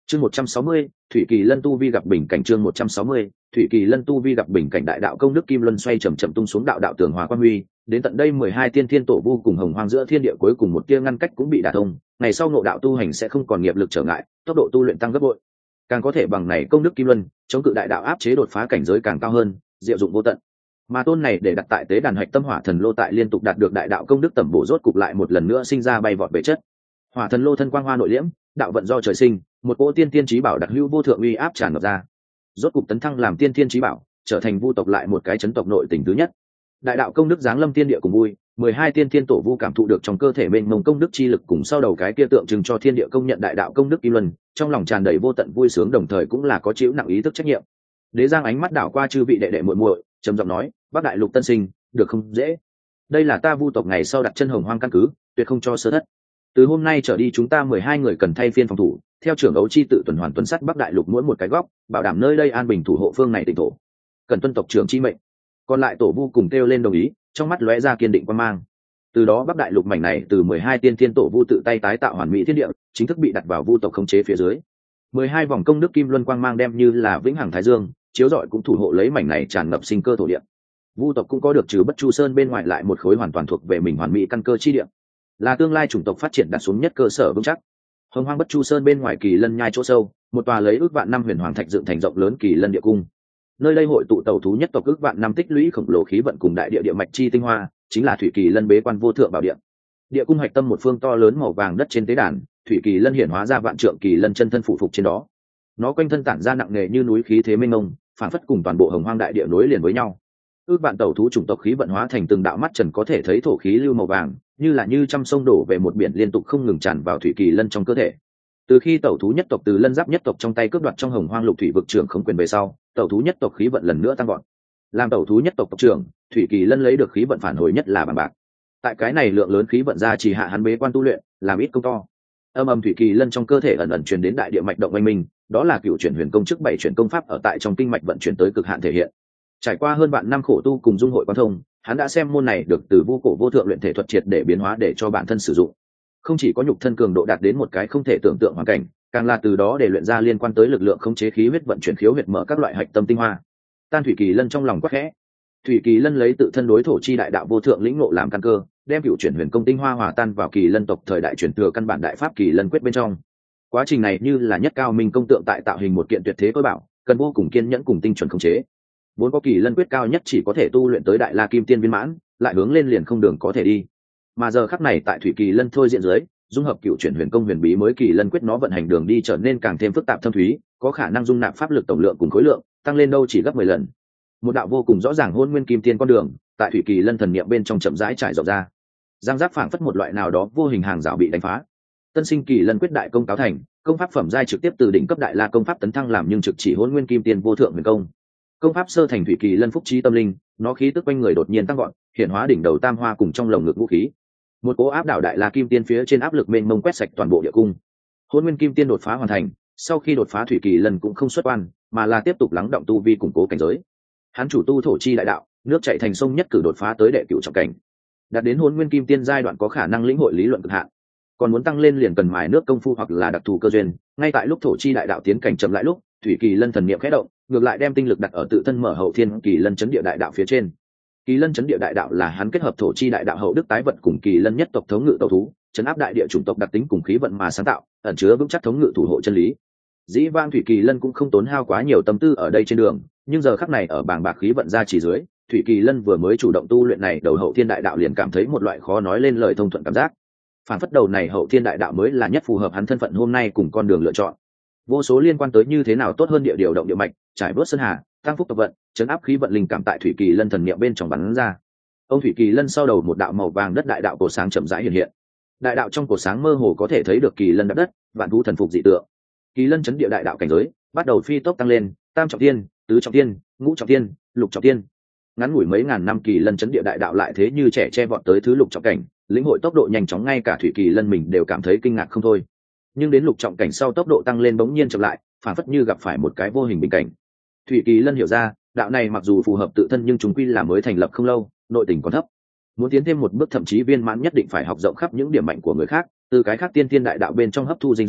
Chương 160, Thủy Kỳ Lân tu vi gặp bình cảnh. Chương 160, Thủy Kỳ Lân tu vi gặp bình cảnh. Đại đạo công đức kim luân xoay chậm chậm tung xuống đạo đạo tường hòa quan huy, đến tận đây 12 tiên thiên tổ vu cùng hồng hoang giữa thiên địa cuối cùng một tia ngăn cách cũng bị đả thông, ngày sau ngộ đạo tu hành sẽ không còn nghiệp lực trở ngại, tốc độ tu luyện tăng gấp bội. Càng có thể bằng này công đức kim luân, chống cự đại đạo áp chế đột phá cảnh giới càng cao hơn, diệu dụng vô tận. Mà tôn này để đặt tại tế đàn hạch tâm hỏa thần lô tại liên tục đạt được đại đạo công đức tẩm bổ rốt cục lại một lần nữa sinh ra bay vọt về chất. Hỏa thần lô thân quang hoa nội liễm, đạo vận do trời sinh, một cỗ tiên tiên chí bảo đặc hữu vô thượng uy áp tràn ngập ra, rốt cục tấn thăng làm tiên tiên chí bảo, trở thành vu tộc lại một cái chấn tộc nội tình thứ nhất. Đại đạo công đức giáng lâm tiên địa cùng vui, 12 tiên tiên tổ vu cảm thụ được trong cơ thể mênh mông công đức chi lực cùng sau đầu cái kia tượng trưng cho thiên địa công nhận đại đạo công đức kim luân, trong lòng tràn đầy vô tận vui sướng, đồng thời cũng là có chịu nặng ý thức trách nhiệm. Đế Giang ánh mắt đảo qua chư vị đệ đệ muội muội, trầm giọng nói: "Bắc đại lục tân sinh, được không dễ. Đây là ta vu tộc ngày sau đặt chân hồng hoang căn cứ, tuyệt không cho sơ thất. Từ hôm nay trở đi chúng ta 12 người cần thay phiên phòng thủ, theo trưởng ấu chi tự tuần hoàn tuần sắt Bắc đại lục mỗi một cái góc, bảo đảm nơi đây an bình thủ hộ phương này tịnh thổ. Cần tuân tộc trưởng chi mệnh." Còn lại tổ vu cùng kêu lên đồng ý, trong mắt lóe ra kiên định quan mang. Từ đó Bắc đại lục mảnh này từ 12 tiên thiên tổ vu tự tay tái tạo hoàn mỹ thiên địa, chính thức bị đặt vào vu tộc khống chế phía dưới. 12 vòng công đức kim luân quang mang đem như là vĩnh hằng thái dương, chiếu rọi cũng thủ hộ lấy mảnh này tràn ngập sinh cơ thổ địa. Vu tộc cũng có được trừ Bất Chu Sơn bên ngoài lại một khối hoàn toàn thuộc về mình hoàn mỹ căn cơ chi địa, là tương lai chủng tộc phát triển đặt xuống nhất cơ sở vững chắc. Hồng Hoang Bất Chu Sơn bên ngoài Kỳ Lân nhai chỗ sâu, một tòa lấy ước vạn năm huyền hoàng thạch dựng thành rộng lớn Kỳ Lân địa cung. Nơi đây hội tụ tẩu thú nhất tộc ước vạn năm tích lũy khổng lồ khí vận cùng đại địa địa mạch chi tinh hoa, chính là Thủy Kỳ Lân bế quan vô thượng bảo địa. Địa cung hạch tâm một phương to lớn màu vàng đất trên tế đàn, Thủy Kỳ Lân hiển hóa ra vạn trượng Kỳ Lân chân thân phụ phục trên đó. Nó quanh thân tản ra nặng nề như núi khí thế mênh mông, phản phất cùng toàn bộ Hồng Hoang đại địa nối liền với nhau. Ước vạn tẩu thú chủng tộc khí vận hóa thành từng đạo mắt trần có thể thấy thổ khí lưu màu vàng, như trăm sông đổ về một biển liên tục không ngừng tràn vào Thủy Kỳ Lân trong cơ thể. Từ khi tẩu thú nhất tộc từ Lân Giáp nhất tộc trong tay cướp đoạt trong Hồng Hoang lục thủy vực trưởng khống quyền về sau, tẩu thú nhất tộc khí vận lần nữa tăng vọt. Làm tẩu thú nhất tộc tộc trưởng, Thủy Kỳ Lân lấy được khí vận phản hồi nhất là bằng bạc. Tại cái này lượng lớn khí vận ra chỉ hạ hắn bế quan tu luyện, làm ít công to. Âm Thủy Kỳ Lân trong cơ thể ẩn ẩn truyền đến đại địa mạch động oanh minh, đó là cựu chuyển huyền công trước 7 chuyển công pháp ở tại trong kinh mạch vận chuyển tới cực hạn thể hiện. Trải qua hơn vạn năm khổ tu cùng dung hội quan thông, hắn đã xem môn này được từ vô cổ vô thượng luyện thể thuật triệt để biến hóa để cho bản thân sử dụng. Không chỉ có nhục thân cường độ đạt đến một cái không thể tưởng tượng hoàn cảnh, càng là từ đó để luyện ra liên quan tới lực lượng khống chế khí huyết vận chuyển khiếu huyệt mở các loại hạch tâm tinh hoa. Tan Thủy Kỳ Lân trong lòng quắc khẽ. Thủy Kỳ Lân lấy tự thân đối thổ chi đại đạo vô thượng lĩnh ngộ làm căn cơ, đem cựu chuyển huyền công tinh hoa hòa tan vào Kỳ Lân tộc thời đại truyền thừa căn bản đại pháp Kỳ Lân quyết bên trong. Quá trình này như là nhất cao minh công tượng tại tạo hình một kiện tuyệt thế cơ bảo, cần vô cùng kiên nhẫn cùng tinh chuẩn khống chế. Vốn có Kỳ Lân quyết cao nhất chỉ có thể tu luyện tới đại la kim tiên viên mãn, lại hướng lên liền không đường có thể đi. Mà giờ khắc này tại Thủy Kỳ Lân thôi diện dưới, dung hợp cựu chuyển huyền công huyền bí mới Kỳ Lân quyết nó vận hành đường đi trở nên càng thêm phức tạp thâm thúy, có khả năng dung nạp pháp lực tổng lượng cùng khối lượng tăng lên đâu chỉ gấp 10 lần. Một đạo vô cùng rõ ràng hôn nguyên kim tiên con đường, tại Thủy Kỳ Lân thần niệm bên trong chậm rãi trải rộng ra. Giang giáp phảng phất một loại nào đó vô hình hàng rào bị đánh phá. Tân sinh Kỳ Lân quyết đại công cáo thành, công pháp phẩm giai trực tiếp từ đỉnh cấp đại la công pháp tấn thăng làm nhưng trực chỉ hôn nguyên kim tiên vô thượng huyền công. Công pháp sơ thành Thủy Kỳ Lân phúc trí tâm linh, nó khí tức quanh người đột nhiên tăng vọt, hiện hóa đỉnh đầu tam hoa cùng trong lồng ngực vũ khí. Một cỗ áp đảo đại la kim tiên phía trên áp lực mênh mông quét sạch toàn bộ địa cung. Hôn nguyên kim tiên đột phá hoàn thành, sau khi đột phá Thủy Kỳ Lân cũng không xuất quan, mà là tiếp tục lắng động tu vi củng cố cảnh giới. Hắn chủ tu thổ chi đại đạo, nước chảy thành sông nhất cử đột phá tới đệ cửu trọng cảnh. Đạt đến hôn nguyên kim tiên giai đoạn có khả năng lĩnh hội lý luận cực hạn. Còn muốn tăng lên liền cần mài nước công phu hoặc là đặc thù cơ duyên, ngay tại lúc thổ chi đại đạo tiến cảnh chậm lại lúc, Thủy Kỳ Lân thần niệm khẽ động, ngược lại đem tinh lực đặt ở tự thân mở hậu thiên Kỳ Lân chấn địa đại đạo phía trên. Kỳ Lân chấn địa đại đạo là hắn kết hợp thổ chi đại đạo hậu đức tái vận cùng Kỳ Lân nhất tộc thống ngự tẩu thú, chấn áp đại địa chủng tộc đặc tính cùng khí vận mà sáng tạo, ẩn chứa vững chắc thống ngự thủ hộ chân lý. Dĩ vãng Thủy Kỳ Lân cũng không tốn hao quá nhiều tâm tư ở đây trên đường, nhưng giờ khắc này ở bảng bạc khí vận ra chỉ dưới, Thủy Kỳ Lân vừa mới chủ động tu luyện này đầu hậu thiên đại đạo liền cảm thấy một loại khó nói lên lời thông thuận cảm giác. Phản phất đầu này hậu thiên đại đạo mới là nhất phù hợp hắn thân phận hôm nay cùng con đường lựa chọn. Vô số liên quan tới như thế nào tốt hơn địa điều động địa mạch, trải bớt sơn hà, tăng phúc tập vận, chấn áp khí vận linh cảm tại Thủy Kỳ Lân thần niệm bên trong bắn ra. Ông Thủy Kỳ Lân sau đầu một đạo màu vàng đất đại đạo cổ sáng chậm rãi hiện hiện. Đại đạo trong cổ sáng mơ hồ có thể thấy được Kỳ Lân đạp đất, vạn thú thần phục dị tượng. Kỳ Lân chấn địa đại đạo cảnh giới bắt đầu phi tốc tăng lên, tam trọng thiên, tứ trọng thiên, ngũ trọng thiên, lục trọng thiên. Ngắn ngủi mấy ngàn năm Kỳ Lân chấn địa đại đạo lại thế như trẻ che vọt tới thứ lục trọng cảnh, lĩnh hội tốc độ nhanh chóng ngay cả Thủy Kỳ Lân mình đều cảm thấy kinh ngạc không thôi. Nhưng đến lục trọng cảnh sau tốc độ tăng lên bỗng nhiên chậm lại, phản phất như gặp phải một cái vô hình bình cảnh. Thủy Kỳ Lân hiểu ra, đạo này mặc dù phù hợp tự thân nhưng chúng quy là mới thành lập không lâu, nội tình còn thấp. Muốn tiến thêm một bước thậm chí viên mãn nhất định phải học rộng khắp những điểm mạnh của người khác, từ cái khác tiên tiên đại đạo bên trong hấp thu dinh dưỡng,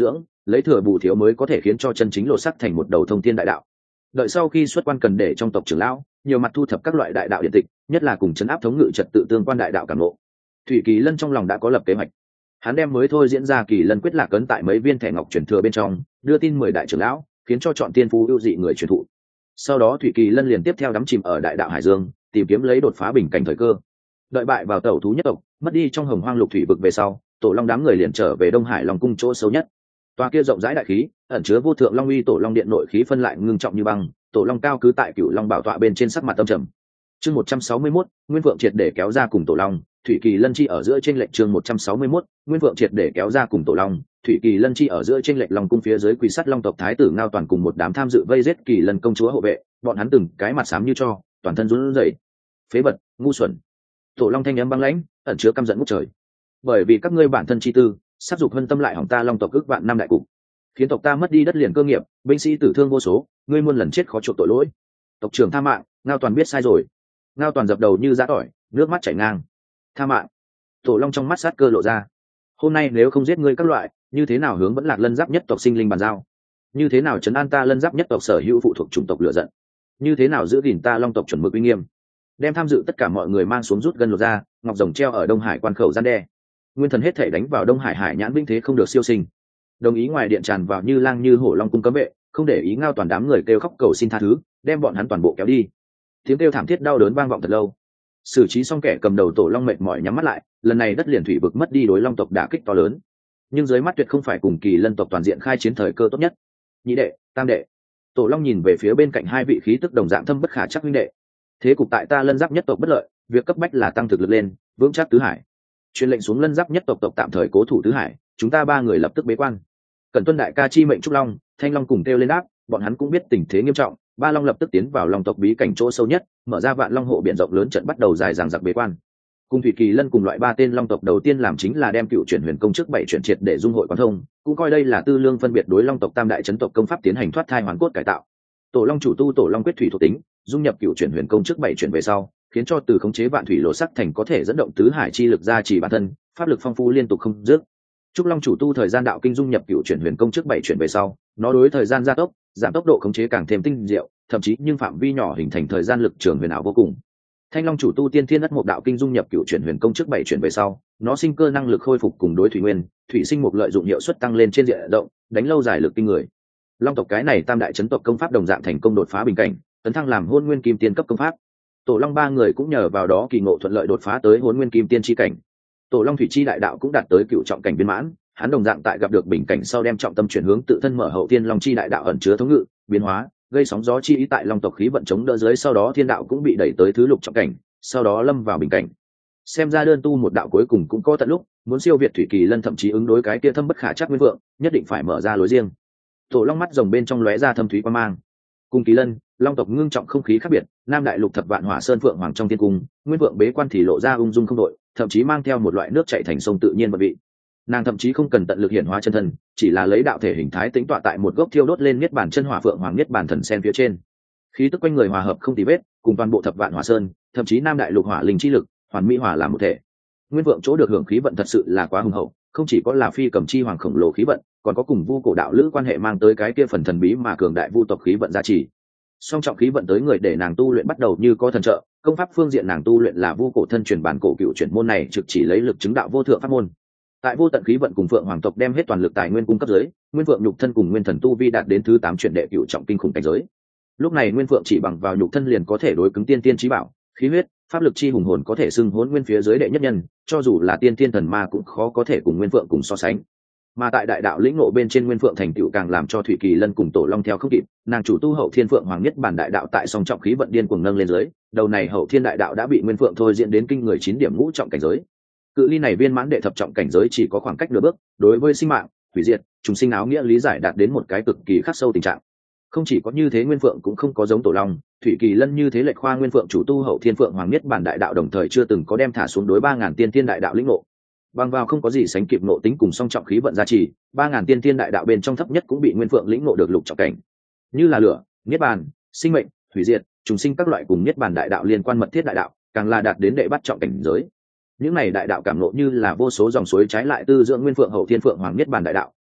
lấy thừa bù thiếu mới có thể khiến cho chân chính lột sắc thành một đầu thông thiên đại đạo. Đợi sau khi xuất quan cần để trong tộc trưởng lão nhiều mặt thu thập các loại đại đạo điện tịch, nhất là cùng chấn áp thống ngự trật tự tương quan đại đạo cảm ngộ. Thủy Kỳ Lân trong lòng đã có lập kế hoạch, hắn đem mới thôi diễn ra Kỳ Lân quyết lạc ấn tại mấy viên thẻ ngọc truyền thừa bên trong, đưa tin 10 đại trưởng lão, khiến cho chọn tiên phú ưu dị người truyền thụ. Sau đó Thủy Kỳ Lân liền tiếp theo đắm chìm ở đại đạo hải dương, tìm kiếm lấy đột phá bình cảnh thời cơ. Đợi bại vào tẩu thú nhất tộc, mất đi trong hồng hoang lục thủy vực về sau, Tổ Long đám người liền trở về Đông Hải Long cung chỗ sâu nhất. Tòa kia rộng rãi đại khí, ẩn chứa vô thượng long uy Tổ Long điện nội khí phân lại ngưng trọng như băng, Tổ Long cao cứ tại Cửu Long bảo tọa bên trên sắc mặt tâm trầm. Chương 161, Nguyên Vượng triệt để kéo ra cùng Tổ Long, Thủy Kỳ Lân chi ở giữa trên lệnh chương 161, Nguyên Vượng triệt để kéo ra cùng Tổ Long, Thủy Kỳ Lân chi ở giữa trên lệnh Long cung phía dưới quỷ sắt Long tộc thái tử Ngao Toàn cùng một đám tham dự vây giết Kỳ Lân công chúa hộ vệ, bọn hắn từng cái mặt xám như tro, toàn thân run rẩy. Phế vật, ngu xuẩn. Tổ Long thanh âm băng lãnh, ẩn chứa căm giận ngút trời. Bởi vì các ngươi bản thân chi tư, sát dục hân tâm lại hỏng ta Long tộc ước vạn năm đại cục, khiến tộc ta mất đi đất liền cơ nghiệp, binh sĩ tử thương vô số, ngươi muôn lần chết khó chuộc tội lỗi. Tộc trưởng tha mạng, Ngao Toàn biết sai rồi. Ngao Toàn dập đầu như giã tỏi, nước mắt chảy ngang. Tha mạng. Tổ Long trong mắt sát cơ lộ ra. Hôm nay nếu không giết ngươi các loại, như thế nào hướng vẫn Lạc Lân Giáp nhất tộc sinh linh bàn giao? Như thế nào trấn an ta Lân Giáp nhất tộc sở hữu phụ thuộc chủng tộc lựa giận? Như thế nào giữ gìn ta Long tộc chuẩn mực uy nghiêm? Đem tham dự tất cả mọi người mang xuống rút gân lột ra, ngọc rồng treo ở Đông Hải quan khẩu gian đe. Nguyên thần hết thể đánh vào Đông Hải hải nhãn binh thế không được siêu sinh. Đồng ý ngoài điện tràn vào như lang như hổ Long cung cấm vệ, không để ý Ngao Toàn đám người kêu khóc cầu xin tha thứ, đem bọn hắn toàn bộ kéo đi. Tiếng kêu thảm thiết đau đớn vang vọng thật lâu. Xử trí xong kẻ cầm đầu Tổ Long mệt mỏi nhắm mắt lại, lần này đất liền thủy vực mất đi đối Long tộc đả kích to lớn, nhưng dưới mắt tuyệt không phải cùng Kỳ Lân tộc toàn diện khai chiến thời cơ tốt nhất. Nhị đệ, tam đệ. Tổ Long nhìn về phía bên cạnh hai vị khí tức đồng dạng thâm bất khả chắc huynh đệ. Thế cục tại ta Lân Giáp nhất tộc bất lợi, việc cấp bách là tăng thực lực lên, vững chắc tứ hải. Truyền lệnh xuống Lân Giáp nhất tộc tạm thời cố thủ tứ hải, chúng ta ba người lập tức bế quan. Cần tuân đại ca chi mệnh trúc long, Thanh Long cùng kêu lên đáp, bọn hắn cũng biết tình thế nghiêm trọng, ba long lập tức tiến vào Long tộc bí cảnh chỗ sâu nhất, mở ra Vạn Long hộ biển rộng lớn trận bắt đầu dài dằng dặc bế quan. Cùng Thủy Kỳ Lân cùng loại ba tên Long tộc đầu tiên làm chính là đem cựu chuyển huyền công trước 7 chuyển triệt để dung hội quán thông, cũng coi đây là tư lương phân biệt đối Long tộc tam đại chấn tộc công pháp tiến hành thoát thai hoàn cốt cải tạo. Tổ Long chủ tu Tổ Long quyết thủy thuộc tính, dung nhập cựu chuyển huyền công trước 7 chuyển về sau, khiến cho từ khống chế vạn thủy lộ sắc thành có thể dẫn động tứ hải chi lực ra chỉ bản thân, pháp lực phong phú liên tục không dứt. Trúc Long chủ tu thời gian đạo kinh dung nhập cựu chuyển huyền công trước 7 chuyển về sau, nó đối thời gian gia tốc, giảm tốc độ khống chế càng thêm tinh diệu, thậm chí nhưng phạm vi nhỏ hình thành thời gian lực trường huyền ảo vô cùng. Thanh Long chủ tu tiên thiên đất mộc đạo kinh dung nhập cựu chuyển huyền công trước 7 chuyển về sau, nó sinh cơ năng lực khôi phục cùng đối thủy nguyên, thủy sinh mục lợi dụng hiệu suất tăng lên trên diện rộng, đánh lâu dài lực kinh người. Long tộc cái này tam đại chấn tộc công pháp đồng dạng thành công đột phá bình cảnh, tấn thăng làm Hôn Nguyên Kim Tiên cấp công pháp. Tổ Long ba người cũng nhờ vào đó kỳ ngộ thuận lợi đột phá tới Hôn Nguyên Kim Tiên chi cảnh. Tổ Long thủy chi đại đạo cũng đạt tới cựu trọng cảnh viên mãn, hắn đồng dạng tại gặp được bình cảnh sau đem trọng tâm chuyển hướng tự thân mở hậu tiên Long chi đại đạo ẩn chứa thống ngự, biến hóa, gây sóng gió chi ý tại Long tộc khí vận chống đỡ dưới, sau đó thiên đạo cũng bị đẩy tới thứ lục trọng cảnh, sau đó lâm vào bình cảnh. Xem ra đơn tu một đạo cuối cùng cũng có tận lúc, muốn siêu việt Thủy Kỳ Lân thậm chí ứng đối cái kia thâm bất khả trắc Nguyên Vượng, nhất định phải mở ra lối riêng. Tổ Long mắt rồng bên trong lóe ra thâm thúy quan mang. Cùng Kỳ Lân, Long tộc ngưng trọng không khí khác biệt, Nam Đại Lục thập vạn hỏa sơn phượng hoàng trong thiên cung, Nguyên Vượng bế quan thì lộ ra ung dung không đội, thậm chí mang theo một loại nước chảy thành sông tự nhiên vận vị. Nàng thậm chí không cần tận lực hiển hóa chân thân, chỉ là lấy đạo thể hình thái tĩnh tọa tại một gốc thiêu đốt lên niết bàn chân hỏa phượng hoàng niết bàn thần sen phía trên. Khí tức quanh người hòa hợp không tì vết, cùng toàn bộ thập vạn hỏa sơn, thậm chí Nam Đại Lục hỏa linh chi lực, hoàn mỹ hòa làm một thể. Nguyên Vượng chỗ được hưởng khí vận thật sự là quá hùng hậu, không chỉ có là phi cầm chi hoàng khổng lồ khí vận, còn có cùng vu cổ đạo lữ quan hệ mang tới cái kia phần thần bí mà cường đại vu tộc khí vận gia trì. Song trọng khí vận tới người để nàng tu luyện bắt đầu như có thần trợ, công pháp phương diện nàng tu luyện là vu cổ thân truyền bản cổ cựu chuyển môn này trực chỉ lấy lực chứng đạo vô thượng pháp môn. Tại vô tận khí vận cùng phượng hoàng tộc đem hết toàn lực tài nguyên cung cấp giới, Nguyên Phượng nhục thân cùng nguyên thần tu vi đạt đến thứ 8 chuyển đệ cựu trọng kinh khủng cảnh giới. Lúc này Nguyên Phượng chỉ bằng vào nhục thân liền có thể đối cứng tiên tiên chí bảo, khí huyết, pháp lực chi hùng hồn có thể xưng hỗn nguyên phía dưới đệ nhất nhân, cho dù là tiên tiên thần ma cũng khó có thể cùng Nguyên Phượng cùng so sánh. Mà tại đại đạo lĩnh ngộ bên trên Nguyên Phượng thành tựu càng làm cho Thủy Kỳ Lân cùng Tổ Long theo không kịp, nàng chủ tu hậu thiên phượng hoàng nhất bản đại đạo tại song trọng khí vận điên cuồng nâng lên dưới, đầu này hậu thiên đại đạo đã bị Nguyên Phượng thôi diễn đến kinh người 9 điểm ngũ trọng cảnh giới. Cự ly này viên mãn đệ thập trọng cảnh giới chỉ có khoảng cách nửa bước, đối với sinh mạng, hủy diệt, chúng sinh áo nghĩa lý giải đạt đến một cái cực kỳ khắc sâu tình trạng. Không chỉ có như thế, Nguyên Phượng cũng không có giống Tổ Long, Thủy Kỳ Lân như thế lệch khoa Nguyên Phượng chủ tu hậu thiên phượng hoàng nhất bản đại đạo đồng thời chưa từng có đem thả xuống đối 3000 tiên thiên đại đạo lĩnh ngộ. Bằng vào không có gì sánh kịp nộ tính cùng song trọng khí vận gia trì, 3000 tiên thiên đại đạo bên trong thấp nhất cũng bị Nguyên Phượng lĩnh ngộ được lục trọng cảnh. Như là lửa, niết bàn, sinh mệnh, hủy diệt, chúng sinh các loại cùng niết bàn đại đạo liên quan mật thiết đại đạo, càng là đạt đến đệ bắt trọng cảnh giới. Những này đại đạo cảm ngộ như là vô số dòng suối trái lại tư dưỡng Nguyên Phượng hậu thiên phượng hoàng niết bàn đại đạo,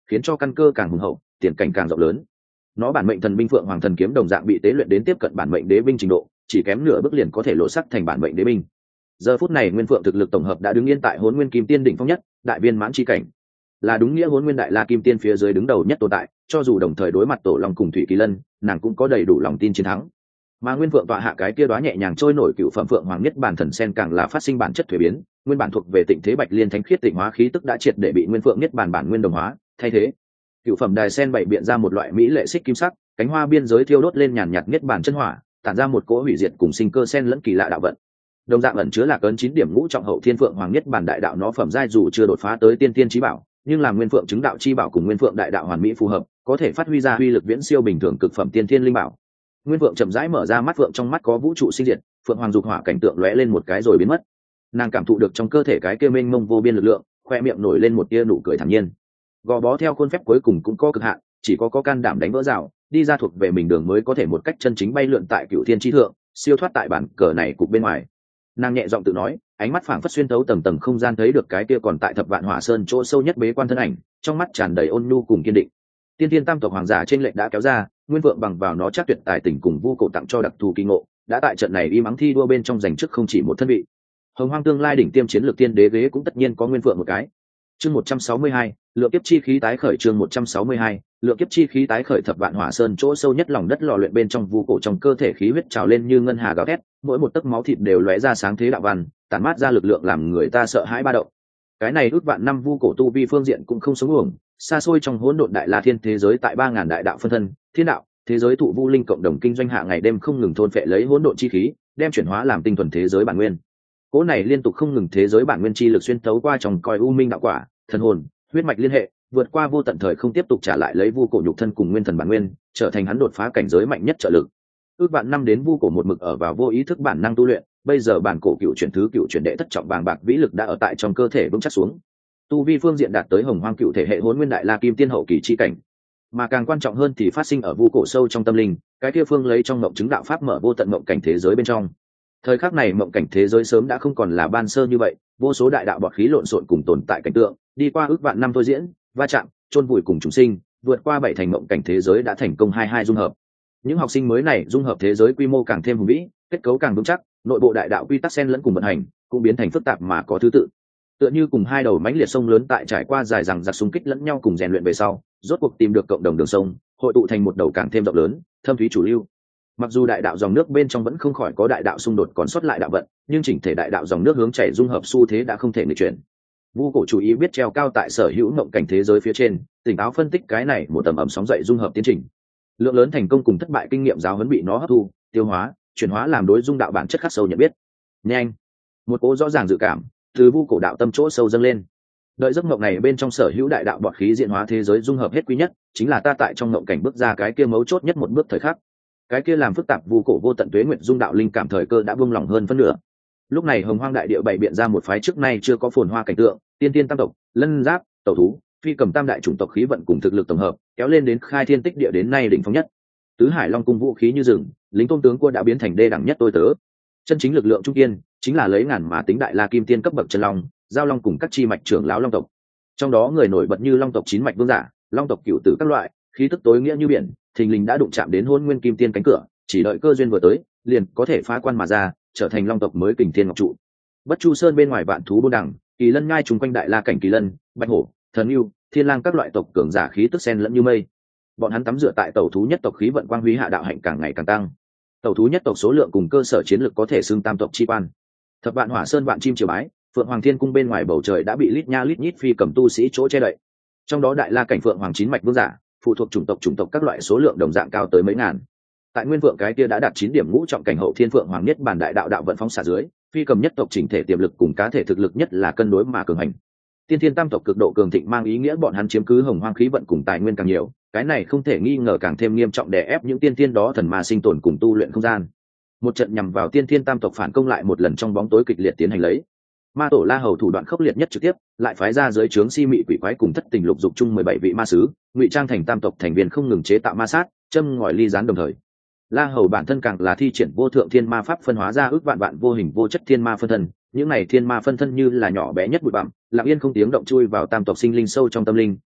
khiến cho căn cơ càng hùng hậu, tiền cảnh càng rộng lớn. Nó bản mệnh thần binh Phượng Hoàng Thần Kiếm đồng dạng bị tế luyện đến tiếp cận bản mệnh đế binh trình độ, chỉ kém nửa bước liền có thể lộ sắc thành bản mệnh đế binh. Giờ phút này Nguyên Phượng thực lực tổng hợp đã đứng yên tại Hỗn Nguyên Kim Tiên đỉnh phong nhất, đại viên mãn chi cảnh, là đúng nghĩa Hỗn Nguyên Đại La Kim Tiên phía dưới đứng đầu nhất tồn tại, cho dù đồng thời đối mặt Tổ Long cùng Thủy Kỳ Lân, nàng cũng có đầy đủ lòng tin chiến thắng. Mà Nguyên Phượng tọa hạ cái kia đóa nhẹ nhàng trôi nổi cựu phẩm Phượng Hoàng nhất bản thần sen càng là phát sinh bản chất thuế biến, nguyên bản thuộc về Tịnh Thế Bạch Liên thánh khiết tịnh hóa khí tức đã triệt để bị Nguyên Phượng nhất bản nguyên đồng hóa, thay thế. Cựu phẩm đài sen bảy biện ra một loại mỹ lệ xích kim sắc, cánh hoa biên giới thiêu đốt lên nhàn nhạt nhất bản chân hỏa, tản ra một cỗ hủy diệt cùng sinh cơ sen lẫn kỳ lạ đạo vận. Đồng dạng ẩn chứa lạc ấn 9 điểm ngũ trọng hậu thiên Phượng Hoàng nhất bản đại đạo, nó phẩm giai dù chưa đột phá tới tiên tiên chí bảo, nhưng làm Nguyên Phượng chứng đạo chi bảo cùng Nguyên Phượng đại đạo hoàn mỹ phù hợp, có thể phát huy ra uy lực viễn siêu bình thường cực phẩm tiên thiên linh bảo. Nguyên Phượng chậm rãi mở ra mắt Phượng, trong mắt có vũ trụ sinh diệt, Phượng Hoàng dục hỏa cảnh tượng lóe lên một cái rồi biến mất. Nàng cảm thụ được trong cơ thể cái kia mênh mông vô biên lực lượng, khoe miệng nổi lên một tia nụ cười thản nhiên. Gò bó theo khuôn phép cuối cùng cũng có cực hạn, chỉ có can đảm đánh vỡ rào, đi ra thuộc về mình đường mới có thể một cách chân chính bay lượn tại cửu thiên chi thượng, siêu thoát tại bản cờ này cục bên ngoài. Nàng nhẹ giọng tự nói, ánh mắt phảng phất xuyên thấu tầng tầng không gian thấy được cái kia còn tại Thập Vạn Hỏa Sơn chỗ sâu nhất bế quan thân ảnh, trong mắt tràn đầy ôn nhu cùng kiên định. Tiên Thiên Tam tộc hoàng giả trên lệnh đã kéo ra, Nguyên Vượng bằng vào nó chắc tuyệt tài tình cùng vu cổ tặng cho đặc thù kỳ ngộ, đã tại trận này im ắng thi đua bên trong giành chức không chỉ một thân vị. Hồng Hoang tương lai đỉnh tiêm chiến lược tiên đế ghế cũng tất nhiên có Nguyên Vượng một cái. Chương 162, lượng kiếp chi khí tái khởi. Chương 162, lượng kiếp chi khí tái khởi. Thập Vạn Hỏa Sơn chỗ sâu nhất lòng đất lò luyện bên trong vu cổ, trong cơ thể khí huyết trào lên như ngân hà gào thét, mỗi một tấc máu thịt đều lóe ra sáng thế đạo văn, tản mát ra lực lượng làm người ta sợ hãi ba động. Cái này ước vạn năm vu cổ tu vi phương diện cũng không sống uổng, xa xôi trong hỗn độn đại la thiên thế giới tại 3000 đại đạo phân thân, thiên đạo, thế giới thụ vu linh cộng đồng kinh doanh hạ ngày đêm không ngừng thôn phệ lấy hỗn độn chi khí, đem chuyển hóa làm tinh thuần thế giới bản nguyên. Cỗ này liên tục không ngừng thế giới bản nguyên chi lực xuyên thấu qua trong coi u minh đạo quả, thần hồn, huyết mạch liên hệ, vượt qua vô tận thời không tiếp tục trả lại lấy vu cổ nhục thân cùng nguyên thần bản nguyên, trở thành hắn đột phá cảnh giới mạnh nhất trợ lực. Ước vạn năm đến vu cổ một mực ở vào vô ý thức bản năng tu luyện, bây giờ bản cổ cựu chuyển thứ cựu chuyển đệ thất trọng vàng bạc vĩ lực đã ở tại trong cơ thể vững chắc xuống. Tu vi phương diện đạt tới Hồng Hoang cựu thể hệ Hỗn Nguyên Đại La Kim Tiên hậu kỳ chi cảnh. Mà càng quan trọng hơn thì phát sinh ở vu cổ sâu trong tâm linh, cái kia phương lấy trong mộng chứng đạo pháp mở vô tận mộng cảnh thế giới bên trong. Thời khắc này mộng cảnh thế giới sớm đã không còn là ban sơ như vậy, vô số đại đạo bọt khí lộn xộn cùng tồn tại cảnh tượng, đi qua ước vạn năm thôi diễn, va chạm, chôn vùi cùng chúng sinh, vượt qua 7 thành mộng cảnh thế giới đã thành công 22 dung hợp. Những học sinh mới này dung hợp thế giới quy mô càng thêm hùng vĩ, kết cấu càng vững chắc, nội bộ đại đạo quy tắc xen lẫn cùng vận hành, cũng biến thành phức tạp mà có thứ tự. Tựa như cùng hai đầu mãnh liệt sông lớn tại trải qua dài dằng dặc xung kích lẫn nhau cùng rèn luyện về sau, rốt cuộc tìm được cộng đồng đường sông, hội tụ thành một đầu càng thêm rộng lớn, thâm thúy chủ lưu. Mặc dù đại đạo dòng nước bên trong vẫn không khỏi có đại đạo xung đột còn sót lại đạo vận, nhưng chỉnh thể đại đạo dòng nước hướng chảy dung hợp xu thế đã không thể nghịch chuyển. Vu cổ chủ ý biết treo cao tại sở hữu mộng cảnh thế giới phía trên, tỉnh táo phân tích cái này một tầm ẩm sóng dậy dung hợp tiến trình. Lượng lớn thành công cùng thất bại kinh nghiệm giáo huấn bị nó hấp thu, tiêu hóa, chuyển hóa làm đối dung đạo bản chất khắc sâu nhận biết. Nhanh, một cố rõ ràng dự cảm từ vu cổ đạo tâm chỗ sâu dâng lên. Đợi giấc mộng này bên trong sở hữu đại đạo bọt khí diễn hóa thế giới dung hợp hết quý nhất, chính là ta tại trong mộng cảnh bước ra cái kia mấu chốt nhất một bước thời khắc. Cái kia làm phức tạp vu cổ vô tận tuế nguyệt dung đạo linh cảm thời cơ đã buông lỏng hơn phân nửa. Lúc này Hồng Hoang đại địa bày biện ra một phái trước nay chưa có phồn hoa cảnh tượng, tiên tiên tam tộc, lân giáp, tẩu thú, phi cầm tam đại chủng tộc khí vận cùng thực lực tổng hợp, kéo lên đến khai thiên tích địa đến nay đỉnh phong nhất. Tứ hải long cung vũ khí như rừng, lính tôn tướng quân đã biến thành đê đẳng nhất tôi tớ. Chân chính lực lượng trung kiên chính là lấy ngàn mà tính đại la kim tiên cấp bậc chân long, giao long cùng các chi mạch trưởng lão long tộc. Trong đó người nổi bật như long tộc 9 mạch vương giả, long tộc cửu tử các loại, khí tức tối nghĩa như biển, thình lình đã đụng chạm đến Hôn Nguyên Kim Tiên cánh cửa, chỉ đợi cơ duyên vừa tới, liền có thể phá quan mà ra, trở thành long tộc mới Kình Thiên Ngọc trụ. Bất Chu Sơn bên ngoài vạn thú bôn đằng, kỳ lân ngai trùng quanh đại la cảnh kỳ lân, bạch hổ, thần yêu, thiên lang các loại tộc cường giả khí tức xen lẫn như mây. Bọn hắn tắm rửa tại tẩu thú nhất tộc khí vận quang huy hạ, đạo hạnh càng ngày càng tăng. Tẩu thú nhất tộc số lượng cùng cơ sở chiến lược có thể xưng tam tộc chi quan. Thập Vạn Hỏa Sơn vạn chim triều bái, Phượng Hoàng Thiên cung bên ngoài bầu trời đã bị lít nha lít nhít phi cầm tu sĩ chỗ che đậy. Trong đó đại la cảnh Phượng Hoàng 9 mạch vương giả, phụ thuộc chủng tộc các loại số lượng đồng dạng cao tới mấy ngàn. Tại Nguyên Vượng cái kia đã đạt 9 điểm ngũ trọng cảnh hậu thiên Phượng Hoàng nhất bản đại đạo đạo vận phóng xạ dưới, phi cầm nhất tộc chỉnh thể tiềm lực cùng cá thể thực lực nhất là cân đối mà cường hành. Tiên thiên tam tộc cực độ cường thịnh mang ý nghĩa bọn hắn chiếm cứ Hồng Hoang khí vận cùng tài nguyên càng nhiều, cái này không thể nghi ngờ càng thêm nghiêm trọng đè ép những tiên thiên đó thần ma sinh tồn cùng tu luyện không gian. Một trận nhằm vào tiên thiên tam tộc phản công lại một lần trong bóng tối kịch liệt tiến hành lấy. Ma tổ La Hầu thủ đoạn khốc liệt nhất trực tiếp, lại phái ra dưới trướng si mị quỷ quái cùng thất tình lục dục chung 17 vị ma sứ, ngụy trang thành tam tộc thành viên không ngừng chế tạo ma sát, châm ngòi ly gián đồng thời. La Hầu bản thân càng là thi triển vô thượng thiên ma pháp phân hóa ra ước vạn vạn vô hình vô chất thiên ma phân thân, những này thiên ma phân thân như là nhỏ bé nhất bụi bặm, lặng yên không tiếng động chui vào tam tộc sinh linh sâu trong tâm linh,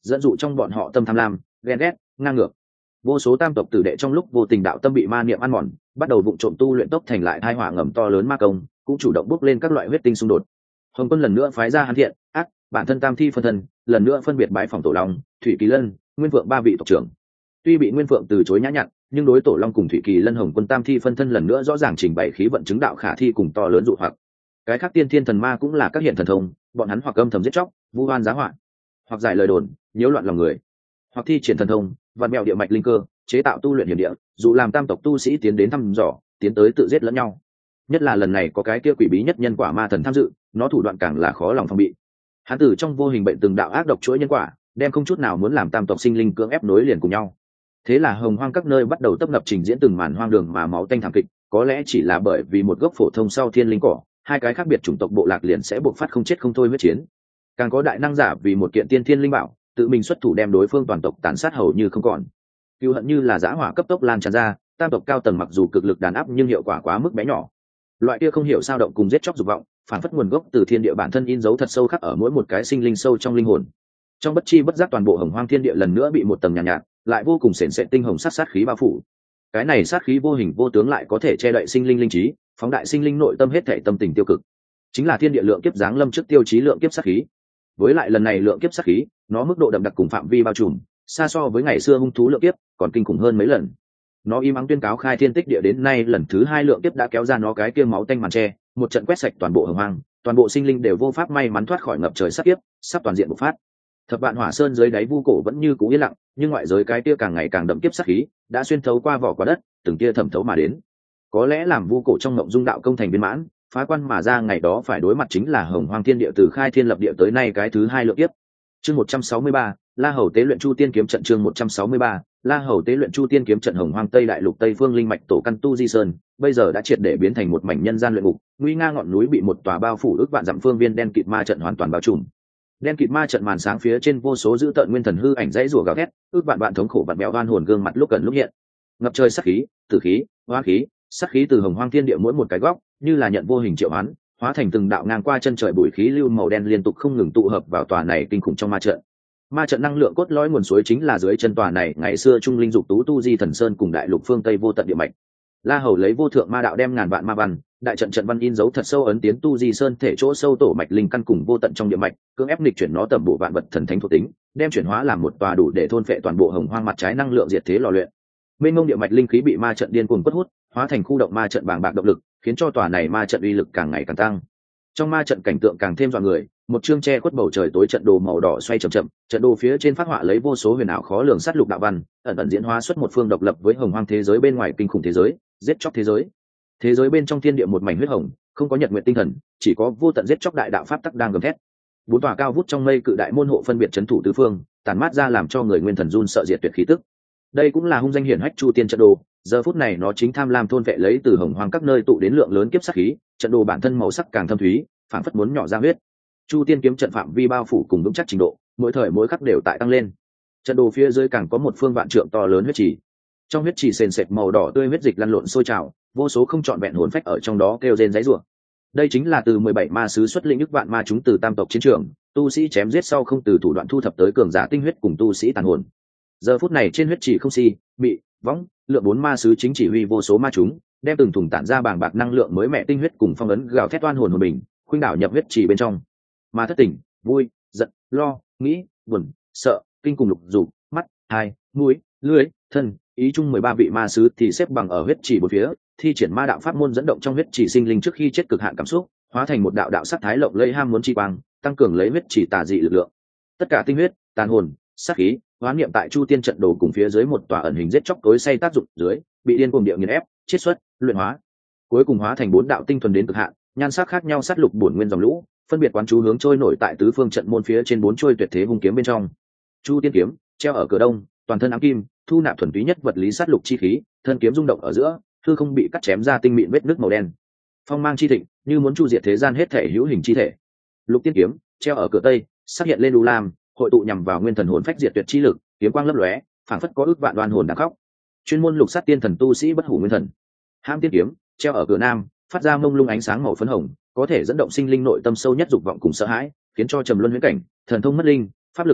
dẫn dụ trong bọn họ tâm tham lam, ghen ghét, ngang ngược. Vô số tam tộc tử đệ trong lúc vô tình đạo tâm bị ma niệm ăn mòn, bắt đầu vụng trộm tu luyện tốc thành lại thai họa ngầm to lớn ma công, cũng chủ động bước lên các loại huyết tinh xung đột. Hồng Quân lần nữa phái ra Hán Thiện, ác, bản thân tam thi phân thân, lần nữa phân biệt bái phòng Tổ Long, Thủy Kỳ Lân, Nguyên Phượng ba vị tộc trưởng. Tuy bị Nguyên Phượng từ chối nhã nhặn, nhưng đối Tổ Long cùng Thủy Kỳ Lân Hồng Quân tam thi phân thân lần nữa rõ ràng trình bày khí vận chứng đạo khả thi cùng to lớn dụ hoặc. Cái khác tiên thiên thần ma cũng là các hiện thần thông, bọn hắn hoặc âm thầm giết chóc, vu oan giá họa, hoặc giải lời đồn, nhiễu loạn lòng người, hoặc thi triển thần thông, vặn mèo địa mạch linh cơ, chế tạo tu luyện hiểm địa, dụ làm tam tộc tu sĩ tiến đến thăm dò, tiến tới tự giết lẫn nhau. Nhất là lần này có cái kia quỷ bí nhất nhân quả ma thần tham dự, nó thủ đoạn càng là khó lòng phòng bị. Hắn tử trong vô hình bệnh từng đạo ác độc chuỗi nhân quả, đem không chút nào muốn làm tam tộc sinh linh cưỡng ép nối liền cùng nhau. Thế là hồng hoang các nơi bắt đầu tấp nập trình diễn từng màn hoang đường mà máu tanh thảm kịch, có lẽ chỉ là bởi vì một gốc phổ thông sau thiên linh cỏ, hai cái khác biệt chủng tộc bộ lạc liền sẽ buộc phát không chết không thôi huyết chiến. Càng có đại năng giả vì một kiện tiên thiên linh bảo, tự mình xuất thủ đem đối phương toàn tộc tàn sát hầu như không còn. Cừu hận như là dã hỏa cấp tốc lan tràn ra, tam tộc cao tầng mặc dù cực lực đàn áp nhưng hiệu quả quá mức bé nhỏ. Loại kia không hiểu sao động cùng giết chóc dục vọng, phản phất nguồn gốc từ thiên địa bản thân in dấu thật sâu khắc ở mỗi một cái sinh linh sâu trong linh hồn. Trong bất chi bất giác toàn bộ hồng hoang thiên địa lần nữa bị một tầng nhàn nhạt, lại vô cùng sền sệt tinh hồng sát khí bao phủ. Cái này sát khí vô hình vô tướng lại có thể che đậy sinh linh linh trí, phóng đại sinh linh nội tâm hết thảy tâm tình tiêu cực. Chính là thiên địa lượng kiếp giáng lâm trước tiêu chí lượng kiếp sát khí. Với lại lần này lượng kiếp sát khí, nó mức độ đậm đặc cùng phạm vi bao trùm, xa so với ngày xưa hung thú lượng kiếp còn kinh khủng hơn mấy lần. Nó im ắng tuyên cáo khai thiên tích địa đến nay lần thứ 2 lượng kiếp đã kéo ra nó cái kia máu tanh màn tre, một trận quét sạch toàn bộ hồng hoang, toàn bộ sinh linh đều vô pháp may mắn thoát khỏi ngập trời sát kiếp, sắp toàn diện bộc phát. Thập vạn hỏa sơn dưới đáy vu cổ vẫn như cũ yên lặng, nhưng ngoại giới cái kia càng ngày càng đậm kiếp sát khí, đã xuyên thấu qua vỏ quả đất, từng kia thẩm thấu mà đến. Có lẽ làm vu cổ trong mộng dung đạo công thành viên mãn, phá quan mà ra ngày đó phải đối mặt chính là hồng hoang thiên địa từ khai thiên lập địa tới nay cái thứ 2 lượng kiếp. Chương 163, La Hầu tế luyện Chu Tiên kiếm trận. Chương 163, La Hầu tế luyện Chu Tiên kiếm trận. Hồng hoang Tây đại lục Tây phương linh mạch tổ căn tu di sơn, bây giờ đã triệt để biến thành một mảnh nhân gian luyện ngục, nguy nga ngọn núi bị một tòa bao phủ ước vạn dặm phương viên đen kịt ma trận hoàn toàn bao trùm. Đen kịt ma trận màn sáng phía trên vô số dữ tợn nguyên thần hư ảnh dãy rủa gào thét, ước vạn bạn thống khổ vặn bẹo oan hồn gương mặt lúc gần lúc hiện. Ngập trời sát khí, tử khí, hóa khí, sát khí từ hồng hoang thiên địa mỗi một cái góc, như là nhận vô hình triệu hoán, hóa thành từng đạo ngang qua chân trời bụi khí lưu màu đen liên tục không ngừng tụ hợp vào tòa này kinh khủng trong ma trận. Ma trận năng lượng cốt lõi nguồn suối chính là dưới chân tòa này ngày xưa trung linh dục tú tu di thần sơn cùng đại lục phương tây vô tận địa mạch. La Hầu lấy vô thượng ma đạo đem ngàn vạn ma văn, đại trận trận văn in dấu thật sâu ấn tiến tu di sơn thể chỗ sâu tổ mạch linh căn cùng vô tận trong địa mạch, cưỡng ép nghịch chuyển nó tầm bộ vạn vật thần thánh thuộc tính, đem chuyển hóa làm một tòa đủ để thôn phệ toàn bộ hồng hoang mặt trái năng lượng diệt thế lò luyện. Mênh mông địa mạch linh khí bị ma trận điên cuồng quất hút, hóa thành khu động ma trận bàng bạc động lực, khiến cho tòa này ma trận uy lực càng ngày càng tăng. Trong ma trận cảnh tượng càng thêm dọa người, một chương che khuất bầu trời tối trận đồ màu đỏ xoay chậm chậm, trận đồ phía trên phát họa lấy vô số huyền ảo khó lường sát lục đạo văn, ẩn ẩn diễn hóa xuất một phương độc lập với hồng hoang thế giới bên ngoài kinh khủng thế giới, giết chóc thế giới. Thế giới bên trong thiên địa một mảnh huyết hồng, không có nhật nguyện tinh thần, chỉ có vô tận giết chóc đại đạo pháp tắc đang gầm thét. Bốn tòa cao vút trong mây cự đại môn hộ phân biệt trấn thủ tứ phương, tản mát ra làm cho người nguyên thần run sợ diệt tuyệt khí tức. Đây cũng là hung danh hiển hách Chu Tiên trận đồ, giờ phút này nó chính tham lam thôn vệ lấy từ hồng hoang các nơi tụ đến lượng lớn kiếp sát khí, trận đồ bản thân màu sắc càng thâm thúy, phản phất muốn nhỏ ra huyết. Chu Tiên kiếm trận phạm vi bao phủ cùng vững chắc trình độ, mỗi thời mỗi khắc đều tại tăng lên. Trận đồ phía dưới càng có một phương vạn trượng to lớn huyết trì. Trong huyết trì sền sệt màu đỏ tươi huyết dịch lăn lộn sôi trào, vô số không trọn vẹn hồn phách ở trong đó kêu rên giãy giụa. Đây chính là từ 17 ma sứ xuất lĩnh ức vạn ma chúng từ tam tộc chiến trường, tu sĩ chém giết sau không từ thủ đoạn thu thập tới cường giả tinh huyết cùng tu sĩ tàn hồn. Giờ phút này trên huyết trì không si, bị, võng, lượng 4 ma sứ chính chỉ huy vô số ma chúng, đem từng thùng tản ra bàng bạc năng lượng mới mẹ tinh huyết cùng phong ấn gào thét oan hồn mình, khuynh đảo nhập huyết trì bên trong. Ma thất tỉnh, vui, giận, lo, nghĩ, buồn, sợ, kinh cùng lục dục, mắt, tai, mũi, lưỡi, thân, ý chung 13 vị ma sứ thì xếp bằng ở huyết trì bốn phía, thi triển ma đạo pháp môn dẫn động trong huyết trì sinh linh trước khi chết cực hạn cảm xúc, hóa thành một đạo đạo sắc thái lộng lẫy ham muốn chi quang, tăng cường lấy huyết trì tà dị lực lượng. Tất cả tinh huyết, tàn hồn, sát khí, hóa niệm tại Chu Tiên trận đồ cùng phía dưới một tòa ẩn hình giết chóc tối say tác dụng dưới, bị điên cuồng địa nghiền ép, chiết xuất, luyện hóa, cuối cùng hóa thành 4 đạo tinh thuần đến cực hạn, nhan sắc khác nhau sát lục bổn nguyên dòng lũ, phân biệt quán chú hướng trôi nổi tại tứ phương trận môn phía trên 4 trôi tuyệt thế hung kiếm bên trong. Chu Tiên kiếm treo ở cửa đông, toàn thân ám kim, thu nạp thuần túy nhất vật lý sát lục chi khí, thân kiếm rung động ở giữa, hư không bị cắt chém ra tinh mịn vết nứt màu đen. Phong mang chi thịnh, như muốn chu diệt thế gian hết thể hữu hình chi thể. Lục Tiên kiếm treo ở cửa tây, xuất hiện lên u lam, hội tụ nhằm vào nguyên thần hồn phách diệt tuyệt chi lực, kiếm quang lấp lóe, phảng phất có ước vạn đoan hồn đang khóc. Chuyên môn lục sát tiên thần tu sĩ bất hủ nguyên thần. Ham Tiên kiếm treo ở cửa nam, phát ra mông lung ánh sáng màu phấn hồng, có thể dẫn động sinh linh nội tâm sâu nhất dục vọng cùng sợ hãi, khiến cho trầm luân huyễn cảnh, thần thông mất linh, pháp lực hỗn loạn,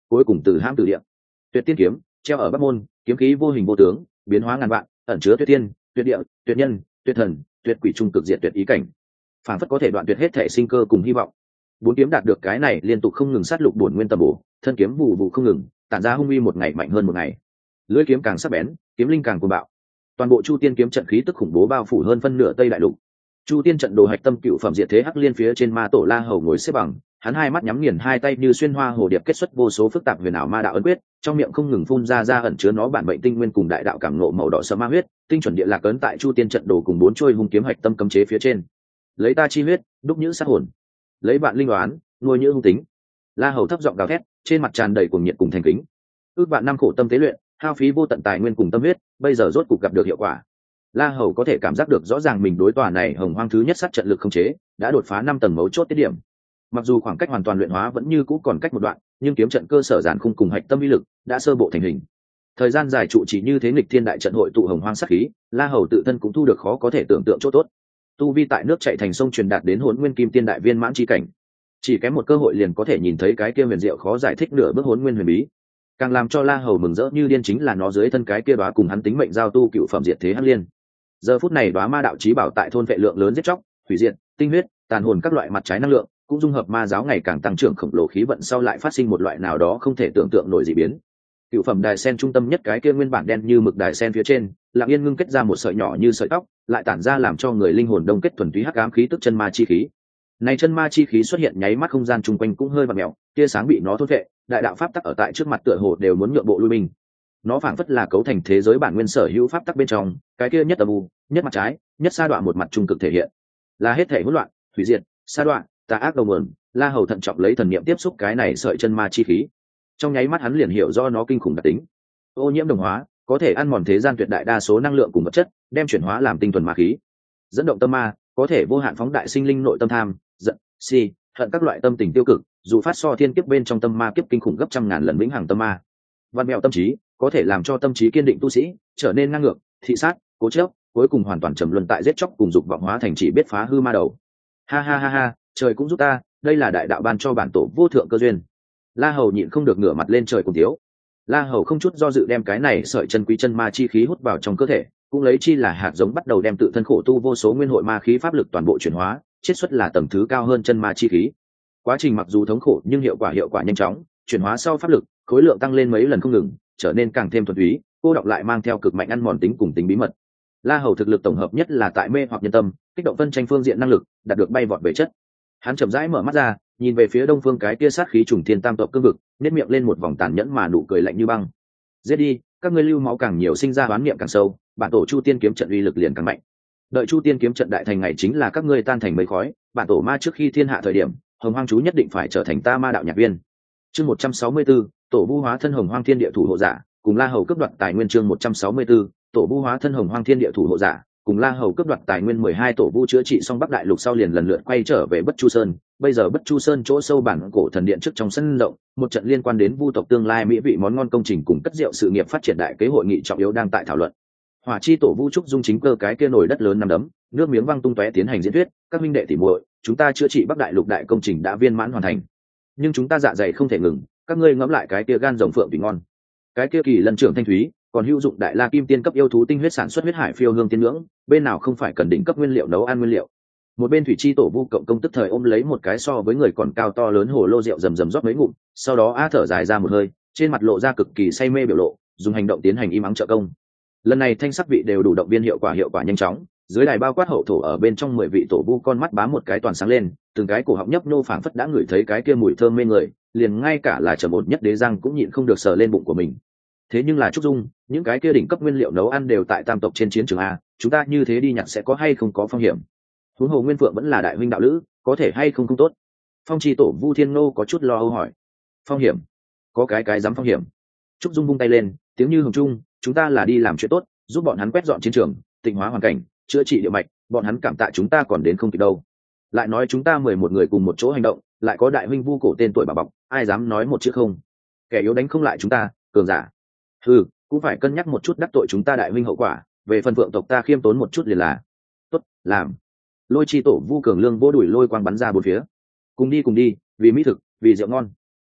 cuối cùng từ hãm từ địa. Tuyệt tiên kiếm treo ở bắc môn, kiếm khí vô hình vô tướng, biến hóa ngàn vạn, ẩn chứa tuyệt tiên, tuyệt địa, tuyệt nhân, tuyệt thần, tuyệt quỷ trung cực diệt tuyệt ý cảnh, phản phất có thể đoạn tuyệt hết thể sinh cơ cùng hy vọng. Bốn kiếm đạt được cái này liên tục không ngừng sát lục bổn nguyên tầm bổ, thân kiếm vụ vụ không ngừng, tản ra hung uy một ngày mạnh hơn một ngày. Lưỡi kiếm càng sắc bén, kiếm linh càng cuồng bạo. Toàn bộ Chu Tiên kiếm trận khí tức khủng bố bao phủ hơn phân nửa Tây Đại Lục. Chu Tiên trận đồ hạch tâm cựu phẩm diệt thế hắc liên phía trên ma tổ La Hầu ngồi xếp bằng, hắn hai mắt nhắm nghiền, hai tay như xuyên hoa hồ điệp kết xuất vô số phức tạp huyền ảo ma đạo ấn quyết, trong miệng không ngừng phun ra ẩn chứa nó bản mệnh tinh nguyên cùng đại đạo cảm ngộ màu đỏ sẫm ma huyết, tinh chuẩn địa lạc ấn tại Chu Tiên trận đồ cùng bốn trôi hung kiếm hạch tâm cấm chế phía trên. Lấy ta chi huyết, đúc nhữ sát hồn, lấy vạn linh đoán, nuôi nhữ hung tính. La Hầu thấp giọng gào thét, trên mặt tràn đầy cuồng nhiệt cùng thành kính. Ước vạn năm khổ tâm tế luyện, hao phí vô tận tài nguyên cùng tâm huyết, bây giờ rốt cục gặp được hiệu quả. La Hầu có thể cảm giác được rõ ràng mình đối tòa này hồng hoang thứ nhất sát trận lực không chế đã đột phá 5 tầng mấu chốt tiết điểm. Mặc dù khoảng cách hoàn toàn luyện hóa vẫn như cũ còn cách một đoạn, nhưng kiếm trận cơ sở giản khung cùng hạch tâm uy lực đã sơ bộ thành hình. Thời gian dài trụ chỉ như thế nghịch thiên đại trận hội tụ hồng hoang sát khí, La Hầu tự thân cũng thu được khó có thể tưởng tượng chỗ tốt. Tu vi tại nước chảy thành sông truyền đạt đến Hỗn Nguyên Kim Tiên đại viên mãn chi cảnh, chỉ kém một cơ hội liền có thể nhìn thấy cái kia huyền diệu khó giải thích nửa bước Hỗn Nguyên huyền bí. Càng làm cho La Hầu mừng rỡ như điên chính là nó dưới thân cái kia đóa cùng hắn tính mệnh giao tu cựu phẩm diệt thế hắc liên. Giờ phút này đóa ma đạo chí bảo tại thôn vệ lượng lớn giết chóc, hủy diệt, tinh huyết, tàn hồn các loại mặt trái năng lượng, cũng dung hợp ma giáo ngày càng tăng trưởng khổng lồ khí vận sau lại phát sinh một loại nào đó không thể tưởng tượng nổi dị biến. Cựu phẩm đài sen trung tâm nhất cái kia nguyên bản đen như mực đài sen phía trên, lặng yên ngưng kết ra một sợi nhỏ như sợi tóc, lại tản ra làm cho người linh hồn đông kết thuần túy hắc ám khí tức chân ma chi khí. Này chân ma chi khí xuất hiện nháy mắt không gian chung quanh cũng hơi vặn mèo, tia sáng bị nó thôn vệ, đại đạo pháp tắc ở tại trước mặt tựa hồ đều muốn nhượng bộ lui binh. Nó phảng phất là cấu thành thế giới bản nguyên sở hữu pháp tắc bên trong, cái kia nhất âm u, nhất mặt trái, nhất sa đoạn một mặt trung cực thể hiện, là hết thể hỗn loạn, hủy diệt, sa đoạn, tà ác đầu nguồn. La Hầu thận trọng lấy thần niệm tiếp xúc cái này sợi chân ma chi khí, trong nháy mắt hắn liền hiểu do nó kinh khủng đặc tính. Ô nhiễm đồng hóa, có thể ăn mòn thế gian tuyệt đại đa số năng lượng cùng vật chất, đem chuyển hóa làm tinh thuần ma khí. Dẫn động tâm ma, có thể vô hạn phóng đại sinh linh nội tâm tham, giận, si, hận các loại tâm tình tiêu cực, dù phát so thiên kiếp bên trong tâm ma kiếp kinh khủng gấp trăm ngàn lần vĩnh hằng tâm ma. Văn mẹo tâm trí, có thể làm cho tâm trí kiên định tu sĩ trở nên ngang ngược, thị sát, cố chấp, cuối cùng hoàn toàn trầm luân tại giết chóc cùng dục vọng hóa thành chỉ biết phá hư ma đầu. Ha ha ha ha, trời cũng giúp ta, đây là đại đạo ban cho bản tổ vô thượng cơ duyên. La Hầu nhịn không được ngửa mặt lên trời cùng thiếu. La Hầu không chút do dự đem cái này sợi chân quý chân ma chi khí hút vào trong cơ thể, cũng lấy chi là hạt giống bắt đầu đem tự thân khổ tu vô số nguyên hội ma khí pháp lực toàn bộ chuyển hóa, chiết xuất là tầng thứ cao hơn chân ma chi khí. Quá trình mặc dù thống khổ nhưng hiệu quả nhanh chóng, chuyển hóa sau pháp lực, khối lượng tăng lên mấy lần không ngừng, trở nên càng thêm thuần túy, cô đọng lại mang theo cực mạnh ăn mòn tính cùng tính bí mật. La Hầu thực lực tổng hợp nhất là tại mê hoặc nhân tâm, kích động phân tranh phương diện năng lực, đạt được bay vọt về chất. Hắn chậm rãi mở mắt ra, nhìn về phía đông phương cái kia sát khí trùng thiên tam tộc cương vực, nét miệng lên một vòng tàn nhẫn mà nụ cười lạnh như băng. Giết đi, các ngươi lưu máu càng nhiều sinh ra oán niệm càng sâu, bản tổ Chu Tiên kiếm trận uy lực liền càng mạnh. Đợi Chu Tiên kiếm trận đại thành ngày chính là các ngươi tan thành mây khói, bản tổ ma trước khi thiên hạ thời điểm, Hồng Hoang chú nhất định phải trở thành ta ma đạo nhạc viên. Chương 164, tổ vu hóa thân Hồng Hoang thiên địa thủ hộ giả, cùng La Hầu cướp đoạt tài nguyên. Chương 164, tổ vu hóa thân Hồng Hoang thiên địa thủ hộ giả, cùng La Hầu cướp đoạt tài nguyên. 12 tổ vu chữa trị xong Bắc Đại Lục sau liền lần lượt quay trở về Bất Chu Sơn. Bây giờ Bất Chu Sơn chỗ sâu bản cổ thần điện trước trong sân động, một trận liên quan đến vu tộc tương lai mỹ vị món ngon công trình cùng cất rượu sự nghiệp phát triển đại kế hội nghị trọng yếu đang tại thảo luận. Hỏa chi tổ vu trúc dung chính cơ cái kia nổi đất lớn năm đấm, nước miếng văng tung tóe tiến hành diễn thuyết. Các minh đệ tỉ muội, chúng ta chữa trị Bắc Đại Lục đại công trình đã viên mãn hoàn thành, nhưng chúng ta dạ dày không thể ngừng. Các ngươi ngẫm lại cái kia gan rồng phượng vị ngon, cái kia kỳ lân trưởng thanh thúy, còn hữu dụng đại la kim tiên cấp yêu thú tinh huyết sản xuất huyết hải phiêu hương tiên ngưỡng, bên nào không phải cần đỉnh cấp nguyên liệu nấu ăn nguyên liệu. Một bên thủy chi tổ vu cộng công tức thời ôm lấy một cái so với người còn cao to lớn hồ lô rượu rầm rầm rót mấy ngụm, sau đó a thở dài ra một hơi, trên mặt lộ ra cực kỳ say mê biểu lộ, dùng hành động tiến hành im ắng trợ công. Lần này thanh sắc vị đều đủ động viên hiệu quả nhanh chóng, dưới đài bao quát hậu thổ ở bên trong 10 vị tổ vu con mắt bám một cái toàn sáng lên, từng cái cổ họng nhấp nhô phảng phất đã ngửi thấy cái kia mùi thơm mê người, liền ngay cả là trầm ổn nhất đế răng cũng nhịn không được sờ lên bụng của mình. Thế nhưng là trúc dung, những cái kia đỉnh cấp nguyên liệu nấu ăn đều tại tam tộc trên chiến trường a, chúng ta như thế đi nhặt sẽ có hay không có phong hiểm? Huống hồ Nguyên Phượng vẫn là đại huynh đạo lữ, có thể hay không không tốt. Phong chi tổ vu thiên nô có chút lo âu hỏi. Phong hiểm? Có cái dám phong hiểm? Trúc dung vung tay lên, tiếng như hồng trung, chúng ta là đi làm chuyện tốt, giúp bọn hắn quét dọn chiến trường, tịnh hóa hoàn cảnh, chữa trị địa mạch, bọn hắn cảm tạ chúng ta còn đến không kịp đâu. Lại nói chúng ta 11 người cùng một chỗ hành động, lại có đại huynh vu cổ tên tuổi bà bọc, ai dám nói một chữ không? Kẻ yếu đánh không lại chúng ta, cường giả. Cũng phải cân nhắc một chút đắc tội chúng ta đại huynh hậu quả, về phần Phượng tộc ta khiêm tốn một chút liền là. Tốt, làm. Lôi chi tổ vu cường lương vô đuổi lôi quang bắn ra bốn phía. Cùng đi, vì mỹ thực, vì rượu ngon.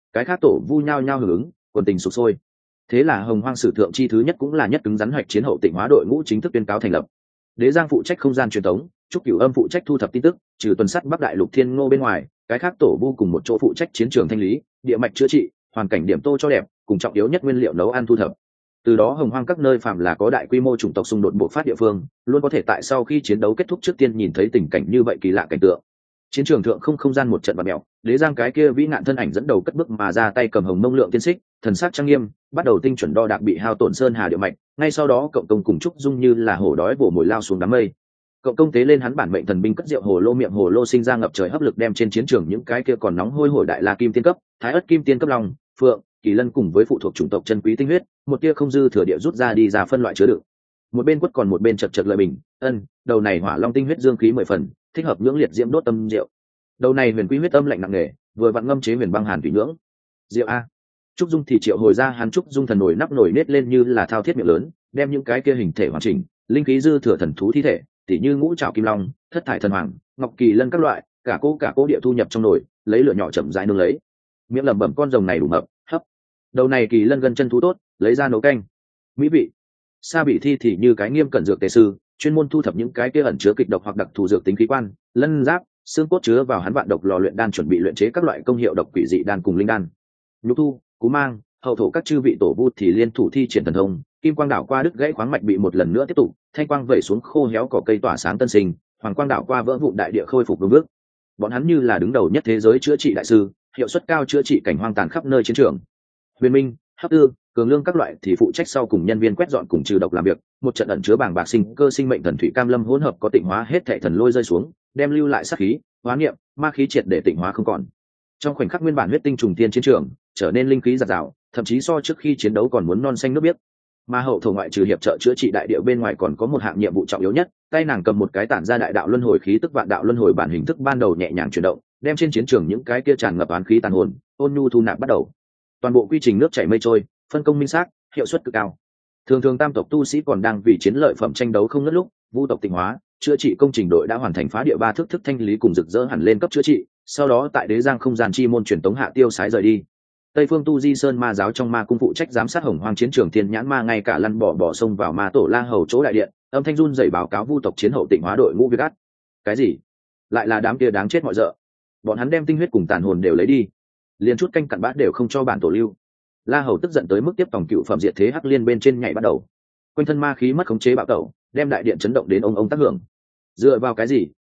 Cái khác tổ vu nhao nhao hưởng ứng, quần tình sục sôi. Thế là Hồng Hoang sử thượng chi thứ nhất cũng là nhất cứng rắn hoạch chiến hậu tịnh hóa đội ngũ chính thức tuyên cáo thành lập. Đế Giang phụ trách không gian truyền thống, Trúc Cửu Âm phụ trách thu thập tin tức, trừ tuần sắt Bắc Đại Lục Thiên Ngô bên ngoài, cái khác tổ vu cùng một chỗ phụ trách chiến trường thanh lý, địa mạch chữa trị, hoàn cảnh điểm tô cho đẹp, cùng trọng yếu nhất nguyên liệu nấu ăn thu thập. Từ đó Hồng Hoang các nơi phạm là có đại quy mô chủng tộc xung đột bộc phát địa phương, luôn có thể tại sau khi chiến đấu kết thúc trước tiên nhìn thấy tình cảnh như vậy kỳ lạ cảnh tượng. Chiến trường thượng không gian một trận bạt mèo, Đế Giang cái kia vĩ nạn thân ảnh dẫn đầu cất bước mà ra tay cầm hồng mông lượng tiên xích, thần sắc trang nghiêm, bắt đầu tinh chuẩn đo đạc bị hao tổn sơn hà địa mạch, ngay sau đó cộng công cùng Trúc Dung như là hổ đói vồ mồi lao xuống đám mây. Cộng công tế lên hắn bản mệnh thần binh cất rượu hồ lô, miệng hồ lô sinh ra ngập trời hấp lực đem trên chiến trường những cái kia còn nóng hôi hổi đại la kim tiên cấp, thái ất kim tiên cấp long, phượng, kỳ lân cùng với phụ thuộc chủng tộc chân quý tinh huyết, một tia không dư thừa địa rút ra đi ra phân loại chứa đựng. Một bên quất còn một bên chật chật lợi bình, đầu này hỏa long tinh huyết dương khí 10 phần, thích hợp nhưỡng liệt diễm đốt tâm rượu. Đầu này huyền quy huyết âm lạnh nặng nề, vừa vặn ngâm chế huyền băng hàn thủy nhưỡng. Rượu a. Trúc Dung thì triệu hồi ra hắn Trúc Dung thần nổi nắp nổi nết lên như là thao thiết miệng lớn, đem những cái kia hình thể hoàn chỉnh, linh khí dư thừa thần thú thi thể, tỉ như ngũ trảo kim long, thất thải thần hoàng, ngọc kỳ lân các loại, cả cố địa thu nhập trong nồi, lấy lửa nhỏ chậm rãi nướng lấy. Miệng lẩm bẩm con rồng này đủ mập, hấp. Đầu này kỳ lân gân chân thú tốt, lấy ra nấu canh. Mỹ vị. Sa Bị Thi thì như cái nghiêm cẩn dược tề sư, chuyên môn thu thập những cái kia ẩn chứa kịch độc hoặc đặc thù dược tính khí quan, lân giáp, xương cốt chứa vào hắn vạn độc lò luyện đan chuẩn bị luyện chế các loại công hiệu độc quỷ dị đan cùng linh đan. Nhục Thu, Cú Mang, hậu thổ các chư vị tổ vu thì liên thủ thi triển thần thông, kim quang đảo qua đứt gãy khoáng mạch bị một lần nữa tiếp tục, thanh quang vẩy xuống khô héo cỏ cây tỏa sáng tân sinh, hoàng quang đảo qua vỡ vụn đại địa khôi phục vương bước. Bọn hắn như là đứng đầu nhất thế giới chữa trị đại sư, hiệu suất cao chữa trị cảnh hoang tàn khắp nơi chiến trường. Huyền Minh, Hấp Tư, Cường Lương các loại thì phụ trách sau cùng nhân viên quét dọn cùng trừ độc làm việc, một trận ẩn chứa bảng bạc sinh cơ sinh mệnh thần thủy cam lâm hỗn hợp có tịnh hóa hết thảy thần lôi rơi xuống, đem lưu lại sát khí, hóa niệm, ma khí triệt để tịnh hóa không còn. Trong khoảnh khắc nguyên bản huyết tinh trùng tiên chiến trường trở nên linh khí giạt rào, thậm chí so trước khi chiến đấu còn muốn non xanh nước biếc. Mà hậu thổ ngoại trừ hiệp trợ chữa trị đại địa bên ngoài còn có một hạng nhiệm vụ trọng yếu nhất, tay nàng cầm một cái tản ra đại đạo luân hồi khí tức vạn đạo luân hồi bản hình thức ban đầu nhẹ nhàng chuyển động, đem trên chiến trường những cái kia tràn ngập oán khí tàn hồn, ôn nhu thu nạp bắt đầu. Toàn bộ quy trình nước chảy mây trôi, phân công minh xác, hiệu suất cực cao. Thường tam tộc tu sĩ còn đang vì chiến lợi phẩm tranh đấu không ngớt lúc, vu tộc tịnh hóa, chữa trị công trình đội đã hoàn thành phá địa ba thức thanh lý cùng rực rỡ hẳn lên cấp chữa trị, sau đó tại Đế Giang không gian chi môn truyền tống hạ tiêu sái rời đi. Tây phương tu di sơn ma giáo trong ma cung phụ trách giám sát hồng hoang chiến trường thiên nhãn ma ngay cả lăn bỏ sông vào ma tổ la hầu chỗ đại điện, âm thanh run rẩy báo cáo vu tộc chiến hậu tịnh hóa đội ngũ việc ắt. Cái gì? Lại là đám kia đáng chết mọi dợ. Bọn hắn đem tinh huyết cùng tàn hồn đều lấy đi, liền chút canh cặn bát đều không cho bản tổ lưu. La hầu tức giận tới mức tiếp tổng cựu phẩm diệt thế hắc liên bên trên nhảy bắt đầu. Quanh thân ma khí mất khống chế bạo tẩu, đem đại điện chấn động đến ông tác hưởng. Dựa vào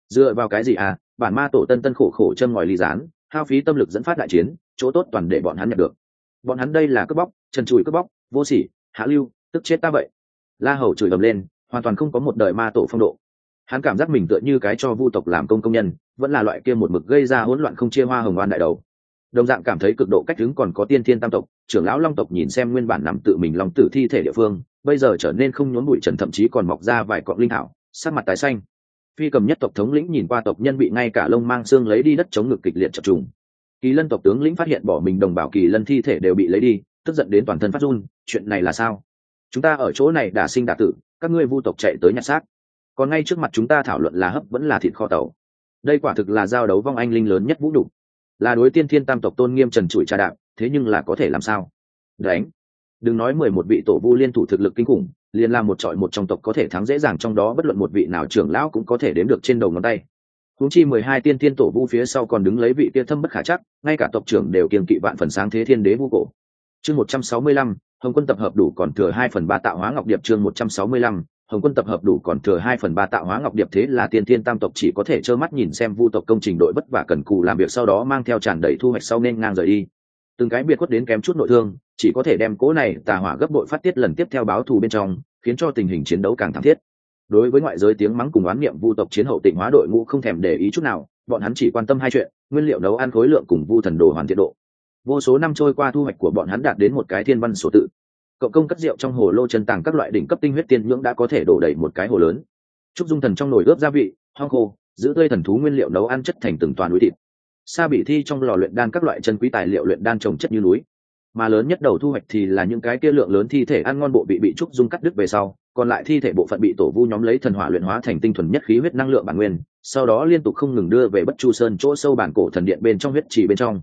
cái gì à? Bản ma tổ tân khổ châm ngòi ly gián, hao phí tâm lực dẫn phát đại chiến, chỗ tốt toàn để bọn hắn nhận được. Bọn hắn đây là cướp bóc, trần trụi cướp bóc, vô sỉ, hạ lưu, tức chết ta vậy. La hầu chửi ầm lên, hoàn toàn không có một đời ma tổ phong độ. Hắn cảm giác mình tựa như cái cho vu tộc làm công nhân, vẫn là loại kia một mực gây ra hỗn loạn không chia hoa hồng oan đại đầu. Đồng dạng cảm thấy cực độ cách đứng còn có tiên thiên tam tộc, trưởng lão long tộc nhìn xem nguyên bản nằm tự mình long tử thi thể địa phương, bây giờ trở nên không nhốn bụi trần, thậm chí còn mọc ra vài cọng linh thảo, sắc mặt tái xanh. Phi cầm nhất tộc thống lĩnh nhìn qua tộc nhân bị ngay cả lông mang xương lấy đi đất chống ngực kịch liệt chập trùng. Kỳ lân tộc tướng lĩnh phát hiện bỏ mình đồng bào kỳ lân thi thể đều bị lấy đi, tức giận đến toàn thân phát run. Chuyện này là sao? Chúng ta ở chỗ này đả sinh đả tử, các ngươi vu tộc chạy tới nhặt xác, còn ngay trước mặt chúng ta thảo luận là hấp vẫn là thịt kho tàu. Đây quả thực là giao đấu vong anh linh lớn nhất vũ đủ, là đối tiên thiên tam tộc tôn nghiêm trần trụi trà đạp. Thế nhưng là có thể làm sao? Đánh! Đừng nói 11 vị tổ vu liên thủ thực lực kinh khủng, liền là một trọi một trong tộc có thể thắng dễ dàng, trong đó bất luận một vị nào trưởng lão cũng có thể đếm được trên đầu ngón tay. Huống chi 12 tiên thiên tổ vu phía sau còn đứng lấy vị kia thâm bất khả chắc, ngay cả tộc trưởng đều kiêng kỵ vạn phần sáng thế thiên đế vu cổ. Chương 165, Hồng Quân tập hợp đủ còn thừa 2/3 tạo hóa ngọc điệp. Chương 165, Hồng Quân tập hợp đủ còn thừa 2/3 tạo hóa ngọc điệp. Thế là tiên thiên tam tộc chỉ có thể trơ mắt nhìn xem vu tộc công trình đội vất vả cần cù làm việc, sau đó mang theo tràn đầy thu hoạch sau nên ngang rời đi. Từng cái biệt quất đến kém chút nội thương, chỉ có thể đem cố này tà hỏa gấp bội phát tiết lần tiếp theo báo thù bên trong, khiến cho tình hình chiến đấu càng thảm thiết. Đối với ngoại giới tiếng mắng cùng oán niệm, vu tộc chiến hậu tịnh hóa đội ngũ không thèm để ý chút nào, bọn hắn chỉ quan tâm hai chuyện: nguyên liệu nấu ăn khối lượng cùng vu thần đồ hoàn thiện độ. Vô số năm trôi qua, thu hoạch của bọn hắn đạt đến một cái thiên văn số tự. Cộng công cất rượu trong hồ lô chân tàng các loại đỉnh cấp tinh huyết tiên nhưỡng đã có thể đổ đầy một cái hồ lớn. Trúc Dung thần trong nồi ướp gia vị, hoang khô, giữ tươi thần thú nguyên liệu nấu ăn chất thành từng toàn núi thịt. Sa Bị Thi trong lò luyện đan các loại chân quý tài liệu luyện đan trồng chất như núi. Mà lớn nhất đầu thu hoạch thì là những cái kia lượng lớn thi thể ăn ngon bộ bị Trúc Dung cắt đứt về sau, còn lại thi thể bộ phận bị tổ vu nhóm lấy thần hỏa luyện hóa thành tinh thuần nhất khí huyết năng lượng bản nguyên, sau đó liên tục không ngừng đưa về Bất Chu Sơn chỗ sâu bản cổ thần điện bên trong huyết trì bên trong.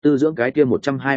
tư dưỡng cái kia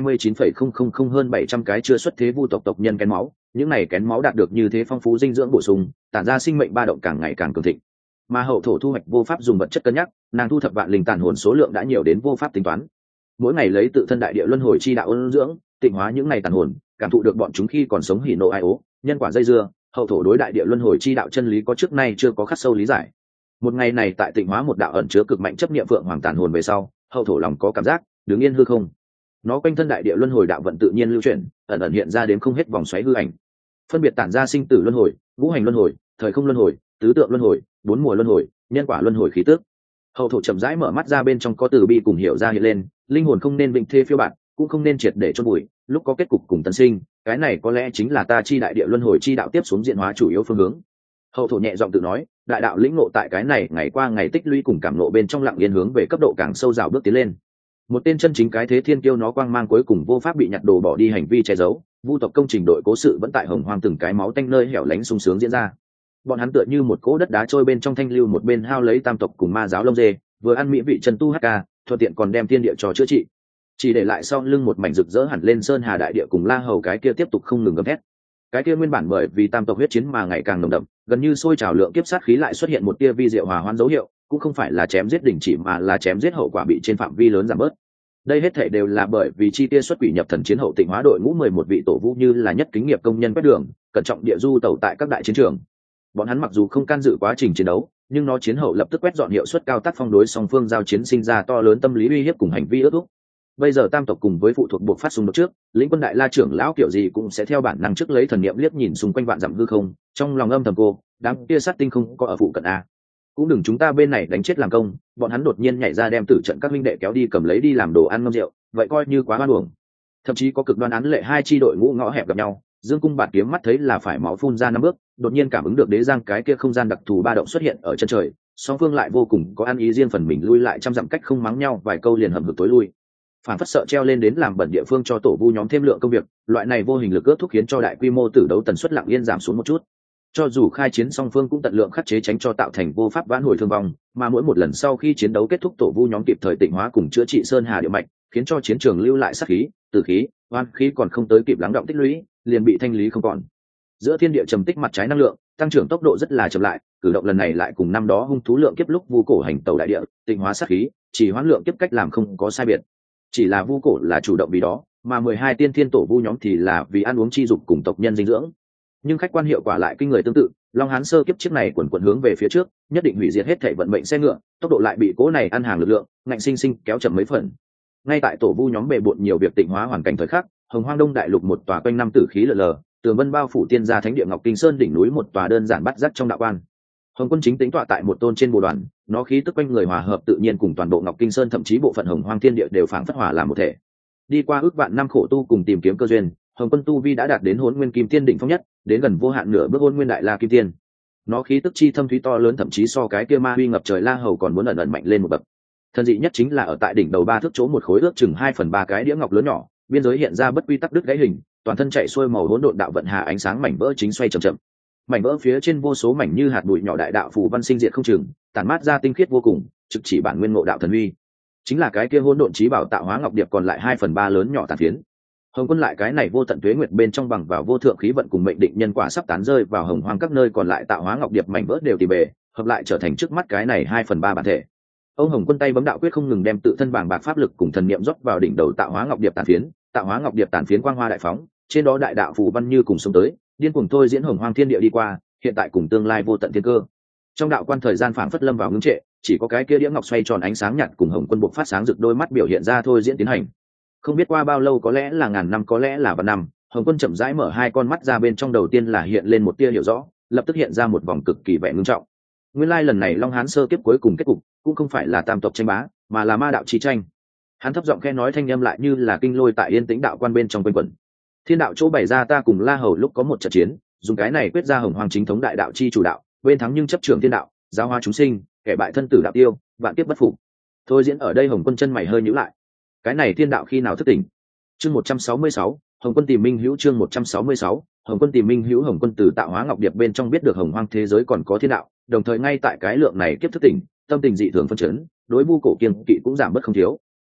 129,000 hơn 700 cái chưa xuất thế vu tộc tộc nhân kén máu. Những này kén máu đạt được như thế phong phú dinh dưỡng bổ sung, tản ra sinh mệnh ba động càng ngày càng cường thịnh. Mà hậu thổ thu hoạch vô pháp dùng vật chất cân nhắc, nàng thu thập vạn linh tàn hồn số lượng đã nhiều đến vô pháp tính toán. Mỗi ngày lấy tự thân đại địa luân hồi chi đạo ôn dưỡng, tịnh hóa những này tàn hồn, cảm thụ được bọn chúng khi còn sống hỉ nộ ai ố, nhân quả dây dưa, hậu thổ đối đại địa luân hồi chi đạo chân lý có trước nay chưa có khắc sâu lý giải. Một ngày này tại tịnh hóa một đạo ẩn chứa cực mạnh chấp niệm vượng hoàng tàn hồn về sau, hậu thổ lòng có cảm giác đứng yên hư không. Nó quanh thân đại địa luân hồi đạo vận tự nhiên lưu chuyển, ẩn ẩn hiện ra đến không hết vòng xoáy hư ảnh, phân biệt tản ra sinh tử luân hồi, ngũ hành luân hồi, thời không luân hồi, tứ tượng luân hồi, bốn mùa luân hồi, nhân quả luân hồi khí tức. Hậu thổ chậm rãi mở mắt ra, bên trong có từ bi cùng hiểu ra hiện lên, linh hồn không nên vĩnh thê phiêu bạt, cũng không nên triệt để chôn vùi, lúc có kết cục cùng tân sinh, cái này có lẽ chính là ta chi đại địa luân hồi chi đạo tiếp xuống diễn hóa chủ yếu phương hướng. Hậu thổ nhẹ giọng tự nói, đại đạo lĩnh ngộ tại cái này ngày qua ngày tích lũy cùng cảm ngộ bên trong lặng yên hướng về cấp độ càng sâu dạo bước tiến lên. Một tên chân chính cái thế thiên kiêu, nó quang mang cuối cùng vô pháp bị nhặt đồ bỏ đi hành vi che giấu, vu tộc công trình đội cố sự vẫn tại hồng hoang từng cái máu tanh nơi hẻo lánh sung sướng diễn ra. Bọn hắn tựa như một cỗ đất đá trôi bên trong thanh lưu, một bên hao lấy tam tộc cùng ma giáo lông dê, vừa ăn mỹ vị chân tu hk, thuận tiện còn đem thiên địa cho chữa trị, chỉ để lại sau lưng một mảnh rực rỡ hẳn lên sơn hà đại địa cùng la hầu cái kia tiếp tục không ngừng gầm thét. Cái kia nguyên bản bởi vì tam tộc huyết chiến mà ngày càng nồng đậm, gần như sôi trào lượng kiếp sát khí lại xuất hiện một tia vi diệu hòa hoãn dấu hiệu, cũng không phải là chém giết đình chỉ mà là chém giết hậu quả bị trên phạm vi lớn giảm bớt. Đây hết thảy đều là bởi vì chi tia xuất quỷ nhập thần chiến hậu tịnh hóa đội ngũ 11 vị tổ vu như là nhất kính nghiệp công nhân quét đường, cẩn trọng địa du tẩu tại các đại chiến trường. Bọn hắn mặc dù không can dự quá trình chiến đấu, nhưng nó chiến hậu lập tức quét dọn hiệu suất cao tác phong, đối song phương giao chiến sinh ra to lớn tâm lý uy hiếp cùng hành vi ước thúc. Bây giờ tam tộc cùng với phụ thuộc buộc phát xung đột trước, lĩnh quân đại la trưởng lão kiểu gì cũng sẽ theo bản năng trước lấy thần niệm liếc nhìn xung quanh vạn dặm hư không, trong lòng âm thầm cô, đám kia sát tinh không có ở phụ cận a, cũng đừng chúng ta bên này đánh chết làm công, bọn hắn đột nhiên nhảy ra đem tử trận các minh đệ kéo đi cầm lấy đi làm đồ ăn ngâm rượu, vậy coi như quá oan uổng. Thậm chí có cực đoan án lệ, hai chi đội ngũ ngõ hẹp gặp nhau, dương cung bạt kiếm mắt thấy là phải máu phun ra 5 bước, đột nhiên cảm ứng được đế giang cái kia không gian đặc thù ba động xuất hiện ở chân trời, song phương lại vô cùng có ăn ý, riêng phần mình lui lại trăm dặm cách không mắng nhau vài câu liền hầm hực tối lui. Phản phất sợ treo lên đến làm bẩn địa phương cho tổ vu nhóm thêm lượng công việc, loại này vô hình lực ước thúc khiến cho đại quy mô tử đấu tần suất lặng yên giảm xuống một chút. Cho dù khai chiến song phương cũng tận lượng khắc chế tránh cho tạo thành vô pháp vãn hồi thương vong, mà mỗi một lần sau khi chiến đấu kết thúc, tổ vu nhóm kịp thời tịnh hóa cùng chữa trị sơn hà địa mạch, khiến cho chiến trường lưu lại sát khí, tử khí, oan khí còn không tới kịp lắng động tích lũy, liền bị thanh lý không còn. Giữa thiên địa trầm tích mặt trái năng lượng, tăng trưởng tốc độ rất là chậm lại, cử động lần này lại cùng năm đó hung thú lượng kiếp lúc vu cổ hành tàu đại địa, tịnh hóa sát khí, chỉ hoãn lượng kiếp cách làm không có sai biệt. Chỉ là vu cổ là chủ động vì đó, mà 12 tiên thiên tổ vu nhóm thì là vì ăn uống chi dục cùng tộc nhân dinh dưỡng. Nhưng khách quan hiệu quả lại kinh người tương tự, long hán sơ kiếp chiếc này quần quần hướng về phía trước, nhất định hủy diệt hết thảy vận mệnh xe ngựa, tốc độ lại bị cố này ăn hàng lực lượng ngạnh sinh sinh kéo chậm mấy phần. Ngay tại tổ vu nhóm bề bộn nhiều việc tịnh hóa hoàn cảnh thời khắc, hồng hoang đông đại lục một tòa quanh năm tử khí lờ lờ, tường vân bao phủ tiên gia thánh địa ngọc kinh sơn đỉnh núi một tòa đơn giản bắt dắt trong đạo quan. Hồng quân chính tính tọa tại một tôn trên bồ đoàn, nó khí tức quanh người hòa hợp tự nhiên cùng toàn bộ ngọc kinh sơn, thậm chí bộ phận hồng hoang thiên địa đều phảng phất hòa làm một thể. Đi qua ước vạn năm khổ tu cùng tìm kiếm cơ duyên, hồng quân tu vi đã đạt đến hỗn nguyên kim tiên đỉnh phong nhất, đến gần vô hạn nửa bước hỗn nguyên đại la kim tiên. Nó khí tức chi thâm thúy to lớn, thậm chí so cái kia ma huy ngập trời la hầu còn muốn ẩn ẩn mạnh lên một bậc. Thần dị nhất chính là ở tại đỉnh đầu 3 thước chỗ một khối ước chừng 2/3 cái đĩa ngọc lớn nhỏ, biên giới hiện ra bất quy tắc đứt gãy hình, toàn thân chạy xuôi màu hỗn độn đạo vận hà ánh sáng mảnh vỡ chính xoay chậm chậm. Mảnh vỡ phía trên vô số mảnh như hạt bụi nhỏ đại đạo phù văn sinh diệt không chừng, tản mát ra tinh khiết vô cùng, trực chỉ bản nguyên ngộ đạo thần uy. Chính là cái kia hỗn độn chí bảo tạo hóa ngọc điệp còn lại 2/3 lớn nhỏ tàn phiến. Hồng quân lại cái này vô tận tuế nguyệt bên trong bằng vào vô thượng khí vận cùng mệnh định nhân quả sắp tán rơi vào hồng hoang các nơi còn lại tạo hóa ngọc điệp mảnh vỡ đều tỉ bề, hợp lại trở thành trước mắt cái này 2/3 bản thể. Ông Hồng quân tay bấm đạo quyết không ngừng đem tự thân bàng bạc pháp lực cùng thần niệm rót vào đỉnh đầu tạo hóa ngọc điệp tàn phiến, tạo hóa ngọc điệp tàn phiến quang hoa đại phóng, trên đó đại đạo phù văn như cùng sống tới, điên cuồng thôi diễn hồng hoang thiên địa đi qua, hiện tại cùng tương lai vô tận thiên cơ. Trong đạo quan thời gian phảng phất lâm vào ngưng trệ, chỉ có cái kia đĩa ngọc xoay tròn ánh sáng nhạt cùng Hồng quân buộc phát sáng rực đôi mắt biểu hiện ra thôi diễn tiến hành. Không biết qua bao lâu, có lẽ là ngàn năm, có lẽ là vạn năm, Hồng quân chậm rãi mở hai con mắt ra, bên trong đầu tiên là hiện lên một tia hiểu rõ, lập tức hiện ra một vòng cực kỳ vẻ ngưng trọng. Nguyên lai lần này long hán sơ kiếp cuối cùng kết cục cũng không phải là tam tộc tranh bá, mà là ma đạo chi tranh. Hắn thấp giọng khe nói, thanh âm lại như là kinh lôi tại yên tĩnh đạo quan bên trong quanh quẩn. Thiên đạo chỗ bày ra, ta cùng La Hầu lúc có một trận chiến, dùng cái này quyết ra hồng hoàng chính thống đại đạo chi chủ đạo, bên thắng nhưng chấp trường thiên đạo, giáo hóa chúng sinh, kẻ bại thân tử đạo tiêu, vạn kiếp bất phục. Thôi diễn ở đây, Hồng quân chân mày hơi nhíu lại. Cái này thiên đạo khi nào thức tỉnh? Chương 166, Hồng quân tìm minh hữu. Chương 166, Hồng quân tìm minh hữu. Hồng quân từ tạo hóa ngọc điệp bên trong biết được hồng hoang thế giới còn có thiên đạo, đồng thời ngay tại cái lượng này kiếp thức tỉnh, tâm tình dị thường phân chấn, đối vu cổ kiên kỵ cũng giảm bớt không thiếu.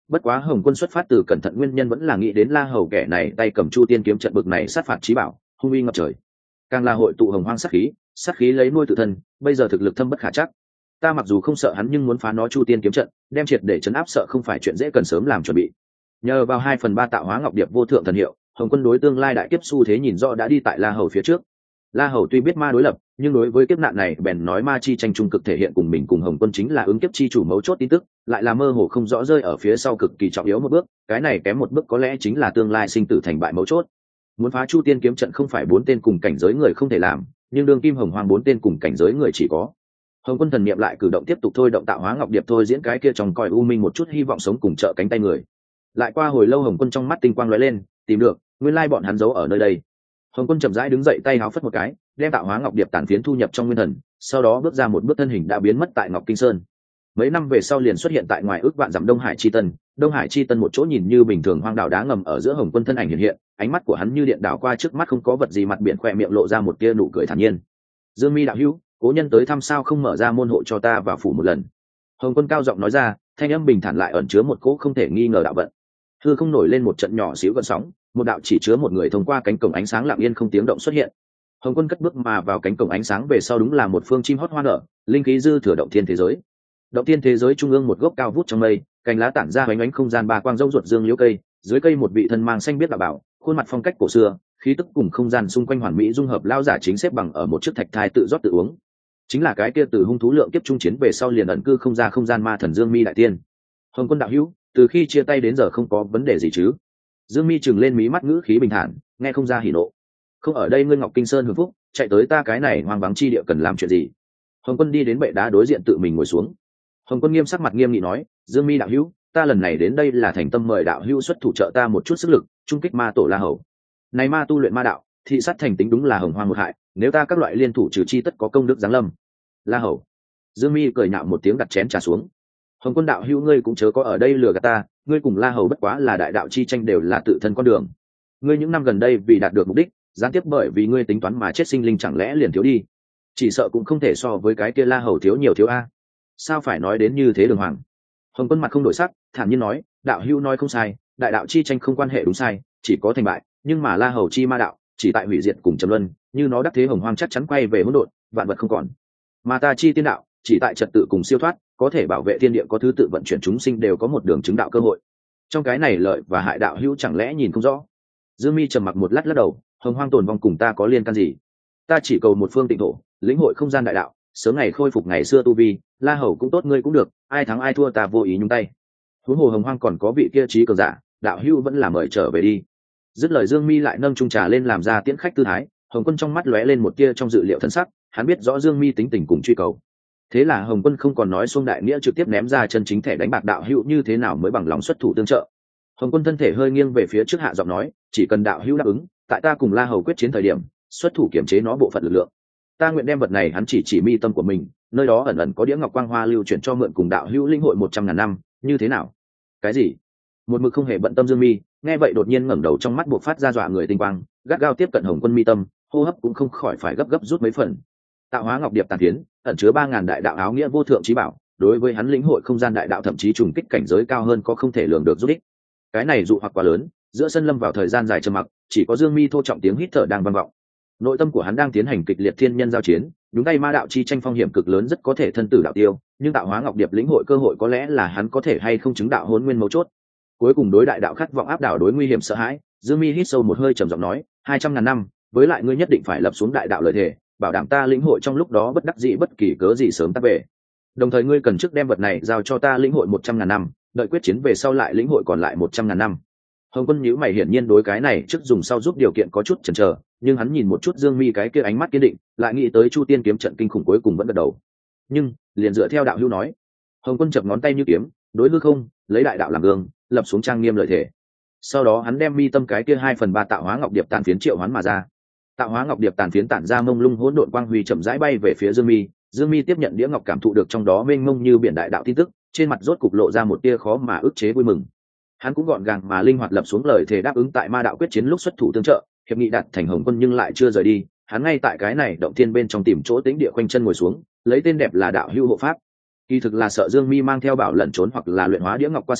Bất quá Hồng Quân xuất phát từ cẩn thận nguyên nhân vẫn là nghĩ đến La Hầu kẻ này tay cầm Chu Tiên kiếm trận bực này sát phạt chí bảo, hung uy ngập trời. Càng là hội tụ hồng hoang sát khí lấy nuôi tự thân, bây giờ thực lực thâm bất khả trắc. Ta mặc dù không sợ hắn nhưng muốn phá nó Chu Tiên kiếm trận, đem triệt để chấn áp sợ không phải chuyện dễ, cần sớm làm chuẩn bị. Nhờ vào 2/3 tạo hóa ngọc điệp vô thượng thần hiệu, Hồng Quân đối tương lai đại kiếp xu thế nhìn rõ đã đi tại La Hầu phía trước. La Hầu tuy biết ma đối lập, nhưng đối với kiếp nạn này bèn nói ma chi tranh trung cực thể hiện cùng mình cùng Hồng Quân chính là ứng kiếp chi chủ mấu chốt tin tức, lại là mơ hồ không rõ rơi ở phía sau cực kỳ trọng yếu một bước, cái này kém một bước có lẽ chính là tương lai sinh tử thành bại mấu chốt. Muốn phá Chu Tiên kiếm trận không phải 4 tên cùng cảnh giới người không thể làm, nhưng đương kim hồng hoang 4 tên cùng cảnh giới người chỉ có. Hồng Quân thần niệm lại cử động tiếp tục thôi động tạo hóa ngọc điệp thôi diễn cái kia trong cõi u minh một chút hy vọng sống cùng trợ cánh tay người. Lại qua hồi lâu Hồng Quân trong mắt tinh quang lóe lên, tìm được, nguyên lai bọn hắn giấu ở nơi đây. Hồng Quân chậm rãi đứng dậy, tay háo phất một cái, đem tạo hóa ngọc điệp tản phiến thu nhập trong nguyên thần, sau đó bước ra một bước, thân hình đã biến mất tại Ngọc Kinh Sơn. Mấy năm về sau liền xuất hiện tại ngoài ước vạn dặm Đông Hải chi tân. Đông Hải chi tân một chỗ nhìn như bình thường hoang đảo đá ngầm ở giữa, Hồng Quân thân ảnh hiện hiện, ánh mắt của hắn như điện đảo qua trước mắt không có vật gì, mặt biển khỏe miệng lộ ra một tia nụ cười thản nhiên. Dương Mi đạo hữu, cố nhân tới thăm sao không mở ra môn hộ cho ta vào phủ một lần? Hồng Quân cao giọng nói ra, thanh âm bình thản lại ẩn chứa một cỗ không thể nghi ngờ đạo vận. Hư không nổi lên một trận nhỏ xíu gợn sóng, một đạo chỉ chứa một người thông qua cánh cổng ánh sáng lặng yên không tiếng động xuất hiện. Hồng Quân cất bước mà vào cánh cổng ánh sáng về sau đúng là một phương chim hót hoa nở, linh khí dư thừa động thiên thế giới. Động thiên thế giới trung ương một gốc cao vút trong mây, cành lá tản ra ánh ánh không gian ba quang rông ruột dương liễu cây, dưới cây một vị thân mang xanh biết đạo bảo, khuôn mặt phong cách cổ xưa, khí tức cùng không gian xung quanh hoàn mỹ dung hợp, lao giả chính xếp bằng ở một chiếc thạch thai tự rót tự uống. Chính là cái kia từ hung thú lượng kiếp trung chiến về sau liền ẩn cư không ra không gian ma thần Dương Mi đại tiên. Hồng Quân đạo hữu, từ khi chia tay đến giờ không có vấn đề gì chứ? Dương Mi trừng lên mí mắt, ngữ khí bình thản, nghe không ra hỉ nộ. Không ở đây ngươi Ngọc Kinh Sơn hưởng phúc, chạy tới ta cái này hoang vắng chi địa cần làm chuyện gì? Hồng Quân đi đến bệ đá đối diện tự mình ngồi xuống. Hồng Quân nghiêm sắc mặt nghiêm nghị nói, Dương Mi đạo hữu, ta lần này đến đây là thành tâm mời đạo hữu xuất thủ trợ ta một chút sức lực, trung kích ma tổ La Hầu. Này ma tu luyện ma đạo, thị sát thành tính đúng là hồng hoang một hại, nếu ta các loại liên thủ trừ chi tất có công đức giáng lâm. La Hầu. Dương Mi cười nhạo một tiếng, đặt chén trà xuống. Hồng Quân đạo hữu, ngươi cũng chớ có ở đây lừa gạt ta, ngươi cùng La Hầu bất quá là đại đạo chi tranh, đều là tự thân con đường. Ngươi những năm gần đây vì đạt được mục đích, gián tiếp bởi vì ngươi tính toán mà chết sinh linh, chẳng lẽ liền thiếu đi? Chỉ sợ cũng không thể so với cái kia La Hầu thiếu nhiều thiếu a. Sao phải nói đến như thế đường hoàng? Hồng Quân mặt không đổi sắc, thản nhiên nói, đạo hữu nói không sai, đại đạo chi tranh không quan hệ đúng sai, chỉ có thành bại, nhưng mà La Hầu chi ma đạo chỉ tại hủy diệt cùng trầm luân, như nó đắc thế hồng hoang chắc chắn quay về hỗn độn, vạn vật không còn. Mà ta chi tiên đạo chỉ tại trật tự cùng siêu thoát, có thể bảo vệ thiên địa, có thứ tự vận chuyển chúng sinh, đều có một đường chứng đạo cơ hội. Trong cái này lợi và hại đạo hữu chẳng lẽ nhìn không rõ? Dương Mi trầm mặc một lát lắc đầu, hồng hoang tồn vong cùng ta có liên can gì? Ta chỉ cầu một phương tịnh thổ, lĩnh hội không gian đại đạo, sớm ngày khôi phục ngày xưa tu vi. La Hầu cũng tốt, ngươi cũng được, ai thắng ai thua ta vô ý nhúng tay. Huống hồ hồng hoang còn có vị kia trí cường giả, đạo hữu vẫn là mời trở về đi. Dứt lời Dương Mi lại nâng chung trà lên làm ra tiễn khách tư thái. Hồng Quân trong mắt lóe lên một tia trong dự liệu thân sắc, hắn biết rõ Dương Mi tính tình cùng truy cầu. Thế là Hồng Quân không còn nói xuông đại nghĩa, trực tiếp ném ra chân chính thẻ đánh bạc, đạo hữu như thế nào mới bằng lòng xuất thủ tương trợ? Hồng Quân thân thể hơi nghiêng về phía trước, hạ giọng nói, chỉ cần đạo hữu đáp ứng, tại ta cùng La Hầu quyết chiến thời điểm, xuất thủ kiểm chế nó bộ phận lực lượng. Ta nguyện đem vật này, hắn chỉ mi tâm của mình, nơi đó ẩn ẩn có đĩa ngọc quang hoa lưu chuyển cho mượn, cùng đạo hữu linh hội 100.000 năm, như thế nào? Cái gì? Một mực không hề bận tâm Dương Mi nghe vậy đột nhiên ngẩng đầu, trong mắt buộc phát ra dọa người tinh quang, gắt gao tiếp cận Hồng Quân mi tâm, hô hấp cũng không khỏi phải gấp rút mấy phần. Tạo hóa ngọc điệp tàn phiến ẩn chứa 3.000 đại đạo áo nghĩa vô thượng trí bảo, đối với hắn lĩnh hội không gian đại đạo, thậm chí trùng kích cảnh giới cao hơn, có không thể lường được giúp ích. Cái này dụ hoặc quá lớn, giữa sân lâm vào thời gian dài trầm mặc, chỉ có Dương Mi thô trọng tiếng hít thở đang vang vọng. Nội tâm của hắn đang tiến hành kịch liệt thiên nhân giao chiến, đúng tay ma đạo chi tranh phong hiểm cực lớn, rất có thể thân tử đạo tiêu, nhưng tạo hóa ngọc điệp lĩnh hội cơ hội có lẽ là hắn có thể hay không chứng đạo hôn nguyên mấu chốt. Cuối cùng đối đại đạo khát vọng áp đảo, đối nguy hiểm sợ hãi, Dương Mi hít sâu một hơi, trầm giọng nói, 200.000 năm, với lại ngươi nhất định phải lập xuống đại đạo lời thề, bảo đảm ta lĩnh hội trong lúc đó bất đắc dĩ bất kỳ cớ gì sớm tắt về. Đồng thời ngươi cần trước đem vật này giao cho ta lĩnh hội 100.000 năm, đợi quyết chiến về sau lại lĩnh hội còn lại 100.000 năm. Hồng Quân nhíu mày, hiển nhiên đối cái này trước dùng sau giúp điều kiện có chút chần chờ, nhưng hắn nhìn một chút Dương Mi cái kia ánh mắt kiên định, lại nghĩ tới Chu Tiên kiếm trận kinh khủng, cuối cùng vẫn gật đầu. Nhưng liền dựa theo đạo hữu nói. Hồng Quân chập ngón tay như kiếm, đối hư không, lấy đại đạo làm gương, lập xuống trang nghiêm lợi thể. Sau đó hắn đem mi tâm cái kia 2/3 tạo hóa ngọc điệp tàn phiến triệu hoán mà ra. Tạo hóa ngọc điệp tàn phiến tản ra mông lung hỗn độn quang huy, chậm rãi bay về phía Dương Mi. Dương Mi tiếp nhận đĩa ngọc, cảm thụ được trong đó mênh mông như biển đại đạo tin tức, trên mặt rốt cục lộ ra một tia khó mà ức chế vui mừng. Hắn cũng gọn gàng mà linh hoạt lập xuống lời thề, đáp ứng tại ma đạo quyết chiến lúc xuất thủ tương trợ, hiệp nghị đạt thành. Hồng Quân nhưng lại chưa rời đi, hắn ngay tại cái này động thiên bên trong tìm chỗ tĩnh địa quanh chân ngồi xuống, lấy tên đẹp là đạo hữu hộ pháp. Kỳ thực là sợ Dương Mi mang theo bảo lẩn trốn hoặc là luyện hóa đĩa ngọc qua sâu,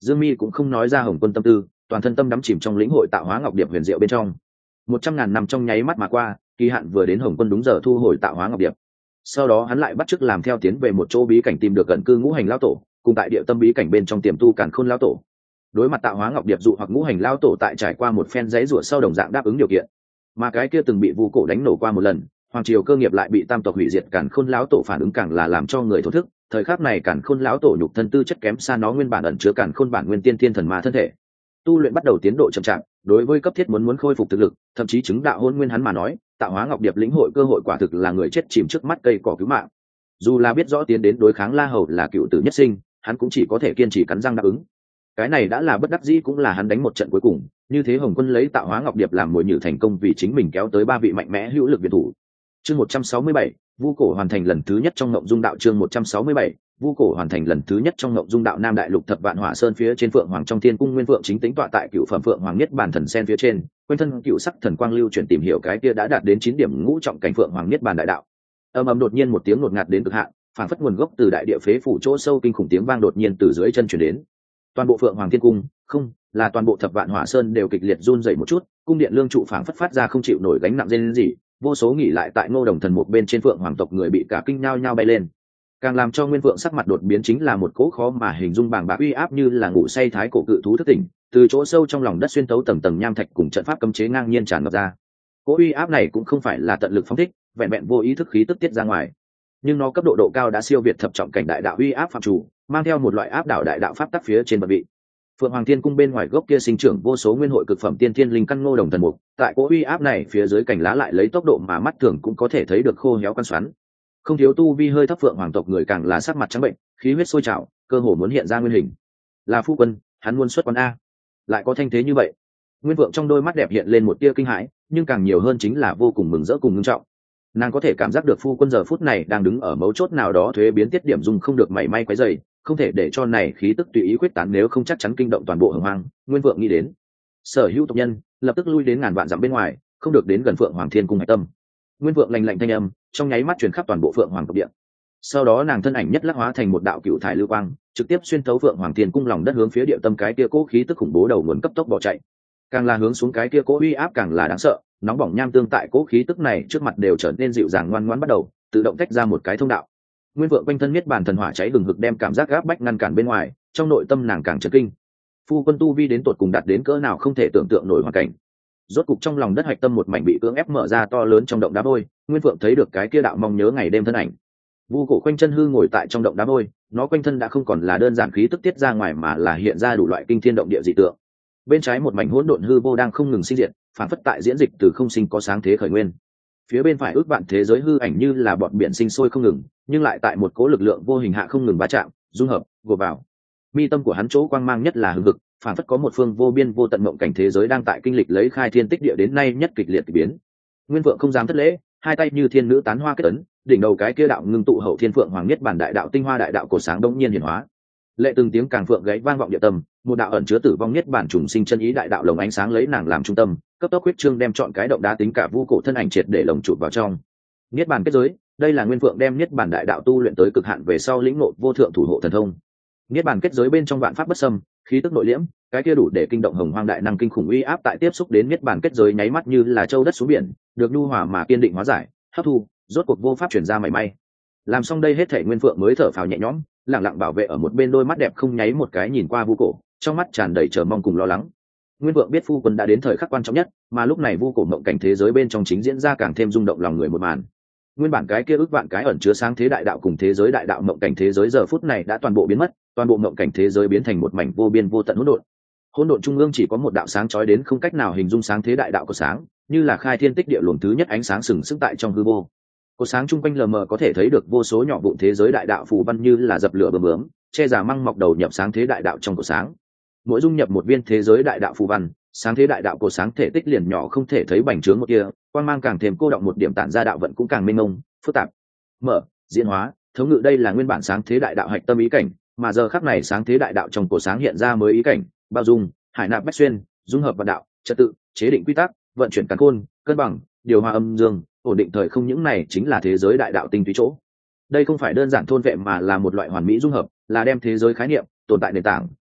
Dương Mi cũng không nói ra Hồng Quân tâm tư, toàn thân tâm đắm chìm trong lĩnh hội tạo hóa ngọc điệp huyền diệu bên trong. 100.000 năm trong nháy mắt mà qua, kỳ hạn vừa đến, Hồng Quân đúng giờ thu hồi tạo hóa ngọc điệp. Sau đó hắn lại bắt chước làm theo tiến về một chỗ bí cảnh tìm được gần cư ngũ hành lão tổ, cùng tại địa tâm bí cảnh bên trong tiềm tu càn khôn lão tổ. Đối mặt tạo hóa ngọc điệp dụ hoặc ngũ hành lão tổ, tại trải qua một phen giấy rủa sau đồng dạng đáp ứng điều kiện. Mà cái kia từng bị vu cổ đánh nổ qua một lần, hoàng triều cơ nghiệp lại bị tam tộc hủy diệt càn khôn lão tổ phản ứng càng là làm cho người thổ thức. Thời khắc này càn khôn lão tổ nhục thân tư chất kém xa nó nguyên bản ẩn chứa càn khôn bản nguyên tiên thiên thần ma thân thể, tu luyện bắt đầu tiến độ chậm chạp. Đối với cấp thiết muốn khôi phục thực lực, thậm chí chứng đạo hôn nguyên hắn mà nói, tạo hóa ngọc điệp lĩnh hội cơ hội quả thực là người chết chìm trước mắt cây cỏ cứu mạng. Dù là biết rõ tiến đến đối kháng La Hầu là cựu tử nhất sinh, hắn cũng chỉ có thể kiên trì cắn răng đáp ứng. Cái này đã là bất đắc dĩ, cũng là hắn đánh một trận cuối cùng. Như thế Hồng Quân lấy tạo hóa ngọc điệp làm mồi nhử thành công, vì chính mình kéo tới 3 vị mạnh mẽ hữu lực viện thủ. Chương 167, vu cổ hoàn thành lần thứ nhất trong ngộng dung đạo. Chương 167, vu cổ hoàn thành lần thứ nhất trong ngộng dung đạo. Nam đại lục thập vạn hỏa sơn phía trên, Phượng Hoàng trong thiên cung, Nguyên Phượng chính tính tọa tại cựu phẩm Phượng Hoàng Niết Bàn thần sen phía trên, quanh thân cựu sắc thần quang lưu chuyển tìm hiểu cái kia đã đạt đến 9 điểm ngũ trọng cảnh Phượng Hoàng Niết Bàn đại đạo. Ầm đột nhiên một tiếng ngột ngạt đến cực hạn, phản phất nguồn gốc từ đại địa phế phủ chỗ sâu, kinh khủng tiếng vang đột nhiên từ dưới chân chuyển đến. Toàn bộ Phượng Hoàng thiên cung, không là toàn bộ thập vạn hỏa sơn đều kịch liệt run rẩy một chút, cung điện lương trụ phảng phất phát ra không chịu nổi gánh nặng rên rỉ, vô số nghỉ lại tại Ngô Đồng thần mục bên trên Phượng Hoàng tộc người bị cả kinh nhao nhao bay lên. Càng làm cho Nguyên Phượng sắc mặt đột biến chính là một cỗ khó mà hình dung bàng bạc uy áp, như là ngủ say thái cổ cự thú thức tỉnh, từ chỗ sâu trong lòng đất xuyên tấu tầng tầng nham thạch cùng trận pháp cấm chế ngang nhiên tràn ngập ra. Cỗ uy áp này cũng không phải là tận lực phóng thích, vẹn vẹn vô ý thức khí tức tiết ra ngoài, nhưng nó cấp độ cao đã siêu việt thập trọng cảnh đại đạo uy áp phạm chủ, mang theo một loại áp đảo đại đạo pháp tắc phía trên bậc vị. Phượng Hoàng Thiên Cung bên ngoài gốc kia sinh trưởng vô số nguyên hội cực phẩm tiên thiên linh căn Ngô Đồng thần mục, tại cỗ uy áp này phía dưới cành lá lại lấy tốc độ mà mắt thường cũng có thể thấy được khô héo căn xoắn. Không thiếu tu vi hơi thấp Phượng Hoàng tộc người càng là sắc mặt trắng bệnh, khí huyết sôi trào, cơ hồ muốn hiện ra nguyên hình. Là phu quân, hắn muốn xuất quân a, lại có thanh thế như vậy. Nguyên Phượng trong đôi mắt đẹp hiện lên một tia kinh hãi, nhưng càng nhiều hơn chính là vô cùng mừng rỡ cùng ngưng trọng. Nàng có thể cảm giác được phu quân giờ phút này đang đứng ở mấu chốt nào đó, thuế biến tiết điểm dùng không được mảy may quấy rầy, không thể để cho này khí tức tùy ý quyết tán, nếu không chắc chắn kinh động toàn bộ Hồng Hoang. Nguyên Vượng nghĩ đến, sở hữu tộc nhân lập tức lui đến ngàn vạn dặm bên ngoài, không được đến gần Phượng Hoàng Thiên Cung hạch tâm. Nguyên Vượng lạnh lạnh thanh âm trong nháy mắt truyền khắp toàn bộ Phượng Hoàng tộc địa. Sau đó nàng thân ảnh nhất lắc hóa thành một đạo cựu thải lưu quang, trực tiếp xuyên thấu Phượng Hoàng Thiên Cung lòng đất, hướng phía địa tâm cái kia cố khí tức khủng bố đầu nguồn cấp tốc bỏ chạy. Càng là hướng xuống cái kia cố uy áp càng là đáng sợ, nóng bỏng nham tương tại cố khí tức này trước mặt đều trở nên dịu dàng ngoan ngoãn, bắt đầu tự động tách ra một cái thông đạo. Nguyên Vượng quanh thân Niết Bàn thần hỏa cháy hừng hực, đem cảm giác gáp bách ngăn cản bên ngoài, trong nội tâm nàng càng chấn kinh. Phu quân tu vi đến tột cùng đạt đến cỡ nào không thể tưởng tượng nổi hoàn cảnh. Rốt cục trong lòng đất hạch tâm một mảnh bị cưỡng ép mở ra to lớn trong động đá vôi, Nguyên Vượng thấy được cái kia đạo mong nhớ ngày đêm thân ảnh. Vu cổ quanh chân hư ngồi tại trong động đá vôi, nó quanh thân đã không còn là đơn giản khí tức tiết ra ngoài, mà là hiện ra đủ loại kinh thiên động địa dị tượng. Bên trái một mảnh hỗn độn hư vô đang không ngừng sinh diệt, phản phất tại diễn dịch từ không sinh có sáng thế khởi nguyên. Phía bên phải ước vạn thế giới hư ảnh như là bọt biển sinh sôi không ngừng, nhưng lại tại một cố lực lượng vô hình hạ không ngừng va chạm, dung hợp, gộp vào. Mi tâm của hắn chỗ quang mang nhất là hừng hực, phản phất có một phương vô biên vô tận mộng cảnh thế giới đang tại kinh lịch lấy khai thiên tích địa đến nay nhất kịch liệt kỳ biến. Nguyên Vượng không dám thất lễ, hai tay như thiên nữ tán hoa kết ấn, đỉnh đầu cái kia đạo ngưng tụ hậu thiên phượng hoàng Niết Bàn đại đạo tinh hoa đại đạo cổ sáng đông nhiên hiển hóa. Lệ từng tiếng càng phượng gáy vang vọng địa tâm, một đạo ẩn chứa tử vong Niết Bàn trùng sinh chân ý đại đạo lồng ánh sáng lấy nàng làm trung tâm, cấp tốc huyết trương đem chọn cái động đá tính cả vu cổ thân ảnh triệt để lồng chụp vào trong. Niết Bàn kết giới, đây là Nguyên Vượng đem Niết Bàn đại đạo tu luyện tới cực hạn về sau lĩnh ngộ vô thượng thủ hộ thần thông. Niết Bàn kết giới bên trong vạn pháp bất xâm, khí tức nội liễm, cái kia đủ để kinh động Hồng Hoang đại năng kinh khủng uy áp tại tiếp xúc đến Niết Bàn kết giới nháy mắt như là châu đất xuống biển, được nhu hòa mà kiên định hóa giải, hấp thu, rốt cuộc vô pháp truyền ra mảy may. Làm xong đây hết thảy, Nguyên Vượng mới thở phào nhẹ nhõm, lặng lặng bảo vệ ở một bên, đôi mắt đẹp không nháy một cái nhìn qua vu cổ, trong mắt tràn đầy chờ mong cùng lo lắng. Nguyên Vượng biết phu quân đã đến thời khắc quan trọng nhất, mà lúc này vu cổ mộng cảnh thế giới bên trong chính diễn ra càng thêm rung động lòng người một màn. Nguyên bản cái kia ước vạn cái ẩn chứa sáng thế đại đạo cùng thế giới đại đạo mộng cảnh thế giới giờ phút này đã toàn bộ biến mất, toàn bộ mộng cảnh thế giới biến thành một mảnh vô biên vô tận hỗn độn. Hỗn độn trung ương chỉ có một đạo sáng chói đến không cách nào hình dung sáng thế đại đạo của sáng, như là khai thiên tích địa luồng thứ nhất ánh sáng sừng sững tại trong hư vô. Cột sáng chung quanh lờ mờ có thể thấy được vô số nhỏ vụn thế giới đại đạo phù văn như là dập lửa bướm bướm, che giả măng mọc đầu nhập sáng thế đại đạo trong cột sáng. Mỗi dung nhập một viên thế giới đại đạo phù văn, sáng thế đại đạo cột sáng thể tích liền nhỏ không thể thấy bành trướng một kia, quang mang càng thêm cô động một điểm, tản ra đạo vận cũng càng mênh mông, phức tạp. Mở, diễn hóa, thống ngự, đây là nguyên bản sáng thế đại đạo hạch tâm ý cảnh, mà giờ khắc này sáng thế đại đạo trong cột sáng hiện ra mới ý cảnh, bao dung, hải nạp bách xuyên, dung hợp vạn đạo, trật tự, chế định quy tắc, vận chuyển càn khôn, cân bằng, điều hòa âm dương, ổn định thời không, những này chính là thế giới đại đạo tinh túy chỗ. Đây không phải đơn giản thôn vệ mà là một loại hoàn mỹ dung hợp, là đem thế giới khái niệm, tồn tại nền tảng,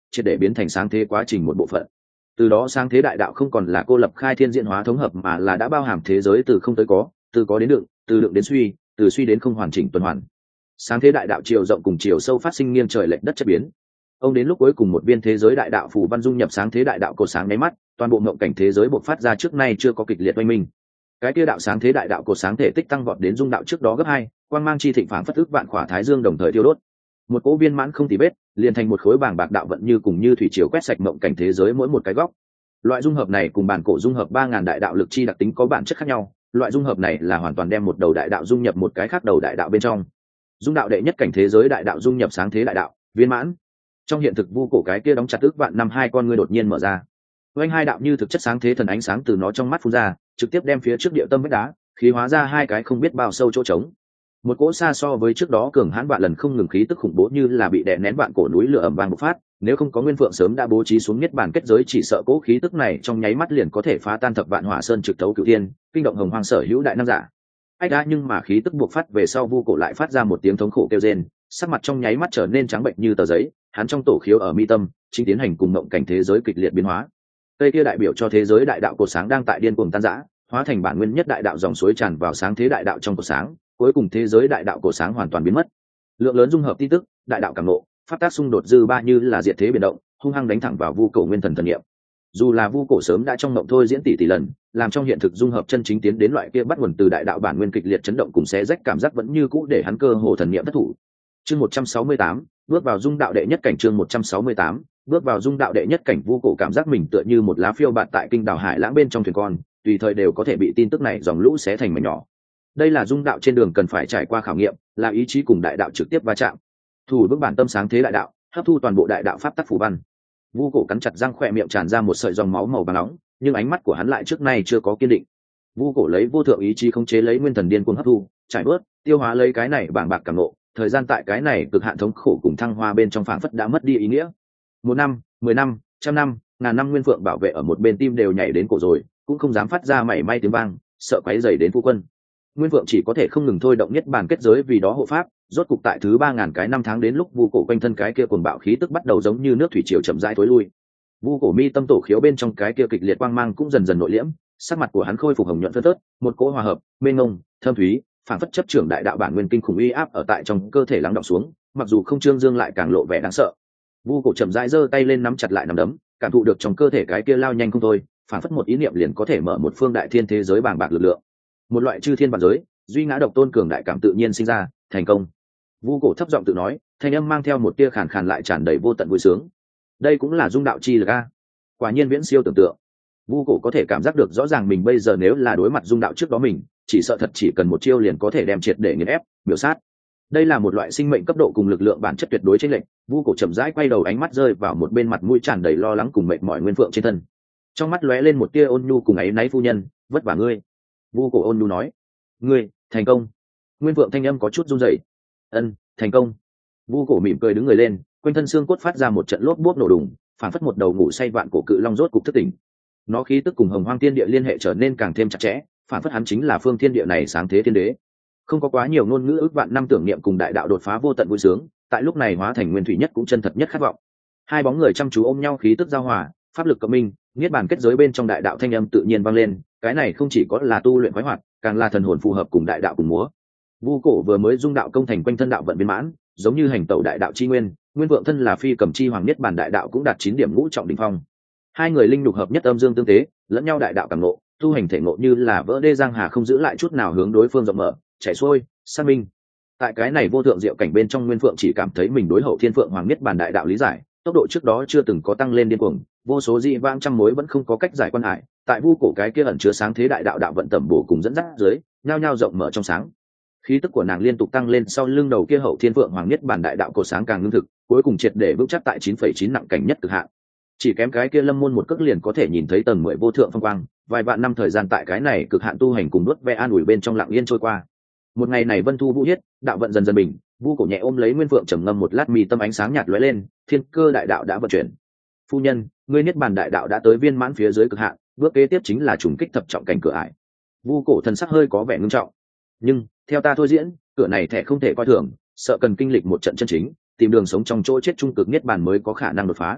triệt để biến thành sáng thế quá trình một bộ phận. Từ đó sáng thế đại đạo không còn là cô lập khai thiên diễn hóa thống hợp, mà là đã bao hàm thế giới từ không tới có, từ có đến đựng, từ đựng đến suy, từ suy đến không hoàn chỉnh tuần hoàn. Sáng thế đại đạo chiều rộng cùng chiều sâu phát sinh nghiêng trời lệch đất chất biến. Ông đến lúc cuối cùng một viên thế giới đại đạo phù văn dung nhập sáng thế đại đạo cột sáng nháy mắt, toàn bộ mộng cảnh thế giới bộc phát ra trước nay chưa có kịch liệt oanh minh. Cái kia đạo sáng thế đại đạo cột sáng thể tích tăng vọt đến dung đạo trước đó gấp 2, quang mang chi thịnh phản phất ức vạn khỏa thái dương đồng thời thiêu đốt. Một cỗ viên mãn không tì vết, liền thành một khối bàng bạc đạo vận như cùng như thủy triều quét sạch mộng cảnh thế giới mỗi một cái góc. Loại dung hợp này cùng bản cổ dung hợp 3000 đại đạo lực chi đặc tính có bản chất khác nhau, loại dung hợp này là hoàn toàn đem một đầu đại đạo dung nhập một cái khác đầu đại đạo bên trong. Dung đạo đệ nhất cảnh thế giới đại đạo dung nhập sáng thế đại đạo, viên mãn. Trong hiện thực vu cổ cái kia đóng chặt ức vạn năm hai con ngươi đột nhiên mở ra. Oanh hai đạo như thực chất sáng thế thần ánh sáng từ nó trong mắt phun ra, trực tiếp đem phía trước địa tâm vách đá khí hóa ra hai cái không biết bao sâu chỗ trống. Một cỗ xa so với trước đó cường hãn vạn lần không ngừng khí tức khủng bố như là bị đè nén vạn cổ núi lửa ầm vang bộc phát, nếu không có Nguyên Phượng sớm đã bố trí xuống nhất bản kết giới, chỉ sợ cỗ khí tức này trong nháy mắt liền có thể phá tan thập vạn hỏa sơn trực tấu cửu thiên, kinh động hồng hoang sở hữu đại nam giả. Ách đã, nhưng mà khí tức buộc phát về sau vu cổ lại phát ra một tiếng thống khổ kêu rên, sắc mặt trong nháy mắt trở nên trắng bệnh như tờ giấy, hắn trong tổ khiếu ở mi tâm chính tiến hành cùng mộng cảnh thế giới kịch liệt biến hóa. Cây kia đại biểu cho thế giới đại đạo cột sáng đang tại điên cuồng tan rã, hóa thành bản nguyên nhất đại đạo dòng suối tràn vào sáng thế đại đạo trong cột sáng, cuối cùng thế giới đại đạo cột sáng hoàn toàn biến mất. Lượng lớn dung hợp tin tức, đại đạo cảm nộ, phát tác xung đột dư ba như là diệt thế biến động, hung hăng đánh thẳng vào vu cổ nguyên thần thần niệm. Dù là vu cổ sớm đã trong mộng thôi diễn tỷ lần, làm trong hiện thực dung hợp chân chính tiến đến loại kia bắt nguồn từ đại đạo bản nguyên kịch liệt chấn động cùng xé rách cảm giác vẫn như cũ để hắn cơ hồ thần niệm thất thủ. Chương 168, bước vào dung đạo đệ nhất cảnh. Chương 168, bước vào dung đạo đệ nhất cảnh. Vu cổ cảm giác mình tựa như một lá phiêu bạt tại kinh đảo hải lãng bên trong thuyền con, tùy thời đều có thể bị tin tức này dòng lũ xé thành mảnh nhỏ. Đây là dung đạo trên đường cần phải trải qua khảo nghiệm, là ý chí cùng đại đạo trực tiếp va chạm. Thủ bước bản tâm sáng thế đại đạo, hấp thu toàn bộ đại đạo pháp tắc phù văn. Vu cổ cắn chặt răng, khỏe miệng tràn ra một sợi dòng máu màu vàng nóng, nhưng ánh mắt của hắn lại trước nay chưa có kiên định. Vu cổ lấy vô thượng ý chí khống chế lấy nguyên thần điên cuồng hấp thu, trải bớt, tiêu hóa lấy cái này bàng bạc cảm nộ. Thời gian tại cái này cực hạn thống khổ cùng thăng hoa bên trong phảng phất đã mất đi ý nghĩa. 1 năm, 10 năm, 100 năm, ngàn năm Nguyên Phượng bảo vệ ở một bên tim đều nhảy đến cổ rồi, cũng không dám phát ra mảy may tiếng vang, sợ quấy rầy đến phu quân. Nguyên Phượng chỉ có thể không ngừng thôi động nhất bản kết giới vì đó hộ pháp, rốt cục tại thứ 3000 cái năm tháng đến lúc vu cổ quanh thân cái kia cuồng bạo khí tức bắt đầu giống như nước thủy triều chậm rãi thối lui. Vu cổ mi tâm tổ khiếu bên trong cái kia kịch liệt quang mang cũng dần dần nội liễm, sắc mặt của hắn khôi phục hồng nhuận phơn phớt, một cỗ hòa hợp, mênh mông, thâm thúy, phản phất chấp trưởng đại đạo bản nguyên kinh khủng uy áp ở tại trong cơ thể lắng đọng xuống, mặc dù không trương dương lại càng lộ vẻ đáng sợ. Vu cổ chậm rãi giơ tay lên nắm chặt lại nắm đấm, cảm thụ được trong cơ thể cái kia lao nhanh không thôi, phản phất một ý niệm liền có thể mở một phương đại thiên thế giới bàng bạc lực lượng. Một loại chư thiên vạn giới, duy ngã độc tôn cường đại cảm tự nhiên sinh ra, thành công. Vu cổ thấp giọng tự nói, thanh âm mang theo một tia khàn khàn lại tràn đầy vô tận vui sướng. Đây cũng là dung đạo chi lực a. Quả nhiên viễn siêu tưởng tượng. Vu cổ có thể cảm giác được rõ ràng mình bây giờ nếu là đối mặt dung đạo trước đó mình, chỉ sợ thật chỉ cần một chiêu liền có thể đem triệt để nghiền ép, miểu sát. Đây là một loại sinh mệnh cấp độ cùng lực lượng bản chất tuyệt đối chênh lệch. Vu cổ chậm rãi quay đầu, ánh mắt rơi vào một bên mặt mũi tràn đầy lo lắng cùng mệt mỏi Nguyên Phượng trên thân. Trong mắt lóe lên một tia ôn nhu cùng áy náy, phu nhân, vất vả ngươi. Vu cổ ôn nhu nói, ngươi thành công. Nguyên Phượng thanh âm có chút run rẩy. Ân, thành công. Vu cổ mỉm cười đứng người lên, quanh thân xương cốt phát ra một trận lốp bốp nổ đùng, phản phất một đầu ngủ say vạn cổ cự long rốt cục thức tỉnh. Nó khí tức cùng hồng hoang thiên địa liên hệ trở nên càng thêm chặt chẽ, phản phất hắn chính là phương thiên địa này sáng thế thiên đế. Không có quá nhiều ngôn ngữ ước vạn năm tưởng niệm cùng đại đạo đột phá vô tận vui sướng, tại lúc này hóa thành nguyên thủy nhất cũng chân thật nhất khát vọng. Hai bóng người chăm chú ôm nhau, khí tức giao hòa, pháp lực cộng minh, niết bàn kết giới bên trong đại đạo thanh âm tự nhiên vang lên. Cái này không chỉ có là tu luyện khoái hoạt, càng là thần hồn phù hợp cùng đại đạo cùng múa. Vu cổ vừa mới dung đạo công thành quanh thân đạo vận viên mãn, giống như hành tẩu đại đạo chi nguyên. Nguyên Vượng thân là phi cầm chi hoàng niết bàn đại đạo cũng đạt 9 điểm ngũ trọng đỉnh phong. Hai người linh đục hợp nhất, âm dương tương tế, lẫn nhau đại đạo cảm ngộ, tu hành thể ngộ như là vỡ đê giang hà, không giữ lại chút nào hướng đối phương rộng mở, chảy xuôi, san minh. Tại cái này vô thượng diệu cảnh bên trong, Nguyên Phượng chỉ cảm thấy mình đối hậu thiên phượng hoàng niết bàn đại đạo lý giải, tốc độ trước đó chưa từng có tăng lên điên cuồng, vô số dị vãng trăm mối vẫn không có cách giải quan hải. Tại vu cổ cái kia ẩn chứa sáng thế đại đạo đạo vận tẩm bổ cùng dẫn dắt dưới, nhao nhao rộng mở trong sáng. Khí tức của nàng liên tục tăng lên, sau lưng đầu kia hậu thiên phượng hoàng niết bàn đại đạo cổ sáng càng ngưng thực, cuối cùng triệt để vững chắc tại 9,9 nặng cảnh nhất cực hạn. Chỉ kém cái kia lâm môn một cước liền có thể nhìn thấy tầng 10 vô thượng phong quang. Vài vạn năm thời gian tại cái này cực hạn tu hành cùng đuốt ve an ủi bên trong lặng yên trôi qua. Một ngày này vân thu vũ hiết, đạo vận dần dần bình, vu cổ nhẹ ôm lấy Nguyên Phượng trầm ngâm một lát, mì tâm ánh sáng nhạt lóe lên, thiên cơ đại đạo đã vận chuyển. Phu nhân, ngươi niết bàn đại đạo đã tới viên mãn phía dưới cực hạn, bước kế tiếp chính là trùng kích thập trọng cảnh cửa ải. Vu cổ thần sắc hơi có vẻ ngưng trọng. Nhưng theo ta thôi diễn, cửa này thẻ không thể coi thường, sợ cần kinh lịch một trận chân chính, tìm đường sống trong chỗ chết trung cực niết bàn mới có khả năng đột phá.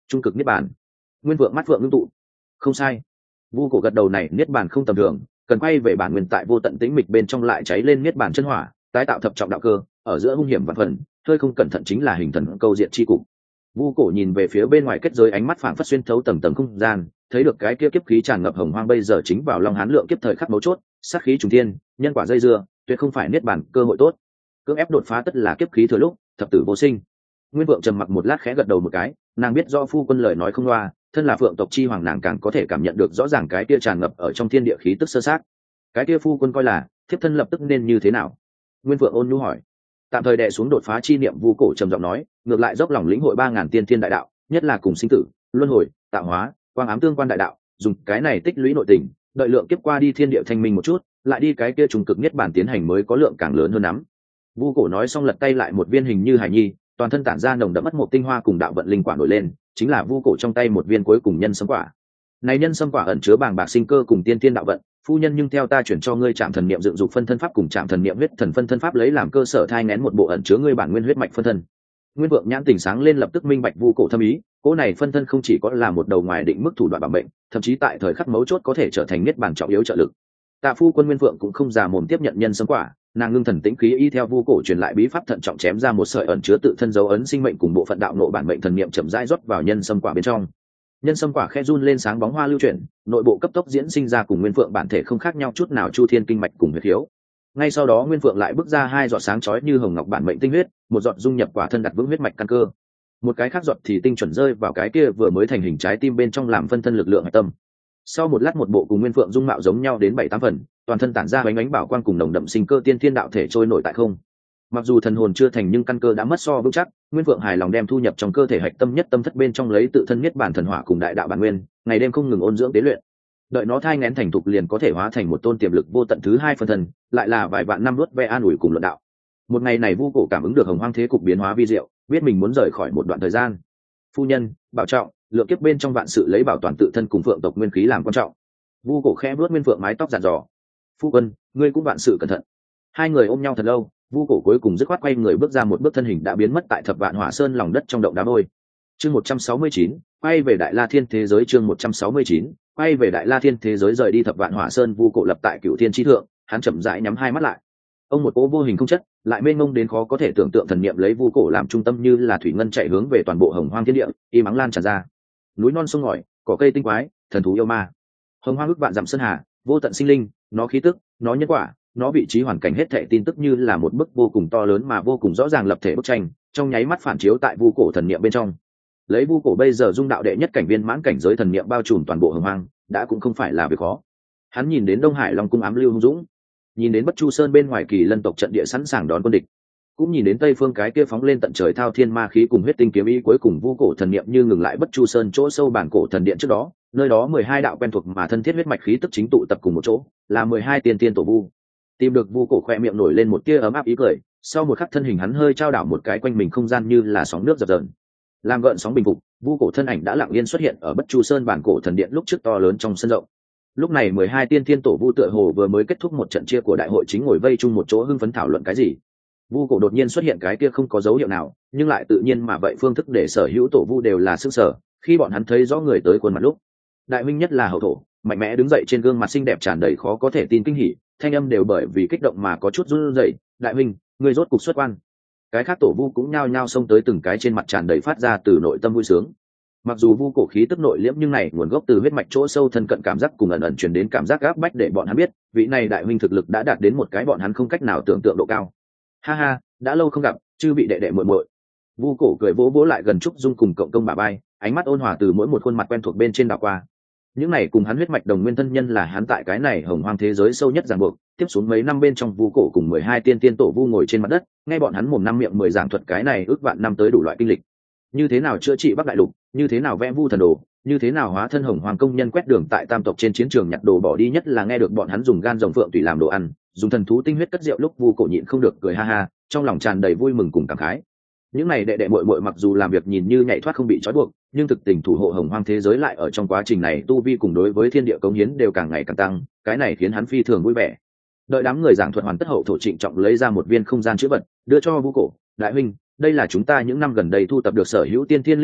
Trung cực niết bàn. Nguyên vượng mắt vượng ngưng tụ. Không sai. Vu cổ gật đầu, này niết bàn không tầm thường, cần quay về bản nguyên tại vô tận tĩnh mịch bên trong lại cháy lên niết bàn chân hỏa, tái tạo thập trọng đạo cơ, ở giữa hung hiểm vạn phần, hơi không cẩn thận chính là hình thần câu diện chi cục. Vu cổ nhìn về phía bên ngoài kết giới, ánh mắt phảng phất xuyên thấu tầng tầng không gian, thấy được cái kia kiếp khí tràn ngập hồng hoang bây giờ chính vào long hán lượng kiếp thời khắc mấu chốt, sát khí trùng thiên, nhân quả dây dưa, tuyệt không phải niết bàn cơ hội tốt. Cưỡng ép đột phá tất là kiếp khí thừa lúc, thập tử vô sinh. Nguyên vượng trầm mặc một lát, khẽ gật đầu một cái, nàng biết do phu quân lời nói không loa, thân là phượng tộc chi hoàng, nàng càng có thể cảm nhận được rõ ràng cái kia tràn ngập ở trong thiên địa khí tức sơ sát. Cái kia phu quân coi là thiếp thân lập tức nên như thế nào? Nguyên vượng ôn nhu hỏi. Tạm thời đè xuống đột phá chi niệm, Vu cổ trầm giọng nói, ngược lại dốc lòng lĩnh hội 3000 tiên thiên đại đạo, nhất là cùng sinh tử, luân hồi, tạo hóa, quang ám tương quan đại đạo, dùng cái này tích lũy nội tình, đợi lượng kiếp qua đi thiên địa thanh minh một chút, lại đi cái kia trùng cực nhất bản tiến hành mới có lượng càng lớn hơn lắm. Vu cổ nói xong lật tay lại một viên hình như hải nhi, toàn thân tản ra nồng đậm mất một tinh hoa cùng đạo vận linh quả nổi lên, chính là Vu cổ trong tay một viên cuối cùng nhân sâm quả. Này nhân sâm quả ẩn chứa bàng bạc sinh cơ cùng tiên thiên đạo vận, phu nhân nhưng theo ta chuyển cho ngươi Trảm Thần Niệm dựng dục phân thân pháp cùng Trảm Thần Niệm huyết thần phân thân pháp, lấy làm cơ sở thai nghén một bộ ẩn chứa ngươi bản nguyên huyết mạch phân thân. Nguyên vượng nhãn tỉnh sáng lên, lập tức minh bạch Vu cổ thâm ý, cỗ này phân thân không chỉ có là một đầu ngoài định mức thủ đoạn bảo mệnh, thậm chí tại thời khắc mấu chốt có thể trở thành niết bàn trọng yếu trợ lực. Tạ phu quân Nguyên vượng cũng không già mồm tiếp nhận nhân sâm quả, nàng ngưng thần tĩnh khí y theo Vu cổ truyền lại bí pháp, thận trọng chém ra một sợi ẩn chứa tự thân dấu ấn sinh mệnh cùng bộ phận đạo nộ bản mệnh thần niệm, chậm rãi rót vào nhân sâm quả bên trong. Nhân sâm quả khẽ run lên, sáng bóng hoa lưu chuyển, nội bộ cấp tốc diễn sinh ra cùng Nguyên Phượng bản thể không khác nhau chút nào chu thiên kinh mạch cùng huyết khiếu. Ngay sau đó Nguyên Phượng lại bước ra 2 giọt sáng chói như hồng ngọc bản mệnh tinh huyết, một giọt dung nhập quả thân đặt vững huyết mạch căn cơ, một cái khác giọt thì tinh chuẩn rơi vào cái kia vừa mới thành hình trái tim bên trong làm phân thân lực lượng hạch tâm. Sau một lát, một bộ cùng Nguyên Phượng dung mạo giống nhau đến 7-8 phần, toàn thân tản ra ánh ánh bảo quang cùng nồng đậm sinh cơ tiên thiên đạo thể trôi nổi tại không. Mặc dù thần hồn chưa thành nhưng căn cơ đã mất so vững chắc, Nguyên Vượng hài lòng đem thu nhập trong cơ thể hạch tâm nhất tâm thất bên trong, lấy tự thân niết bản thần hỏa cùng đại đạo bản nguyên, ngày đêm không ngừng ôn dưỡng tế luyện. Đợi nó thai nghén thành thục liền có thể hóa thành một tôn tiềm lực vô tận thứ 2 phân thân, lại là vài vạn năm luất ve an ủi cùng luận đạo. Một ngày này Vu cổ cảm ứng được hồng hoang thế cục biến hóa vi diệu, biết mình muốn rời khỏi một đoạn thời gian. Phu nhân, bảo trọng, lượng kiếp bên trong vạn sự lấy bảo toàn tự thân cùng Phượng tộc nguyên khí làm quan trọng. Vu cổ khẽ vuốt Nguyên Phượng mái tóc dặn dò. Phu quân, ngươi cũng vạn sự cẩn thận. Hai người ôm nhau thật lâu, Vu cổ cuối cùng dứt khoát quay người bước ra một bước, thân hình đã biến mất tại Thập Vạn Hỏa Sơn lòng đất trong động đá vôi. Chương 169, quay về Đại La Thiên thế giới. Chương 169, quay về Đại La Thiên thế giới. Rời đi Thập Vạn Hỏa Sơn, Vu cổ lập tại Cửu Thiên chi thượng, hắn chậm rãi nhắm hai mắt lại. Ông một cỗ vô hình không chất, lại mênh mông đến khó có thể tưởng tượng thần niệm lấy Vu cổ làm trung tâm, như là thủy ngân chạy hướng về toàn bộ hồng hoang thiên địa, im ắng lan tràn ra. Núi non sông ngòi, cỏ cây tinh quái, thần thú yêu ma, hồng hoang ước vạn dặm sơn hà, vô tận sinh linh, nó khí tức, nó nhân quả, nó vị trí hoàn cảnh, hết thảy tin tức như là một bức vô cùng to lớn mà vô cùng rõ ràng lập thể bức tranh, trong nháy mắt phản chiếu tại Vu cổ thần niệm bên trong. Lấy Vu cổ bây giờ dung đạo đệ nhất cảnh viên mãn cảnh giới thần niệm bao trùm toàn bộ hồng hoang, đã cũng không phải là việc khó. Hắn nhìn đến Đông Hải Long cung ám lưu hung dũng, nhìn đến Bất Chu Sơn bên ngoài Kỳ Lân tộc trận địa sẵn sàng đón quân địch, cũng nhìn đến Tây phương cái kia phóng lên tận trời thao thiên ma khí cùng huyết tinh kiếm ý. Cuối cùng Vu cổ thần niệm như ngừng lại Bất Chu Sơn chỗ sâu bản cổ thần điện trước đó, nơi đó 12 đạo quen thuộc mà thân thiết huyết mạch khí tức chính tụ tập cùng một chỗ, là 12 tiên tiên tổ vu. Tìm được Vu cổ, khoe miệng nổi lên một tia ấm áp ý cười, sau một khắc thân hình hắn hơi trao đảo một cái, quanh mình không gian như là sóng nước dập dờn, làm gợn sóng bình phục. Vu cổ thân ảnh đã lặng yên xuất hiện ở Bất Chu Sơn bản cổ thần điện lúc trước to lớn trong sân rộng. Lúc này 12 tiên tiên tổ vu tựa hồ vừa mới kết thúc một trận chia của đại hội, chính ngồi vây chung một chỗ hưng phấn thảo luận cái gì. Vu cổ đột nhiên xuất hiện, cái kia không có dấu hiệu nào nhưng lại tự nhiên mà vậy phương thức để sở hữu tổ vu đều là sức sở. Khi bọn hắn thấy rõ người tới khuôn mặt lúc, đại minh nhất là hậu thổ mạnh mẽ đứng dậy, trên gương mặt xinh đẹp tràn đầy khó có thể tin kinh hỉ, thanh âm đều bởi vì kích động mà có chút run rẩy. Đại minh, người rốt cục xuất quan. Cái khác tổ vu cũng nhao nhao xông tới, từng cái trên mặt tràn đầy phát ra từ nội tâm vui sướng. Mặc dù Vu cổ khí tức nội liễm, nhưng này nguồn gốc từ huyết mạch chỗ sâu thân cận cảm giác cùng ẩn ẩn truyền đến cảm giác áp bách, để bọn hắn biết vị này đại huynh thực lực đã đạt đến một cái bọn hắn không cách nào tưởng tượng độ cao. Ha ha, đã lâu không gặp, chư vị đệ đệ muội muội. Vu cổ cười vỗ vỗ lại gần Trúc Dung cùng cộng công bà bay, ánh mắt ôn hòa từ mỗi một khuôn mặt quen thuộc bên trên đảo qua. Những này cùng hắn huyết mạch đồng nguyên thân nhân là hắn tại cái này hồng hoang thế giới sâu nhất ràng buộc. Tiếp xuống mấy năm bên trong, Vu cổ cùng 12 tiên tiên tổ vu ngồi trên mặt đất, nghe bọn hắn mồm năm miệng 10 giảng thuật cái này ước vạn năm tới đủ loại kinh lịch. Như thế nào chữa trị Bắc Đại Lục, như thế nào vẽ vu thần đồ, như thế nào hóa thân hồng hoàng công nhân quét đường tại tam tộc trên chiến trường nhặt đồ bỏ đi, nhất là nghe được bọn hắn dùng gan rồng phượng tùy làm đồ ăn, dùng thần thú tinh huyết cất rượu lúc Vu cổ nhịn không được cười ha ha, trong lòng tràn đầy vui mừng cùng cảm khái. Những này đệ đệ muội muội mặc dù làm việc nhìn như nhảy thoát không bị trói buộc, nhưng thực tình thủ hộ hồng hoang thế giới, lại ở trong quá trình này tu vi cùng đối với thiên địa cống hiến đều càng ngày càng tăng, cái này khiến hắn phi thường vui vẻ. Đợi đám người giảng thuật hoàn tất, hậu thổ trịnh trọng lấy ra một viên không gian chữ vật đưa cho Vu cổ. Đại huynh, đây là chúng ta những năm gần đây thu tập được sở hữu tiên thiên linh bảo,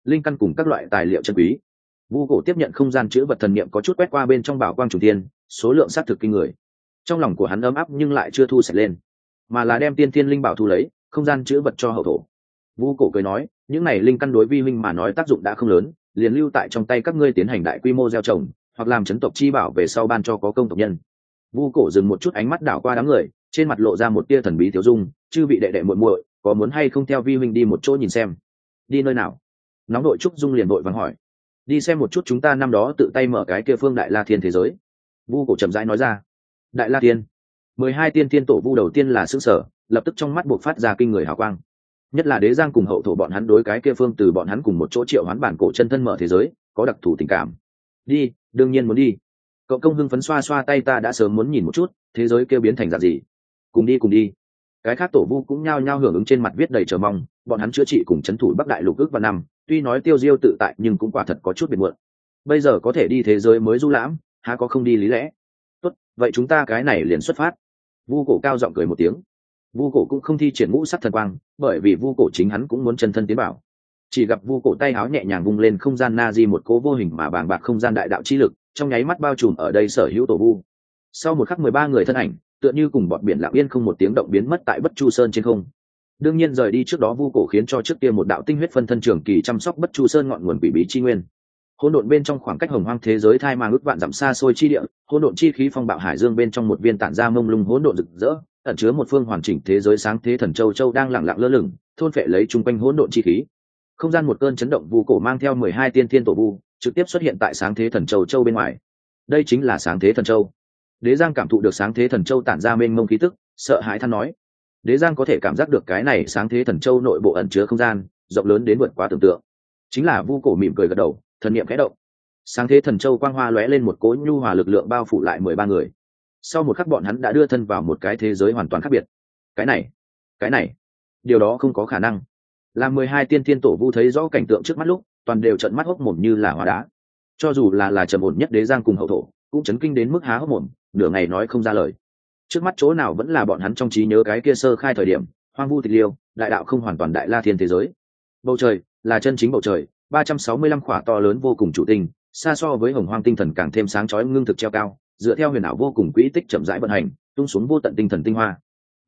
linh căn cùng các loại tài liệu chân quý. Vu cổ tiếp nhận không gian chữ vật thần niệm có chút quét qua bên trong bảo quang trùng tiên, số lượng xác thực kinh người. Trong lòng của hắn ấm áp nhưng lại chưa thu sạch lên, mà là đem tiên thiên linh bảo thu lấy, không gian chữ vật cho hậu thổ. Vu cổ cười nói, những này linh căn đối vi huynh mà nói tác dụng đã không lớn, liền lưu tại trong tay các ngươi tiến hành đại quy mô gieo trồng, hoặc làm chấn tộc chi bảo về sau ban cho có công tộc nhân. Vu cổ dừng một chút, ánh mắt đảo qua đám người, trên mặt lộ ra một tia thần bí thiếu dung, chư vị đệ đệ muội muội, có muốn hay không theo vi huynh đi một chỗ nhìn xem? Đi nơi nào? Nóng đội trúc dung liền vội vàng hỏi. Đi xem một chút chúng ta năm đó tự tay mở cái kia phương Đại La Thiên thế giới. Vu cổ chậm rãi nói ra. Đại La Thiên. 12 tiên thiên tổ vu đầu tiên là sững sờ, lập tức trong mắt buộc phát ra kinh người hào quang. Nhất là Đế Giang cùng hậu thổ bọn hắn đối cái kia phương từ bọn hắn cùng một chỗ triệu hoán bản cổ chân thân mở thế giới, có đặc thù tình cảm. Đi, đương nhiên muốn đi. Cậu công hưng phấn xoa xoa tay, ta đã sớm muốn nhìn một chút, thế giới kia biến thành dạng gì. Cùng đi cùng đi. Cái khác tổ vu cũng nhao nhao hưởng ứng, trên mặt viết đầy chờ mong, bọn hắn chữa trị cùng trấn thủ Bắc Đại Lục ước và năm, tuy nói tiêu diêu tự tại nhưng cũng quả thật có chút biệt muộn. Bây giờ có thể đi thế giới mới du lãm, há có không đi lý lẽ. Tốt, vậy chúng ta cái này liền xuất phát. Vu cổ cao giọng cười một tiếng. Vu cổ cũng không thi triển ngũ sắc thần quang, bởi vì vu cổ chính hắn cũng muốn chân thân tiến bảo. Chỉ gặp vu cổ tay áo nhẹ nhàng vung lên, không gian na di một cố vô hình mà bàng bạc không gian đại đạo chi lực, trong nháy mắt bao trùm ở đây sở hữu tổ vu. Sau một khắc 13 người thân ảnh tựa như cùng bọt biển lặng yên không một tiếng động biến mất tại Bất Chu Sơn trên không. Đương nhiên rời đi trước đó, vu cổ khiến cho trước kia một đạo tinh huyết phân thân trường kỳ chăm sóc Bất Chu Sơn ngọn nguồn quỷ bí chi nguyên. Hỗn độn bên trong khoảng cách hồng hoang thế giới thai mang ước vạn dặm xa xôi chi địa, hỗn độn chi khí phong bạo hải dương bên trong một viên tản ra mông lung hỗn độn rực rỡ, ẩn chứa một phương hoàn chỉnh thế giới sáng thế thần châu châu đang lặng lặng lơ lửng, thôn phệ lấy chung quanh hỗn độn chi khí. Không gian một cơn chấn động, vu cổ mang theo 12 tiên thiên tổ vu trực tiếp xuất hiện tại sáng thế thần châu châu bên ngoài. Đây chính là sáng thế thần châu. Đế Giang cảm thụ được sáng thế thần châu tản ra mênh mông khí tức, sợ hãi than nói. Đế Giang có thể cảm giác được cái này sáng thế thần châu nội bộ ẩn chứa không gian rộng lớn đến vượt quá tưởng tượng. Chính là vu cổ mỉm cười gật đầu, thần niệm khẽ động. Sáng thế thần châu quang hoa lóe lên, một cỗ nhu hòa lực lượng bao phủ lại 13 người. Sau một khắc bọn hắn đã đưa thân vào một cái thế giới hoàn toàn khác biệt. Cái này, điều đó không có khả năng. Làm 12 tiên thiên tổ vu thấy rõ cảnh tượng trước mắt lúc, toàn đều trợn mắt hốc mồm như là hóa đá. Cho dù là trầm ổn nhất Đế Giang cùng hậu thổ, cũng chấn kinh đến mức há hốc mồm, nửa ngày nói không ra lời. Trước mắt chỗ nào vẫn là bọn hắn trong trí nhớ cái kia sơ khai thời điểm, hoang vu tịch liêu, đại đạo không hoàn toàn đại la thiên thế giới. Bầu trời là chân chính bầu trời, 365 khỏa to lớn vô cùng chủ tinh, xa so với hồng hoang tinh thần càng thêm sáng chói ngưng thực treo cao, dựa theo huyền ảo vô cùng quỹ tích chậm rãi vận hành, tung xuống vô tận tinh thần tinh hoa.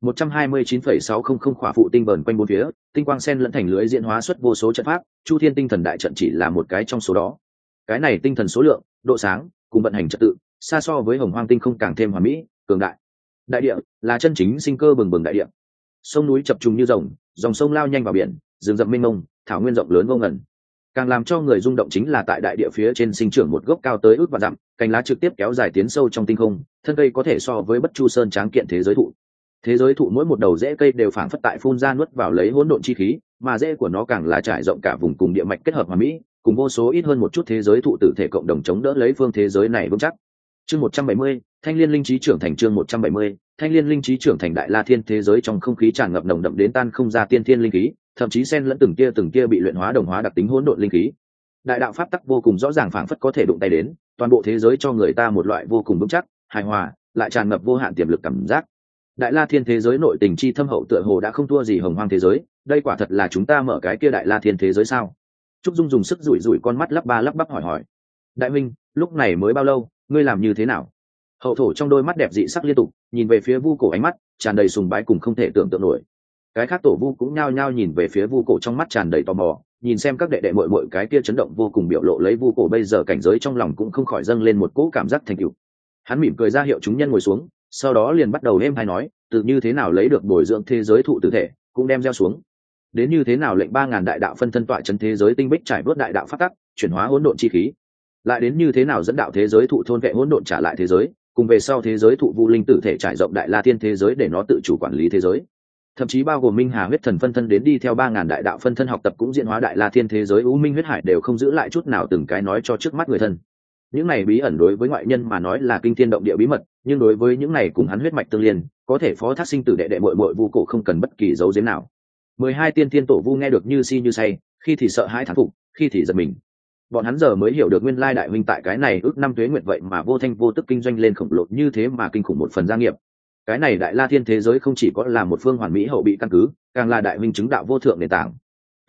129,600 khỏa phụ tinh vờn quanh bốn phía, tinh quang sen lẫn thành lưới diễn hóa xuất vô số trận pháp, Chu Thiên tinh thần đại trận chỉ là một cái trong số đó. Cái này tinh thần số lượng, độ sáng cùng vận hành trật tự, xa so với hồng hoang tinh không càng thêm hoàn mỹ, cường đại. Đại địa là chân chính sinh cơ bừng bừng đại địa. Sông núi chập trùng như rồng, dòng sông lao nhanh vào biển, rừng rậm mênh mông, thảo nguyên rộng lớn vô ngần. Càng làm cho người rung động chính là tại đại địa phía trên sinh trưởng một gốc cao tới ước vạn dặm, cành lá trực tiếp kéo dài tiến sâu trong tinh không, thân cây có thể so với Bất Chu Sơn tráng kiện thế giới thụ. Thế giới thụ mỗi một đầu rễ cây đều phảng phất tại phun ra nuốt vào lấy hỗn độn chi khí, mà rễ của nó càng là trải rộng cả vùng cùng địa mạch kết hợp hòa mỹ, cùng vô số ít hơn một chút thế giới thụ tử thể cộng đồng chống đỡ lấy phương thế giới này vững chắc. Chương 170, Thanh Liên linh trí trưởng thành. Chương 170, Thanh Liên linh trí trưởng thành. Đại La Thiên thế giới trong không khí tràn ngập nồng đậm đến tan không ra tiên thiên linh khí, thậm chí xen lẫn từng tia bị luyện hóa đồng hóa đặc tính hỗn độn linh khí. Đại đạo pháp tắc vô cùng rõ ràng, phảng phất có thể đụng tay đến, toàn bộ thế giới cho người ta một loại vô cùng vững chắc, hài hòa, lại tràn ngập vô hạn tiềm lực cảm giác. Đại La Thiên thế giới nội tình chi thâm hậu tựa hồ đã không thua gì hồng hoang thế giới, đây quả thật là chúng ta mở cái kia Đại La Thiên thế giới sao? Trúc Dung dùng sức rủi con mắt lắp bắp hỏi. Đại huynh, lúc này mới bao lâu, ngươi làm như thế nào? Hậu thổ trong đôi mắt đẹp dị sắc liên tục, nhìn về phía vu cổ, ánh mắt tràn đầy sùng bái cùng không thể tưởng tượng nổi. Cái khác tổ vu cũng nhao nhao nhìn về phía vu cổ, trong mắt tràn đầy tò mò, nhìn xem các đệ đệ muội muội cái kia chấn động vô cùng biểu lộ lấy vu cổ bây giờ cảnh giới, trong lòng cũng không khỏi dâng lên một cỗ cảm giác thành tựu. Hắn mỉm cười ra hiệu chúng nhân ngồi xuống, sau đó liền bắt đầu êm hay nói, từ như thế nào lấy được bồi dưỡng thế giới thụ tử thể, cũng đem gieo xuống, đến như thế nào lệnh 3000 đại đạo phân thân tọa chấn thế giới tinh bích trải vớt đại đạo phát tắc, chuyển hóa hỗn độn chi khí, lại đến như thế nào dẫn đạo thế giới thụ thôn vệ hỗn độn trả lại thế giới, cùng về sau thế giới thụ vu linh tử thể trải rộng Đại La Thiên thế giới để nó tự chủ quản lý thế giới, thậm chí bao gồm minh hà huyết thần phân thân đến đi theo 3000 đại đạo phân thân học tập cũng diễn hóa Đại La Thiên thế giới, u minh huyết hải đều không giữ lại chút nào, từng cái nói cho trước mắt người thân. Những này bí ẩn đối với ngoại nhân mà nói là kinh thiên động địa bí mật, nhưng đối với những này cùng hắn huyết mạch tương liên, có thể phó thác sinh tử đệ đệ muội muội vu cổ không cần bất kỳ dấu giếm nào. 12 tiên thiên tổ vu nghe được như si như say, khi thì sợ hãi thán phục, khi thì giật mình. Bọn hắn giờ mới hiểu được nguyên lai đại huynh tại cái này ước năm tuế nguyệt vậy mà vô thanh vô tức kinh doanh lên khổng lồ như thế mà kinh khủng một phần gia nghiệp. Cái này Đại La Thiên thế giới không chỉ có là một phương hoàn mỹ hậu bị căn cứ, càng là đại huynh chứng đạo vô thượng nền tảng. Tương lai,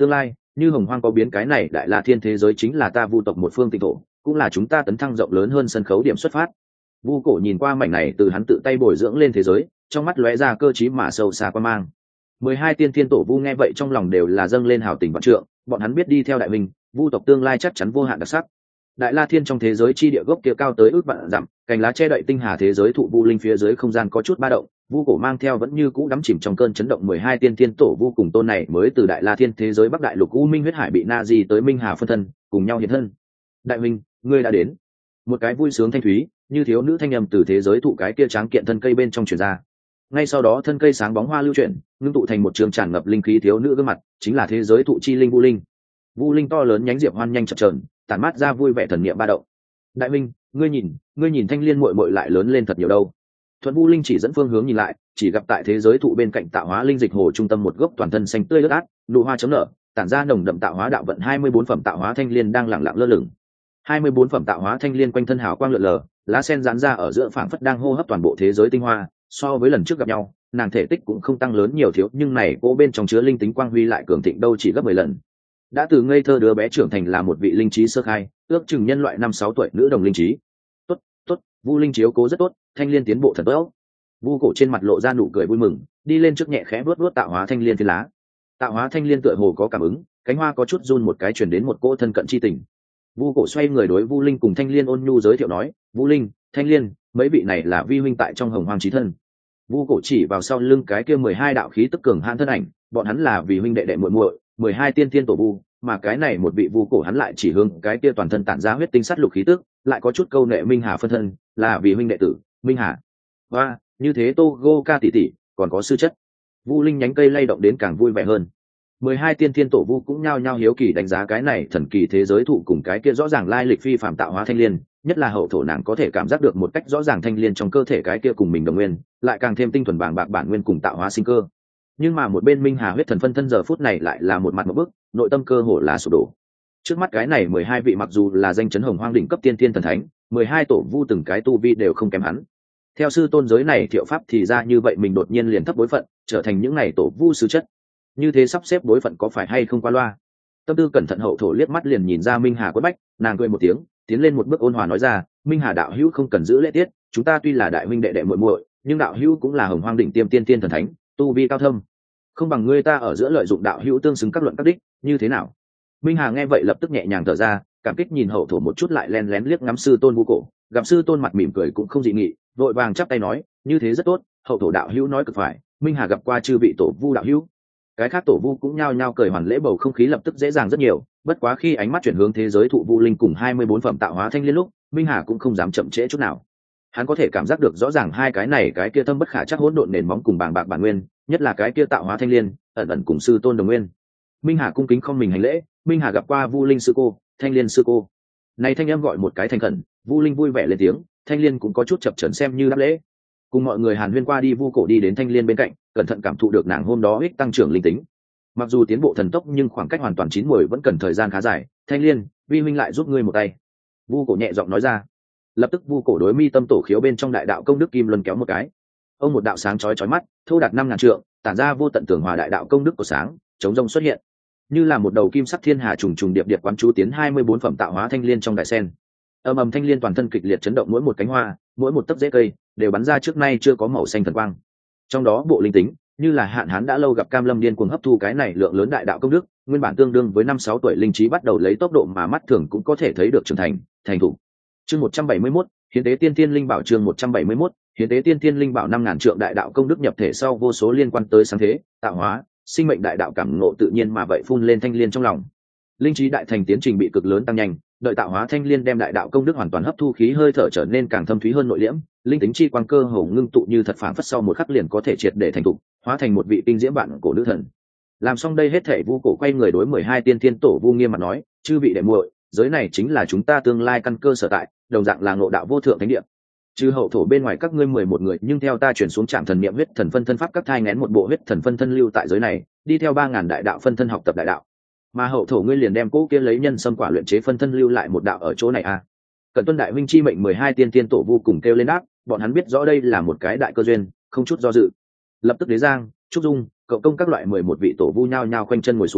như hồng hoang có biến cái này đại la thiên thế giới chính là ta vu tộc một phương tịnh thổ, cũng là chúng ta tấn thăng rộng lớn hơn sân khấu điểm xuất phát. Vu cổ nhìn qua mảnh này từ hắn tự tay bồi dưỡng lên thế giới, trong mắt lóe ra cơ trí mà sâu xa quan mang. 12 tiên thiên tổ vu nghe vậy trong lòng đều là dâng lên hào tình vạn trượng, bọn hắn biết đi theo đại minh, vu tộc tương lai chắc chắn vô hạn đặc sắc. Đại la thiên trong thế giới chi địa gốc kia cao tới ước vạn dặm, cành lá che đậy tinh hà thế giới thụ vu linh phía dưới không gian có chút ba động, vu cổ mang theo vẫn như cũ đắm chìm trong cơn chấn động 12 tiên thiên tổ vu cùng tôn này mới từ đại la thiên thế giới bắc đại lục u minh huyết hải bị na di tới minh hà phân thân, cùng nhau hiện thân. Đại minh, ngươi đã đến. Một cái vui sướng thanh thúy, như thiếu nữ thanh âm từ thế giới thụ cái kia tráng kiện thân cây bên trong truyền ra. Ngay sau đó thân cây sáng bóng hoa lưu chuyển, ngưng tụ thành một trường tràn ngập linh khí thiếu nữ gương mặt, chính là thế giới thụ chi linh vu linh. Vu linh to lớn nhánh diệp hoan nhanh chập chờn, tản mát ra vui vẻ thần niệm ba động. Đại minh, ngươi nhìn thanh liên muội muội lại lớn lên thật nhiều đâu. Thuận vu linh chỉ dẫn phương hướng nhìn lại, chỉ gặp tại thế giới thụ bên cạnh tạo hóa linh dịch hồ trung tâm một gốc toàn thân xanh tươi ướt át, nụ hoa chấm nở, tản ra nồng đậm tạo hóa đạo vận 24 phẩm tạo hóa thanh liên đang lặng lặng lơ lửng. 24 phẩm tạo hóa thanh liên quanh thân hào quang lượn lờ, lá sen giãn ra ở giữa phảng phất đang hô hấp toàn bộ thế giới tinh hoa. So với lần trước gặp nhau, nàng thể tích cũng không tăng lớn nhiều thiếu, nhưng này cô bên trong chứa linh tính quang huy lại cường thịnh đâu chỉ gấp 10 lần. Đã từ ngây thơ đứa bé trưởng thành là một vị linh trí sơ khai, ước chừng nhân loại 5-6 tuổi nữ đồng linh trí. Tốt, Vu linh chiếu cố rất tốt, thanh liên tiến bộ thật tốt. Vu cổ trên mặt lộ ra nụ cười vui mừng, đi lên trước nhẹ khẽ vuốt vuốt tạo hóa thanh liên phi lá. Tạo hóa thanh liên tựa hồ có cảm ứng, cánh hoa có chút run một cái truyền đến một cỗ thân cận chi tình. Vu cổ xoay người đối Vu linh cùng thanh liên ôn nhu giới thiệu nói, Vu linh, thanh liên, mấy vị này là vi huynh tại trong hồng hoang chí thân. Vu cổ chỉ vào sau lưng cái kia 12 đạo khí tức cường hãn thân ảnh, bọn hắn là vì huynh đệ đệ muội muội, 12 tiên thiên tổ vu, mà cái này một vị vu cổ hắn lại chỉ hướng cái kia toàn thân tản ra huyết tinh sắt lục khí tức, lại có chút câu nệ minh hà phân thân, là vì huynh đệ tử, minh hà. Và, như thế Togo ca tỷ tỷ, còn có sư chất. Vu linh nhánh cây lay động đến càng vui vẻ hơn. 12 tiên thiên tổ vu cũng nhao nhao hiếu kỳ đánh giá cái này thần kỳ thế giới thụ cùng cái kia rõ ràng lai lịch phi phàm tạo hóa thanh liên, nhất là hậu thổ nàng có thể cảm giác được một cách rõ ràng thanh liên trong cơ thể cái kia cùng mình đồng nguyên, lại càng thêm tinh thuần bàng bạc bản nguyên cùng tạo hóa sinh cơ. Nhưng mà một bên minh hà huyết thần phân thân giờ phút này lại là một mặt một bức, nội tâm cơ hồ là sụp đổ. Trước mắt cái này 12 vị mặc dù là danh chấn hồng hoang đỉnh cấp tiên thiên thần thánh, 12 tổ vu từng cái tu vi đều không kém hắn. Theo sư tôn giới này thiệu pháp thì ra như vậy mình đột nhiên liền thấp bối phận, trở thành những này tổ vu sư chất. Như thế sắp xếp bối phận có phải hay không qua loa? Tâm tư cẩn thận hậu thổ liếc mắt liền nhìn ra minh hà quất bách, nàng cười một tiếng, tiến lên một bước ôn hòa nói ra, minh hà đạo hữu không cần giữ lễ tiết, chúng ta tuy là đại minh đệ đệ muội muội, nhưng đạo hữu cũng là hồng hoang đỉnh tiêm tiên tiên thần thánh, tu vi cao thâm, không bằng ngươi ta ở giữa lợi dụng đạo hữu tương xứng các luận các đích, như thế nào? Minh hà nghe vậy lập tức nhẹ nhàng thở ra, cảm kích nhìn hậu thổ một chút lại len lén liếc ngắm sư tôn Vu cổ, gặp sư tôn mặt mỉm cười cũng không dị nghị, vội vàng chắp tay nói, như thế rất tốt, hậu thổ đạo hữu nói cực phải, minh hà gặp qua chư vị tổ vu đạo hữu. Cái khác tổ vu cũng nhao nhao cười hoàn lễ, bầu không khí lập tức dễ dàng rất nhiều. Bất quá khi ánh mắt chuyển hướng thế giới thụ vu linh cùng 24 phẩm tạo hóa thanh liên lúc, minh hà cũng không dám chậm trễ chút nào. Hắn có thể cảm giác được rõ ràng hai cái này cái kia thâm bất khả chắc hỗn độn nền móng cùng bàng bạc bản nguyên, nhất là cái kia tạo hóa thanh liên ẩn ẩn cùng sư tôn đồng nguyên. Minh hà cung kính không mình hành lễ, minh hà gặp qua vu linh sư cô, thanh liên sư cô. Này thanh em gọi một cái thành khẩn, vu linh vui vẻ lên tiếng, thanh liên cũng có chút chập chờn xem như đáp lễ. Cùng mọi người hàn huyên qua đi, vu cổ đi đến thanh liên bên cạnh, cẩn thận cảm thụ được nàng hôm đó ích tăng trưởng linh tính. Mặc dù tiến bộ thần tốc nhưng khoảng cách hoàn toàn chín muồi vẫn cần thời gian khá dài. Thanh liên, vi huynh lại giúp ngươi một tay. Vu cổ nhẹ giọng nói ra. Lập tức vu cổ đối mi tâm tổ khiếu bên trong đại đạo công đức kim luân kéo một cái. Ông một đạo sáng chói chói mắt, thô đạt 5000 trượng, tản ra vô tận tường hòa đại đạo công đức của sáng, chống rông xuất hiện, như là một đầu kim sắc thiên hà trùng trùng điệp điệp quán chú tiến 24 phẩm tạo hóa thanh liên trong đại sen. Ầm ầm thanh liên toàn thân kịch liệt chấn động, mỗi một cánh hoa, mỗi một tấc rễ cây đều bắn ra trước nay chưa có màu xanh thần quang. Trong đó bộ linh tính, như là hạn hán đã lâu gặp cam lâm điên cuồng hấp thu cái này lượng lớn đại đạo công đức, nguyên bản tương đương với 5-6 tuổi linh trí bắt đầu lấy tốc độ mà mắt thường cũng có thể thấy được trưởng thành, thành thủ. Chương 171, hiến tế tiên tiên linh bảo. Chương 171, hiến tế tiên tiên linh bảo. 5000 trượng đại đạo công đức nhập thể sau, vô số liên quan tới sáng thế, tạo hóa, sinh mệnh đại đạo cảm ngộ tự nhiên mà vậy phun lên thanh liên trong lòng. Linh trí đại thành tiến trình bị cực lớn tăng nhanh, đợi tạo hóa thanh liên đem đại đạo công đức hoàn toàn hấp thu, khí hơi thở trở nên càng thâm thúy hơn nội liễm, linh tính chi quang cơ hồ ngưng tụ như thật phản phất, sau một khắc liền có thể triệt để thành tụ, hóa thành một vị tinh diễm bạn cổ nữ thần. Làm xong đây hết thể, vu cổ quay người đối 12 tiên thiên tổ vu nghiêm mặt nói, chư vị đệ muội, giới này chính là chúng ta tương lai căn cơ sở tại, đồng dạng là ngộ đạo vô thượng thánh địa. Trừ hậu thổ bên ngoài các ngươi 11 người, nhưng theo ta chuyển xuống trạm thần niệm huyết thần phân thân pháp các thai nghén một bộ huyết thần phân thân lưu tại giới này, đi theo 3000 đại đạo phân thân học tập đại đạo. Mà hậu thổ ngươi liền đem cố kia lấy nhân sâm quả luyện chế phân thân lưu lại một đạo ở chỗ này a. Cẩn tuân đại huynh chi mệnh. 12 tiên tiên tổ vu cùng kêu lên đáp, bọn hắn biết rõ đây là một cái đại cơ duyên, không chút do dự. Lập tức Đế Giang, Trúc Dung, Cậu Công các loại 11 vị tổ vu nhao nhao khoanh chân ngồi xuống,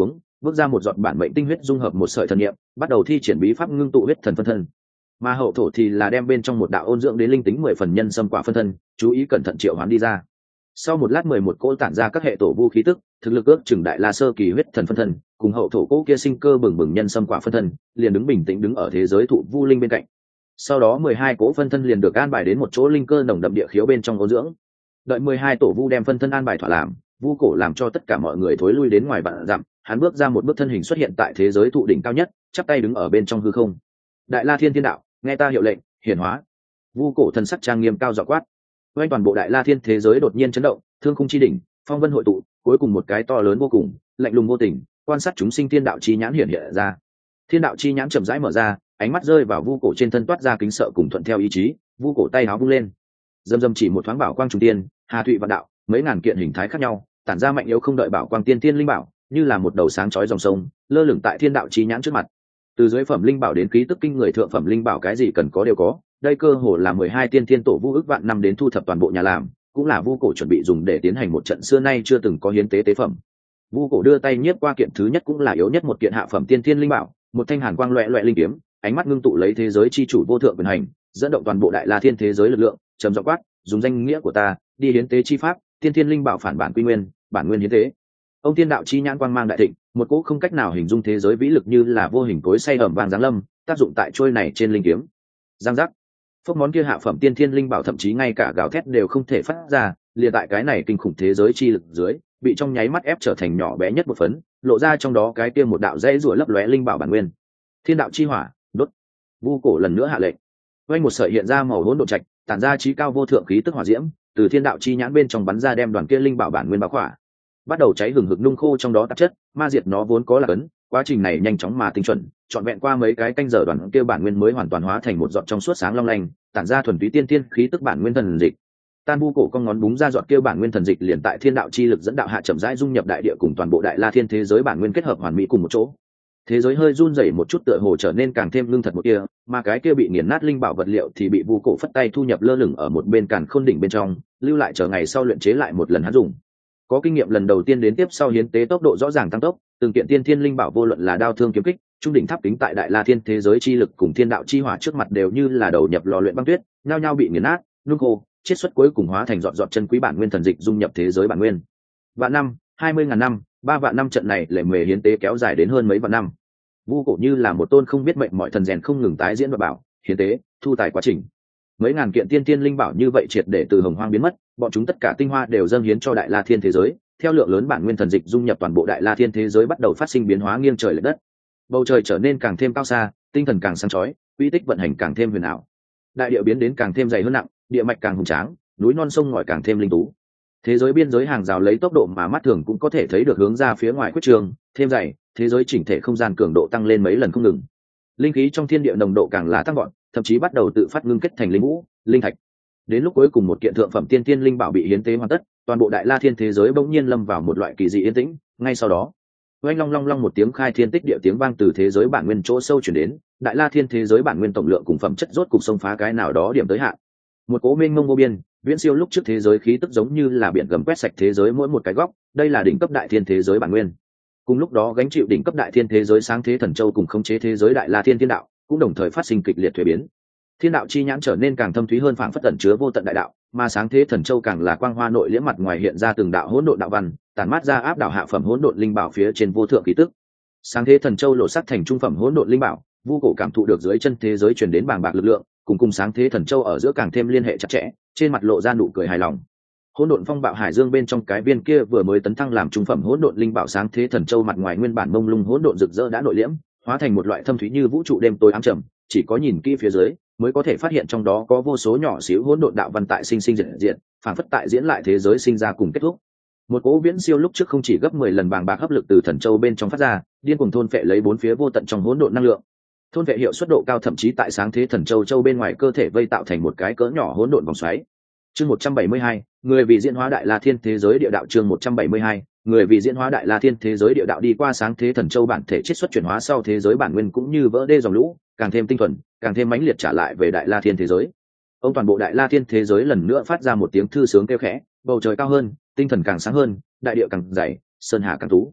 bước ra một giọt bản mệnh tinh huyết dung hợp một sợi thần niệm, bắt đầu thi triển bí pháp ngưng tụ huyết thần phân thân. Mà hậu thổ thì là đem bên trong một đạo ôn dưỡng đến linh tính 10 phần nhân xâm quả phân thân, chú ý cẩn thận triệu hoán đi ra. Sau một lát 11 cỗ tản ra các hệ tổ vu khí tức, thực lực ước chừng đại la sơ kỳ huyết thần phân thân, cùng hậu thổ cỗ kia sinh cơ bừng bừng nhân xâm quả phân thân, liền đứng bình tĩnh đứng ở thế giới thụ vu linh bên cạnh. Sau đó 12 cỗ phân thân liền được an bài đến một chỗ linh cơ nồng đậm địa khiếu bên trong ôn dưỡng. Đợi 12 tổ vu đem phân thân an bài thỏa làm, vu cổ làm cho tất cả mọi người thối lui đến ngoài vạn dặm, hắn bước ra một bước thân hình xuất hiện tại thế giới thụ đỉnh cao nhất, chắp tay đứng ở bên trong hư không. Đại La Thiên Thiên Đạo, nghe ta hiệu lệnh, hiển hóa. Vu cổ thần sắc trang nghiêm cao giọng quát. Quanh toàn bộ Đại La Thiên thế giới đột nhiên chấn động, thương khung chi đỉnh, phong vân hội tụ, cuối cùng một cái to lớn vô cùng, lạnh lùng vô tình, quan sát chúng sinh thiên đạo chi nhãn hiện hiện ra. Thiên đạo chi nhãn chậm rãi mở ra, ánh mắt rơi vào vu cổ trên thân toát ra kính sợ cùng thuận theo ý chí, vu cổ tay áo vung lên. Dầm dầm chỉ một thoáng bảo quang trùng tiên, hà thụy vạn đạo, mấy ngàn kiện hình thái khác nhau, tản ra mạnh yếu không đợi bảo quang tiên tiên linh bảo, như là một đầu sáng chói dòng sông, lơ lửng tại thiên đạo chi nhãn trước mặt. Từ dưới phẩm linh bảo đến khí tức kinh người thượng phẩm linh bảo cái gì cần có đều có, đây cơ hồ là 12 tiên thiên tổ vu ước vạn năm đến thu thập toàn bộ nhà làm, cũng là vu cổ chuẩn bị dùng để tiến hành một trận xưa nay chưa từng có hiến tế tế phẩm. Vu cổ đưa tay nhiếp qua kiện thứ nhất cũng là yếu nhất một kiện hạ phẩm tiên thiên linh bảo, một thanh hàn quang loẹt loẹt linh kiếm, ánh mắt ngưng tụ lấy thế giới chi chủ vô thượng quyền hành, dẫn động toàn bộ Đại La Thiên thế giới lực lượng, trầm giọng quát, dùng danh nghĩa của ta, đi hiến tế chi pháp, tiên thiên linh bảo phản bản quy nguyên, bản nguyên hiến tế. Ông tiên đạo chi nhãn quang mang đại thịnh, một cỗ không cách nào hình dung thế giới vĩ lực như là vô hình cối xay ẩm vàng giáng lâm, tác dụng tại trôi này trên linh kiếm. Giang giác. Phốc món kia hạ phẩm tiên thiên linh bảo thậm chí ngay cả gào thét đều không thể phát ra, liền tại cái này kinh khủng thế giới chi lực dưới, bị trong nháy mắt ép trở thành nhỏ bé nhất một phấn, lộ ra trong đó cái kia một đạo dãy rủa lấp lóe linh bảo bản nguyên. Thiên đạo chi hỏa, đốt. Vu cổ lần nữa hạ lệnh. Vành một sợi hiện ra màu hỗn độn trạch, tản ra chí cao vô thượng khí tức hỏa diễm, từ thiên đạo chi nhãn bên trong bắn ra đem đoàn kia linh bảo bản nguyên bao khỏa. Bắt đầu cháy hừng hực nung khô trong đó tạp chất, ma diệt nó vốn có là cấn, quá trình này nhanh chóng mà tinh chuẩn, trọn vẹn qua mấy cái canh giờ đoàn kia bản nguyên mới hoàn toàn hóa thành một giọt trong suốt sáng long lanh, tản ra thuần túy tiên tiên khí tức bản nguyên thần dịch. Tan vu cổ con ngón búng ra giọt kia bản nguyên thần dịch liền tại thiên đạo chi lực dẫn đạo hạ chậm rãi dung nhập đại địa cùng toàn bộ Đại La Thiên thế giới bản nguyên kết hợp hoàn mỹ cùng một chỗ. Thế giới hơi run rẩy một chút tựa hồ trở nên càng thêm lương thật một kia, mà cái kia bị nghiền nát linh bảo vật liệu thì bị vu cổ phất tay thu nhập lơ lửng ở một bên càn khôn đỉnh bên trong, lưu lại chờ ngày sau luyện chế lại một lần hắn dùng. Có kinh nghiệm lần đầu tiên đến tiếp sau hiến tế tốc độ rõ ràng tăng tốc, từng kiện tiên thiên linh bảo vô luận là đao thương kiếm kích, trung đỉnh tháp kính tại Đại La Thiên thế giới chi lực cùng thiên đạo chi hỏa trước mặt đều như là đầu nhập lò luyện băng tuyết, nhao nhao bị nghiền nát, nung khô, chiết xuất cuối cùng hóa thành giọt giọt chân quý bản nguyên thần dịch dung nhập thế giới bản nguyên. Vạn năm, 20.000 năm, 3 vạn năm trận này lệ mề hiến tế kéo dài đến hơn mấy vạn năm. Vu cổ như là một tôn không biết mệnh mọi thần rèn không ngừng tái diễn và bảo, hiến tế, thu tài quá trình. Mấy ngàn kiện tiên tiên linh bảo như vậy triệt để từ hồng hoang biến mất, bọn chúng tất cả tinh hoa đều dâng hiến cho Đại La Thiên thế giới, theo lượng lớn bản nguyên thần dịch dung nhập toàn bộ Đại La Thiên thế giới bắt đầu phát sinh biến hóa nghiêng trời lệch đất. Bầu trời trở nên càng thêm cao xa, tinh thần càng sáng chói, quy tích vận hành càng thêm huyền ảo. Đại địa biến đến càng thêm dày hơn nặng, địa mạch càng hùng tráng, núi non sông ngòi càng thêm linh tú. Thế giới biên giới hàng rào lấy tốc độ mà mắt thường cũng có thể thấy được hướng ra phía ngoài quyết trường, thêm dày, thế giới chỉnh thể không gian cường độ tăng lên mấy lần không ngừng. Linh khí trong thiên địa nồng độ càng là tăng vọt, thậm chí bắt đầu tự phát ngưng kết thành linh vũ, linh thạch. Đến lúc cuối cùng một kiện thượng phẩm tiên tiên linh bảo bị hiến tế hoàn tất, toàn bộ Đại La Thiên thế giới bỗng nhiên lâm vào một loại kỳ dị yên tĩnh, ngay sau đó, oanh long long long một tiếng khai thiên tích địa tiếng vang từ thế giới bản nguyên chỗ sâu truyền đến, Đại La Thiên thế giới bản nguyên tổng lượng cùng phẩm chất rốt cục xông phá cái nào đó điểm tới hạn. Một cố mênh mông vô biên, viễn siêu lúc trước thế giới khí tức giống như là biển gầm quét sạch thế giới mỗi một cái góc, đây là đỉnh cấp đại thiên thế giới bản nguyên. Cùng lúc đó gánh chịu đỉnh cấp đại thiên thế giới sáng thế thần châu cùng khống chế thế giới Đại La Thiên thiên đạo, cũng đồng thời phát sinh kịch liệt thuế biến. Thiên đạo chi nhãn trở nên càng thâm thúy hơn phảng phất ẩn chứa vô tận đại đạo, mà sáng thế thần châu càng là quang hoa nội liễm mặt ngoài hiện ra từng đạo hỗn độn đạo văn, tản mát ra áp đảo hạ phẩm hỗn độn linh bảo phía trên vô thượng khí tức. Sáng thế thần châu lộ sắc thành trung phẩm hỗn độn linh bảo, vu cổ cảm thụ được dưới chân thế giới truyền đến bàng bạc lực lượng, cùng sáng thế thần châu ở giữa càng thêm liên hệ chặt chẽ, trên mặt lộ ra nụ cười hài lòng. Hỗn độn phong bạo hải dương bên trong cái viên kia vừa mới tấn thăng làm trung phẩm hỗn độn linh bảo sáng thế thần châu mặt ngoài nguyên bản mông lung hỗn độn rực rỡ đã nội liễm, hóa thành một loại thâm thúy như vũ trụ đêm tối ám trầm, chỉ có nhìn kỹ phía dưới mới có thể phát hiện trong đó có vô số nhỏ xíu hỗn độn đạo văn tại sinh sinh diện, phản phất tại diễn lại thế giới sinh ra cùng kết thúc. Một cỗ viễn siêu lúc trước không chỉ gấp 10 lần bàng bạc hấp lực từ thần châu bên trong phát ra, điên cuồng thôn phệ lấy bốn phía vô tận trong hỗn độn năng lượng. Thôn phệ hiệu suất độ cao thậm chí tại sáng thế thần châu bên ngoài cơ thể vây tạo thành một cái cỡ nhỏ hỗn độn vòng xoáy. Chương 172, người vì diễn hóa Đại La Thiên thế giới địa đạo. Chương 172, người vì diễn hóa Đại La Thiên thế giới địa đạo đi qua sáng thế thần châu bản thể chiết xuất chuyển hóa sau thế giới bản nguyên cũng như vỡ đê dòng lũ, càng thêm tinh thuần, càng thêm mãnh liệt trả lại về Đại La Thiên thế giới. Ông toàn bộ Đại La Thiên thế giới lần nữa phát ra một tiếng thư sướng kêu khẽ, bầu trời cao hơn, tinh thần càng sáng hơn, đại địa càng dày, sơn hà càng tú.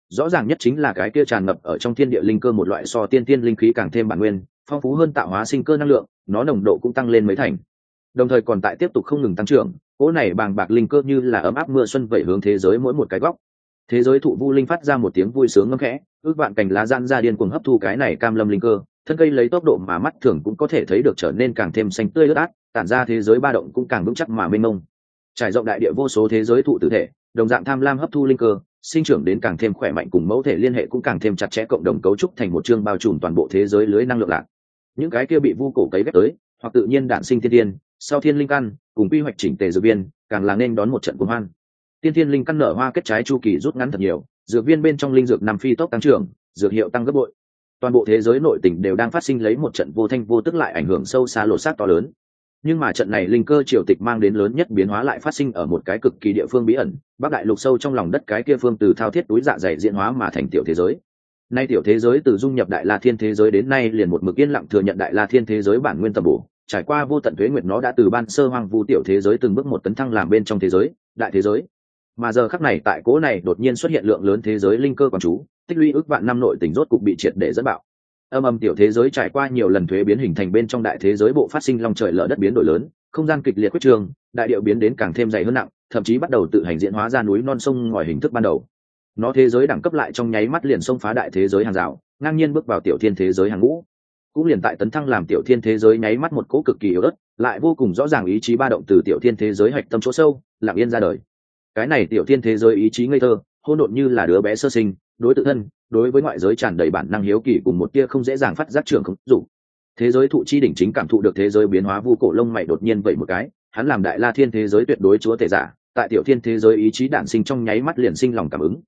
Rõ ràng nhất chính là cái kia tràn ngập ở trong thiên địa linh cơ một loại so tiên tiên linh khí càng thêm bản nguyên phong phú hơn tạo hóa sinh cơ năng lượng, nó nồng độ cũng tăng lên mấy thành, đồng thời còn tại tiếp tục không ngừng tăng trưởng. Cỗ này bàng bạc linh cơ như là ấm áp mưa xuân vẩy hướng thế giới mỗi một cái góc. Thế giới thụ vu linh phát ra một tiếng vui sướng ngâm khẽ, ước vạn cành lá gian ra điên cuồng hấp thu cái này cam lâm linh cơ, thân cây lấy tốc độ mà mắt thường cũng có thể thấy được trở nên càng thêm xanh tươi ướt át, tản ra thế giới ba động cũng càng vững chắc mà mênh mông. Trải rộng đại địa vô số thế giới thụ tử thể, đồng dạng tham lam hấp thu linh cơ, sinh trưởng đến càng thêm khỏe mạnh, cùng mẫu thể liên hệ cũng càng thêm chặt chẽ, cộng đồng cấu trúc thành một chương bao trùm toàn bộ thế giới lưới năng lượng lạc. Những cái kia bị vu cổ cấy ghép tới, hoặc tự nhiên đản sinh thiên tiên, sau thiên linh căn, cùng quy hoạch chỉnh tề dược viên, càng là nên đón một trận cuồng hoan. Tiên thiên linh căn nở hoa kết trái chu kỳ rút ngắn thật nhiều, dược viên bên trong linh dược nằm phi tốc tăng trưởng, dược hiệu tăng gấp bội. Toàn bộ thế giới nội tình đều đang phát sinh lấy một trận vô thanh vô tức lại ảnh hưởng sâu xa lột xác to lớn. Nhưng mà trận này linh cơ triều tịch mang đến lớn nhất biến hóa lại phát sinh ở một cái cực kỳ địa phương bí ẩn, bắc đại lục sâu trong lòng đất cái kia phương từ thao thiết túi dạ dày diễn hóa mà thành tiểu thế giới. Nay tiểu thế giới từ dung nhập đại la thiên thế giới đến nay liền một mực yên lặng thừa nhận đại la thiên thế giới bản nguyên tầm bổ, trải qua vô tận tuế nguyệt nó đã từ ban sơ hoang vu tiểu thế giới từng bước một tấn thăng làm bên trong thế giới, đại thế giới. Mà giờ khắc này tại cỗ này đột nhiên xuất hiện lượng lớn thế giới linh cơ quán chú, tích lũy ước vạn năm nội tình rốt cục bị triệt để dẫn bạo. Âm tiểu thế giới trải qua nhiều lần thuế biến hình thành bên trong đại thế giới bộ phát sinh long trời lở đất biến đổi lớn, không gian kịch liệt quyết trường, đại điệu biến đến càng thêm dày hơn nặng, thậm chí bắt đầu tự hành diễn hóa ra núi non sông ngòi hình thức ban đầu. Nó thế giới đẳng cấp lại trong nháy mắt liền xông phá đại thế giới hàng rào, ngang nhiên bước vào tiểu thiên thế giới hàng ngũ. Cũng liền tại tấn thăng làm tiểu thiên thế giới nháy mắt một cỗ cực kỳ yếu ớt, lại vô cùng rõ ràng ý chí ba động từ tiểu thiên thế giới hạch tâm chỗ sâu, lặng yên ra đời. Cái này tiểu thiên thế giới ý chí ngây thơ, hỗn độn như là đứa bé sơ sinh, đối tự thân, đối với ngoại giới tràn đầy bản năng hiếu kỳ cùng một tia không dễ dàng phát giác trường không dụng. Thế giới thụ chi đỉnh chính cảm thụ được thế giới biến hóa, vu cổ lông mày đột nhiên vậy một cái, hắn làm đại la thiên thế giới tuyệt đối chúa tể giả, tại tiểu thiên thế giới ý chí đản sinh trong nháy mắt liền sinh lòng cảm ứng.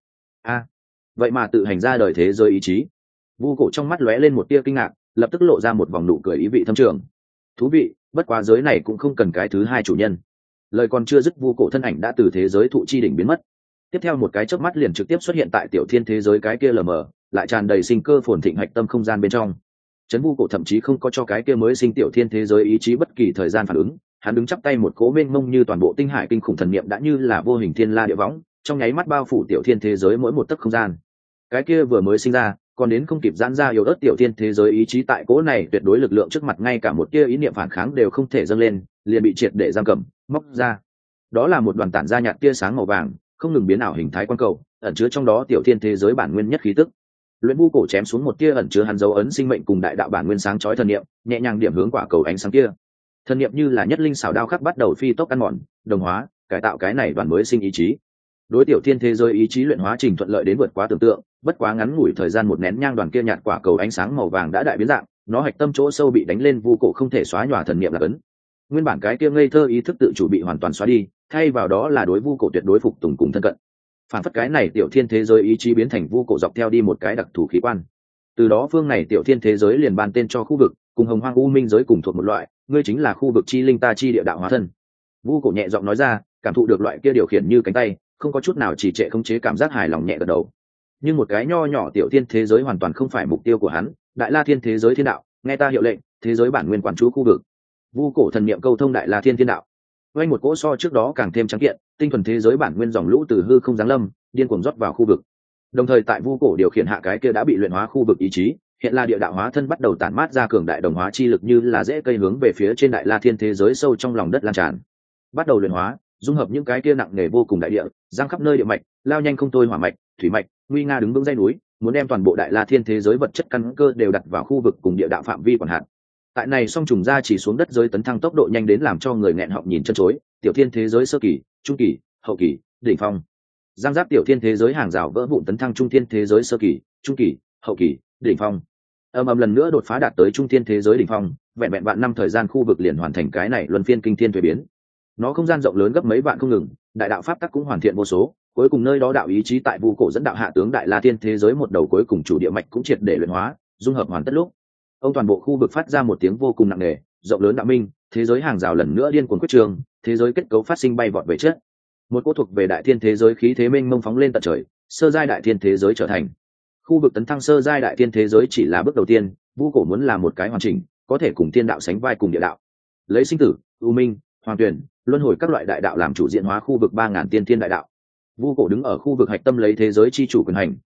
Vậy mà tự hành ra đời thế giới ý chí. Vu cổ trong mắt lóe lên một tia kinh ngạc, lập tức lộ ra một vòng nụ cười ý vị thâm trường. Thú vị, bất quá giới này cũng không cần cái thứ hai chủ nhân. Lời còn chưa dứt, vu cổ thân ảnh đã từ thế giới thụ chi đỉnh biến mất. Tiếp theo một cái chớp mắt liền trực tiếp xuất hiện tại tiểu thiên thế giới cái kia lờ mờ, lại tràn đầy sinh cơ phồn thịnh hạch tâm không gian bên trong. Trấn vu cổ thậm chí không có cho cái kia mới sinh tiểu thiên thế giới ý chí bất kỳ thời gian phản ứng, hắn đứng chắp tay một cố mênh mông như toàn bộ tinh hải kinh khủng thần niệm đã như là vô hình thiên la địa võng, trong nháy mắt bao phủ tiểu thiên thế giới mỗi một tấc không gian. Cái kia vừa mới sinh ra, còn đến không kịp giãn ra yếu ớt tiểu thiên thế giới ý chí tại cố này tuyệt đối lực lượng trước mặt ngay cả một tia ý niệm phản kháng đều không thể dâng lên, liền bị triệt để giam cầm, móc ra. Đó là một đoàn tản ra nhạt tia sáng màu vàng, không ngừng biến ảo hình thái quan cầu, ẩn chứa trong đó tiểu thiên thế giới bản nguyên nhất khí tức. Luyện vu cổ chém xuống một tia ẩn chứa hắn dấu ấn sinh mệnh cùng đại đạo bản nguyên sáng chói thần niệm, nhẹ nhàng điểm hướng quả cầu ánh sáng kia. Thần niệm như là nhất linh xảo đao khắc bắt đầu phi tốc ăn mòn, đồng hóa, cải tạo cái này đoàn mới sinh ý chí. Đối tiểu thiên thế giới ý chí luyện hóa trình thuận lợi đến vượt quá tưởng tượng, bất quá ngắn ngủi thời gian một nén nhang, đoàn kia nhạt quả cầu ánh sáng màu vàng đã đại biến dạng, nó hạch tâm chỗ sâu bị đánh lên vu cổ không thể xóa nhòa thần niệm là ấn. Nguyên bản cái kia ngây thơ ý thức tự chủ bị hoàn toàn xóa đi, thay vào đó là đối vu cổ tuyệt đối phục tùng cùng thân cận. Phản phất cái này tiểu thiên thế giới ý chí biến thành vu cổ dọc theo đi một cái đặc thù khí quan. Từ đó phương này tiểu thiên thế giới liền ban tên cho khu vực, cùng hồng hoang u minh giới cùng thuộc một loại, ngươi chính là khu vực chi linh ta chi địa đạo hóa thân. Vu cổ nhẹ giọng nói ra, cảm thụ được loại kia điều khiển như cánh tay, không có chút nào trì trệ khống chế, cảm giác hài lòng nhẹ gật đầu. Nhưng một cái nho nhỏ tiểu thiên thế giới hoàn toàn không phải mục tiêu của hắn, đại la thiên thế giới thiên đạo, nghe ta hiệu lệnh, thế giới bản nguyên quản chú khu vực. Vu cổ thần niệm câu thông đại la thiên thiên đạo. Quanh một cỗ so trước đó càng thêm trắng kiện, tinh thuần thế giới bản nguyên dòng lũ từ hư không giáng lâm, điên cuồng rót vào khu vực. Đồng thời tại vu cổ điều khiển hạ, cái kia đã bị luyện hóa khu vực ý chí, hiện là địa đạo hóa thân bắt đầu tản mát ra cường đại đồng hóa chi lực, như là rễ cây hướng về phía trên đại la thiên thế giới sâu trong lòng đất lan tràn. Bắt đầu luyện hóa, dung hợp những cái kia nặng nề vô cùng đại địa, giang khắp nơi địa mạch, lao nhanh không thôi hỏa mạch, thủy mạch, nguy nga đứng vững dây núi, muốn đem toàn bộ đại la thiên thế giới vật chất căn cơ đều đặt vào khu vực cùng địa đạo phạm vi quản hạt. Tại này song trùng ra chỉ xuống đất giới tấn thăng tốc độ nhanh đến làm cho người nghẹn họng nhìn chân chối, tiểu thiên thế giới sơ kỳ, trung kỳ, hậu kỳ, đỉnh phong. Giang giáp tiểu thiên thế giới hàng rào vỡ vụn tấn thăng trung thiên thế giới sơ kỳ, trung kỳ, hậu kỳ, đỉnh phong. Lần nữa đột phá đạt tới trung thiên thế giới đỉnh phong, vẹn vẹn vạn năm thời gian khu vực liền hoàn thành cái này luân phiên kinh thiên thuế biến. Nó không gian rộng lớn gấp mấy vạn không ngừng, đại đạo pháp tắc cũng hoàn thiện vô số, cuối cùng nơi đó đạo ý chí tại vu cổ dẫn đạo hạ tướng đại la thiên thế giới một đầu cuối cùng chủ địa mạch cũng triệt để luyện hóa, dung hợp hoàn tất lúc. Ông toàn bộ khu vực phát ra một tiếng vô cùng nặng nề, rộng lớn đạo minh, thế giới hàng rào lần nữa điên cuồng quyết trường, thế giới kết cấu phát sinh bay vọt về trước. Một cỗ thuộc về đại thiên thế giới khí thế mênh mông phóng lên tận trời, sơ giai đại thiên thế giới trở thành. Khu vực tấn thăng sơ giai đại thiên thế giới chỉ là bước đầu tiên, vu cổ muốn làm một cái hoàn chỉnh, có thể cùng thiên đạo sánh vai cùng địa đạo. Lấy sinh tử, u minh, hoàng tuyển, luân hồi các loại đại đạo làm chủ diện hóa khu vực 3000 tiên thiên đại đạo. Vu cổ đứng ở khu vực hạch tâm lấy thế giới chi chủ quyền hành,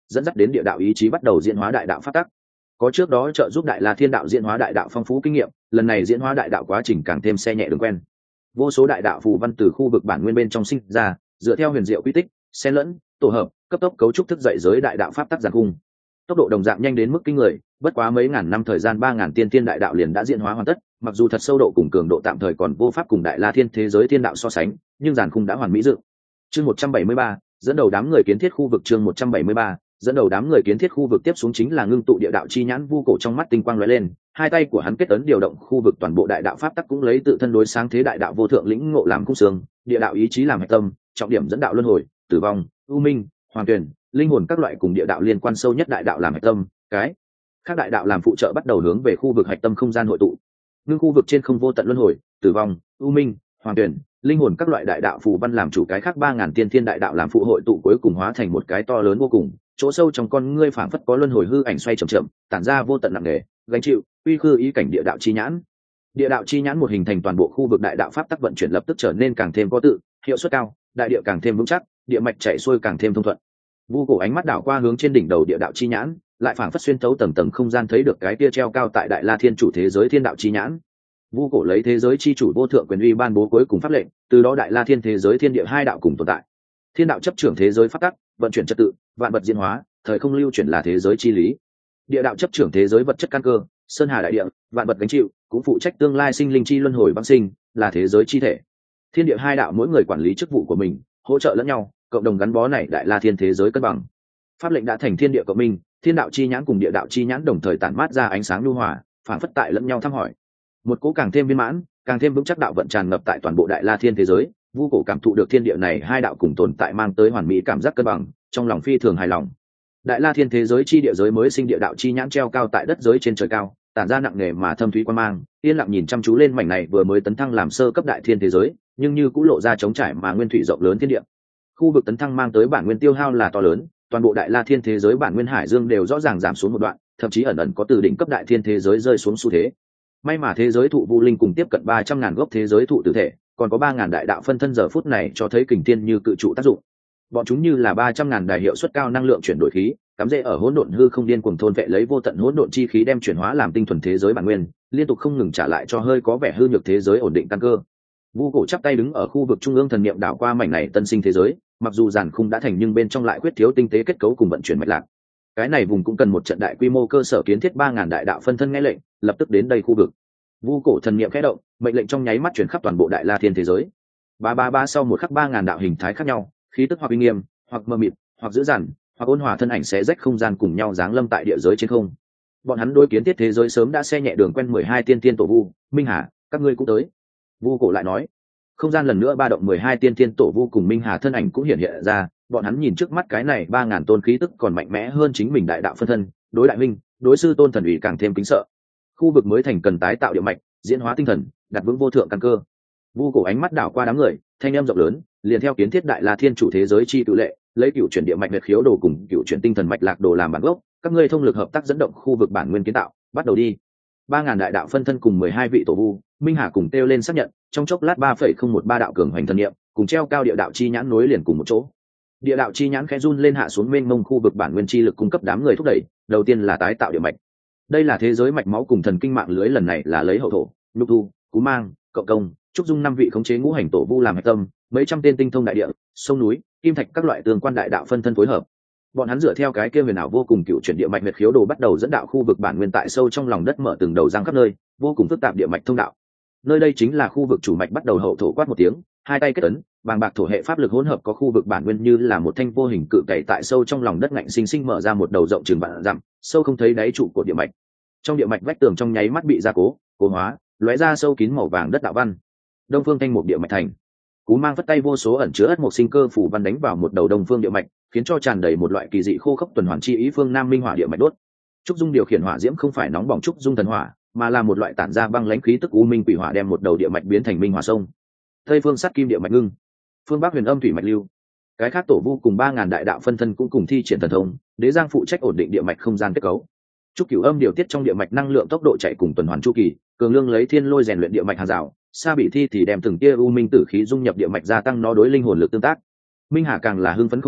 dẫn dắt đến địa đạo ý chí bắt đầu diễn hóa đại đạo pháp tắc. Có trước đó trợ giúp Đại La Thiên đạo diễn hóa đại đạo phong phú kinh nghiệm, lần này diễn hóa đại đạo quá trình càng thêm xe nhẹ đường quen. Vô số đại đạo phù văn từ khu vực bản nguyên bên trong sinh ra, dựa theo huyền diệu quy tích, xen lẫn, tổ hợp, cấp tốc cấu trúc thức dậy giới đại đạo pháp tắc giàn cung. Tốc độ đồng dạng nhanh đến mức kinh người, bất quá mấy ngàn năm thời gian 3000 tiên thiên đại đạo liền đã diễn hóa hoàn tất, mặc dù thật sâu độ cùng cường độ tạm thời còn vô pháp cùng Đại La Thiên thế giới thiên đạo so sánh, nhưng giàn cung đã hoàn mỹ dựng. Chương 173, dẫn đầu đám người kiến thiết khu vực. Chương 173, dẫn đầu đám người kiến thiết khu vực. Tiếp xuống chính là ngưng tụ địa đạo chi nhãn. Vu cổ trong mắt tinh quang lóe lên, hai tay của hắn kết ấn điều động khu vực, toàn bộ đại đạo pháp tắc cũng lấy tự thân đối sáng thế đại đạo vô thượng lĩnh ngộ làm khung xương, địa đạo ý chí làm hạch tâm, trọng điểm dẫn đạo luân hồi, tử vong, u minh, hoàng tuyển, linh hồn các loại cùng địa đạo liên quan sâu nhất đại đạo làm hạch tâm, cái khác đại đạo làm phụ trợ bắt đầu hướng về khu vực hạch tâm không gian hội tụ. Ngưng khu vực trên không vô tận luân hồi, tử vong, u minh, hoàng tuyển, linh hồn các loại đại đạo phù văn làm chủ, cái khác 3000 tiên thiên đại đạo làm phụ hội tụ, cuối cùng hóa thành một cái to lớn vô cùng, chỗ sâu trong con ngươi phảng phất có luân hồi hư ảnh xoay chậm chậm, tản ra vô tận nặng nề, gánh chịu uy khư ý cảnh địa đạo chi nhãn. Địa đạo chi nhãn một hình thành, toàn bộ khu vực đại đạo pháp tắc vận chuyển lập tức trở nên càng thêm có tự, hiệu suất cao, đại địa càng thêm vững chắc, địa mạch chảy xuôi càng thêm thông thuận. Vu cổ ánh mắt đảo qua hướng trên đỉnh đầu địa đạo chi nhãn, lại phảng phất xuyên thấu tầng tầng không gian, thấy được cái kia treo cao tại Đại La Thiên chủ thế giới thiên đạo chi nhãn. Vu cổ lấy thế giới chi chủ vô thượng quyền uy ban bố cuối cùng pháp lệnh, từ đó Đại La Thiên thế giới thiên địa hai đạo cùng tồn tại. Thiên đạo chấp trưởng thế giới pháp tắc, vận chuyển trật tự, vạn vật diễn hóa, thời không lưu chuyển là thế giới chi lý. Địa đạo chấp trưởng thế giới vật chất căn cơ, sơn hà đại địa, vạn vật gánh chịu, cũng phụ trách tương lai sinh linh chi luân hồi vãng sinh, là thế giới chi thể. Thiên địa hai đạo mỗi người quản lý chức vụ của mình, hỗ trợ lẫn nhau, cộng đồng gắn bó này Đại La Thiên thế giới cân bằng. Pháp lệnh đã thành thiên địa cộng minh, thiên đạo chi nhãn cùng địa đạo chi nhãn đồng thời tản mát ra ánh sáng nhu hòa, phản phất tại lẫn nhau thăm hỏi. Một cỗ càng thêm viên mãn, càng thêm vững chắc đạo vận tràn ngập tại toàn bộ Đại La Thiên thế giới. Vu cổ cảm thụ được thiên địa này hai đạo cùng tồn tại mang tới hoàn mỹ cảm giác cân bằng, trong lòng phi thường hài lòng. Đại La Thiên thế giới chi địa giới mới sinh địa đạo chi nhãn treo cao tại đất giới trên trời cao, tản ra nặng nề mà thâm thúy quan mang, yên lặng nhìn chăm chú lên mảnh này vừa mới tấn thăng làm sơ cấp đại thiên thế giới, nhưng như cũng lộ ra trống trải mà nguyên thủy rộng lớn thiên địa. Khu vực tấn thăng mang tới bản nguyên tiêu hao là to lớn, toàn bộ Đại La Thiên thế giới bản nguyên hải dương đều rõ ràng giảm xuống một đoạn, thậm chí ẩn ẩn có từ đỉnh cấp đại thiên thế giới rơi xuống xu thế. May mà thế giới thụ Vu Linh cùng tiếp cận 300.000 gốc thế giới thụ tử thể, còn có 3000 đại đạo phân thân giờ phút này cho thấy kình thiên như cự trụ tác dụng. Bọn chúng như là 300.000 đài hiệu suất cao năng lượng chuyển đổi khí, cắm rễ ở hỗn độn hư không điên cuồng thôn vệ lấy vô tận hỗn độn chi khí, đem chuyển hóa làm tinh thuần thế giới bản nguyên, liên tục không ngừng trả lại cho hơi có vẻ hư nhược thế giới ổn định căn cơ. Vu cổ chắp tay đứng ở khu vực trung ương, thần niệm đảo qua mảnh này tân sinh thế giới, mặc dù giàn khung đã thành nhưng bên trong lại khuyết thiếu tinh tế kết cấu cùng vận chuyển mạch lạc. Cái này vùng cũng cần một trận đại quy mô cơ sở kiến thiết. 3000 đại đạo phân thân nghe lệnh, lập tức đến đây khu vực. Vu cổ thần niệm khẽ động, mệnh lệnh trong nháy mắt chuyển khắp toàn bộ Đại La Thiên thế giới. Ba sau một khắc 3000 đạo hình thái khác nhau, khí tức hoặc uy nghiêm, hoặc mơ mịt, hoặc dữ dằn, hoặc ôn hòa thân ảnh xé rách không gian cùng nhau giáng lâm tại địa giới trên không. Bọn hắn đối kiến thiết thế giới sớm đã xe nhẹ đường quen. 12 tiên tiên tổ vu, Minh Hà, các ngươi cũng tới. Vu cổ lại nói. Không gian lần nữa ba động, 12 tiên tiên tổ vu cùng Minh Hà thân ảnh cũng hiện hiện ra. Bọn hắn nhìn trước mắt cái này 3000 tôn khí tức còn mạnh mẽ hơn chính mình đại đạo phân thân, đối đại minh, đối sư tôn thần ủy càng thêm kính sợ. Khu vực mới thành cần tái tạo địa mạch, diễn hóa tinh thần, đặt vững vô thượng căn cơ. Vu cổ ánh mắt đảo qua đám người, thanh âm rộng lớn, liền theo kiến thiết Đại La Thiên chủ thế giới chi tự lệ, lấy cựu chuyển địa mạch huyết khiếu đồ cùng cựu chuyển tinh thần mạch lạc đồ làm bản gốc, các ngươi thông lực hợp tác dẫn động khu vực bản nguyên kiến tạo, bắt đầu đi. 3000 đại đạo phân thân cùng 12 vị tổ vu, Minh Hà cùng kêu lên xác nhận, trong chốc lát 3,013 đạo cường hoành thần niệm, cùng treo cao địa đạo chi nhãn nối liền cùng một chỗ. Địa đạo chi nhãn khẽ run lên hạ xuống, mênh mông khu vực bản nguyên chi lực cung cấp đám người thúc đẩy, đầu tiên là tái tạo địa mạch. Đây là thế giới mạch máu cùng thần kinh mạng lưới, lần này là lấy hậu thổ, lục thu, cú mang, cộng công, trúc dung 5 vị khống chế ngũ hành tổ vu làm hạch tâm, mấy trăm tên tinh thông đại địa, sông núi, kim thạch các loại tương quan đại đạo phân thân phối hợp. Bọn hắn dựa theo cái kia huyền ảo vô cùng cựu chuyển địa mạch huyết khiếu đồ bắt đầu dẫn đạo khu vực bản nguyên tại sâu trong lòng đất, mở từng đầu răng khắp nơi, vô cùng phức tạp địa mạch thông đạo. Nơi đây chính là khu vực chủ mạch. Bắt đầu hậu thổ quát một tiếng, hai tay kết ấn, bàng bạc thổ hệ pháp lực hỗn hợp có khu vực bản nguyên như là một thanh vô hình cự cày tại sâu trong lòng đất ngạnh sinh sinh mở ra một đầu rộng chừng vạn dặm, sâu không thấy đáy trụ của địa mạch. Trong địa mạch vách tường trong nháy mắt bị gia cố hóa, lóe ra sâu kín màu vàng đất đạo văn. Đông phương thanh mục địa mạch thành. Cú mang vất tay vô số ẩn chứa ất mộc sinh cơ phủ văn đánh vào một đầu đông phương địa mạch, khiến cho tràn đầy một loại kỳ dị khô khốc tuần hoàn chi ý. Phương nam minh hỏa địa mạch đốt. Trúc dung điều khiển hỏa diễm không phải nóng bỏng trúc dung thần hỏa, mà là một loại tản ra băng lãnh khí tức u minh quỷ hỏa, đem một đầu địa mạch biến thành minh hỏa sông. Tây phương sắt kim địa mạch ngưng. Phương bắc huyền âm thủy mạch lưu. Cái khác tổ vu cùng 3000 đại đạo phân thân cũng cùng thi triển thần thông, đế giang phụ trách ổn định địa mạch không gian kết cấu. Trúc cửu âm điều tiết trong địa mạch năng lượng tốc độ chạy cùng tuần hoàn chu kỳ, cường lương lấy thiên lôi rèn luyện địa mạch hàng rào. Sa bị thi thì đem từng tia u minh tử khí dung nhập địa mạch, gia tăng nó đối linh hồn lực tương tác. Minh Hà càng là hưng phấn không thôi,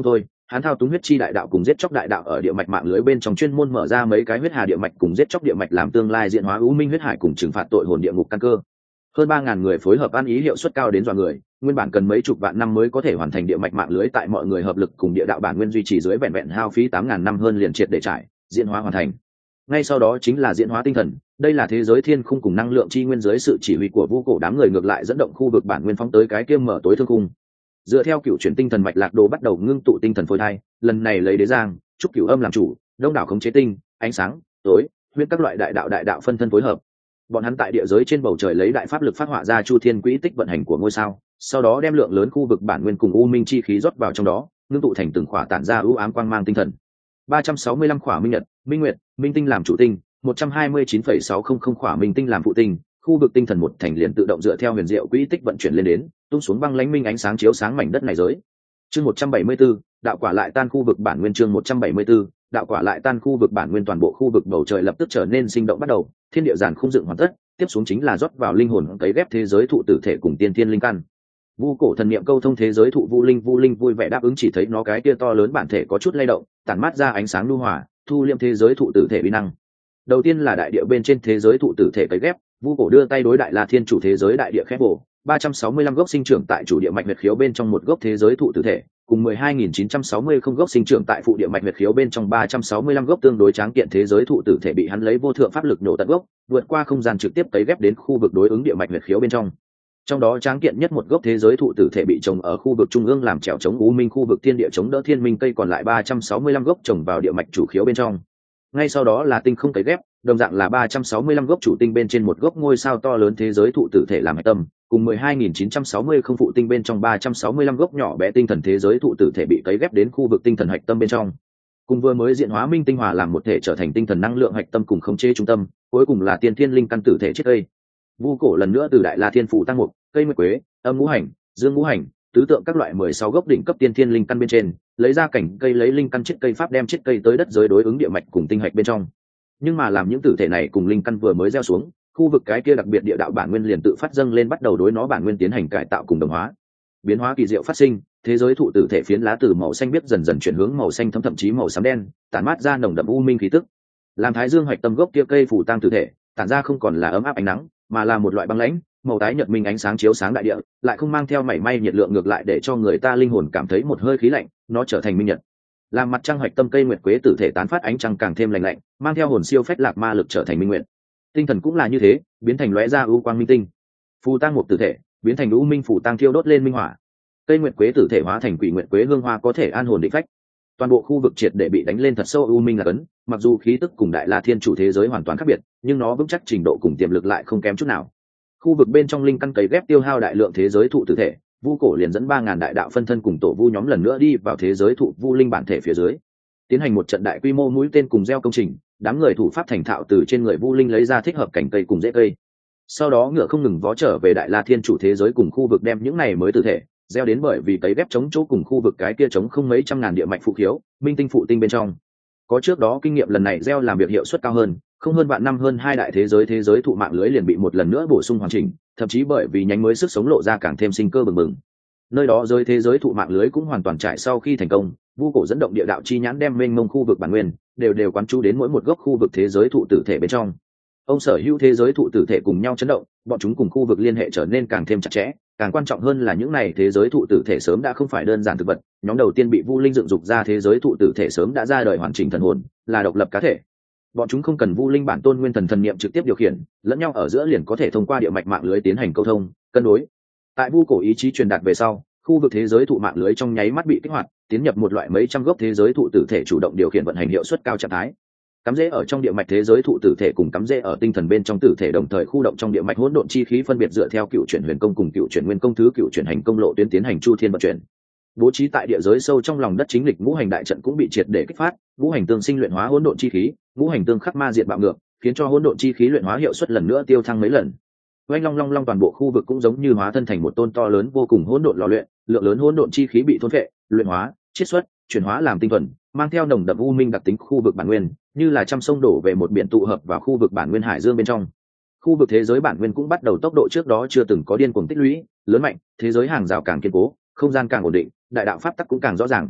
Hắn thao túng huyết chi đại đạo cùng giết chóc đại đạo ở địa mạch mạng lưới bên trong chuyên môn mở ra mấy cái huyết hà địa mạch cùng giết chóc địa mạch làm tương lai diễn hóa u minh huyết hải cùng trừng phạt tội hồn địa ngục căn cơ. Hơn 3.000 người phối hợp ăn ý hiệu suất cao đến dọa người, nguyên bản cần mấy chục vạn năm mới có thể hoàn thành địa mạch mạng lưới, tại mọi người hợp lực cùng địa đạo bản nguyên duy trì dưới vẹn vẹn hao phí 8.000 năm hơn liền triệt để trải, diễn hóa hoàn thành. Ngay sau đó chính là diễn hóa tinh thần, đây là thế giới thiên khung cùng năng lượng chi nguyên dưới sự chỉ huy của Vu Cổ, đám người ngược lại dẫn động khu vực bản nguyên phóng tới cái kia mở tối thương khung. Dựa theo cựu chuyển tinh thần mạch lạc đồ bắt đầu ngưng tụ tinh thần phôi thai, lần này lấy đế giang, trúc cửu âm làm chủ, đông đảo khống chế tinh, ánh sáng, tối, huyết các loại đại đạo phân thân phối hợp. Bọn hắn tại địa giới trên bầu trời lấy đại pháp lực phát họa ra chu thiên quỹ tích vận hành của ngôi sao, sau đó đem lượng lớn khu vực bản nguyên cùng u minh chi khí rót vào trong đó, ngưng tụ thành từng khỏa tản ra ưu ám quang mang tinh thần. 365 khỏa minh nhật, minh nguyệt, minh tinh làm chủ tinh, 129,600 khỏa minh tinh làm phụ tinh, khu vực tinh thần một thành liền tự động dựa theo huyền diệu quỹ tích vận chuyển lên đến, tung xuống băng lãnh minh ánh sáng chiếu sáng mảnh đất này giới. Chương 174, đạo quả lại tan khu vực bản nguyên. Chương 174, đạo quả lại tan khu vực bản nguyên. Toàn bộ khu vực bầu trời lập tức trở nên sinh động bắt đầu, thiên địa giàn khung dựng hoàn tất, tiếp xuống chính là rót vào linh hồn cấy ghép thế giới thụ tử thể cùng tiên thiên linh căn. Vu Cổ thần niệm câu thông thế giới thụ Vu Linh vui vẻ đáp ứng, chỉ thấy nó cái kia to lớn bản thể có chút lay động, tản mát ra ánh sáng nhu hòa, thu liệm thế giới thụ tử thể uy năng. Đầu tiên là đại địa bên trên thế giới thụ tử thể cấy ghép, Vu Cổ đưa tay đối đại La Thiên chủ thế giới đại địa khép bổ, 365 gốc sinh trưởng tại chủ địa mạch huyệt khiếu bên trong một gốc thế giới thụ tử thể, cùng 12.960 không gốc sinh trưởng tại phụ địa mạch huyệt khiếu bên trong 365 gốc tương đối tráng kiện thế giới thụ tử thể bị hắn lấy vô thượng pháp lực nổ tận gốc, vượt qua không gian trực tiếp cấy ghép đến khu vực đối ứng địa mạch huyệt khiếu bên trong. Trong đó tráng kiện nhất một gốc thế giới thụ tử thể bị trồng ở khu vực trung ương làm trèo chống u minh khu vực thiên địa chống đỡ thiên minh cây, còn lại 365 gốc trồng vào địa mạch chủ khiếu bên trong. Ngay sau đó là tinh không cấy ghép, đồng dạng là 365 gốc chủ tinh bên trên một gốc ngôi sao to lớn thế giới thụ tử thể làm hạch tâm, cùng 12.960 không phụ tinh bên trong 365 gốc nhỏ bé tinh thần thế giới thụ tử thể bị cấy ghép đến khu vực tinh thần hạch tâm bên trong. Cùng vừa mới diễn hóa minh tinh hòa làm một thể trở thành tinh thần năng lượng hạch tâm cùng khống chế trung tâm, cuối cùng là tiên thiên linh căn tử thể chết cây. Vu Cổ lần nữa từ đại La Thiên phủ tăng mục, cây nguyệt quế, âm ngũ hành, dương ngũ hành, tứ tượng các loại 16 gốc đỉnh cấp tiên thiên linh căn bên trên, lấy ra cảnh cây lấy linh căn chết cây pháp đem chết cây tới đất giới đối ứng địa mạch cùng tinh hạch bên trong. Nhưng mà làm những tử thể này cùng linh căn vừa mới gieo xuống, khu vực cái kia đặc biệt địa đạo bản nguyên liền tự phát dâng lên, bắt đầu đối nó bản nguyên tiến hành cải tạo cùng đồng hóa. Biến hóa kỳ diệu phát sinh, thế giới thụ tử thể phiến lá từ màu xanh biếc dần dần chuyển hướng màu xanh thẫm, thậm chí màu xám đen, tản mát ra nồng đậm u minh khí tức. Làm thái dương hoạch tâm gốc kia cây phủ tang tử thể, tản ra không còn là ấm áp ánh nắng, mà là một loại băng lãnh, màu tái nhợt minh ánh sáng chiếu sáng đại địa, lại không mang theo mảy may nhiệt lượng, ngược lại để cho người ta linh hồn cảm thấy một hơi khí lạnh, nó trở thành minh nhật. Làm mặt trăng hoạch tâm cây nguyệt quế tử thể tán phát ánh trăng càng thêm lạnh lạnh, mang theo hồn siêu phách lạc ma lực trở thành minh nguyện. Tinh thần cũng là như thế, biến thành lóe ra ưu quang minh tinh. Phù tang một tử thể biến thành u minh phù tang thiêu đốt lên minh hỏa. Cây nguyệt quế tử thể hóa thành quỷ nguyệt quế hương hoa có thể an hồn định phách. Toàn bộ khu vực triệt để bị đánh lên thật sâu u minh là cấn, mặc dù khí tức cùng đại La Thiên chủ thế giới hoàn toàn khác biệt, nhưng nó vững chắc trình độ cùng tiềm lực lại không kém chút nào. Khu vực bên trong linh căn cấy ghép tiêu hao đại lượng thế giới thụ tử thể, Vu Cổ liền dẫn 3.000 đại đạo phân thân cùng tổ vu nhóm lần nữa đi vào thế giới thụ Vu linh bản thể phía dưới, tiến hành một trận đại quy mô mũi tên cùng gieo công trình. Đám người thủ pháp thành thạo từ trên người Vu linh lấy ra thích hợp cảnh cây cùng rễ cây, sau đó ngựa không ngừng vó trở về đại La Thiên chủ thế giới cùng khu vực đem những này mới tử thể gieo đến, bởi vì cấy ghép chống chỗ cùng khu vực cái kia chống không mấy trăm ngàn địa mạch phụ khiếu minh tinh phụ tinh bên trong. Có trước đó kinh nghiệm, lần này gieo làm việc hiệu suất cao hơn, không hơn vạn năm hơn hai đại thế giới thụ mạng lưới liền bị một lần nữa bổ sung hoàn chỉnh, thậm chí bởi vì nhánh mới sức sống lộ ra càng thêm sinh cơ bừng bừng. Nơi đó giới thế giới thụ mạng lưới cũng hoàn toàn trải sau khi thành công, Vu Cổ dẫn động địa đạo chi nhãn đem mênh mông khu vực bản nguyên đều quán chú đến mỗi một gốc khu vực thế giới thụ tử thể bên trong. Ông sở hữu thế giới thụ tử thể cùng nhau chấn động, bọn chúng cùng khu vực liên hệ trở nên càng thêm chặt chẽ. Càng quan trọng hơn là những này thế giới thụ tử thể sớm đã không phải đơn giản thực vật, nhóm đầu tiên bị Vu linh dựng dục ra thế giới thụ tử thể sớm đã ra đời hoàn chỉnh thần hồn, là độc lập cá thể. Bọn chúng không cần Vu linh bản tôn nguyên thần thần niệm trực tiếp điều khiển, lẫn nhau ở giữa liền có thể thông qua địa mạch mạng lưới tiến hành câu thông, cân đối. Tại Vu Cổ ý chí truyền đạt về sau, khu vực thế giới thụ mạng lưới trong nháy mắt bị kích hoạt, tiến nhập một loại mấy trăm gốc thế giới thụ tử thể chủ động điều khiển vận hành hiệu suất cao trạng thái. Cắm rễ ở trong địa mạch thế giới thụ tử thể cùng cắm rễ ở tinh thần bên trong tử thể đồng thời khu động trong địa mạch hỗn độn chi khí, phân biệt dựa theo cựu chuyển huyền công cùng cựu chuyển nguyên công thứ cựu chuyển hành công lộ tuyến tiến hành chu thiên vận chuyển. Bố trí tại địa giới sâu trong lòng đất chính lịch ngũ hành đại trận cũng bị triệt để kích phát, ngũ hành tương sinh luyện hóa hỗn độn chi khí, ngũ hành tương khắc ma diệt bạo ngược, khiến cho hỗn độn chi khí luyện hóa hiệu suất lần nữa tiêu thăng mấy lần. Oanh long long long, toàn bộ khu vực cũng giống như hóa thân thành một tôn to lớn vô cùng hỗn độn lò luyện, lượng lớn hỗn độn chi khí bị thôn phệ, luyện hóa, chiết xuất, chuyển hóa làm tinh thuần, mang theo nồng đậm u minh đặc tính khu vực bản nguyên, như là trăm sông đổ về một biển tụ hợp vào khu vực bản nguyên hải dương bên trong. Khu vực thế giới bản nguyên cũng bắt đầu tốc độ trước đó chưa từng có điên cuồng tích lũy, lớn mạnh, thế giới hàng rào càng kiên cố, không gian càng ổn định, đại đạo pháp tắc cũng càng rõ ràng.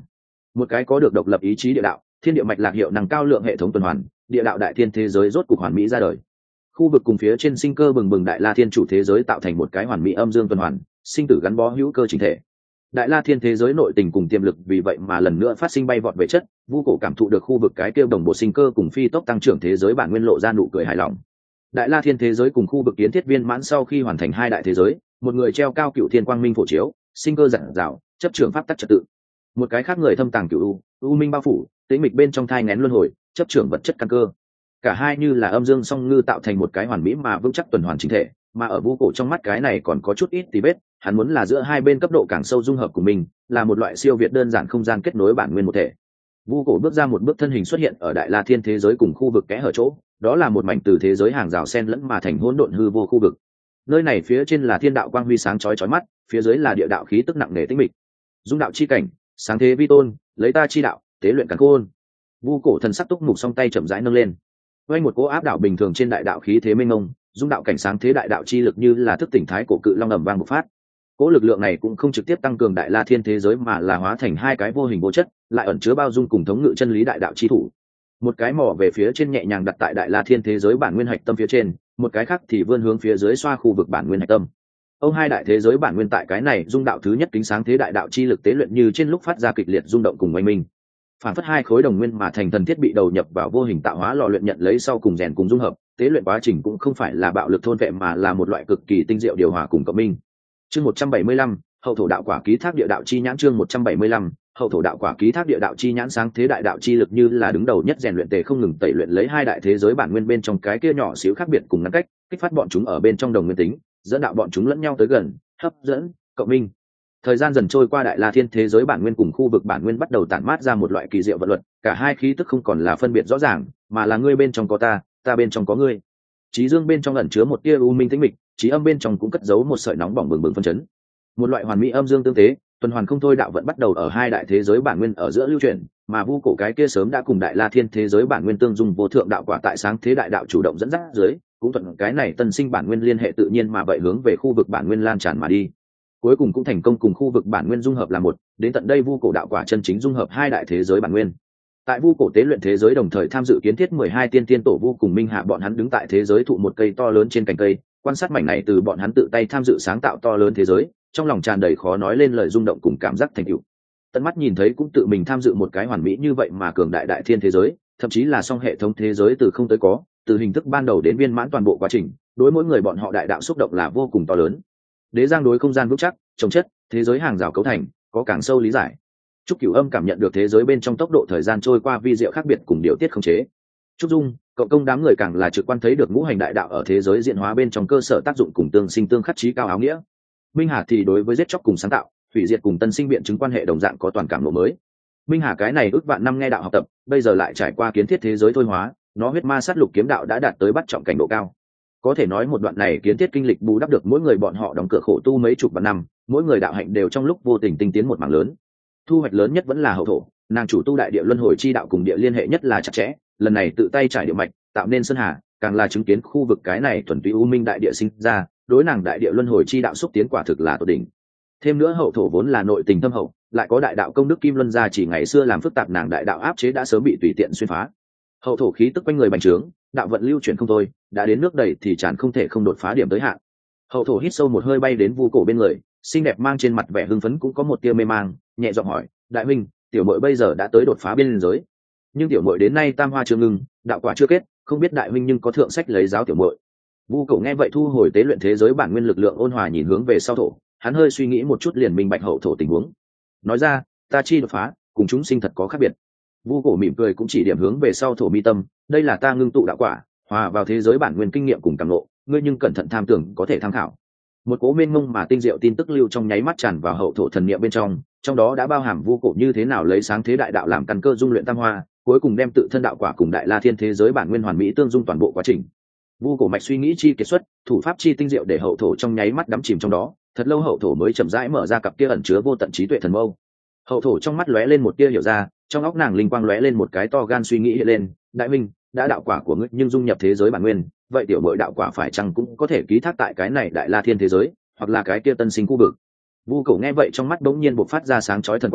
một cái có được độc lập ý chí địa đạo, thiên địa mạch lạc hiệu năng cao lượng hệ thống tuần hoàn, địa đạo đại thiên thế giới rốt cục hoàn mỹ ra đời. Khu vực cùng phía trên sinh cơ bừng bừng đại la thiên chủ thế giới tạo thành một cái hoàn mỹ âm dương tuần hoàn, sinh tử gắn bó hữu cơ chỉnh thể. Đại la thiên thế giới nội tình cùng tiềm lực vì vậy mà lần nữa phát sinh bay vọt về chất, Vu Cổ cảm thụ được khu vực cái kêu đồng bộ sinh cơ cùng phi tốc tăng trưởng thế giới bản nguyên lộ ra nụ cười hài lòng. Đại la thiên thế giới cùng khu vực kiến thiết viên mãn sau khi hoàn thành hai đại thế giới, một người treo cao cựu thiên quang minh phổ chiếu, sinh cơ giản dạo, chấp trưởng pháp tắc trật tự. Một cái khác người thâm tàng cựu u minh bao phủ, tĩnh mịch bên trong thai nghén luân hồi, chấp trưởng vật chất căn cơ. Cả hai như là âm dương song ngư tạo thành một cái hoàn mỹ mà vững chắc tuần hoàn chính thể, mà ở Vu Cổ trong mắt cái này còn có chút ít tí vết, hắn muốn là giữa hai bên cấp độ càng sâu dung hợp của mình, là một loại siêu việt đơn giản không gian kết nối bản nguyên một thể. Vu Cổ bước ra một bước, thân hình xuất hiện ở đại la thiên thế giới cùng khu vực kẽ hở chỗ, đó là một mảnh từ thế giới hàng rào xen lẫn mà thành hỗn độn hư vô khu vực. Nơi này phía trên là thiên đạo quang huy sáng chói chói mắt, phía dưới là địa đạo khí tức nặng nề tĩnh mịch. Dung đạo chi cảnh, sáng thế vi tôn, lấy ta chi đạo, tế luyện càn khôn. Vu Cổ thần sắc túc mục, song tay chậm rãi nâng lên. Quanh một cỗ áp đảo bình thường trên đại đạo khí thế mênh mông, dung đạo cảnh sáng thế đại đạo chi lực như là thức tỉnh thái cổ cự long ầm vang bộc phát. Cỗ lực lượng này cũng không trực tiếp tăng cường đại la thiên thế giới mà là hóa thành hai cái vô hình vô chất, lại ẩn chứa bao dung cùng thống ngự chân lý đại đạo chi thủ. Một cái mỏ về phía trên nhẹ nhàng đặt tại đại la thiên thế giới bản nguyên hạch tâm phía trên, một cái khác thì vươn hướng phía dưới xoa khu vực bản nguyên hạch tâm. Ông hai đại thế giới bản nguyên tại cái này dung đạo thứ nhất kính sáng thế đại đạo chi lực tế luyện như trên lúc phát ra kịch liệt rung động cùng oanh minh. Phản phất hai khối đồng nguyên mà thành thần thiết bị đầu nhập vào vô hình tạo hóa lò luyện nhận lấy sau cùng rèn cùng dung hợp, tế luyện quá trình cũng không phải là bạo lực thôn vệ mà là một loại cực kỳ tinh diệu điều hòa cùng cộng minh. Chương 175, hậu thổ đạo quả ký thác địa đạo chi nhãn. Chương 175, hậu thổ đạo quả ký thác địa đạo chi nhãn. Sáng thế đại đạo chi lực như là đứng đầu nhất rèn luyện tề không ngừng tẩy luyện lấy hai đại thế giới bản nguyên bên trong cái kia nhỏ xíu khác biệt cùng ngăn cách, kích phát bọn chúng ở bên trong đồng nguyên tính, dẫn đạo bọn chúng lẫn nhau tới gần, hấp dẫn, cộng minh. Thời gian dần trôi qua, đại la thiên thế giới bản nguyên cùng khu vực bản nguyên bắt đầu tản mát ra một loại kỳ diệu vận luật, cả hai khí tức không còn là phân biệt rõ ràng, mà là ngươi bên trong có ta, ta bên trong có ngươi. Trí dương bên trong ẩn chứa một tia u minh tĩnh mịch, trí âm bên trong cũng cất giấu một sợi nóng bỏng bừng bừng phân chấn. Một loại hoàn mỹ âm dương tương tế, tuần hoàn không thôi đạo vận bắt đầu ở hai đại thế giới bản nguyên ở giữa lưu chuyển, mà Vu Cổ cái kia sớm đã cùng đại la thiên thế giới bản nguyên tương dung vô thượng đạo quả tại sáng thế đại đạo chủ động dẫn dắt dưới, cũng thuận cái này tân sinh bản nguyên liên hệ tự nhiên mà vậy hướng về khu vực bản nguyên lan tràn mà đi. Cuối cùng cũng thành công cùng khu vực bản nguyên dung hợp là một, đến tận đây Vu Cổ đạo quả chân chính dung hợp hai đại thế giới bản nguyên. Tại Vu Cổ tế luyện thế giới đồng thời tham dự kiến thiết 12 tiên tiên tổ vu cùng minh hạ, bọn hắn đứng tại thế giới thụ một cây to lớn trên cành cây, quan sát mảnh này từ bọn hắn tự tay tham dự sáng tạo to lớn thế giới, trong lòng tràn đầy khó nói lên lời rung động cùng cảm giác thành tựu. Tận mắt nhìn thấy cũng tự mình tham dự một cái hoàn mỹ như vậy mà cường đại đại thiên thế giới, thậm chí là song hệ thống thế giới từ không tới có, từ hình thức ban đầu đến viên mãn toàn bộ quá trình, đối mỗi người bọn họ đại đạo xúc động là vô cùng to lớn. Đế Giang đối không gian vững chắc, trồng chất, thế giới hàng rào cấu thành, có càng sâu lý giải. Trúc Cửu Âm cảm nhận được thế giới bên trong tốc độ thời gian trôi qua vi diệu khác biệt cùng điều tiết khống chế. Trúc Dung, cậu công đám người càng là trực quan thấy được ngũ hành đại đạo ở thế giới diễn hóa bên trong cơ sở tác dụng cùng tương sinh tương khắc chí cao áo nghĩa. Minh Hà thì đối với giết chóc cùng sáng tạo, hủy diệt cùng tân sinh biện chứng quan hệ đồng dạng có toàn cảm lộ mới. Minh Hà cái này ước vạn năm nghe đạo học tập, bây giờ lại trải qua kiến thiết thế giới thôi hóa, nó huyết ma sát lục kiếm đạo đã đạt tới bắt trọng cảnh độ cao. Có thể nói một đoạn này kiến thiết kinh lịch bù đắp được mỗi người bọn họ đóng cửa khổ tu mấy chục vạn năm, mỗi người đạo hạnh đều trong lúc vô tình tinh tiến một mảng lớn. Thu hoạch lớn nhất vẫn là hậu thổ, nàng chủ tu đại địa luân hồi chi đạo cùng địa liên hệ nhất là chặt chẽ, lần này tự tay trải địa mạch, tạo nên sơn hà, càng là chứng kiến khu vực cái này thuần túy u minh đại địa sinh ra, đối nàng đại địa luân hồi chi đạo xúc tiến quả thực là tột đỉnh. Thêm nữa hậu thổ vốn là nội tình thâm hậu, lại có đại đạo công đức kim luân gia chỉ ngày xưa làm phức tạp nàng đại đạo áp chế đã sớm bị tùy tiện xuyên phá. Hậu thổ khí tức quanh người bành trướng, đạo vận lưu chuyển không thôi, đã đến nước đầy thì tràn không thể không đột phá điểm tới hạn. Hậu thổ hít sâu một hơi bay đến Vu Cổ bên người, xinh đẹp mang trên mặt vẻ hưng phấn cũng có một tia mê mang, nhẹ giọng hỏi, đại huynh, tiểu muội bây giờ đã tới đột phá biên giới, nhưng tiểu muội đến nay tam hoa chưa ngưng, đạo quả chưa kết, không biết đại huynh nhưng có thượng sách lấy giáo tiểu muội. Vu Cổ nghe vậy thu hồi tế luyện thế giới bản nguyên lực lượng ôn hòa nhìn hướng về sau thổ, hắn hơi suy nghĩ một chút liền minh bạch hậu thổ tình huống, nói ra, ta chi đột phá cùng chúng sinh thật có khác biệt. Vu Cổ mỉm cười cũng chỉ điểm hướng về sau thổ mi tâm, đây là ta ngưng tụ đạo quả, hòa vào thế giới bản nguyên kinh nghiệm cùng cảm ngộ, ngươi nhưng cẩn thận tham tưởng có thể tham khảo. Một cố mênh mông mà tinh diệu tin tức lưu trong nháy mắt tràn vào hậu thổ thần niệm bên trong đó đã bao hàm Vu Cổ như thế nào lấy sáng thế đại đạo làm căn cơ dung luyện tam hoa, cuối cùng đem tự thân đạo quả cùng đại la thiên thế giới bản nguyên hoàn mỹ tương dung toàn bộ quá trình. Vu Cổ mạch suy nghĩ chi kiệt xuất, thủ pháp chi tinh diệu để hậu thổ trong nháy mắt đắm chìm trong đó, thật lâu hậu thổ mới chậm rãi mở ra cặp kia ẩn chứa vô tận trí tuệ thần mâu. Hậu thổ trong mắt lóe lên một tia hiểu ra, trong óc nàng linh quang lóe lên một cái to gan suy nghĩ hiện lên, đại minh, đã đạo quả của ngươi nhưng dung nhập thế giới bản nguyên, vậy tiểu muội đạo quả phải chăng cũng có thể ký thác tại cái này đại la thiên thế giới, hoặc là cái kia tân sinh khu vực. Vu Cổ nghe vậy trong mắt bỗng nhiên bộc phát ra sáng chói thần quang,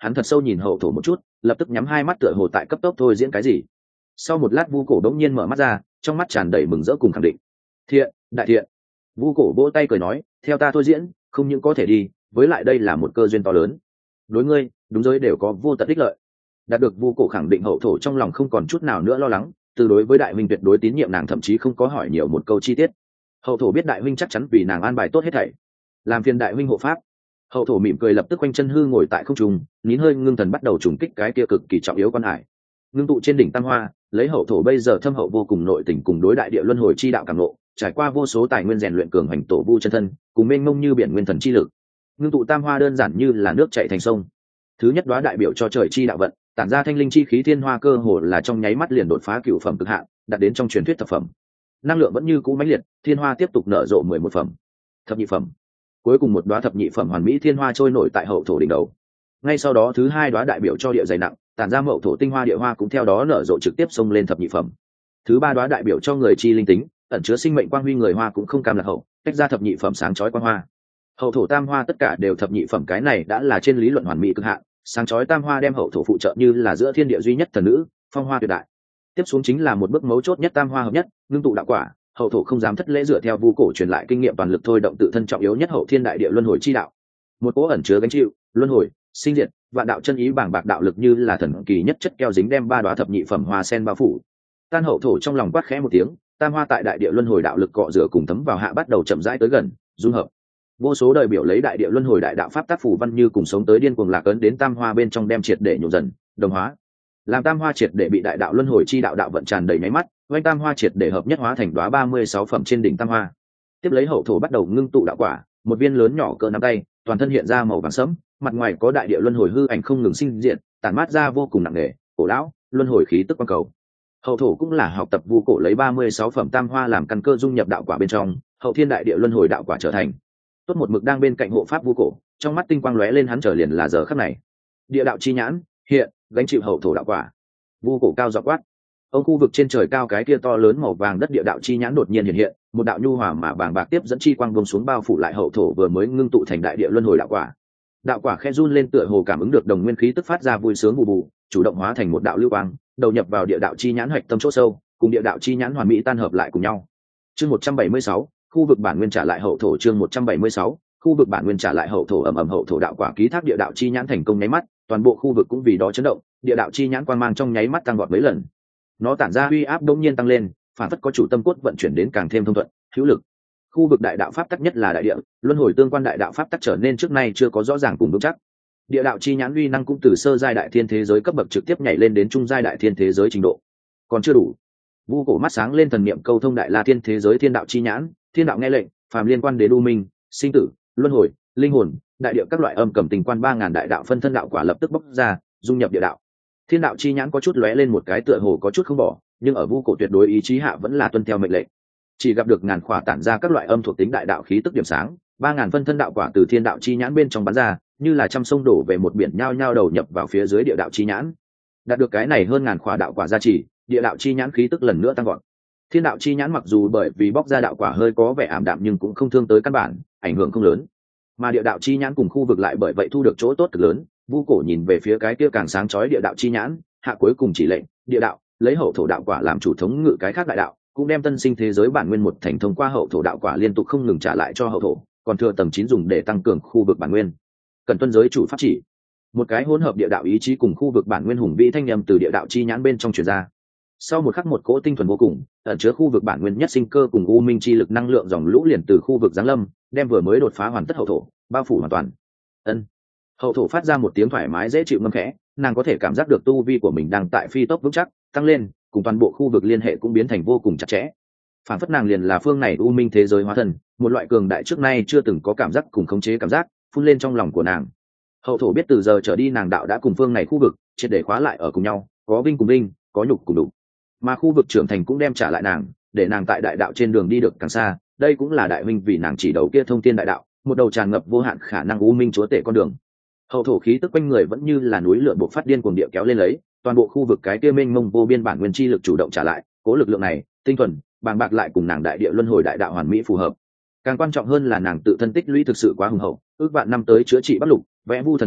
Hắn thật sâu nhìn hậu thổ một chút, lập tức nhắm hai mắt tựa hồ tại cấp tốc thôi diễn cái gì. Sau một lát vu cổ đống nhiên mở mắt ra, trong mắt tràn đầy mừng rỡ cùng khẳng định. Thiện, đại thiện. Vu cổ vỗ tay cười nói, theo ta thôi diễn, không những có thể đi, với lại đây là một cơ duyên to lớn. Đối ngươi, đúng giới đều có vô tận ích lợi. Đạt được vu cổ khẳng định, hậu thổ trong lòng không còn chút nào nữa lo lắng, từ đối với đại huynh tuyệt đối tín nhiệm, nàng thậm chí không có hỏi nhiều một câu chi tiết. Hậu thổ biết đại huynh chắc chắn vì nàng an bài tốt hết thảy, làm phiền đại huynh hộ pháp. Hậu thổ mỉm cười, lập tức quanh chân hư ngồi tại không trung, nín hơi ngưng thần bắt đầu trùng kích cái kia cực kỳ trọng yếu quan hải. Ngưng tụ trên đỉnh tam hoa, lấy hậu thổ bây giờ thâm hậu vô cùng nội tình cùng đối đại địa luân hồi chi đạo cảm ngộ, trải qua vô số tài nguyên rèn luyện cường hành tổ vu chân thân, cùng mênh mông như biển nguyên thần chi lực. Ngưng tụ tam hoa đơn giản như là nước chảy thành sông. Thứ nhất đóa đại biểu cho trời chi đạo vận, tản ra thanh linh chi khí thiên hoa, cơ hồ là trong nháy mắt liền đột phá cửu phẩm cực hạn, đạt đến trong truyền thuyết thập phẩm. Năng lượng vẫn như cũ mãnh liệt, thiên hoa tiếp tục nở rộ 11 phẩm, thập nhị phẩm. Cuối cùng một đóa thập nhị phẩm hoàn mỹ thiên hoa trôi nổi tại hậu thổ đỉnh đầu. Ngay sau đó thứ hai đóa đại biểu cho địa dày nặng, tản ra mậu thổ tinh hoa địa hoa cũng theo đó nở rộ trực tiếp xông lên thập nhị phẩm. Thứ ba đóa đại biểu cho người chi linh tính, ẩn chứa sinh mệnh quang huy người hoa cũng không cam lạc hậu, tách ra thập nhị phẩm sáng chói quang hoa. Hậu thổ tam hoa tất cả đều thập nhị phẩm, cái này đã là trên lý luận hoàn mỹ cực hạn. Sáng chói tam hoa đem hậu thổ phụ trợ như là giữa thiên địa duy nhất thần nữ, phong hoa tuyệt đại. Tiếp xuống chính là một bước mấu chốt nhất, tam hoa hợp nhất, ngưng tụ đạo quả. Hậu thổ không dám thất lễ, dựa theo vu cổ truyền lại kinh nghiệm toàn lực thôi động tự thân trọng yếu nhất hậu thiên đại địa luân hồi chi đạo. Một cỗ ẩn chứa gánh chịu luân hồi, sinh diệt, vạn đạo chân ý bảng bạc đạo lực như là thần kỳ nhất chất keo dính đem ba đóa thập nhị phẩm hoa sen bao phủ. Tan hậu thổ trong lòng quát khẽ một tiếng, tam hoa tại đại địa luân hồi đạo lực cọ rửa cùng thấm vào hạ bắt đầu chậm rãi tới gần, dung hợp. Vô số đời biểu lấy đại địa luân hồi đại đạo pháp tác phủ văn như cùng sống tới điên cuồng lạc ấn đến tam hoa bên trong, đem triệt để nhổ dần, đồng hóa. Làm tam hoa triệt để bị đại đạo luân hồi chi đạo đạo vận tràn đầy nháy mắt, oanh tam hoa triệt để hợp nhất hóa thành đóa 36 phẩm trên đỉnh tam hoa. Tiếp lấy hậu thổ bắt đầu ngưng tụ đạo quả, một viên lớn nhỏ cỡ nắm tay, toàn thân hiện ra màu vàng sẫm, mặt ngoài có đại địa luân hồi hư ảnh không ngừng sinh diện, tản mát ra vô cùng nặng nề, cổ lão, luân hồi khí tức quang cầu. Hậu thổ cũng là học tập vu cổ lấy 36 phẩm tam hoa làm căn cơ dung nhập đạo quả bên trong, hậu thiên đại địa luân hồi đạo quả trở thành. Tốt một mực đang bên cạnh hộ pháp vu cổ, trong mắt tinh quang lóe lên, hắn chờ liền là giờ khắc này. Địa đạo chi nhãn hiện, gánh chịu hậu thổ đạo quả. Vu cổ cao giọng quát. Ông khu vực trên trời cao cái kia to lớn màu vàng đất địa đạo chi nhãn đột nhiên hiện, một đạo nhu hòa mà bàng bạc tiếp dẫn chi quang buông xuống bao phủ lại hậu thổ vừa mới ngưng tụ thành đại địa luân hồi đạo quả. Đạo quả khẽ run lên, tựa hồ cảm ứng được đồng nguyên khí tức phát ra vui sướng bù bù, chủ động hóa thành một đạo lưu quang, đầu nhập vào địa đạo chi nhãn hoạch tâm chỗ sâu, cùng địa đạo chi nhãn hoàn mỹ tan hợp lại cùng nhau. Chương 176, khu vực bản nguyên trả lại hậu thổ. Chương 176, khu vực bản nguyên trả lại hậu thổ. Ầm ầm, hậu thổ đạo quả ký thác địa đạo chi nhãn thành công nháy mắt, toàn bộ khu vực cũng vì đó chấn động, địa đạo chi nhãn quang mang trong nháy mắt tăng vọt mấy lần. Nó tản ra uy áp đột nhiên tăng lên, phản phất có chủ tâm cốt vận chuyển đến càng thêm thông thuận, hữu lực. Khu vực đại đạo pháp tắc nhất là đại địa luân hồi tương quan đại đạo pháp tắc trở nên trước nay chưa có rõ ràng cùng vững chắc. Địa đạo chi nhãn uy năng cũng từ sơ giai đại thiên thế giới cấp bậc trực tiếp nhảy lên đến trung giai đại thiên thế giới trình độ. Còn chưa đủ. Vu cổ mắt sáng lên, thần niệm câu thông đại la thiên thế giới thiên đạo chi nhãn, thiên đạo nghe lệnh, phàm liên quan đến u minh, sinh tử, luân hồi, linh hồn, đại địa các loại âm cầm tình quan 3000 đại đạo phân thân đạo quả lập tức bốc ra, dung nhập địa đạo. Thiên đạo chi nhãn có chút lóe lên một cái, tựa hồ có chút không bỏ, nhưng ở vu cổ tuyệt đối ý chí hạ vẫn là tuân theo mệnh lệnh. Chỉ gặp được ngàn khỏa tản ra các loại âm thuộc tính đại đạo khí tức điểm sáng, 3000 phân thân đạo quả từ thiên đạo chi nhãn bên trong bắn ra, như là trăm sông đổ về một biển, nhao nhao đầu nhập vào phía dưới địa đạo chi nhãn. Đạt được cái này hơn ngàn khỏa đạo quả gia trì, địa đạo chi nhãn khí tức lần nữa tăng vọt. Thiên đạo chi nhãn mặc dù bởi vì bóc ra đạo quả hơi có vẻ ảm đạm, nhưng cũng không thương tới căn bản, ảnh hưởng không lớn. Mà địa đạo chi nhãn cùng khu vực lại bởi vậy thu được chỗ tốt cực lớn. Vu cổ nhìn về phía cái kia càng sáng chói địa đạo chi nhãn, hạ cuối cùng chỉ lệnh, địa đạo lấy hậu thổ đạo quả làm chủ thống ngự cái khác đại đạo, cũng đem tân sinh thế giới bản nguyên một thành thông qua hậu thổ đạo quả liên tục không ngừng trả lại cho hậu thổ, còn thừa tầng 9 dùng để tăng cường khu vực bản nguyên. Cần tuân giới chủ pháp chỉ. Một cái hỗn hợp địa đạo ý chí cùng khu vực bản nguyên hùng vĩ thanh âm từ địa đạo chi nhãn bên trong truyền ra. Sau một khắc, một cỗ tinh thuần vô cùng, ẩn chứa khu vực bản nguyên nhất sinh cơ cùng u minh chi lực năng lượng dòng lũ liền từ khu vực giáng lâm, đem vừa mới đột phá hoàn tất hậu thổ bao phủ hoàn toàn. Ân. Hậu thổ phát ra một tiếng thoải mái dễ chịu ngâm khẽ, nàng có thể cảm giác được tu vi của mình đang tại phi tốc vững chắc tăng lên, cùng toàn bộ khu vực liên hệ cũng biến thành vô cùng chặt chẽ. Phản phất nàng liền là phương này u minh thế giới hóa thân, một loại cường đại trước nay chưa từng có cảm giác cùng khống chế cảm giác phun lên trong lòng của nàng. Hậu thổ biết từ giờ trở đi nàng đạo đã cùng phương này khu vực triệt để khóa lại ở cùng nhau, có vinh cùng vinh, có nhục cùng đục. Mà khu vực trưởng thành cũng đem trả lại nàng, để nàng tại đại đạo trên đường đi được càng xa. Đây cũng là đại minh vì nàng chỉ đầu kia thông thiên đại đạo, một đầu tràn ngập vô hạn khả năng u minh chúa tể con đường. Hậu thổ khí tức quanh người vẫn như là núi lửa bộc phát điên cuồng địa kéo lên lấy, toàn bộ khu vực cái kia mênh mông vô biên bản nguyên chi lực chủ động trả lại, cố lực lượng này tinh thuần bàng bạc lại cùng nàng đại địa luân hồi đại đạo hoàn mỹ phù hợp. Càng quan trọng hơn là nàng tự thân tích lũy thực sự quá hùng hậu, ước vạn năm tới chữa trị bất lục, vẽ vu thần đồ,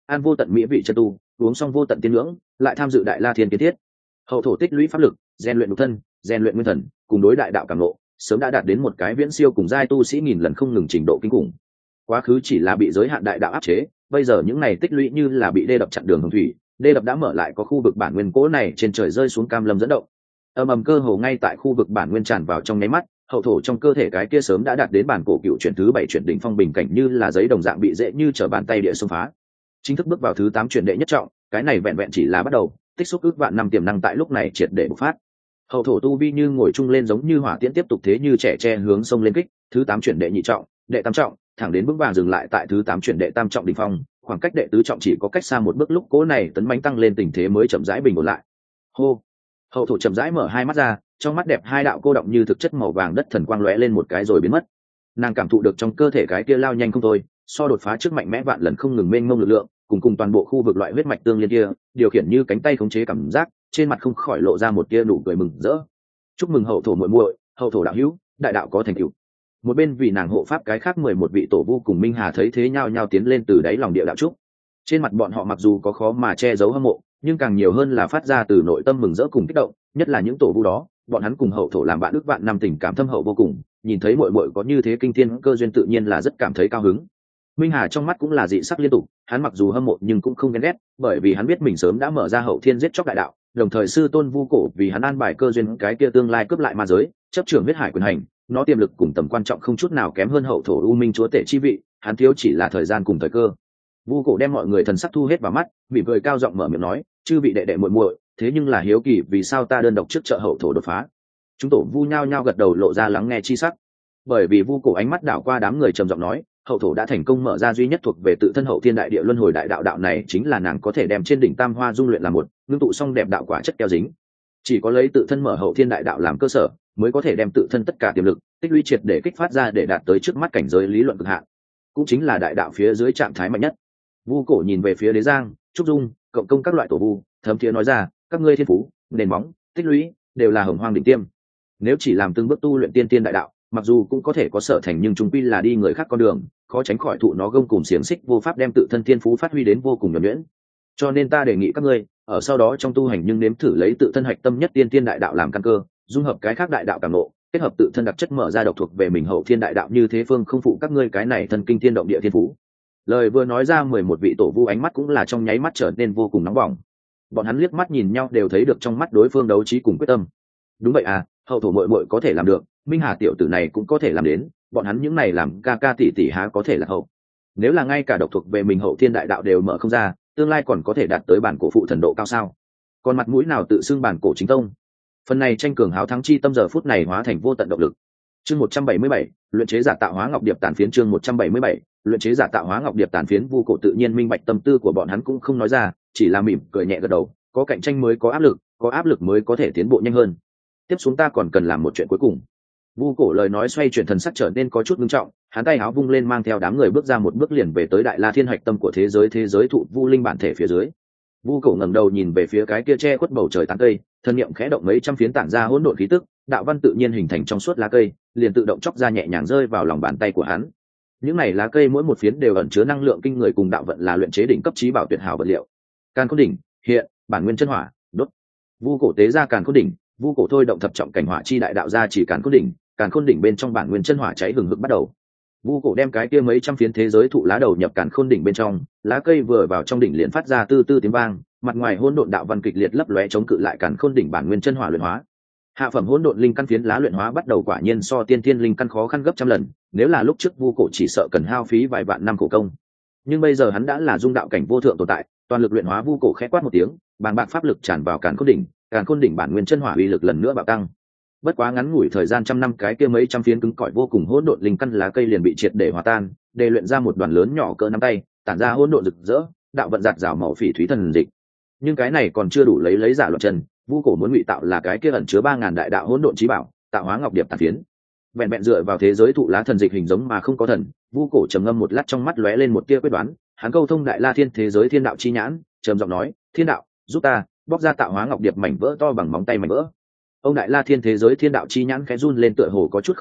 ăn vô tận mỹ vị chân tu, uống xong vô tận tiên ngưỡng, lại tham dự đại la thiên kiến thiết. Hậu thổ tích lũy pháp lực, rèn luyện nhục thân, rèn luyện nguyên thần, cùng đối đại đạo cảm ngộ, sớm đã đạt đến một cái viễn siêu cùng giai tu sĩ nghìn lần không ngừng trình độ kinh khủng. Quá khứ chỉ là bị giới hạn đại đạo áp chế, bây giờ những này tích lũy như là bị đê đập chặn đường hồng thủy, đê đập đã mở lại, có khu vực bản nguyên cố này trên trời rơi xuống cam lâm dẫn động. Ầm cơ hồ ngay tại khu vực bản nguyên tràn vào trong nháy mắt, hậu thổ trong cơ thể cái kia sớm đã đạt đến bản cổ cựu chuyển thứ 7 chuyển đỉnh phong bình cảnh như là giấy đồng dạng bị dễ như trở bàn tay địa xông phá. Chính thức bước vào thứ 8 chuyển đệ nhất trọng, cái này vẹn vẹn chỉ là bắt đầu, tích xúc ước vạn năm tiềm năng tại lúc này triệt để bộc phát. Hậu thổ tu vi như ngồi chung lên giống như hỏa tiễn tiếp tục thế như trẻ tre hướng sông lên kích, thứ 8 chuyển đệ nhị trọng, đệ tam trọng, thẳng đến bước vàng dừng lại tại thứ 8 chuyển đệ tam trọng đỉnh phong, khoảng cách đệ tứ trọng chỉ có cách xa một bước, lúc cố này tấn mãnh tăng lên tình thế mới chậm rãi bình ổn lại. Hô. Hậu thổ chậm rãi mở hai mắt ra, trong mắt đẹp hai đạo cô động như thực chất màu vàng đất thần quang lóe lên một cái rồi biến mất. Nàng cảm thụ được trong cơ thể cái kia lao nhanh không thôi, so đột phá trước mạnh mẽ vạn lần không ngừng mênh mông lực lượng, cùng toàn bộ khu vực loại huyết mạch tương liên kia, điều khiển như cánh tay khống chế cảm giác, trên mặt không khỏi lộ ra một tia nụ cười mừng rỡ. Chúc mừng hậu thổ muội muội, hậu thổ đạo hữu, đại đạo có thành tựu. Một bên vì nàng hộ pháp cái khác 11 vị tổ vu cùng Minh Hà thấy thế nhao nhao tiến lên từ đáy lòng địa đạo trúc. Trên mặt bọn họ mặc dù có khó mà che giấu hâm mộ, nhưng càng nhiều hơn là phát ra từ nội tâm mừng rỡ cùng kích động, nhất là những tổ vu đó, bọn hắn cùng hậu thổ làm bạn ước vạn năm tình cảm thâm hậu vô cùng, nhìn thấy muội muội có như thế kinh thiên cơ duyên tự nhiên là rất cảm thấy cao hứng. Minh Hà trong mắt cũng là dị sắc liên tục, hắn mặc dù hâm mộ nhưng cũng không ghen ghét, bởi vì hắn biết mình sớm đã mở ra hậu thiên giết chóc đại đạo, đồng thời sư tôn vu cổ vì hắn an bài cơ duyên cái kia tương lai cướp lại ma giới, chấp trưởng huyết hải quyền hành, nó tiềm lực cùng tầm quan trọng không chút nào kém hơn hậu thổ u minh chúa tể chi vị, hắn thiếu chỉ là thời gian cùng thời cơ. Vu cổ đem mọi người thần sắc thu hết vào mắt, mỉm cười cao giọng mở miệng nói, chư vị đệ đệ muội muội, thế nhưng là hiếu kỳ vì sao ta đơn độc trước trợ hậu thổ đột phá. Chúng tổ vu nhao nhao gật đầu lộ ra lắng nghe chi sắc, bởi vì vu cổ ánh mắt đảo qua đám người trầm giọng nói, hậu thổ đã thành công mở ra duy nhất thuộc về tự thân hậu thiên đại địa luân hồi đại đạo, đạo này chính là nàng có thể đem trên đỉnh tam hoa dung luyện làm một, ngưng tụ xong đẹp đạo quả chất keo dính. Chỉ có lấy tự thân mở hậu thiên đại đạo làm cơ sở, mới có thể đem tự thân tất cả tiềm lực tích lũy triệt để kích phát ra để đạt tới trước mắt cảnh giới lý luận cực hạn, cũng chính là đại đạo phía dưới trạng thái mạnh nhất. Vu cổ nhìn về phía Đế Giang, Trúc Dung, cộng công các loại tổ vu, thấm thiế nói ra, các ngươi thiên phú, nền móng, tích lũy đều là hồng hoang đỉnh tiêm. Nếu chỉ làm từng bước tu luyện tiên tiên đại đạo, mặc dù cũng có thể có sở thành, nhưng chúng quy là đi người khác con đường, khó tránh khỏi thụ nó gông cùng xiềng xích, vô pháp đem tự thân thiên phú phát huy đến vô cùng nhuần nhuyễn. Cho nên ta đề nghị các ngươi ở sau đó trong tu hành nhưng nếm thử lấy tự thân hạch tâm nhất tiên tiên đại đạo làm căn cơ, dung hợp cái khác đại đạo cảm ngộ, kết hợp tự thân đặc chất mở ra độc thuộc về mình hậu thiên đại đạo, như thế phương không phụ các ngươi cái này thân kinh thiên động địa thiên phú. Lời vừa nói ra, 11 vị tổ vu ánh mắt cũng là trong nháy mắt trở nên vô cùng nóng bỏng. Bọn hắn liếc mắt nhìn nhau đều thấy được trong mắt đối phương đấu trí cùng quyết tâm. Đúng vậy à, hậu thổ muội muội có thể làm được, Minh Hà tiểu tử này cũng có thể làm đến, bọn hắn những này làm ca ca tỷ tỷ há có thể là hậu. Nếu là ngay cả độc thuộc về mình hậu thiên đại đạo đều mở không ra, tương lai còn có thể đạt tới bản cổ phụ thần độ cao sao? Còn mặt mũi nào tự xưng bản cổ chính tông? Phần này tranh cường háo thắng chi tâm giờ phút này hóa thành vô tận động lực. Chương 177, luyện chế giả tạo hóa ngọc điệp tàn phiến. Chương 177, luyện chế giả tạo hóa ngọc điệp tàn phiến. Vu cổ tự nhiên minh bạch tâm tư của bọn hắn, cũng không nói ra, chỉ là mỉm cười nhẹ gật đầu, có cạnh tranh mới có áp lực mới có thể tiến bộ nhanh hơn. Tiếp xuống ta còn cần làm một chuyện cuối cùng. Vu cổ lời nói xoay chuyển, thần sắc trở nên có chút nghiêm trọng, hắn tay áo vung lên mang theo đám người bước ra một bước liền về tới đại la thiên hạch tâm của thế giới thụ vu linh bản thể phía dưới. Vu cổ ngẩng đầu nhìn về phía cái kia che khuất bầu trời tán cây, thân niệm khẽ động, mấy trăm phiến tản ra hỗn độn khí tức, đạo văn tự nhiên hình thành trong suốt lá cây, liền tự động chóc ra nhẹ nhàng rơi vào lòng bàn tay của hắn. Những này lá cây mỗi một phiến đều ẩn chứa năng lượng kinh người, cùng đạo vận là luyện chế đỉnh cấp chí bảo tuyệt hảo vật liệu. Càn Khôn đỉnh, hiện, bản nguyên chân hỏa, đốt. Vu cổ tế ra Càn Khôn đỉnh, Vu cổ thôi động thập trọng cảnh hỏa chi đại đạo ra chỉ Càn Khôn đỉnh, Càn Khôn đỉnh bên trong bản nguyên chân hỏa cháy hừng hực bắt đầu. Vu cổ đem cái kia mấy trăm phiến thế giới thụ lá đầu nhập Càn Khôn đỉnh bên trong, lá cây vừa vào trong đỉnh liền phát ra tư tư tiếng vang, mặt ngoài hỗn độn đạo văn kịch liệt lấp lóe chống cự lại Càn Khôn đỉnh bản nguyên chân hỏa luyện hóa. Hạ phẩm hỗn độn linh căn phiến lá luyện hóa bắt đầu, quả nhiên so tiên thiên linh căn khó khăn gấp trăm lần, nếu là lúc trước Vu cổ chỉ sợ cần hao phí vài vạn năm khổ công. Nhưng bây giờ hắn đã là dung đạo cảnh vô thượng tồn tại, toàn lực luyện hóa. Vu cổ khẽ quát một tiếng, bàng bạc pháp lực tràn vào Càn Khôn đỉnh bản nguyên chân hỏa uy lực lần nữa bạo tăng. Bất quá ngắn ngủi thời gian trăm năm, cái kia mấy trăm phiến cứng cỏi vô cùng hỗn độn linh căn lá cây liền bị triệt để hòa tan, để luyện ra một đoàn lớn nhỏ cỡ nắm tay, tản ra hỗn độn rực rỡ, đạo vận giạt rào màu phỉ thúy thần dịch. Nhưng cái này còn chưa đủ lấy giả loạn chân, Vu cổ muốn ngụy tạo là cái kia ẩn chứa 3000 đại đạo hỗn độn chí bảo, tạo hóa ngọc điệp tàn phiến. Vẹn vẹn dựa vào thế giới thụ lá thần dịch hình giống mà không có thần, Vu cổ trầm ngâm một lát, trong mắt lóe lên một tia quyết đoán, hắn câu thông đại la thiên thế giới thiên đạo chi nhãn, trầm giọng nói, thiên đạo, giúp ta bóc ra tạo hóa ngọc điệp mảnh vỡ to bằng móng tay mảnh vỡ. Ông đại la thiên thế giới thiên đạo chi nhãn khẽ run lên, tựa hồ có chút không bỏ,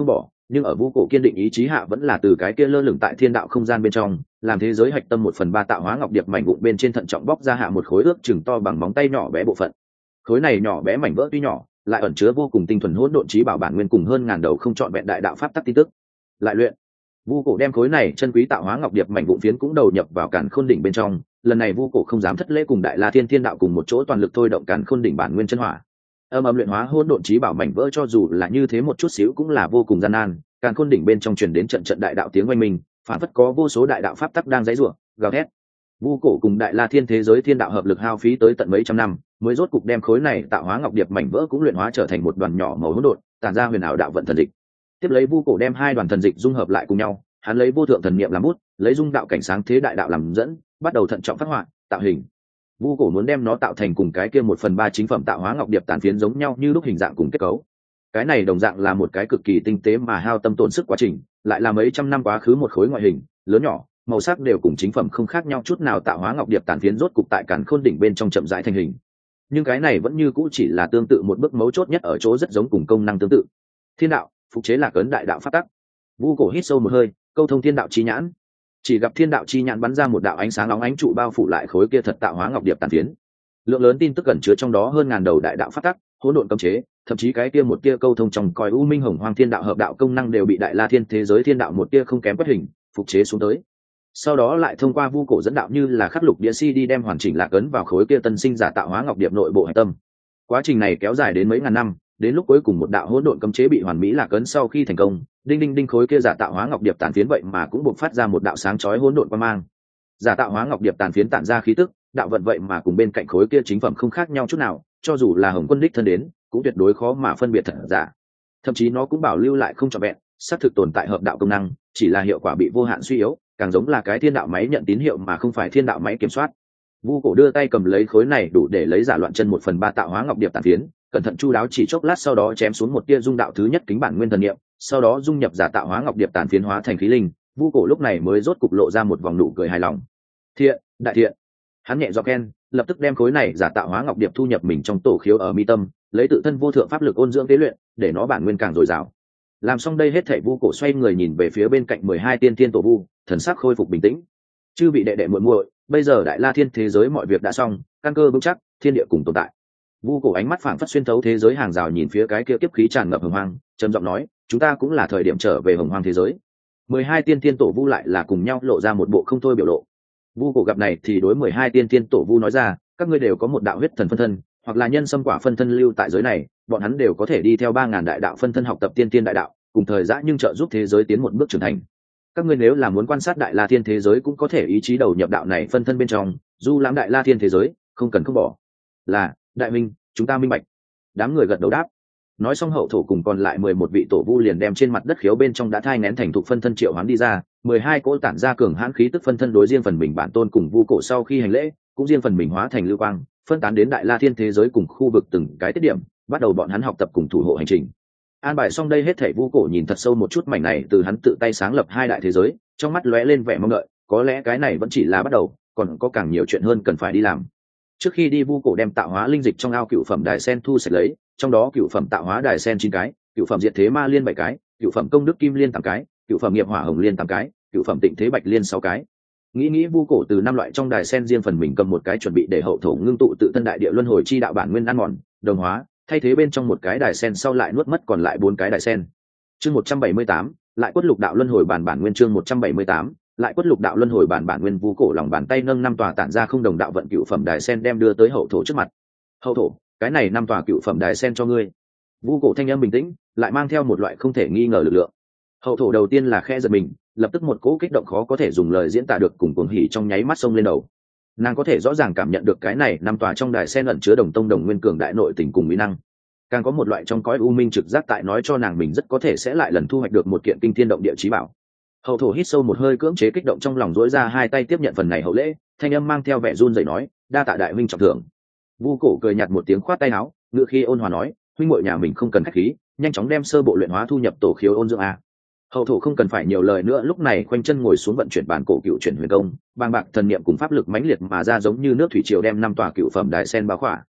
nhưng ở vu cổ kiên định ý chí hạ vẫn là từ cái kia lơ lửng tại thiên đạo không gian bên trong làm thế giới hạch tâm 1/3 tạo hóa ngọc điệp mảnh vụn bên trên thận trọng bóc ra hạ một khối ước chừng to bằng móng tay nhỏ bé bộ phận. Khối này nhỏ bé mảnh vỡ tuy nhỏ lại ẩn chứa vô cùng tinh thuần hỗn độn trí bảo bản nguyên cùng hơn ngàn đầu không chọn vẹn đại đạo pháp tắc tin tức. Lại luyện, vu cổ đem khối này chân quý tạo hóa ngọc điệp mảnh vụn phiến cũng đầu nhập vào càn khôn đỉnh bên trong. Lần này vu cổ không dám thất lễ, cùng đại la thiên đạo cùng một chỗ toàn lực thôi động càn khôn đỉnh bản nguyên chân hỏa, âm luyện hóa hỗn độn trí bảo mảnh vỡ. Cho dù là như thế một chút xíu cũng là vô cùng gian nan. Càn khôn đỉnh bên trong truyền đến trận trận đại đạo tiếng oanh minh, phản phất có vô số đại đạo pháp tắc đang giãy giụa gào thét. Vu cổ cùng đại la thiên thế giới thiên đạo hợp lực hao phí tới tận mấy trăm năm mới rốt cục đem khối này tạo hóa ngọc điệp mảnh vỡ cũng luyện hóa trở thành một đoàn nhỏ màu hỗn độn, tản ra huyền ảo đạo vận thần dịch. Tiếp lấy vu cổ đem hai đoàn thần dịch dung hợp lại cùng nhau, hắn lấy vô thượng thần niệm làm bút, lấy dung đạo cảnh sáng thế đại đạo làm dẫn, bắt đầu thận trọng phát họa tạo hình. Vu cổ muốn đem nó tạo thành cùng cái kia 1/3 chính phẩm tạo hóa ngọc điệp tàn phiến giống nhau như lúc hình dạng cùng kết cấu. Cái này đồng dạng là một cái cực kỳ tinh tế mà hao tâm tổn sức quá trình, lại là mấy trăm năm quá khứ một khối ngoại hình lớn nhỏ màu sắc đều cùng chính phẩm không khác nhau chút nào tạo hóa ngọc điệp tàn phiến rốt cục tại càn khôn đỉnh bên trong chậm rãi thành hình. Nhưng cái này vẫn như cũ chỉ là tương tự một bước mấu chốt nhất ở chỗ rất giống cùng công năng tương tự. Thiên đạo phục chế là cấn đại đạo pháp tắc. Vu cổ hít sâu một hơi, câu thông thiên đạo chi nhãn, chỉ gặp thiên đạo chi nhãn bắn ra một đạo ánh sáng nóng ánh trụ bao phủ lại khối kia thật tạo hóa ngọc điệp tàn phiến. Lượng lớn tin tức ẩn chứa trong đó hơn ngàn đầu đại đạo pháp tắc, hỗn độn cấm chế, thậm chí cái kia một tia câu thông trong coi u minh hồng hoang thiên đạo hợp đạo công năng đều bị đại la thiên thế giới thiên đạo một tia không kém quét hình phục chế xuống tới. Sau đó lại thông qua vu cổ dẫn đạo như là khắc lục đĩa CD đem hoàn chỉnh lạc ấn vào khối kia tân sinh giả tạo hóa ngọc điệp nội bộ hải tâm. Quá trình này kéo dài đến mấy ngàn năm, đến lúc cuối cùng một đạo hỗn độn cấm chế bị hoàn mỹ lạc ấn sau khi thành công, đinh đinh đinh khối kia giả tạo hóa ngọc điệp tàn phiến vậy mà cũng bộc phát ra một đạo sáng chói hỗn độn quang mang. Giả tạo hóa ngọc điệp tàn phiến tản ra khí tức, đạo vận vậy mà cùng bên cạnh khối kia chính phẩm không khác nhau chút nào, cho dù là Hồng Quân đích thân đến, cũng tuyệt đối khó mà phân biệt thật giả. Thậm chí nó cũng bảo lưu lại không trọn vẹn, xác thực tồn tại hợp đạo công năng, chỉ là hiệu quả bị vô hạn suy yếu, càng giống là cái thiên đạo máy nhận tín hiệu mà không phải thiên đạo máy kiểm soát. Vu cổ đưa tay cầm lấy khối này đủ để lấy giả loạn chân 1/3 tạo hóa ngọc điệp tàn phiến, cẩn thận chu đáo chỉ chốc lát sau đó chém xuống một tia dung đạo thứ nhất kính bản nguyên thần niệm, sau đó dung nhập giả tạo hóa ngọc điệp tàn phiến hóa thành khí linh. Vu cổ lúc này mới rốt cục lộ ra một vòng nụ cười hài lòng. Thiện, đại thiện. Hắn nhẹ giọng khen, lập tức đem khối này giả tạo hóa ngọc điệp thu nhập mình trong tổ khiếu ở mi tâm, lấy tự thân vô thượng pháp lực ôn dưỡng tế luyện, để nó bản nguyên càng dồi dào. Làm xong đây hết thảy, Vu cổ xoay người nhìn về phía bên cạnh 12 tiên thiên tổ vu, thần sắc khôi phục bình tĩnh. Chư vị đệ đệ muội muội, bây giờ đại la thiên thế giới mọi việc đã xong, căn cơ vững chắc, thiên địa cùng tồn tại. Vu cổ ánh mắt phảng phất xuyên thấu thế giới hàng rào nhìn phía cái kia kiếp khí tràn ngập hồng hoang, trầm giọng nói, chúng ta cũng là thời điểm trở về hồng hoang thế giới. 12 tiên thiên tổ vu lại là cùng nhau lộ ra một bộ không thôi biểu lộ. Vu cổ gặp này thì đối 12 tiên thiên tổ vu nói ra, các ngươi đều có một đạo huyết thần phân thân, hoặc là nhân xâm quả phân thân lưu tại giới này, bọn hắn đều có thể đi theo 3000 đại đạo phân thân học tập tiên tiên đại đạo, cùng thời giã nhưng trợ giúp thế giới tiến một bước trưởng thành. Các ngươi nếu là muốn quan sát đại la thiên thế giới cũng có thể ý chí đầu nhập đạo này phân thân bên trong, du lãm đại la thiên thế giới, không cần không bỏ. Là, đại minh, chúng ta minh bạch. Đám người gật đầu đáp. Nói xong hậu thổ cùng còn lại 11 vị tổ vu liền đem trên mặt đất khiếu bên trong đã thai nén thành thục phân thân triệu hoán đi ra, 12 cỗ tản ra cường hãn khí tức phân thân đối riêng phần mình bản tôn cùng vu cổ sau khi hành lễ, cũng riêng phần mình hóa thành lưu quang, phân tán đến đại la thiên thế giới cùng khu vực từng cái tiết điểm, bắt đầu bọn hắn học tập cùng thủ hộ hành trình. An bài xong đây hết thảy, vu cổ nhìn thật sâu một chút mảnh này từ hắn tự tay sáng lập hai đại thế giới, trong mắt lóe lên vẻ mong đợi, có lẽ cái này vẫn chỉ là bắt đầu, còn có càng nhiều chuyện hơn cần phải đi làm. Trước khi đi, vu cổ đem tạo hóa linh dịch trong ao cựu phẩm đài sen thu sạch lấy, trong đó cựu phẩm tạo hóa đài sen 9 cái, cựu phẩm diệt thế ma liên 7 cái, cựu phẩm công đức kim liên 8 cái, cựu phẩm nghiệp hỏa hồng liên 8 cái, cựu phẩm tịnh thế bạch liên 6 cái. Nghĩ vu cổ từ 5 loại trong đài sen riêng phần mình cầm một cái chuẩn bị để hậu thổ ngưng tụ tự thân đại địa luân hồi chi đạo bản nguyên ăn mòn, đồng hóa, thay thế bên trong một cái đài sen sau lại nuốt mất còn lại 4 cái đài sen. Chương 178, lại quất lục đạo luân hồi bản nguyên. Chương 178, lại quất lục đạo luân hồi bản nguyên. Vu cổ lòng bàn tay nâng 5 tòa tản ra không đồng đạo vận cựu phẩm đài sen đem đưa tới hậu thổ trước mặt. Hậu thổ, cái này 5 tòa cựu phẩm đài sen cho ngươi. Vu cổ thanh âm bình tĩnh, lại mang theo một loại không thể nghi ngờ lực lượng. Hậu thổ đầu tiên là khe giật mình, lập tức một cỗ kích động khó có thể dùng lời diễn tả được cùng cuồng hỉ trong nháy mắt xông lên đầu. Nàng có thể rõ ràng cảm nhận được cái này 5 tòa trong đài sen ẩn chứa đồng tông đồng nguyên cường đại nội tình cùng mỹ năng. Càng có một loại trong cõi u minh trực giác tại nói cho nàng mình rất có thể sẽ lại lần thu hoạch được một kiện kinh thiên động địa chí bảo. Hậu thổ hít sâu một hơi, cưỡng chế kích động trong lòng, duỗi ra hai tay tiếp nhận phần này hậu lễ, thanh âm mang theo vẻ run rẩy nói, đa tạ đại huynh trọng thưởng. Vu cổ cười nhạt một tiếng, khoát tay áo, ngựa khi ôn hòa nói, huynh muội nhà mình không cần khách khí, nhanh chóng đem sơ bộ luyện hóa thu nhập tổ khiếu ôn dưỡng a. Hậu thổ không cần phải nhiều lời nữa, lúc này khoanh chân ngồi xuống vận chuyển bản cổ cựu chuyển huyền công, bàng bạc thần niệm cùng pháp lực mãnh liệt mà ra giống như nước thủy triều đem 5 tòa cựu phẩm đài sen bao khỏa.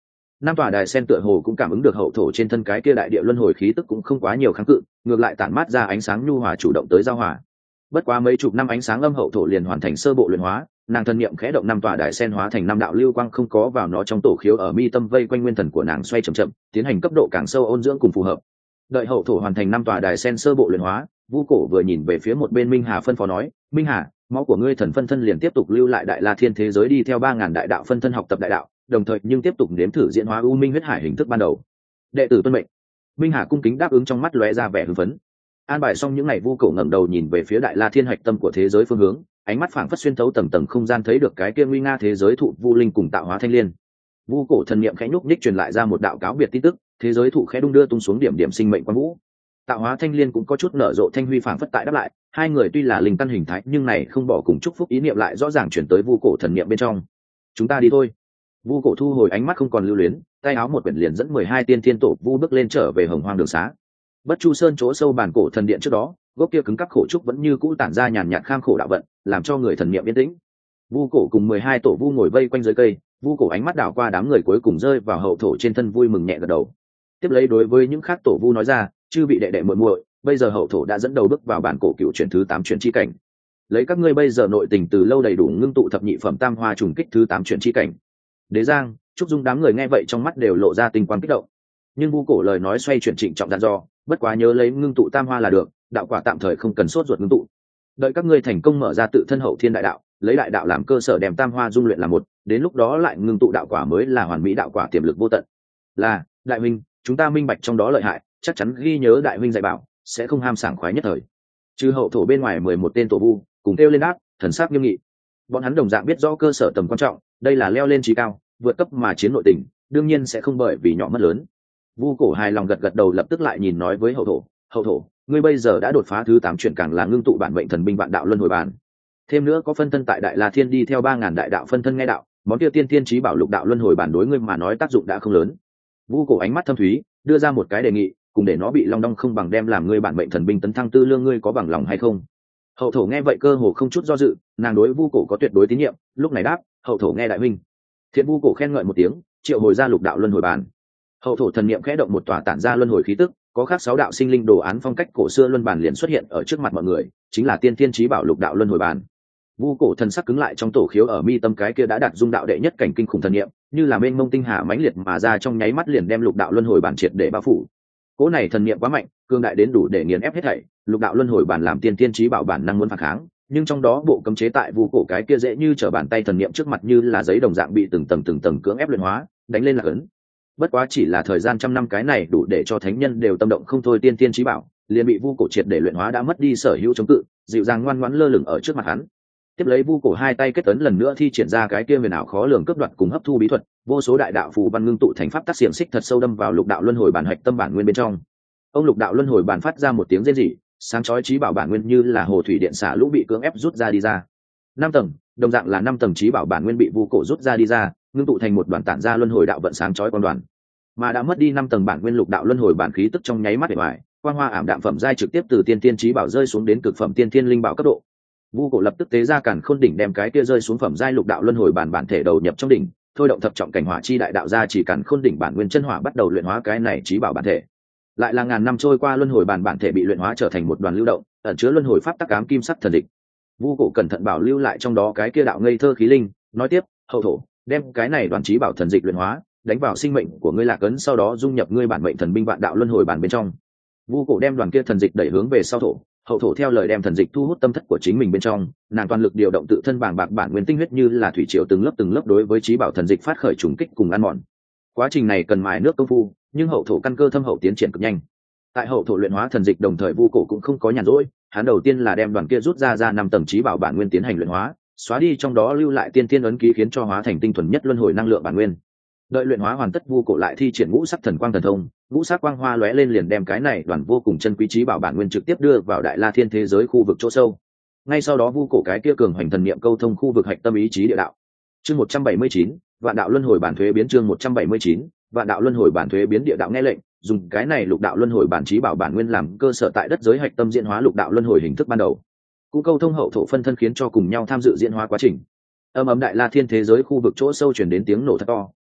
Nam tòa đài sen tựa hồ cũng cảm ứng được hậu thổ trên thân cái kia đại địa luân hồi khí tức cũng không quá nhiều kháng cự, ngược lại tản mát ra ánh sáng nhu hòa chủ động tới giao hòa. Bất quá mấy chục năm ánh sáng âm hậu thổ liền hoàn thành sơ bộ luyện hóa, nàng thân niệm khẽ động năm tòa đài sen hóa thành năm đạo lưu quang không có vào nó trong tổ khiếu ở mi tâm vây quanh nguyên thần của nàng xoay chậm chậm, tiến hành cấp độ càng sâu ôn dưỡng cùng phù hợp. Đợi hậu thổ hoàn thành năm tòa đài sen sơ bộ luyện hóa, Vu Cổ vừa nhìn về phía một bên Minh Hà phân phó nói, Minh Hà, máu của ngươi thần phân thân liền tiếp tục lưu lại đại la thiên thế giới đi theo 3000 đại đạo phân thân học tập đại đạo, đồng thời nhưng tiếp tục nếm thử diễn hóa u minh huyết hải hình thức ban đầu. Đệ tử tuân mệnh. Minh Hà cung kính đáp ứng, trong mắt lóe ra vẻ hưng phấn. An bài xong những ngày, Vu Cổ ngẩng đầu nhìn về phía đại la thiên hạch tâm của thế giới phương hướng, ánh mắt phảng phất xuyên thấu tầng tầng không gian thấy được cái kia nguy nga thế giới thụ Vu linh cùng tạo hóa thanh liên. Vu Cổ thần niệm khẽ nhúc nhích truyền lại ra một đạo cáo biệt tin tức, thế giới thụ khẽ đung đưa tung xuống điểm điểm sinh mệnh quang vũ. Tạo hóa thanh liên cũng có chút nở rộ thanh huy phảng phất tại đáp lại, hai người tuy là linh căn hình thái nhưng này không bỏ cùng chúc phúc ý niệm lại rõ ràng chuyển tới Vu Cổ thần niệm bên trong. Chúng ta đi thôi. Vu Cổ thu hồi ánh mắt không còn lưu luyến, tay áo một quyển liền dẫn 12 tiên thiên tổ vu bước lên trở về Hồng Hoang đường xá. Bất Chu Sơn chỗ sâu bản cổ thần điện trước đó, gốc kia cứng cắp khổ trúc vẫn như cũ tản ra nhàn nhạt kham khổ đạo vận, làm cho người thần niệm yên tĩnh. Vu Cổ cùng 12 tổ vu ngồi vây quanh dưới cây, Vu Cổ ánh mắt đảo qua đám người cuối cùng rơi vào hậu thổ trên thân, vui mừng nhẹ gật đầu. Tiếp lấy đối với những khác tổ vu nói ra, chư vị đệ đệ muội muội, bây giờ hậu thổ đã dẫn đầu bước vào bản cổ cựu chuyển thứ 8 chuyển chi cảnh. Lấy các ngươi bây giờ nội tình từ lâu đầy đủ ngưng tụ thập nhị phẩm tam hoa trùng kích thứ 8 chuyển chi cảnh. Đế Giang, Trúc Dung đám người nghe vậy trong mắt đều lộ ra tinh quang kích động. Nhưng Vu Cổ lời nói xoay chuyển trịnh trọng dặn dò, bất quá nhớ lấy ngưng tụ tam hoa là được, đạo quả tạm thời không cần sốt ruột ngưng tụ. Đợi các ngươi thành công mở ra tự thân hậu thiên đại đạo, lấy đại đạo làm cơ sở đem tam hoa dung luyện làm một, đến lúc đó lại ngưng tụ đạo quả mới là hoàn mỹ đạo quả tiềm lực vô tận. Là, đại huynh, chúng ta minh bạch trong đó lợi hại, chắc chắn ghi nhớ đại huynh dạy bảo, sẽ không ham sảng khoái nhất thời. Trừ hậu thổ bên ngoài 11 tên tổ vu cùng kêu lên đáp, thần sắc nghiêm nghị. Bọn hắn đồng dạng biết rõ cơ sở tầm quan trọng, đây là leo lên trí cao, vượt cấp mà chiến nội tình, đương nhiên sẽ không bởi vì nhỏ mất lớn. Vu Cổ hài lòng gật gật đầu, lập tức lại nhìn nói với hậu thổ, ngươi bây giờ đã đột phá thứ 8 chuyển, càng là ngưng tụ bản mệnh thần binh vạn đạo luân hồi bản. Thêm nữa có phân thân tại đại la thiên đi theo 3000 đại đạo phân thân nghe đạo, món kia tiên thiên trí bảo lục đạo luân hồi bản đối ngươi mà nói tác dụng đã không lớn. Vu Cổ ánh mắt thâm thúy, đưa ra một cái đề nghị, cùng để nó bị long đong không bằng đem làm ngươi bản mệnh thần binh tấn thăng tư lương, ngươi có bằng lòng hay không? Hậu thổ nghe vậy cơ hồ không chút do dự, nàng đối Vu Cổ có tuyệt đối tín nhiệm, lúc này đáp, hậu thổ nghe đại huynh. Thiện. Vu Cổ khen ngợi một tiếng, triệu hồi ra lục đạo luân hồi bản. Hậu thổ thần niệm khẽ động, một tòa tản ra luân hồi khí tức, có khắc 6 đạo sinh linh đồ án phong cách cổ xưa luân bản liền xuất hiện ở trước mặt mọi người, chính là tiên thiên trí bảo lục đạo luân hồi bản. Vu Cổ thần sắc cứng lại, trong tổ khiếu ở mi tâm cái kia đã đạt dung đạo đệ nhất cảnh kinh khủng thần niệm, như là mênh mông tinh hà mãnh liệt mà ra, trong nháy mắt liền đem lục đạo luân hồi bản triệt để bao phủ. Cỗ này thần niệm quá mạnh, cường đại đến đủ để nghiền ép hết thảy, lục đạo luân hồi bản làm tiên thiên trí bảo bản năng muốn phản kháng, nhưng trong đó bộ cấm chế tại Vu Cổ cái kia dễ như trở bàn tay thần niệm trước mặt như là giấy đồng dạng bị từng tầng cưỡng ép luyện hóa, đánh lên là ấn. Bất quá chỉ là thời gian trăm năm, cái này đủ để cho thánh nhân đều tâm động không thôi, tiên tiên trí bảo liền bị Vu Cổ triệt để luyện hóa, đã mất đi sở hữu chống cự, dịu dàng ngoan ngoãn lơ lửng ở trước mặt hắn. Tiếp lấy Vu Cổ hai tay kết ấn, lần nữa thi triển ra cái kia huyền ảo khó lường cướp đoạt cùng hấp thu bí thuật, vô số đại đạo phù văn ngưng tụ thành pháp tác xiềng xích thật sâu đâm vào lục đạo luân hồi bản hạch tâm bản nguyên bên trong. Ông lục đạo luân hồi bản phát ra một tiếng rên rỉ, sáng chói trí bảo bản nguyên như là hồ thủy điện xả lũ bị cưỡng ép rút ra đi ra. 5 tầng, đồng dạng là 5 tầng trí bảo bản nguyên bị Vu Cổ rút ra đi ra, ngưng tụ thành một đoàn tản ra luân hồi đạo vận sáng chói con đoàn. Mà đã mất đi 5 tầng bản nguyên lục đạo luân hồi bản khí tức trong nháy mắt để bại, quang hoa ảm đạm phẩm giai trực tiếp từ tiên tiên trí bảo rơi xuống đến cực phẩm tiên thiên linh bảo cấp độ. Vu Cổ lập tức tế ra càn khôn đỉnh, đem cái kia rơi xuống phẩm giai lục đạo luân hồi bản thể đầu nhập trong đỉnh, thôi động thập trọng cảnh hỏa chi đại đạo ra, chỉ càn khôn đỉnh bản nguyên chân hỏa bắt đầu luyện hóa cái này trí bảo bản thể. Lại là ngàn năm trôi qua, luân hồi bản thể bị luyện hóa trở thành một đoàn lưu động, ẩn chứa luân hồi pháp tắc ám kim sắc thần địch. Vu Cổ cẩn thận bảo lưu lại trong đó cái kia đạo ngây thơ khí linh, nói tiếp, hậu thổ, đem cái này đoàn trí bảo thần dịch luyện hóa, đánh vào sinh mệnh của ngươi lạc ấn, sau đó dung nhập ngươi bản mệnh thần binh vạn đạo luân hồi bản bên trong. Vu Cổ đem đoàn kia thần dịch đẩy hướng về sau thổ, hậu thổ theo lời đem thần dịch thu hút tâm thất của chính mình bên trong, nàng toàn lực điều động tự thân bàng bạc bản nguyên tinh huyết như là thủy triều từng lớp đối với trí bảo thần dịch phát khởi trùng kích cùng ăn mòn. Quá trình này cần mài nước công phu, nhưng hậu thổ căn cơ thâm hậu, tiến triển cực nhanh. Tại hậu thổ luyện hóa thần dịch đồng thời, Vu Cổ cũng không có nhàn rỗi, hắn đầu tiên là đem đoàn kia rút ra 5 tầng trí bảo bản nguyên tiến hành luyện hóa, xóa đi trong đó lưu lại tiên thiên ấn ký, khiến cho hóa thành tinh thuần nhất luân hồi năng lượng bản nguyên. Đợi luyện hóa hoàn tất, Vu Cổ lại thi triển ngũ sắc thần quang thần thông, ngũ sắc quang hoa lóe lên liền đem cái này đoàn vô cùng chân quý trí bảo bản nguyên trực tiếp đưa vào đại la thiên thế giới khu vực chỗ sâu. Ngay sau đó Vu Cổ cái kia cường hoành thần niệm câu thông khu vực hạch tâm ý chí địa đạo. Chương 179, vạn đạo luân hồi bản thuế biến. Chương 179, vạn đạo luân hồi bản thuế biến. Địa đạo nghe lệnh, dùng cái này lục đạo luân hồi bản trí bảo bản nguyên làm cơ sở tại đất giới hạch tâm diễn hóa lục đạo luân hồi hình thức ban đầu. Cũng câu thông hậu thổ phân thân, khiến cho cùng nhau tham dự diễn hóa quá trình. Âm ấm đại la thiên thế giới khu vực chỗ sâu truyền đến tiếng nổ thật to,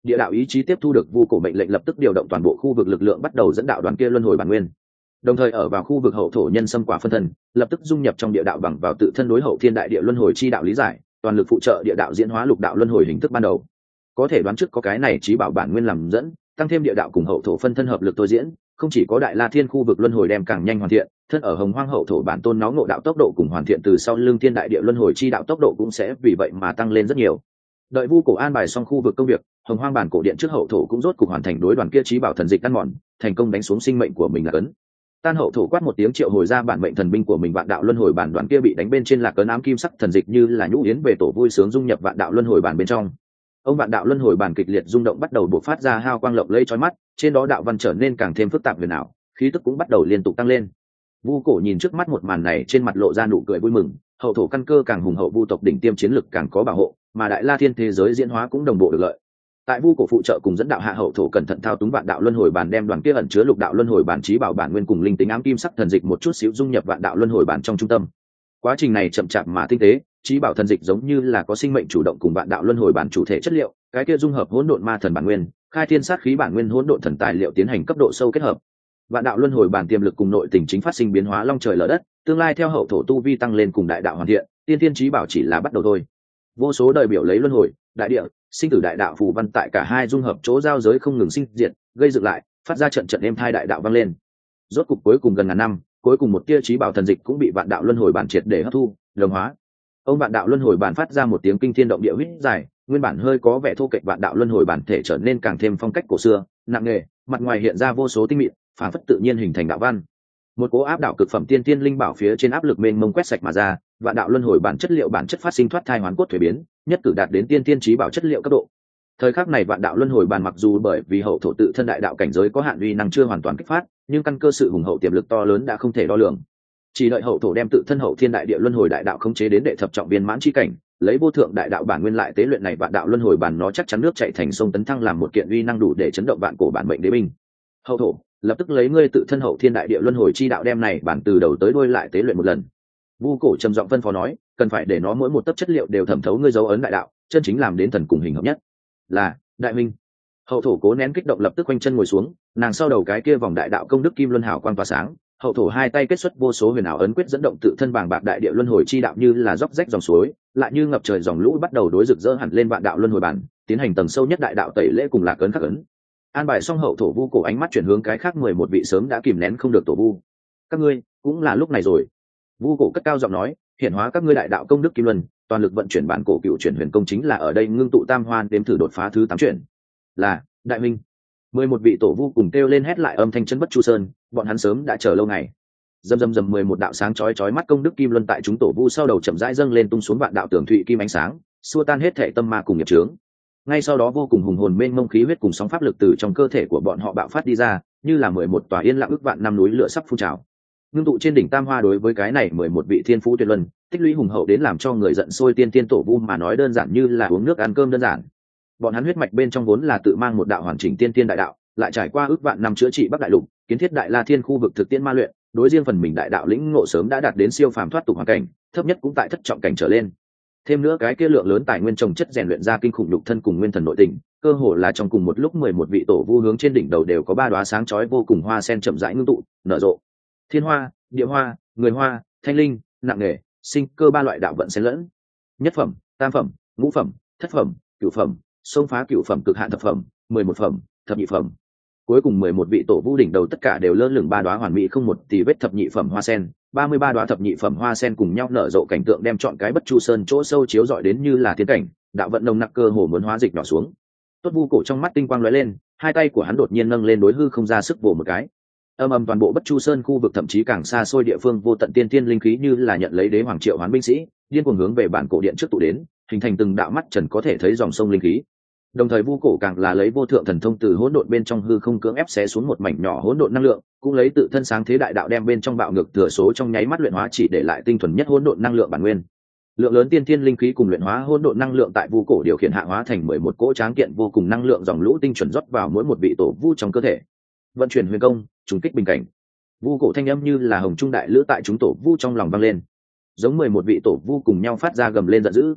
địa đạo ý chí tiếp thu được vu cổ mệnh lệnh, lập tức điều động toàn bộ khu vực lực lượng bắt đầu dẫn đạo đoàn kia luân hồi bản nguyên, đồng thời ở vào khu vực hậu thổ nhân xâm quả phân thân lập tức dung nhập trong địa đạo bằng vào tự thân đối hậu thiên đại địa luân hồi chi đạo lý giải, toàn lực phụ trợ địa đạo diễn hóa lục đạo luân hồi hình thức ban đầu. Có thể đoán trước có cái này trí bảo bản nguyên làm dẫn, tăng thêm địa đạo cùng hậu thổ phân thân hợp lực tôi diễn, không chỉ có đại la thiên khu vực luân hồi đem càng nhanh hoàn thiện, thân ở hồng hoang hậu thổ bản tôn nó ngộ đạo tốc độ cùng hoàn thiện từ sau lưng thiên đại địa luân hồi chi đạo tốc độ cũng sẽ vì vậy mà tăng lên rất nhiều. Đợi vu cổ an bài xong khu vực công việc, hồng hoang bản cổ điện trước hậu thổ cũng rốt cục hoàn thành đối đoàn kia trí bảo thần dịch ăn mòn, thành công đánh xuống sinh mệnh của mình là cấn. Tan hậu thổ quát một tiếng triệu hồi ra bản mệnh thần binh của mình, vạn đạo luân hồi bản đoàn kia bị đánh bên trên là cấn ám kim sắc thần dịch như là nhũ yến về tổ vui sướng dung nhập vạn đạo luân hồi bản bên trong. Ông vạn đạo luân hồi bản kịch liệt rung động bắt đầu bộc phát ra hào quang lộng lẫy chói mắt, trên đó đạo văn trở nên càng thêm phức tạp huyền ảo, khí tức cũng bắt đầu liên tục tăng lên. Vu cổ nhìn trước mắt một màn này, trên mặt lộ ra nụ cười vui mừng, hậu thổ căn cơ càng hùng hậu, vu tộc đỉnh tiêm chiến lực càng có bảo hộ, mà đại la thiên thế giới diễn hóa cũng đồng bộ được lợi. Tại vu cổ phụ trợ cùng dẫn đạo hạ, hậu thổ cẩn thận thao túng vạn đạo luân hồi bản, đem đoàn kia ẩn chứa lục đạo luân hồi bản trí bảo bản nguyên cùng linh tính ám kim sắc thần dịch một chút xíu dung nhập vạn đạo luân hồi bản trong trung tâm. Quá trình này chậm chạp mà tinh tế, trí bảo thần dịch giống như là có sinh mệnh chủ động cùng vạn đạo luân hồi bản chủ thể chất liệu, cái kia dung hợp hỗn độn ma thần bản nguyên, khai thiên sát khí bản nguyên hỗn độn thần tài liệu tiến hành cấp độ sâu kết hợp. Vạn đạo luân hồi bản tiềm lực cùng nội tình chính phát sinh biến hóa long trời lở đất, tương lai theo hậu thổ tu vi tăng lên cùng đại đạo hoàn thiện, tiên thiên trí bảo chỉ là bắt đầu thôi. Vô số đời biểu lấy luân hồi, đại địa, sinh tử đại đạo phù văn tại cả hai dung hợp chỗ giao giới không ngừng sinh diệt, gây dựng lại, phát ra trận trận êm thai đại đạo vang lên. Rốt cục cuối cùng gần ngàn năm, cuối cùng một tia trí bảo thần dịch cũng bị vạn đạo luân hồi bản triệt để hấp thu, đồng hóa. Ông vạn đạo luân hồi bản phát ra một tiếng kinh thiên động địa huýt dài, nguyên bản hơi có vẻ thô kệch vạn đạo luân hồi bản thể trở nên càng thêm phong cách cổ xưa, nặng nề, mặt ngoài hiện ra vô số tinh mịn, phản phất tự nhiên hình thành đạo văn. Một cố áp đạo cực phẩm tiên tiên linh bảo phía trên áp lực mênh mông quét sạch mà ra, vạn đạo luân hồi bản chất liệu bản chất phát sinh thoát thai hoán cốt thuế biến, nhất cử đạt đến tiên tiên trí bảo chất liệu cấp độ. Thời khắc này vạn đạo luân hồi bản mặc dù bởi vì hậu thổ tự thân đại đạo cảnh giới có hạn uy năng chưa hoàn toàn kích phát, nhưng căn cơ sự hùng hậu tiềm lực to lớn đã không thể đo lường. Chỉ đợi hậu thổ đem tự thân hậu thiên đại địa luân hồi đại đạo khống chế đến đệ thập trọng viên mãn chi cảnh, lấy vô thượng đại đạo bản nguyên lại tế luyện này vạn đạo luân hồi bản, nó chắc chắn nước chảy thành sông tấn thăng làm một kiện uy năng đủ để chấn động vạn cổ bản mệnh đế binh. Hậu thổ, lập tức lấy ngươi tự thân hậu thiên đại địa luân hồi chi đạo đem này bản từ đầu tới đuôi lại tế luyện một lần. Vu cổ trầm giọng phân phó nói, cần phải để nó mỗi một tấc chất liệu đều thẩm thấu ngươi dấu ấn đại đạo, chân chính làm đến thần cùng hình hợp nhất. Là, đại minh. Hậu thổ cố nén kích động lập tức quanh chân ngồi xuống, nàng sau đầu cái kia vòng đại đạo công đức kim luân hào quang tỏa sáng, hậu thổ hai tay kết xuất vô số huyền ảo ấn quyết dẫn động tự thân bàng bạc đại địa luân hồi chi đạo như là róc rách dòng suối, lại như ngập trời dòng lũ bắt đầu đối rực rỡ hẳn lên vạn đạo luân hồi bản, tiến hành tầng sâu nhất đại đạo tẩy lễ cùng lạc ấn khắc ấn. An bài xong hậu thổ, vu cổ ánh mắt chuyển hướng cái khác 11 vị sớm đã kìm nén không được tổ vu. Các ngươi cũng là lúc này rồi. Vu cổ cất cao giọng nói, hiển hóa các ngươi đại đạo công đức kim luân, toàn lực vận chuyển bản cổ cựu chuyển huyền công chính là ở đây ngưng tụ tam hoan đếm thử đột phá thứ 8 chuyển. Là, đại minh. 11 vị tổ vu cùng kêu lên hét lại âm thanh chân bất chu sơn, bọn hắn sớm đã chờ lâu ngày. Rầm rầm rầm 11 đạo sáng chói chói mắt công đức kim luân tại chúng tổ vu sau đầu chậm rãi dâng lên tung xuống vạn đạo tường thụy kim ánh sáng, xua tan hết thể tâm ma cùng nghiệp chướng. Ngay sau đó vô cùng hùng hồn mênh mông khí huyết cùng sóng pháp lực từ trong cơ thể của bọn họ bạo phát đi ra, như là 11 tòa yên lặng ức vạn năm núi lửa sắp phun trào. Ngưng tụ trên đỉnh tam hoa, đối với cái này 11 vị thiên phú tuyệt luân, tích lũy hùng hậu đến làm cho người giận sôi tiên tiên tổ vu mà nói đơn giản như là uống nước ăn cơm đơn giản. Bọn hắn huyết mạch bên trong vốn là tự mang một đạo hoàn chỉnh tiên tiên đại đạo, lại trải qua ức vạn năm chữa trị Bắc đại lục, kiến thiết đại la thiên khu vực thực tiễn ma luyện, đối riêng phần mình đại đạo lĩnh ngộ sớm đã đạt đến siêu phàm thoát tục hoàn cảnh, thấp nhất cũng tại thất trọng cảnh trở lên. Thêm nữa cái kia lượng lớn tài nguyên trồng chất rèn luyện ra kinh khủng nhục thân cùng nguyên thần nội tình, cơ hồ là trong cùng một lúc 11 vị tổ vu hướng trên đỉnh đầu đều có 3 đóa sáng chói vô cùng hoa sen chậm rãi ngưng tụ, nở rộ. Thiên hoa, địa hoa, người hoa, thanh linh, nặng nghề, sinh cơ 3 loại đạo vận xen lẫn. Nhất phẩm, tam phẩm, ngũ phẩm, thất phẩm, cửu phẩm, xông phá cửu phẩm cực hạn thập phẩm, 11 phẩm, thập nhị phẩm. Cuối cùng 11 vị tổ vu đỉnh đầu tất cả đều lơ lửng 3 đóa hoàn mỹ không một tì vết thập nhị phẩm hoa sen, 33 đóa thập nhị phẩm hoa sen cùng nhau nở rộ cảnh tượng đem chọn cái Bất Chu Sơn chỗ sâu chiếu rọi đến như là thiên cảnh, đạo vận nồng nặc cơ hồ muốn hóa dịch nhỏ xuống. Tốt vu cổ trong mắt tinh quang lóe lên, hai tay của hắn đột nhiên nâng lên đối hư không ra sức vồ một cái. Âm ầm toàn bộ Bất Chu Sơn khu vực thậm chí càng xa xôi địa phương vô tận tiên tiên linh khí như là nhận lấy đế hoàng triệu hoán binh sĩ, điên cuồng hướng về bản cổ điện trước tụ đến, hình thành từng đạo mắt trần có thể thấy dòng sông linh khí. Đồng thời vu cổ càng là lấy vô thượng thần thông từ hỗn độn bên trong hư không cưỡng ép xé xuống một mảnh nhỏ hỗn độn năng lượng, cũng lấy tự thân sáng thế đại đạo đem bên trong bạo ngược thừa số trong nháy mắt luyện hóa, chỉ để lại tinh thuần nhất hỗn độn năng lượng bản nguyên. Lượng lớn tiên thiên linh khí cùng luyện hóa hỗn độn năng lượng tại vu cổ điều khiển hạ hóa thành 11 cỗ tráng kiện vô cùng năng lượng dòng lũ tinh chuẩn rót vào mỗi một vị tổ vu trong cơ thể. Vận chuyển huyền công, trùng kích bình cảnh. Vu cổ thanh âm như là hồng trung đại lữ tại chúng tổ vu trong lòng vang lên. Giống 11 vị tổ vu cùng nhau phát ra gầm lên giận dữ.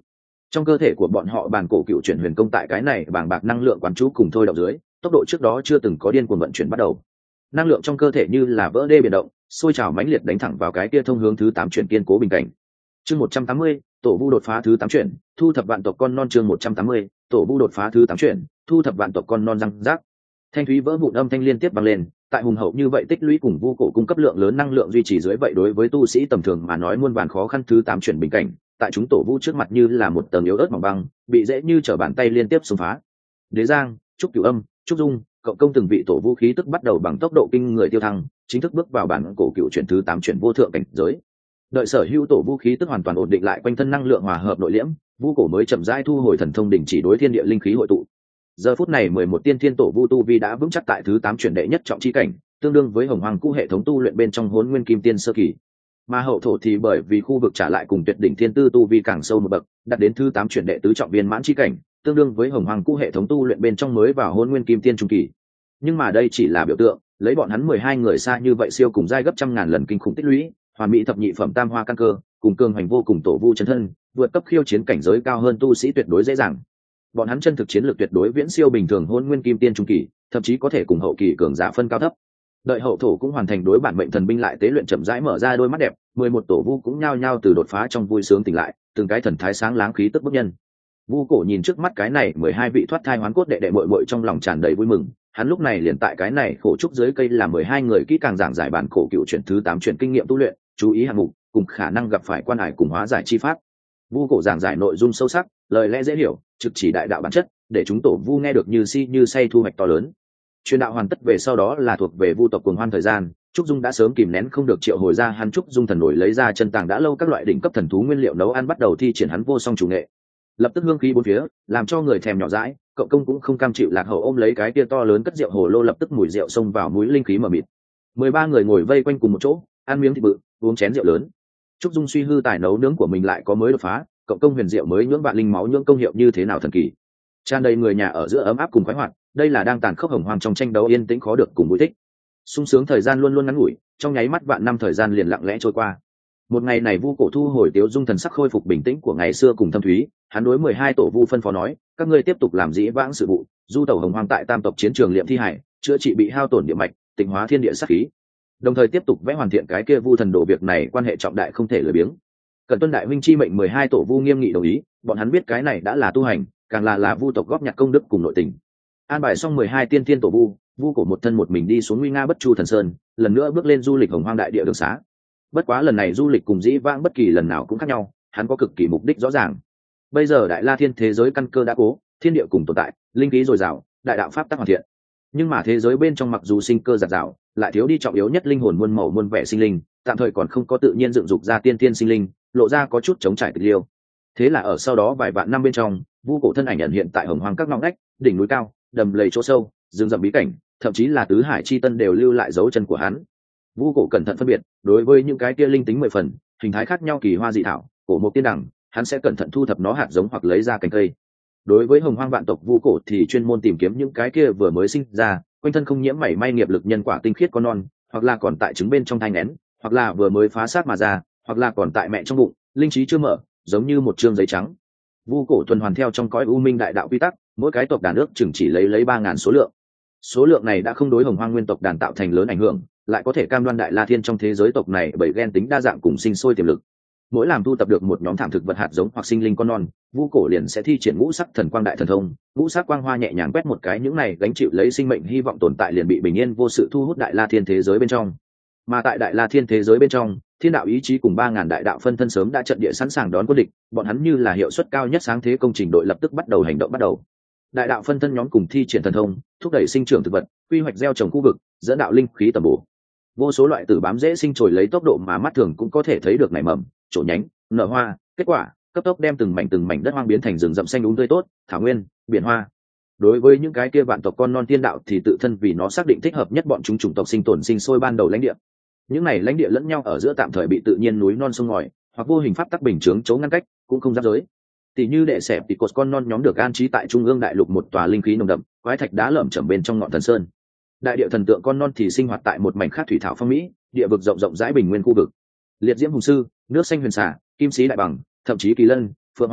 Trong cơ thể của bọn họ bản cổ cựu chuyển huyền công tại cái này bàng bạc năng lượng quán chú cùng thôi động dưới, tốc độ trước đó chưa từng có điên cuồng vận chuyển bắt đầu. Năng lượng trong cơ thể như là vỡ đê biển động, sôi trào mãnh liệt đánh thẳng vào cái kia thông hướng thứ 8 chuyển kiên cố bình cảnh. Chương 180, tổ vu đột phá thứ 8 chuyển, thu thập vạn tộc con non. Chương 180, tổ vu đột phá thứ 8 chuyển, thu thập vạn tộc con non. Răng rác. Thanh thúy vỡ vụn âm thanh liên tiếp vang lên, tại hùng hậu như vậy tích lũy cùng vu cổ cung cấp lượng lớn năng lượng duy trì dưới, vậy đối với tu sĩ tầm thường mà nói muôn vàn khó khăn thứ 8 chuyển bình cảnh, tại chúng tổ vu trước mặt như là một tầng yếu ớt mỏng băng, bị dễ như trở bàn tay liên tiếp xông phá. Đế Giang, Trúc Cửu Âm, Trúc Dung, cộng công từng vị tổ vu khí tức bắt đầu bằng tốc độ kinh người tiêu thăng, chính thức bước vào bản cổ cựu chuyển thứ 8 chuyển vô thượng cảnh giới. Đợi sở hữu tổ vu khí tức hoàn toàn ổn định lại, quanh thân năng lượng hòa hợp nội liễm, vu cổ mới chậm rãi thu hồi thần thông, đình chỉ đối thiên địa linh khí hội tụ. Giờ phút này 11 tiên thiên tổ vu tu vi đã vững chắc tại thứ 8 chuyển đệ nhất trọng chi cảnh, tương đương với hồng hoàng cũ hệ thống tu luyện bên trong Hỗn Nguyên Kim Tiên sơ kỳ. Mà hậu thổ thì bởi vì khu vực trả lại cùng tuyệt đỉnh thiên tư tu vi càng sâu một bậc, đạt đến thứ 8 chuyển đệ tứ trọng viên mãn chi cảnh, tương đương với hồng hoàng cũ hệ thống tu luyện bên trong mới vào Hỗn Nguyên Kim Tiên trung kỳ. Nhưng mà đây chỉ là biểu tượng, lấy bọn hắn 12 người xa như vậy siêu cùng giai gấp trăm ngàn lần kinh khủng tích lũy, hoàn mỹ thập nhị phẩm tam hoa căn cơ, cùng cường hành vô cùng tổ vu chân thân, vượt cấp khiêu chiến cảnh giới cao hơn tu sĩ tuyệt đối dễ dàng. Bọn hắn chân thực chiến lược tuyệt đối viễn siêu bình thường Hỗn Nguyên Kim Tiên trung kỳ, thậm chí có thể cùng hậu kỳ cường giả phân cao thấp. Đợi hậu thổ cũng hoàn thành đối bản mệnh thần binh lại tế luyện, chậm rãi mở ra đôi mắt đẹp, 11 tổ vu cũng nhao nhao từ đột phá trong vui sướng tỉnh lại, từng cái thần thái sáng láng khí tức bức nhân. Vu cổ nhìn trước mắt cái này 12 vị thoát thai hoán cốt đệ đệ muội muội trong lòng tràn đầy vui mừng, hắn lúc này liền tại cái này khổ trúc dưới cây là 12 người kỹ càng giảng giải bản cổ cựu chuyển thứ 8 chuyển kinh nghiệm tu luyện, chú ý hạng mục cùng khả năng gặp phải quan hải cùng hóa giải chi pháp. Vu cổ giảng giải nội dung sâu sắc, lời lẽ dễ hiểu, trực chỉ đại đạo bản chất, để chúng tổ vu nghe được như si như say, thu hoạch to lớn. Truyền đạo hoàn tất về sau đó là thuộc về vu tộc cuồng hoan thời gian. Trúc Dung đã sớm kìm nén không được triệu hồi ra hắn Trúc Dung thần nổi, lấy ra chân tàng đã lâu các loại đỉnh cấp thần thú nguyên liệu nấu ăn, bắt đầu thi triển hắn vô song chủ nghệ. Lập tức hương khí bốn phía, làm cho người thèm nhỏ dãi. Cậu công cũng không cam chịu lạc hậu, ôm lấy cái kia to lớn cất rượu hồ lô, lập tức mùi rượu xông vào mũi, linh khí mờ mịt. 13 người ngồi vây quanh cùng một chỗ, ăn miếng thịt bự, uống chén rượu lớn. Trúc Dung suy hư tài nấu nướng của mình lại có mới đột phá, cậu công huyền diệu mới nhưỡng vạn linh máu nhưỡng công hiệu như thế nào thần kỳ. Tràn đầy người nhà ở giữa ấm áp cùng khoái hoạt, đây là đang tàn khốc hồng hoang trong tranh đấu yên tĩnh khó được cùng vui thích. Sung sướng thời gian luôn luôn ngắn ngủi, trong nháy mắt vạn năm thời gian liền lặng lẽ trôi qua. Một ngày này vu cổ thu hồi tiếu dung, thần sắc khôi phục bình tĩnh của ngày xưa cùng thâm thúy, hắn đối 12 tổ vu phân phó nói: các ngươi tiếp tục làm dĩ vãng sự vụ, du tẩu hồng hoang tại tam tộc chiến trường liệm thi hải, chữa trị bị hao tổn địa mạch, tịnh hóa thiên địa sát khí, đồng thời tiếp tục vẽ hoàn thiện cái kia vu thần đồ, việc này quan hệ trọng đại không thể lười biếng. Cần tuân đại huynh chi mệnh. 12 tổ vu nghiêm nghị đồng ý, bọn hắn biết cái này đã là tu hành, càng là vu tộc góp nhặt công đức cùng nội tình. An bài xong 12 tiên thiên tổ vu, vu cổ một thân một mình đi xuống nguy nga bất chu thần sơn, lần nữa bước lên du lịch hồng hoang đại địa đường xá. Bất quá lần này du lịch cùng dĩ vãng bất kỳ lần nào cũng khác nhau, hắn có cực kỳ mục đích rõ ràng. Bây giờ đại la thiên thế giới căn cơ đã cố, thiên địa cùng tồn tại, linh khí dồi dào, đại đạo pháp tắc hoàn thiện. Nhưng mà thế giới bên trong mặc dù sinh cơ dạt dào, lại thiếu đi trọng yếu nhất linh hồn muôn màu muôn vẻ sinh linh, tạm thời còn không có tự nhiên dựng dục ra tiên tiên sinh linh, lộ ra có chút chống trải tịch liêu. Thế là ở sau đó vài vạn năm bên trong, vu cổ thân ảnh ẩn hiện tại hồng hoang các ngõ ngách, đỉnh núi cao, đầm lầy chỗ sâu, rừng rậm bí cảnh, thậm chí là tứ hải chi tân đều lưu lại dấu chân của hắn. Vu cổ cẩn thận phân biệt, đối với những cái kia linh tính 10 phần, hình thái khác nhau kỳ hoa dị thảo, cổ mục tiên đằng, hắn sẽ cẩn thận thu thập nó hạt giống hoặc lấy ra cành cây. Đối với hồng hoang vạn tộc vu cổ thì chuyên môn tìm kiếm những cái kia vừa mới sinh ra, quanh thân không nhiễm mảy may nghiệp lực nhân quả tinh khiết con non, hoặc là còn tại trứng bên trong thai nghén, hoặc là vừa mới phá xác mà ra, hoặc là còn tại mẹ trong bụng, linh trí chưa mở, giống như một trương giấy trắng. Vu cổ tuần hoàn theo trong cõi u minh đại đạo quy tắc, mỗi cái tộc đàn ước chừng chỉ lấy 3000 số lượng. Số lượng này đã không đối hồng hoang nguyên tộc đàn tạo thành lớn ảnh hưởng, lại có thể cam đoan đại la thiên trong thế giới tộc này bởi gen tính đa dạng cùng sinh sôi tiềm lực. Mỗi làm thu tập được một nhóm thảm thực vật hạt giống hoặc sinh linh con non, vu cổ liền sẽ thi triển ngũ sắc thần quang đại thần thông, ngũ sắc quang hoa nhẹ nhàng quét một cái, những này gánh chịu lấy sinh mệnh hy vọng tồn tại liền bị bình yên vô sự thu hút đại la thiên thế giới bên trong. Mà tại đại la thiên thế giới bên trong, thiên đạo ý chí cùng 3000 đại đạo phân thân sớm đã trận địa sẵn sàng đón quân địch, bọn hắn như là hiệu suất cao nhất sáng thế công trình đội lập tức bắt đầu hành động bắt đầu. Đại đạo phân thân nhóm cùng thi triển thần thông, thúc đẩy sinh trưởng thực vật, quy hoạch gieo trồng khu vực, dẫn đạo linh khí tầm bổ. Vô số loại tử bám dễ sinh trồi lấy tốc độ mà mắt thường cũng có thể thấy được nảy mầm, trổ nhánh, nở hoa, kết quả cấp tốc đem từng mảnh đất hoang biến thành rừng rậm xanh đúng tươi tốt, thảo nguyên, biển hoa. Đối với những cái kia vạn tộc con non tiên đạo thì tự thân vì nó xác định thích hợp nhất bọn chúng chủng tộc sinh tồn sinh sôi ban đầu lãnh địa. Những này lãnh địa lẫn nhau ở giữa tạm thời bị tự nhiên núi non sông ngòi hoặc vô hình pháp tắc bình chướng chấu ngăn cách, cũng không giáp giới. Tỷ như đệ sẹp thì cột con non nhóm được an trí tại trung ương đại lục một tòa linh khí nồng đậm, quái thạch đá lởm chởm bên trong ngọn thần sơn. Đại địa thần tượng con non thì sinh hoạt tại một mảnh khác thủy thảo phong mỹ, địa vực rộng rộng rãi bình nguyên khu vực. Liệt diễm hùng sư, nước xanh huyền xả, kim sĩ đại bằng, thậm chí kỳ lân, phượng hoàng,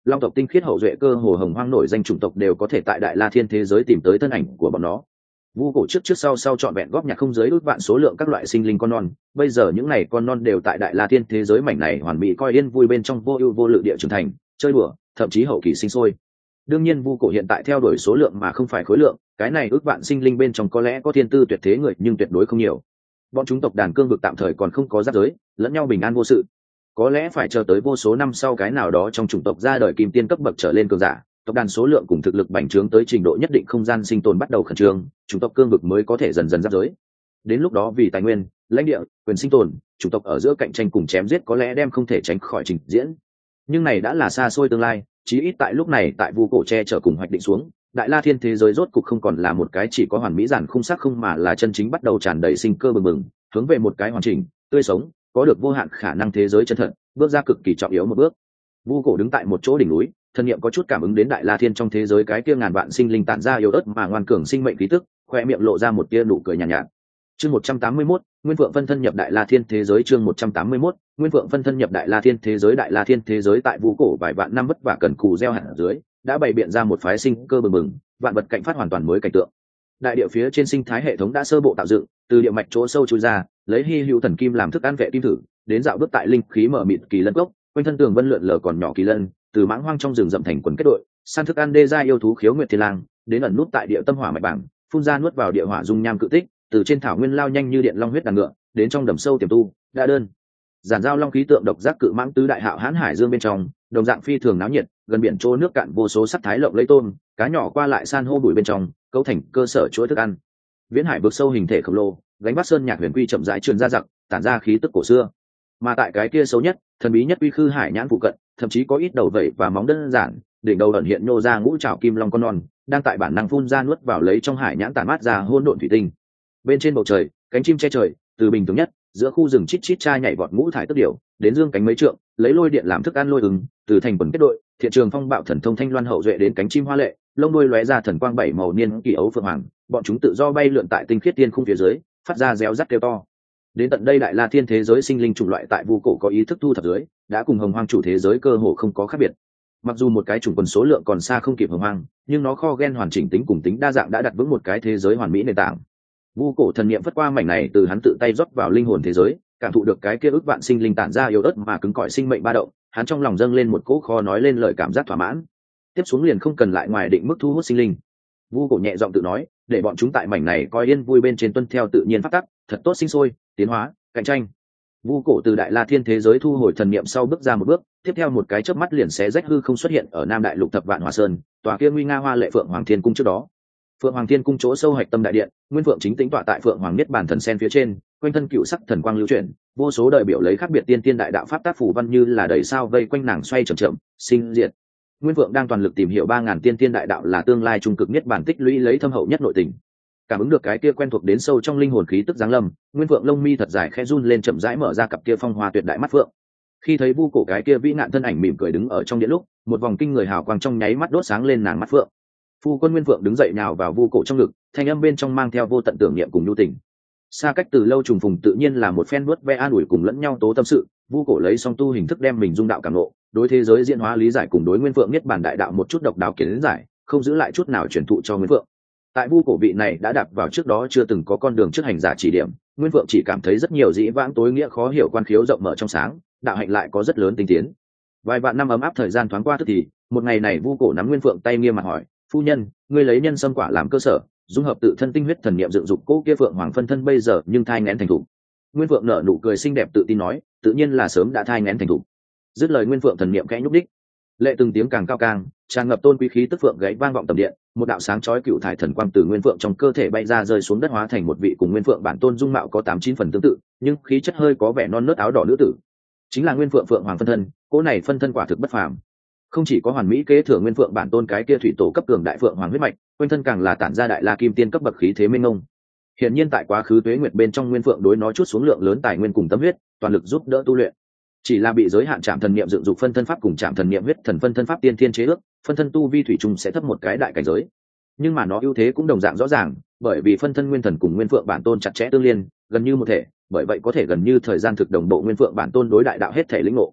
long tộc tinh khiết hậu duệ cơ hồ hồng hoang nổi danh chủng tộc đều có thể tại đại la thiên thế giới tìm tới thân ảnh của bọn nó. Vu cổ trước sau trọn vẹn góp nhặt không dưới ước vạn số lượng các loại sinh linh con non, bây giờ những này con non đều tại đại la thiên thế giới mảnh này hoàn mỹ coi yên vui bên trong vô ưu vô lự địa trưởng thành, chơi đùa, thậm chí hậu kỳ sinh sôi. Đương nhiên Vu cổ hiện tại theo đuổi số lượng mà không phải khối lượng, cái này ước vạn sinh linh bên trong có lẽ có thiên tư tuyệt thế người nhưng tuyệt đối không nhiều. Bọn chúng tộc đàn cương vực tạm thời còn không có giáp giới, lẫn nhau bình an vô sự. Có lẽ phải chờ tới vô số năm sau cái nào đó trong chủng tộc ra đời kim tiên cấp bậc trở lên cường giả, tộc đàn số lượng cùng thực lực bành trướng tới trình độ nhất định, không gian sinh tồn bắt đầu khẩn trương, chủng tộc cương vực mới có thể dần dần giáp giới. Đến lúc đó vì tài nguyên, lãnh địa, quyền sinh tồn, chủng tộc ở giữa cạnh tranh cùng chém giết có lẽ đem không thể tránh khỏi trình diễn. Nhưng này đã là xa xôi tương lai, chí ít tại lúc này tại Vu cổ che chở cùng hoạch định xuống, đại la thiên thế giới rốt cục không còn là một cái chỉ có hoàn mỹ giản khung sắc không, mà là chân chính bắt đầu tràn đầy sinh cơ bừng bừng, hướng về một cái hoàn chỉnh, tươi sống, có được vô hạn khả năng thế giới chân thật, bước ra cực kỳ trọng yếu một bước. Vu cổ đứng tại một chỗ đỉnh núi, thân niệm có chút cảm ứng đến đại la thiên trong thế giới cái kia ngàn vạn sinh linh tản ra yếu ớt mà ngoan cường sinh mệnh khí tức, khoe miệng lộ ra một tia nụ cười nhàn nhạt. Chương 181, Nguyên Vượng phân thân nhập đại la thiên thế giới. Chương 181, Nguyên Vượng phân thân nhập đại la thiên thế giới. Đại la thiên thế giới tại Vu cổ vài vạn năm vất vả cần cù gieo hạt ở dưới, đã bày biện ra một phái sinh cơ bừng bừng, vạn vật cảnh phát hoàn toàn mới cảnh tượng. Đại địa phía trên sinh thái hệ thống đã sơ bộ tạo dựng, từ địa mạch chỗ sâu chui ra, lấy hy hữu thần kim làm thức ăn vệ kim thử, đến dạo bước tại linh khí mở mịt kỳ lân cốc, quanh thân tường vân lượn lờ còn nhỏ kỳ lân, từ mãng hoang trong rừng rậm thành quần kết đội, săn thức ăn đê gia yêu thú khiếu nguyệt thiên lang, đến ẩn nút tại địa tâm hỏa mạch bảng, phun ra nuốt vào địa hỏa dung nham cự tích, từ trên thảo nguyên lao nhanh như điện long huyết đàn ngựa, đến trong đầm sâu tiềm tu, đa đơn. Giản giao long khí tượng độc giác cự mãng tứ đại hạo hãn hải dương bên trong, đồng dạng phi thường náo nhiệt, gần biển trô nước cạn vô số sắc thái lộng lấy tôm, cá nhỏ qua lại san hô bụi bên trong, cấu thành cơ sở chuỗi thức ăn. Viễn hải vực sâu hình thể khổng lồ, gánh vác sơn nhạc huyền quy chậm rãi truyền ra giặc, tản ra khí tức cổ xưa. Mà tại cái kia xấu nhất, thần bí nhất uy khư hải nhãn phụ cận, thậm chí có ít đầu vẩy và móng đơn giản, đỉnh đầu ẩn hiện nhô ra ngũ trảo kim long con non, đang tại bản năng phun ra nuốt vào lấy trong hải nhãn tản mát ra hỗn độn thủy tinh. Bên trên bầu trời, cánh chim che trời, từ bình thường nhất, giữa khu rừng chít chít cha nhảy vọt ngũ thải tức điểu, đến dương cánh mấy trượng, lấy lôi điện làm thức ăn lôi ứng, từ thành quần kết đội, thiện trường phong bạo thần thông thanh loan hậu duệ đến cánh chim hoa lệ, lông đuôi lóe ra thần quang bảy màu niên kỳ ấu phượng hoàng, bọn chúng tự do bay lượn tại tinh khiết tiên khung phía dưới, phát ra réo rắt kêu to. Đến tận đây đại la thiên thế giới sinh linh chủng loại tại Vu cổ có ý thức thu thập dưới, đã cùng hồng hoang chủ thế giới cơ hồ không có khác biệt. Mặc dù một cái chủng quần số lượng còn xa không kịp hồng hoang, nhưng nó kho gen hoàn chỉnh tính cùng tính đa dạng đã đặt vững một cái thế giới hoàn mỹ nền tảng. Vu cổ thần niệm phất qua mảnh này, từ hắn tự tay rót vào linh hồn thế giới, cảm thụ được cái kia ức vạn sinh linh tản ra yếu ớt mà cứng cỏi sinh mệnh ba động, hắn trong lòng dâng lên một cỗ khó nói lên lời cảm giác thỏa mãn. Tiếp xuống liền không cần lại ngoài định mức thu hút sinh linh. Vu cổ nhẹ giọng tự nói, để bọn chúng tại mảnh này coi yên vui bên trên tuân theo tự nhiên pháp tắc, thật tốt sinh sôi, tiến hóa, cạnh tranh. Vu cổ từ đại la thiên thế giới thu hồi thần niệm sau bước ra một bước, tiếp theo một cái chớp mắt liền xé rách hư không xuất hiện ở Nam Đại Lục Thập Vạn Hỏa Sơn, tòa kia nguy nga hoa lệ Phượng Hoàng Thiên Cung trước đó. Phượng Hoàng Thiên Cung chỗ sâu hạch tâm đại điện, Nguyên Phượng chính tĩnh tọa tại Phượng Hoàng Niết Bàn thần sen phía trên, quanh thân cựu sắc thần quang lưu chuyển, vô số đời biểu lấy khác biệt tiên tiên đại đạo pháp tác phù văn như là đầy sao vây quanh nàng xoay chậm chậm, sinh diệt. Nguyên Phượng đang toàn lực tìm hiểu 3000 tiên tiên đại đạo là tương lai trung cực nhất bản tích lũy lấy thâm hậu nhất nội tình. Cảm ứng được cái kia quen thuộc đến sâu trong linh hồn khí tức giáng lâm, Nguyên Phượng lông mi thật dài khẽ run lên, chậm rãi mở ra cặp kia phong hoa tuyệt đại mắt phượng. Khi thấy Vu cổ cái kia vĩ nạn thân ảnh mỉm cười đứng ở trong điện lúc, một vòng kinh người hào quang trong nháy mắt đốt sáng lên nàng mắt phượng. Phu quân Nguyên Phượng đứng dậy nhào vào Vu cổ trong ngực, thanh âm bên trong mang theo vô tận tưởng niệm cùng nhu tình. Xa cách từ lâu trùng phùng tự nhiên là một phen vuốt ve an ủi cùng lẫn nhau tố tâm sự. Vu cổ lấy song tu hình thức đem mình dung đạo cảm ngộ, đối thế giới diễn hóa lý giải cùng đối Nguyên Phượng niết bàn đại đạo một chút độc đáo kiến giải, không giữ lại chút nào truyền thụ cho Nguyên Phượng. Tại Vu cổ vị này đã đạp vào trước đó chưa từng có con đường trước hành giả chỉ điểm, Nguyên Phượng chỉ cảm thấy rất nhiều dĩ vãng tối nghĩa khó hiểu quan khiếu rộng mở trong sáng, đạo hạnh lại có rất lớn tinh tiến. Vài vạn năm ấm áp thời gian thoáng qua tức thì, một ngày này Vu cổ nắm Nguyên Phượng tay nghiêm mặt hỏi: "Phu nhân, ngươi lấy nhân sâm quả làm cơ sở, dung hợp tự thân tinh huyết thần niệm dựng dục cô kia Phượng Hoàng phân thân bây giờ nhưng thai nghén thành thục." Nguyên Phượng nở nụ cười xinh đẹp tự tin nói: "Tự nhiên là sớm đã thai nghén thành thục." Dứt lời Nguyên Phượng thần niệm khẽ nhúc đích, lệ từng tiếng càng cao càng tràn ngập tôn quý khí tức phượng gãy vang vọng tầm điện, một đạo sáng chói cựu thải thần quang từ Nguyên Phượng trong cơ thể bay ra rơi xuống đất, hóa thành một vị cùng Nguyên Phượng bản tôn dung mạo có 89 phần tương tự, nhưng khí chất hơi có vẻ non nớt áo đỏ nữ tử. Chính là Nguyên Phượng Phượng Hoàng phân thân, cô này phân thân quả thực bất phàm. Không chỉ có hoàn mỹ kế thừa Nguyên Phượng bản tôn cái kia thủy tổ cấp cường đại Phượng Hoàng huyết mạch, quanh thân càng là tản ra đại la kim tiên cấp bậc khí thế mênh mông. Hiển nhiên tại quá khứ tuế nguyệt bên trong Nguyên Phượng đối nó chút xuống lượng lớn tài nguyên cùng tâm huyết, toàn lực giúp đỡ tu luyện. Chỉ là bị giới hạn chạm thần niệm dựng dục phân thân pháp cùng chạm thần niệm huyết thần phân thân pháp tiên thiên chế ước, phân thân tu vi thủy chung sẽ thấp một cái đại cảnh giới. Nhưng mà nó ưu thế cũng đồng dạng rõ ràng, bởi vì phân thân nguyên thần cùng Nguyên Phượng bản tôn chặt chẽ tương liên, gần như một thể, bởi vậy có thể gần như thời gian thực đồng bộ Nguyên Phượng bản tôn đối đại đạo hết thể lĩnh ngộ.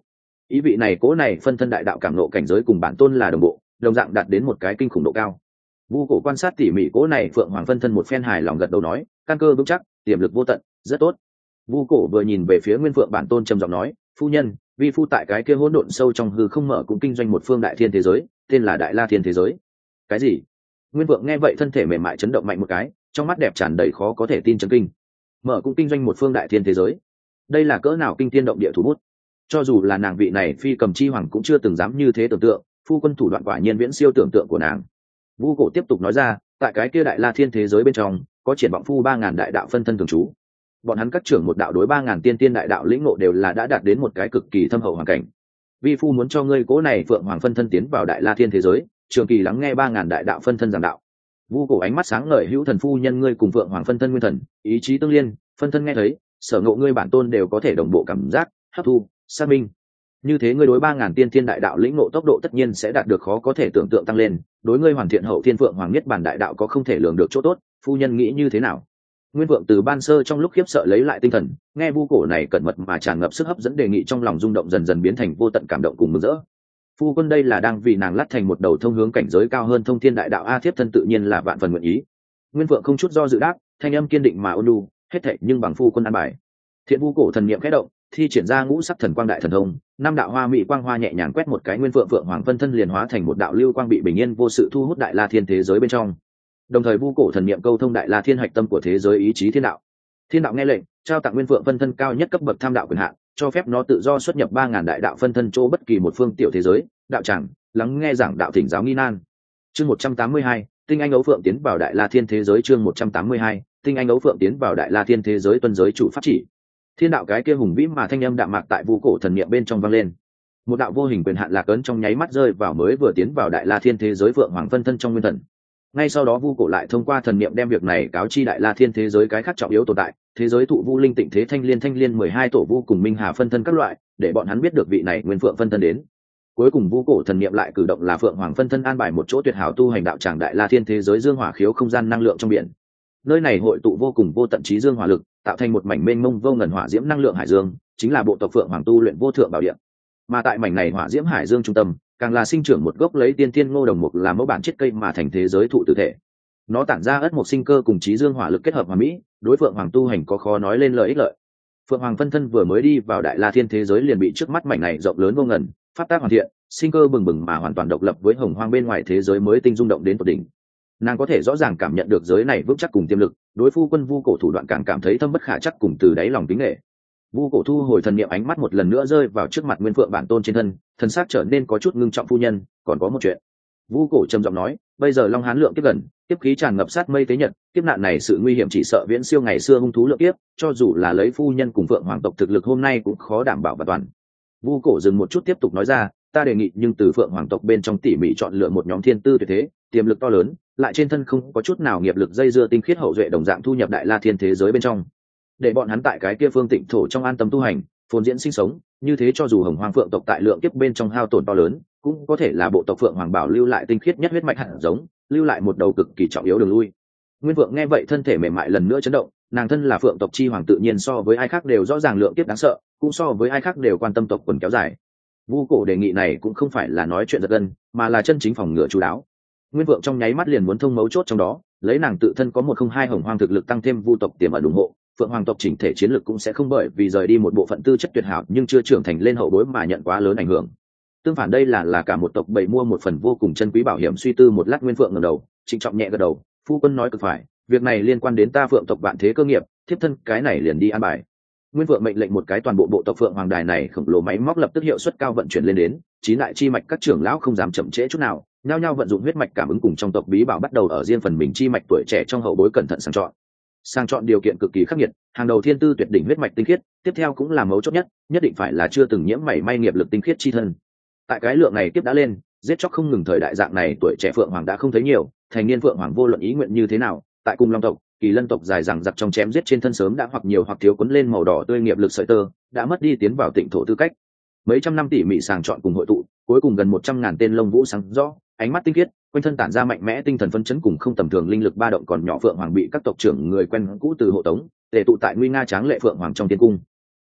ý vị này cố này phân thân đại đạo cảm nộ cảnh giới cùng bản tôn là đồng bộ, đồng dạng đạt đến một cái kinh khủng độ cao. Vu cổ quan sát tỉ mỉ cố này phượng hoàng phân thân một phen, hài lòng gật đầu nói, căn cơ vững chắc, tiềm lực vô tận, rất tốt. Vu cổ vừa nhìn về phía Nguyên Phượng bản tôn trầm giọng nói, phu nhân, vi phu tại cái kia hỗn độn sâu trong hư không mở cũng kinh doanh một phương đại thiên thế giới, tên là Đại La Thiên thế giới. Cái gì? Nguyên Phượng nghe vậy thân thể mềm mại chấn động mạnh một cái, trong mắt đẹp tràn đầy khó có thể tin chấn kinh. Mở cũng kinh doanh một phương đại thiên thế giới, đây là cỡ nào kinh thiên động địa thủ bút. Cho dù là nàng vị này phi cầm chi hoàng cũng chưa từng dám như thế tưởng tượng, phu quân thủ đoạn quả nhiên viễn siêu tưởng tượng của nàng. Vu cổ tiếp tục nói ra, tại cái kia Đại La Thiên thế giới bên trong có triển vọng phu 3000 đại đạo phân thân thường trú, bọn hắn các trưởng một đạo đối 3000 tiên đại đạo lĩnh ngộ đều là đã đạt đến một cái cực kỳ thâm hậu hoàn cảnh. Vi phu muốn cho ngươi cố này phượng hoàng phân thân tiến vào Đại La Thiên thế giới, trường kỳ lắng nghe 3000 đại đạo phân thân giảng đạo. Vu cổ ánh mắt sáng ngời, hữu thần phu nhân ngươi cùng phượng hoàng phân thân nguyên thần ý chí tương liên, phân thân nghe thấy sở ngộ ngươi bản tôn đều có thể đồng bộ cảm giác hấp thu xác minh, như thế ngươi đối 3000 tiên đại đạo lĩnh ngộ tốc độ tất nhiên sẽ đạt được khó có thể tưởng tượng tăng lên, đối ngươi hoàn thiện hậu thiên phượng hoàng niết bàn đại đạo có không thể lường được chỗ tốt, phu nhân nghĩ như thế nào? Nguyên Vượng từ ban sơ trong lúc khiếp sợ lấy lại tinh thần, nghe Vu cổ này cẩn mật mà tràn ngập sức hấp dẫn đề nghị, trong lòng rung động dần dần biến thành vô tận cảm động cùng mừng rỡ. Phu quân đây là đang vì nàng lắt thành một đầu thông hướng cảnh giới cao hơn thông thiên đại đạo a, thiếp thân tự nhiên là vạn phần nguyện ý. Nguyên Vượng không chút do dự đáp, thanh âm kiên định mà ôn nhu, hết thảy nhưng bằng phu quân an bài. Thiện Vu cổ thần niệm khẽ động, thi triển ra ngũ sắc thần quang đại thần thông, năm đạo hoa mỹ quang hoa nhẹ nhàng quét một cái, Nguyên Vượng Vượng hoàng phân thân liền hóa thành một đạo lưu quang bị bình yên vô sự thu hút Đại La Thiên thế giới bên trong. Đồng thời Vu cổ thần niệm câu thông Đại La Thiên hạch tâm của thế giới ý chí thiên đạo. Thiên đạo nghe lệnh, trao tặng Nguyên Vượng phân thân cao nhất cấp bậc tham đạo quyền hạn, cho phép nó tự do xuất nhập 3000 đại đạo phân thân chỗ bất kỳ một phương tiểu thế giới, đạo tràng, lắng nghe giảng đạo thỉnh giáo nghi nan. Chương 182, tinh anh ấu phượng tiến vào Đại La Thiên thế giới. Chương 182, tinh anh ấu phượng tiến vào Đại La Thiên thế giới, tuân giới chủ pháp chỉ. Thiên đạo cái kia hùng vĩ mà thanh âm đạm mạc tại Vu cổ thần niệm bên trong vang lên. Một đạo vô hình quyền hạn lạc ấn trong nháy mắt rơi vào mới vừa tiến vào Đại La Thiên thế giới Vượng hoàng phân thân trong nguyên thần. Ngay sau đó Vu cổ lại thông qua thần niệm đem việc này cáo chi Đại La Thiên thế giới cái khác trọng yếu tồn tại, thế giới thụ vu linh tịnh thế thanh liên 12 tổ vu cùng minh hà phân thân các loại, để bọn hắn biết được vị này nguyên phượng phân thân đến. Cuối cùng Vu cổ thần niệm lại cử động là Phượng hoàng phân thân an bài một chỗ tuyệt hảo tu hành đạo tràng Đại La Thiên thế giới dương hỏa khiếu không gian năng lượng trong biển. Nơi này hội tụ vô cùng vô tận trí dương hỏa lực, tạo thành một mảnh mênh mông vô ngần hỏa diễm năng lượng hải dương, chính là bộ tộc Phượng hoàng tu luyện vô thượng bảo địa. Mà tại mảnh này hỏa diễm hải dương trung tâm, càng là sinh trưởng một gốc lấy tiên thiên ngô đồng mục làm mẫu bản chất cây mà thành thế giới thụ tự thể. Nó tản ra ất mộc sinh cơ cùng trí dương hỏa lực kết hợp hòa mỹ, đối Phượng hoàng tu hành có khó nói lên lợi ích lợi. Phượng hoàng phân thân vừa mới đi vào Đại La Thiên thế giới liền bị trước mắt mảnh này rộng lớn vô ngần, pháp tác hoàn thiện, sinh cơ bừng bừng mà hoàn toàn độc lập với hồng hoang bên ngoài thế giới mới tinh rung động đến tột đỉnh. Nàng có thể rõ ràng cảm nhận được giới này vững chắc cùng tiềm lực, đối phu quân Vu cổ thủ đoạn càng cảm thấy thâm bất khả chắc cùng từ đáy lòng kính nể. Vu cổ thu hồi thần niệm, ánh mắt một lần nữa rơi vào trước mặt Nguyên Phượng bản tôn trên thân, thần sắc trở nên có chút ngưng trọng. Phu nhân, còn có một chuyện. Vu cổ trầm giọng nói, bây giờ Long Hán lượng tiếp gần, tiếp khí tràn ngập sát mây tế nhật, kiếp nạn này sự nguy hiểm chỉ sợ viễn siêu ngày xưa hung thú lượng tiếp, cho dù là lấy phu nhân cùng Phượng hoàng tộc thực lực hôm nay cũng khó đảm bảo và toàn. Vu cổ dừng một chút tiếp tục nói ra, ta đề nghị nhưng từ Phượng hoàng tộc bên trong tỉ mỉ chọn lựa một nhóm thiên tư tuyệt thế, tiềm lực to lớn, lại trên thân không có chút nào nghiệp lực dây dưa tinh khiết hậu duệ đồng dạng thu nhập Đại La Thiên thế giới bên trong, để bọn hắn tại cái kia phương tịnh thổ trong an tâm tu hành, phồn diễn sinh sống, như thế cho dù hồng hoàng phượng tộc tại lượng kiếp bên trong hao tổn to lớn, cũng có thể là bộ tộc Phượng hoàng bảo lưu lại tinh khiết nhất huyết mạch hạt giống, lưu lại một đầu cực kỳ trọng yếu đường lui. Nguyên Vượng nghe vậy thân thể mềm mại lần nữa chấn động, nàng thân là Phượng tộc chi hoàng tự nhiên so với ai khác đều rõ ràng lượng kiếp đáng sợ, cũng so với ai khác đều quan tâm tộc quần kéo dài. Vu cổ đề nghị này cũng không phải là nói chuyện giật gân, mà là chân chính phòng ngừa chú đáo. Nguyên Vượng trong nháy mắt liền muốn thông mấu chốt trong đó, lấy nàng tự thân có 102 hồng hoang thực lực tăng thêm vu tộc tiềm ẩn ủng hộ, Phượng hoàng tộc chỉnh thể chiến lực cũng sẽ không bởi vì rời đi một bộ phận tư chất tuyệt hảo nhưng chưa trưởng thành lên hậu bối mà nhận quá lớn ảnh hưởng. Tương phản đây là cả một tộc bầy mua một phần vô cùng chân quý bảo hiểm. Suy tư một lát, Nguyên Phượng ngẩng đầu, trịnh trọng nhẹ gật đầu, phu quân nói cực phải, việc này liên quan đến ta Phượng tộc vạn thế cơ nghiệp, thiếp thân cái này liền đi an bài. Nguyên Phượng mệnh lệnh một cái, toàn bộ bộ tộc Phượng hoàng đài này khổng lồ máy móc lập tức hiệu suất cao vận chuyển lên đến, chín đại chi mạch các trưởng lão không dám chậm trễ chút nào, nhao nhao vận dụng huyết mạch cảm ứng cùng trong tộc bí bảo bắt đầu ở riêng phần mình chi mạch tuổi trẻ trong hậu bối cẩn thận sàng chọn điều kiện cực kỳ khắc nghiệt, hàng đầu thiên tư tuyệt đỉnh huyết mạch tinh khiết, tiếp theo cũng là mấu chốt nhất định phải là chưa từng nhiễm mảy may nghiệp lực tinh khiết chi thân. Tại cái lượng này tiếp đã lên, giết chóc không ngừng thời đại dạng này tuổi trẻ Phượng hoàng đã không thấy nhiều, thành niên Phượng hoàng vô luận ý nguyện như thế nào, tại cùng Long tộc, Kỳ Lân tộc dài dằng dặc trong chém giết trên thân sớm đã hoặc nhiều hoặc thiếu cuốn lên màu đỏ tươi nghiệp lực sợi tơ, đã mất đi tiến vào tịnh thổ tư cách. Mấy trăm năm tỉ mỉ sàng chọn cùng hội tụ, cuối cùng gần 100.000 tên lông vũ sáng rõ, ánh mắt tinh khiết, quanh thân tản ra mạnh mẽ tinh thần phấn chấn cùng không tầm thường linh lực ba động, còn nhỏ Phượng hoàng bị các tộc trưởng người quen cũ từ hộ tống, để tụ tại nguy nga tráng lệ Phượng hoàng trong tiên cung.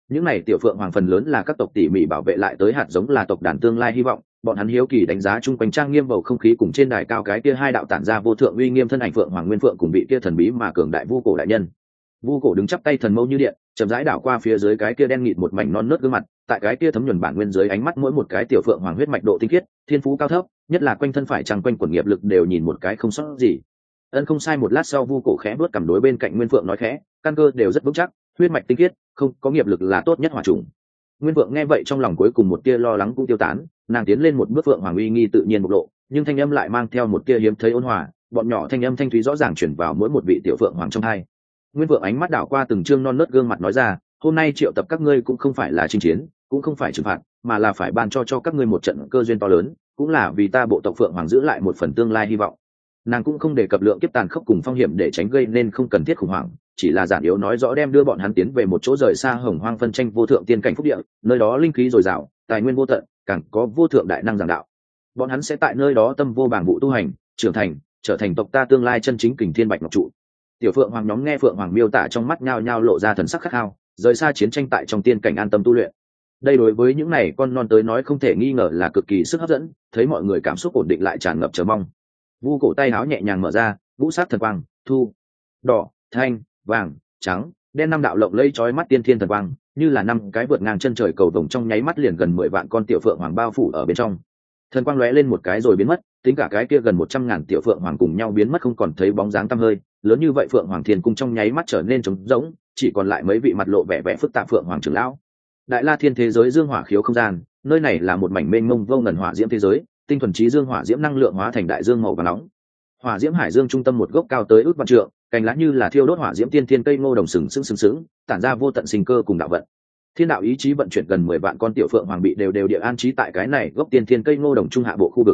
những này tiểu phượng hoàng phần lớn là các tộc tỉ mỉ bảo vệ lại tới hạt giống là tộc đàn tương lai hy vọng, bọn hắn hiếu kỳ đánh giá chung quanh trang nghiêm bầu không khí cùng trên đài cao cái kia hai đạo tản ra vô thượng uy nghiêm thân ảnh phượng hoàng nguyên phượng cùng vị kia thần bí mà cường đại vu cổ đại nhân. Vu cổ đứng chắp tay thần mâu như điện, chậm rãi đảo qua phía dưới cái kia đen nghịt một mảnh non nớt gương mặt, tại cái kia thấm nhuần bản nguyên dưới ánh mắt mỗi một cái tiểu phượng hoàng huyết mạch độ tinh khiết, thiên phú cao thấp, nhất là quanh thân phải trăng quanh quần nghiệp lực đều nhìn một cái không sót gì. Ân không sai, một lát sau Vu cổ khẽ bước cầm đối bên cạnh Nguyên Phượng nói khẽ, căn cơ đều rất vững chắc, huyết mạch tinh khiết, không có nghiệp lực là tốt nhất hỏa trùng. Nguyên Phượng nghe vậy trong lòng cuối cùng một tia lo lắng cũng tiêu tán, nàng tiến lên một bước Phượng hoàng uy nghi tự nhiên bộc lộ, nhưng thanh âm lại mang theo một tia hiếm thấy ôn hòa, bọn nhỏ thanh âm thanh thúy rõ ràng truyền vào mỗi một vị tiểu phượng hoàng trong hai. Nguyên Phượng ánh mắt đảo qua từng trương non nớt gương mặt nói ra, hôm nay triệu tập các ngươi cũng không phải là chinh chiến, cũng không phải trừng phạt, mà là phải ban cho các ngươi một trận cơ duyên to lớn, cũng là vì ta bộ tộc Phượng hoàng giữ lại một phần tương lai hy vọng. Nàng cũng không đề cập lượng kiếp tàn khốc cùng phong hiểm để tránh gây nên không cần thiết khủng hoảng, chỉ là giản yếu nói rõ đem đưa bọn hắn tiến về một chỗ rời xa hồng hoang phân tranh vô thượng tiên cảnh phúc địa, nơi đó linh khí dồi dào, tài nguyên vô tận, càng có vô thượng đại năng giảng đạo. Bọn hắn sẽ tại nơi đó tâm vô bảng vụ tu hành, trưởng thành, trở thành tộc ta tương lai chân chính kình thiên bạch ngọc trụ. Tiểu phượng hoàng nhóm nghe phượng hoàng miêu tả trong mắt nhao nhao lộ ra thần sắc khát khao, rời xa chiến tranh tại trong tiên cảnh an tâm tu luyện. Đây đối với những này con non tới nói không thể nghi ngờ là cực kỳ sức hấp dẫn, thấy mọi người cảm xúc ổn định lại tràn ngập chờ mong. Vu cổ tay áo nhẹ nhàng mở ra, ngũ sắc thần quang, thu, đỏ, thanh, vàng, trắng, đen năm đạo lộng lẫy chói mắt tiên thiên thần quang, như là năm cái vượt ngang chân trời cầu vồng trong nháy mắt liền gần 10 vạn con tiểu phượng hoàng bao phủ ở bên trong. Thần quang lóe lên một cái rồi biến mất, tính cả cái kia gần 100.000 tiểu phượng hoàng cùng nhau biến mất không còn thấy bóng dáng tăm hơi, lớn như vậy phượng hoàng thiên cung trong nháy mắt trở nên trống rỗng, chỉ còn lại mấy vị mặt lộ vẻ vẻ phức tạp phượng hoàng trưởng lão. Đại La Thiên thế giới dương hỏa khiếu không gian, nơi này là một mảnh mênh mông vô ngần hỏa diễm thế giới, tinh thuần trí dương hỏa diễm năng lượng hóa thành đại dương màu vàng nóng. Hỏa diễm hải dương trung tâm một gốc cao tới ước vạn trượng, cành lá như là thiêu đốt hỏa diễm tiên thiên cây ngô đồng sừng sững, tản ra vô tận sinh cơ cùng đạo vận. Thiên đạo ý chí vận chuyển gần 10 vạn con tiểu phượng hoàng bị đều địa an trí tại cái này gốc tiên thiên cây ngô đồng trung hạ bộ khu vực.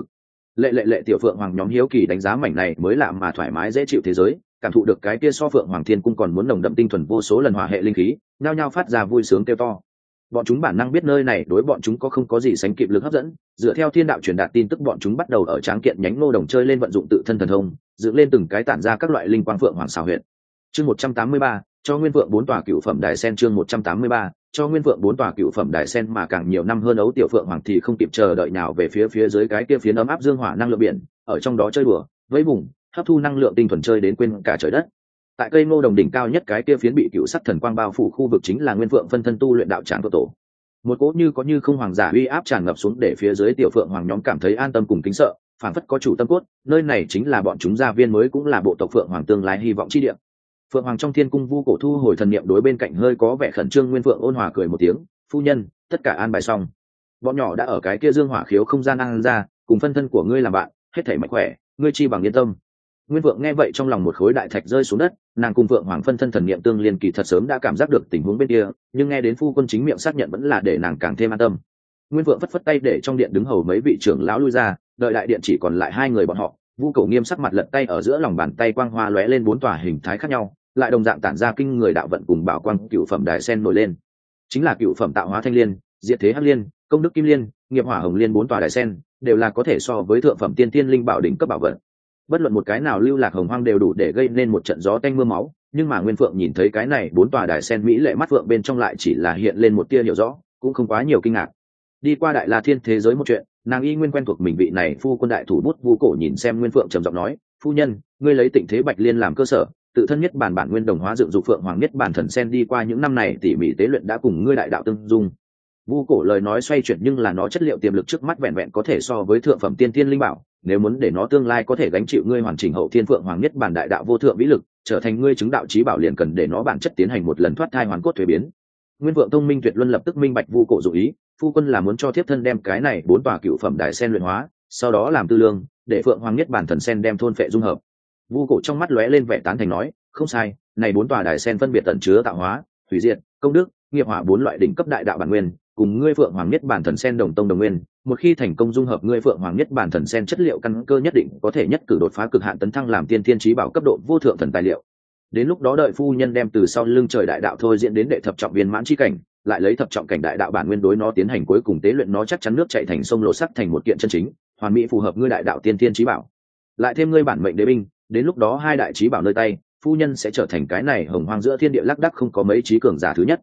Lệ tiểu phượng hoàng nhóm hiếu kỳ đánh giá mảnh này mới lạ mà thoải mái dễ chịu thế giới, cảm thụ được cái kia so phượng hoàng thiên cung còn muốn nồng đậm tinh thuần vô số lần hỏa hệ linh khí, nhao nhao phát ra vui sướng kêu to. Bọn chúng bản năng biết nơi này đối bọn chúng có không có gì sánh kịp lực hấp dẫn, dựa theo thiên đạo truyền đạt tin tức bọn chúng bắt đầu ở tráng kiện nhánh ngô đồng chơi lên vận dụng tự thân thần thông, dựng lên từng cái tản ra các loại linh quang phượng hoàng xảo huyệt. Chương 183, cho nguyên vượng 4 tòa cựu phẩm đài sen. Chương 183, cho nguyên vượng 4 tòa cựu phẩm đài sen. Mà càng nhiều năm hơn ấu tiểu phượng hoàng thì không kịp chờ đợi nào về phía dưới cái kia phiến ấm áp dương hỏa năng lượng biển, ở trong đó chơi đùa, vẫy vùng, hấp thu năng lượng tinh thuần chơi đến quên cả trời đất. Tại cây ngô đồng đỉnh cao nhất cái kia phiến bị cựu sắc thần quang bao phủ khu vực chính là nguyên vượng phân thân tu luyện đạo tràng của tổ. Một cỗ như có như không hoàng giả uy áp tràn ngập xuống để phía dưới tiểu phượng hoàng nhóm cảm thấy an tâm cùng kính sợ, phản phất có chủ tâm cốt, nơi này chính là bọn chúng gia viên mới, cũng là bộ tộc phượng hoàng tương lai hy vọng chi địa. Phượng hoàng trong thiên cung Vu cổ thu hồi thần niệm đối bên cạnh hơi có vẻ khẩn trương nguyên phượng ôn hòa cười một tiếng, phu nhân, tất cả an bài xong. Bọn nhỏ đã ở cái kia dương hỏa khiếu không gian ăn ra, cùng phân thân của ngươi làm bạn, hết thảy mạnh khỏe, ngươi chi bằng yên tâm. Nguyên Vượng nghe vậy trong lòng một khối đại thạch rơi xuống đất, nàng cùng Vượng Hoàng phân thân thần niệm tương liên kỳ thật sớm đã cảm giác được tình huống bên kia, nhưng nghe đến phu quân chính miệng xác nhận vẫn là để nàng càng thêm an tâm. Nguyên Vượng phất phất tay để trong điện đứng hầu mấy vị trưởng lão lui ra, đợi đại điện chỉ còn lại hai người bọn họ. Vu Cổ nghiêm sắc mặt lật tay ở giữa lòng bàn tay quang hoa lóe lên 4 tòa hình thái khác nhau, lại đồng dạng tản ra kinh người đạo vận cùng bảo quang cựu phẩm đài sen nổi lên. Chính là cựu phẩm tạo hóa thanh liên, diệt thế hắc liên, công đức kim liên, nghiệp hỏa hồng liên 4 tòa đài sen, đều là có thể so với thượng phẩm tiên tiên linh bảo đỉnh cấp bảo vật. Bất luận một cái nào lưu lạc hồng hoang đều đủ để gây nên một trận gió tanh mưa máu, nhưng mà Nguyên Phượng nhìn thấy cái này 4 tòa đài sen mỹ lệ mắt phượng bên trong lại chỉ là hiện lên một tia hiểu rõ, cũng không quá nhiều kinh ngạc. Đi qua Đại La Thiên thế giới một chuyện, nàng y nguyên quen thuộc mình vị này phu quân đại thủ bút. Vu Cổ nhìn xem Nguyên Phượng trầm giọng nói, phu nhân, ngươi lấy Tịnh Thế Bạch Liên làm cơ sở, tự thân nhất bản nguyên đồng hóa dựng dục phượng hoàng nhất bản thần sen, đi qua những năm này tỉ mỉ tế luyện đã cùng ngươi đại đạo tương dung. Vu Cổ lời nói xoay chuyển, nhưng là nó chất liệu tiềm lực trước mắt vẹn vẹn có thể so với thượng phẩm tiên tiên linh bảo, nếu muốn để nó tương lai có thể gánh chịu ngươi hoàn chỉnh hậu thiên phượng hoàng nhất bản đại đạo vô thượng vĩ lực, trở thành ngươi chứng đạo chí bảo, liền cần để nó bản chất tiến hành một lần thoát thai hoàn cốt thuế biến. Nguyên Vượng thông minh tuyệt luân lập tức minh bạch Vu Cổ dụng ý, phu quân là muốn cho thiếp thân đem cái này 4 tòa cựu phẩm đại sen luyện hóa, sau đó làm tư lương, để phượng hoàng nhất bản thần sen đem thôn phệ dung hợp. Vu Cổ trong mắt lóe lên vẻ tán thành nói, không sai, này 4 tòa đại sen phân biệt tẩn chứa tạo hóa, hủy diệt, công đức, nghiệp hỏa 4 loại đỉnh cấp đại đạo bản nguyên, cùng ngươi phượng hoàng nhất bản thần sen đồng tông đồng nguyên, một khi thành công dung hợp, ngươi phượng hoàng nhất bản thần sen chất liệu căn cơ nhất định có thể nhất cử đột phá cực hạn, tấn thăng làm tiên thiên chí bảo cấp độ vô thượng thần tài liệu. Đến lúc đó đợi phu nhân đem từ sau lưng trời đại đạo thôi diễn đến đệ thập trọng viên mãn chi cảnh, lại lấy thập trọng cảnh đại đạo bản nguyên đối nó tiến hành cuối cùng tế luyện, nó chắc chắn nước chảy thành sông, lộ sắc thành một kiện chân chính hoàn mỹ phù hợp ngươi đại đạo tiên thiên chí bảo. Lại thêm ngươi bản mệnh đế binh, đến lúc đó hai đại chí bảo nơi tay, phu nhân sẽ trở thành cái này hồng hoang giữa thiên địa lác đác không có mấy trí cường giả thứ nhất.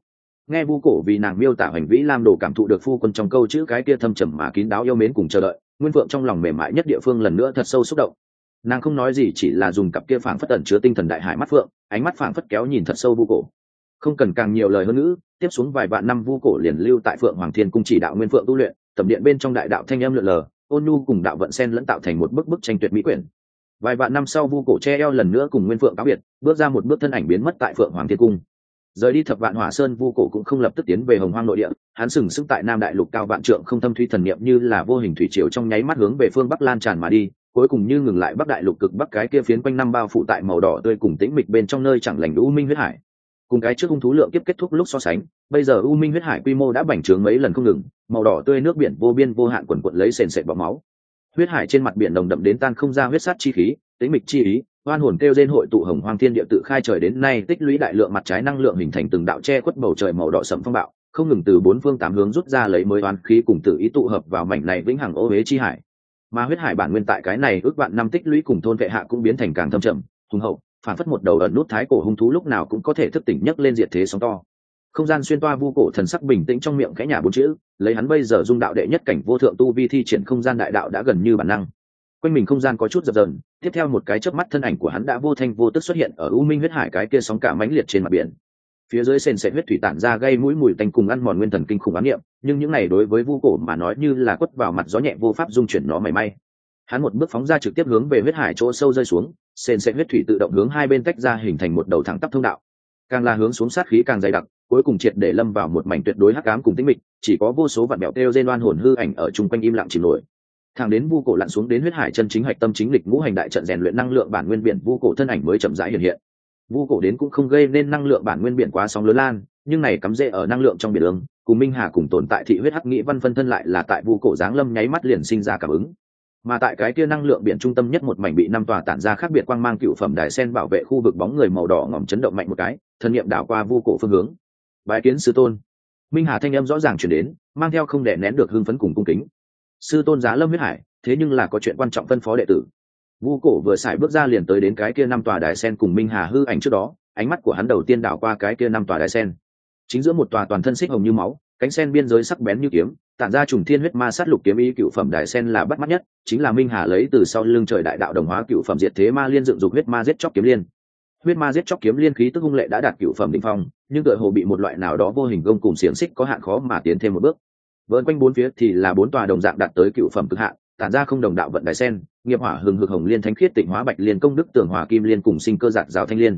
Nghe vu cổ vì nàng miêu tả hành vĩ lam đồ cảm thụ được phu quân trong câu chữ cái kia thâm trầm mà kín đáo yêu mến cùng chờ đợi, Nguyên Phượng trong lòng mềm mại nhất địa phương lần nữa thật sâu xúc động. Nàng không nói gì, chỉ là dùng cặp kia phảng phất ẩn chứa tinh thần đại hải mắt phượng, ánh mắt phảng phất kéo nhìn thật sâu vu cổ. Không cần càng nhiều lời hơn nữa, tiếp xuống vài vạn năm vu cổ liền lưu tại Phượng Hoàng Thiên cung chỉ đạo Nguyên Phượng tu luyện, tầm điện bên trong đại đạo thanh âm lượn lờ, ôn nhu cùng đạo vận sen lẫn tạo thành một bức tranh tuyệt mỹ quyển. Vài vạn năm sau vu cổ che eo lần nữa cùng Nguyên Phượng cáo biệt, bước ra một bước thân ảnh biến mất tại Phượng Hoàng Thiên cung. Rời đi Thập Vạn Hỏa Sơn, vu cổ cũng không lập tức tiến về Hồng Hoang nội địa, hắn sừng sững tại Nam Đại Lục cao vạn trượng không thâm thúy thần niệm như là vô hình thủy triều trong nháy mắt hướng về phương bắc lan tràn mà đi, cuối cùng như ngừng lại Bắc Đại Lục cực bắc cái kia phiến quanh năm bao phủ tại màu đỏ tươi cùng tĩnh mịch bên trong nơi chẳng lành u minh huyết hải. Cùng cái trước hung thú lượng kiếp kết thúc lúc so sánh, bây giờ u minh huyết hải quy mô đã bành trướng mấy lần không ngừng, màu đỏ tươi nước biển vô biên vô hạn quần quật lấy sền sệt bọt máu. Huyết hải trên mặt biển nồng đậm đến tan không ra huyết sát chi khí, tĩnh mịch chi ý, oan hồn kêu rên hội tụ Hồng Hoang thiên địa tự khai trời đến nay tích lũy đại lượng mặt trái năng lượng hình thành từng đạo che khuất bầu trời màu đỏ sẫm phong bạo, không ngừng từ bốn phương tám hướng rút ra lấy mới oán khí cùng tự ý tụ hợp vào mảnh này vĩnh hằng ô uế chi hải. Mà huyết hải bản nguyên tại cái này ước vạn năm tích lũy cùng thôn vệ hạ cũng biến thành càng thâm trầm, hùng hậu, phản phất một đầu ẩn nút thái cổ hung thú lúc nào cũng có thể thức tỉnh nhấc lên diệt thế sóng to. Không gian xuyên toa vu cổ thần sắc bình tĩnh trong miệng khẽ nhả bốn chữ, lấy hắn bây giờ dung đạo đệ nhất cảnh vô thượng tu vi thi triển không gian đại đạo đã gần như bản năng. Quanh mình không gian có chút dập dờn, tiếp theo một cái chớp mắt thân ảnh của hắn đã vô thanh vô tức xuất hiện ở u minh huyết hải cái kia sóng cả mãnh liệt trên mặt biển. Phía dưới sền sệt huyết thủy tản ra gây mũi mùi tanh cùng ăn mòn nguyên thần kinh khủng ám niệm, nhưng những này đối với vu cổ mà nói như là quất vào mặt gió nhẹ vô pháp dung chuyển nó mảy may. Hắn một bước phóng ra trực tiếp hướng về huyết hải chỗ sâu rơi xuống, sền sệt huyết thủy tự động hướng hai bên tách ra hình thành một đầu thẳng tắp thông đạo. Càng là hướng xuống sát khí càng dày đặc, cuối cùng triệt để lâm vào một mảnh tuyệt đối hắc ám cùng tĩnh mịch, chỉ có vô số vạn bèo kêu rên oan hồn hư ảnh ở chung quanh im lặng chìm nổi. Thẳng đến vu cổ lặn xuống đến huyết hải chân chính hạch tâm chính lịch ngũ hành đại trận rèn luyện năng lượng bản nguyên biển, vu cổ thân ảnh mới chậm rãi hiện hiện. Vu cổ đến cũng không gây nên năng lượng bản nguyên biển quá sóng lớn lan, nhưng này cắm rễ ở năng lượng trong biển ương, cùng Minh Hà cùng tồn tại thị huyết hắc nghĩ văn phân thân lại là tại vu cổ giáng lâm nháy mắt liền sinh ra cảm ứng. Mà tại cái kia năng lượng biển trung tâm nhất một mảnh bị năm tòa tản ra khác biệt quang mang cựu phẩm đài sen bảo vệ khu vực, bóng người màu đỏ ngòm chấn động mạnh một cái, thần niệm đảo qua vu cổ phương hướng. Bái kiến sư tôn. Minh Hà thanh âm rõ ràng truyền đến, mang theo không đè nén được hưng phấn cùng cung kính. Sư tôn giá lâm huyết hải, thế nhưng là có chuyện quan trọng phân phó đệ tử. Vu cổ vừa xài bước ra liền tới đến cái kia năm tòa đài sen cùng Minh Hà hư ảnh trước đó, ánh mắt của hắn đầu tiên đảo qua cái kia năm tòa đài sen. Chính giữa một tòa toàn thân xích hồng như máu, cánh sen biên giới sắc bén như kiếm, tản ra trùng thiên huyết ma sát lục kiếm ý cựu phẩm đài sen là bắt mắt nhất, chính là Minh Hà lấy từ sau lưng trời đại đạo đồng hóa cựu phẩm diệt thế ma liên dựng dục huyết ma giết chóc kiếm liên. Huyết ma giết chóc kiếm liên khí tức hung lệ đã đạt cựu phẩm đỉnh phong, nhưng tựa hồ bị một loại nào đó vô hình gông cùng xiềng xích có hạn khó mà tiến thêm một bước. Vợn quanh bốn phía thì là bốn tòa đồng dạng đạt tới cựu phẩm cực hạn, tản ra không đồng đạo vận đài sen, nghiệp hỏa hừng hực hồng liên thánh khiết tịnh hóa bạch liên công đức tường hòa kim liên cùng sinh cơ giạt rào thanh liên.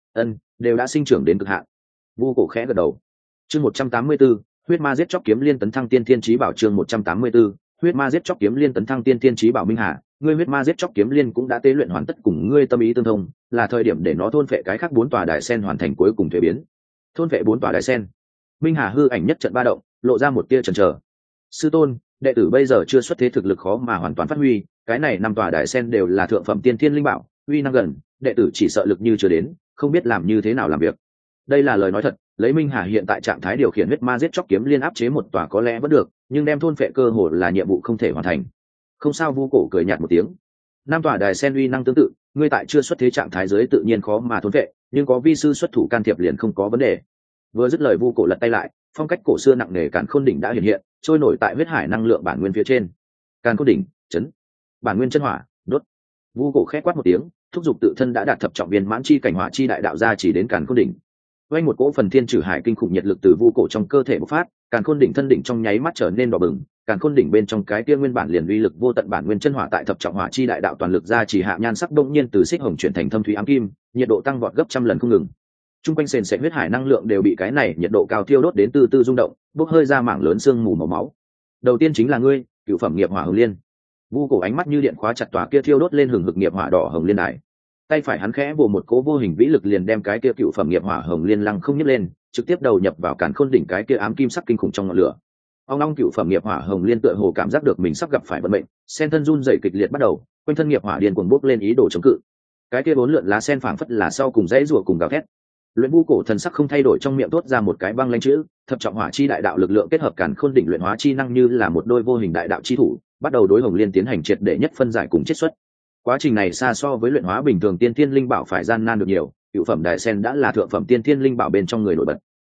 Đều đã sinh trưởng đến cực hạn. Vu cổ khẽ gật đầu. Chương 184, huyết ma giết chóc kiếm liên tấn thăng tiên thiên chí bảo. Chương 184, huyết ma giết chóc kiếm liên tấn thăng tiên thiên chí bảo. Minh Hà, ngươi huyết ma giết chóc kiếm liên cũng đã tế luyện hoàn tất, cùng ngươi tâm ý tương thông, là thời điểm để nó thôn phệ cái khác bốn tòa đài sen hoàn thành cuối cùng thuế biến. Thôn phệ bốn tòa đài sen. Minh Hà hư ảnh nhất trận ba động, lộ ra một tia chần chờ. Sư tôn, đệ tử bây giờ chưa xuất thế, thực lực khó mà hoàn toàn phát huy, cái này năm tòa đài sen đều là thượng phẩm tiên thiên linh bảo, uy năng gần, đệ tử chỉ sợ lực như chưa đến, không biết làm như thế nào làm việc. Đây là lời nói thật, lấy Minh Hà hiện tại trạng thái điều khiển huyết ma giết chóc kiếm liên áp chế một tòa có lẽ vẫn được, nhưng đem thôn phệ cơ hội là nhiệm vụ không thể hoàn thành. Không sao, Vu cổ cười nhạt một tiếng. Năm tòa đài sen uy năng tương tự, ngươi tại chưa xuất thế trạng thái dưới tự nhiên khó mà thôn phệ, nhưng có vi sư xuất thủ can thiệp liền không có vấn đề. Vừa dứt lời, Vu cổ lật tay lại, phong cách cổ xưa nặng nề càn khôn đỉnh đã hiện hiện, trôi nổi tại huyết hải năng lượng bản nguyên phía trên. Càn khôn đỉnh, chấn. Bản nguyên chân hỏa, đốt. Vu cổ khẽ quát một tiếng, thúc giục tự thân đã đạt thập trọng viên mãn chi cảnh hỏa chi đại đạo ra chỉ đến càn khôn đỉnh. Quanh một cỗ phần thiên trừ hải kinh khủng nhiệt lực từ vu cổ trong cơ thể bộc phát, càn khôn đỉnh thân đỉnh trong nháy mắt trở nên đỏ bừng, càn khôn đỉnh bên trong cái kia nguyên bản liền uy lực vô tận bản nguyên chân hỏa tại thập trọng hỏa chi đại đạo toàn lực ra chỉ hạ, nhan sắc đông nhiên từ xích hồng chuyển thành thâm thúy ám kim, nhiệt độ tăng vọt gấp trăm lần không ngừng. Trung quanh sền sệt huyết hải năng lượng đều bị cái này nhiệt độ cao thiêu đốt đến từ từ rung động, bốc hơi ra mảng lớn sương mù màu máu. Đầu tiên chính là ngươi, cựu phẩm nghiệp hỏa hồng liên. Vu cổ ánh mắt như điện khóa chặt tòa kia thiêu đốt lên hừng hực nghiệp hỏa đỏ hồng liên đài. Tay phải hắn khẽ vồ một cỗ vô hình vĩ lực liền đem cái kia cựu phẩm nghiệp hỏa hồng liên lăng không nhấc lên, trực tiếp đầu nhập vào càn khôn đỉnh cái kia ám kim sắc kinh khủng trong ngọn lửa. Ông long cựu phẩm nghiệp hỏa hồng liên tựa hồ cảm giác được mình sắp gặp phải vận mệnh, sen thân run rẩy kịch liệt bắt đầu, quanh thân nghiệp hỏa điên cuồng bốc lên ý đồ chống cự. Cái kia bốn lượn lá sen phảng phất là sau cùng dãy rủa cùng gào thét. Luyện Vu cổ thần sắc không thay đổi, trong miệng thốt ra một cái băng lanh chữ, thập trọng hỏa chi đại đạo lực lượng kết hợp càn khôn đỉnh luyện hóa chi năng như là một đôi vô hình đại đạo chi thủ, bắt đầu đối hồng liên tiến hành triệt để nhất phân giải cùng chiết xuất. Quá trình này xa so với luyện hóa bình thường tiên thiên linh bảo phải gian nan được nhiều, cựu phẩm đài sen đã là thượng phẩm tiên thiên linh bảo bên trong người nổi bật.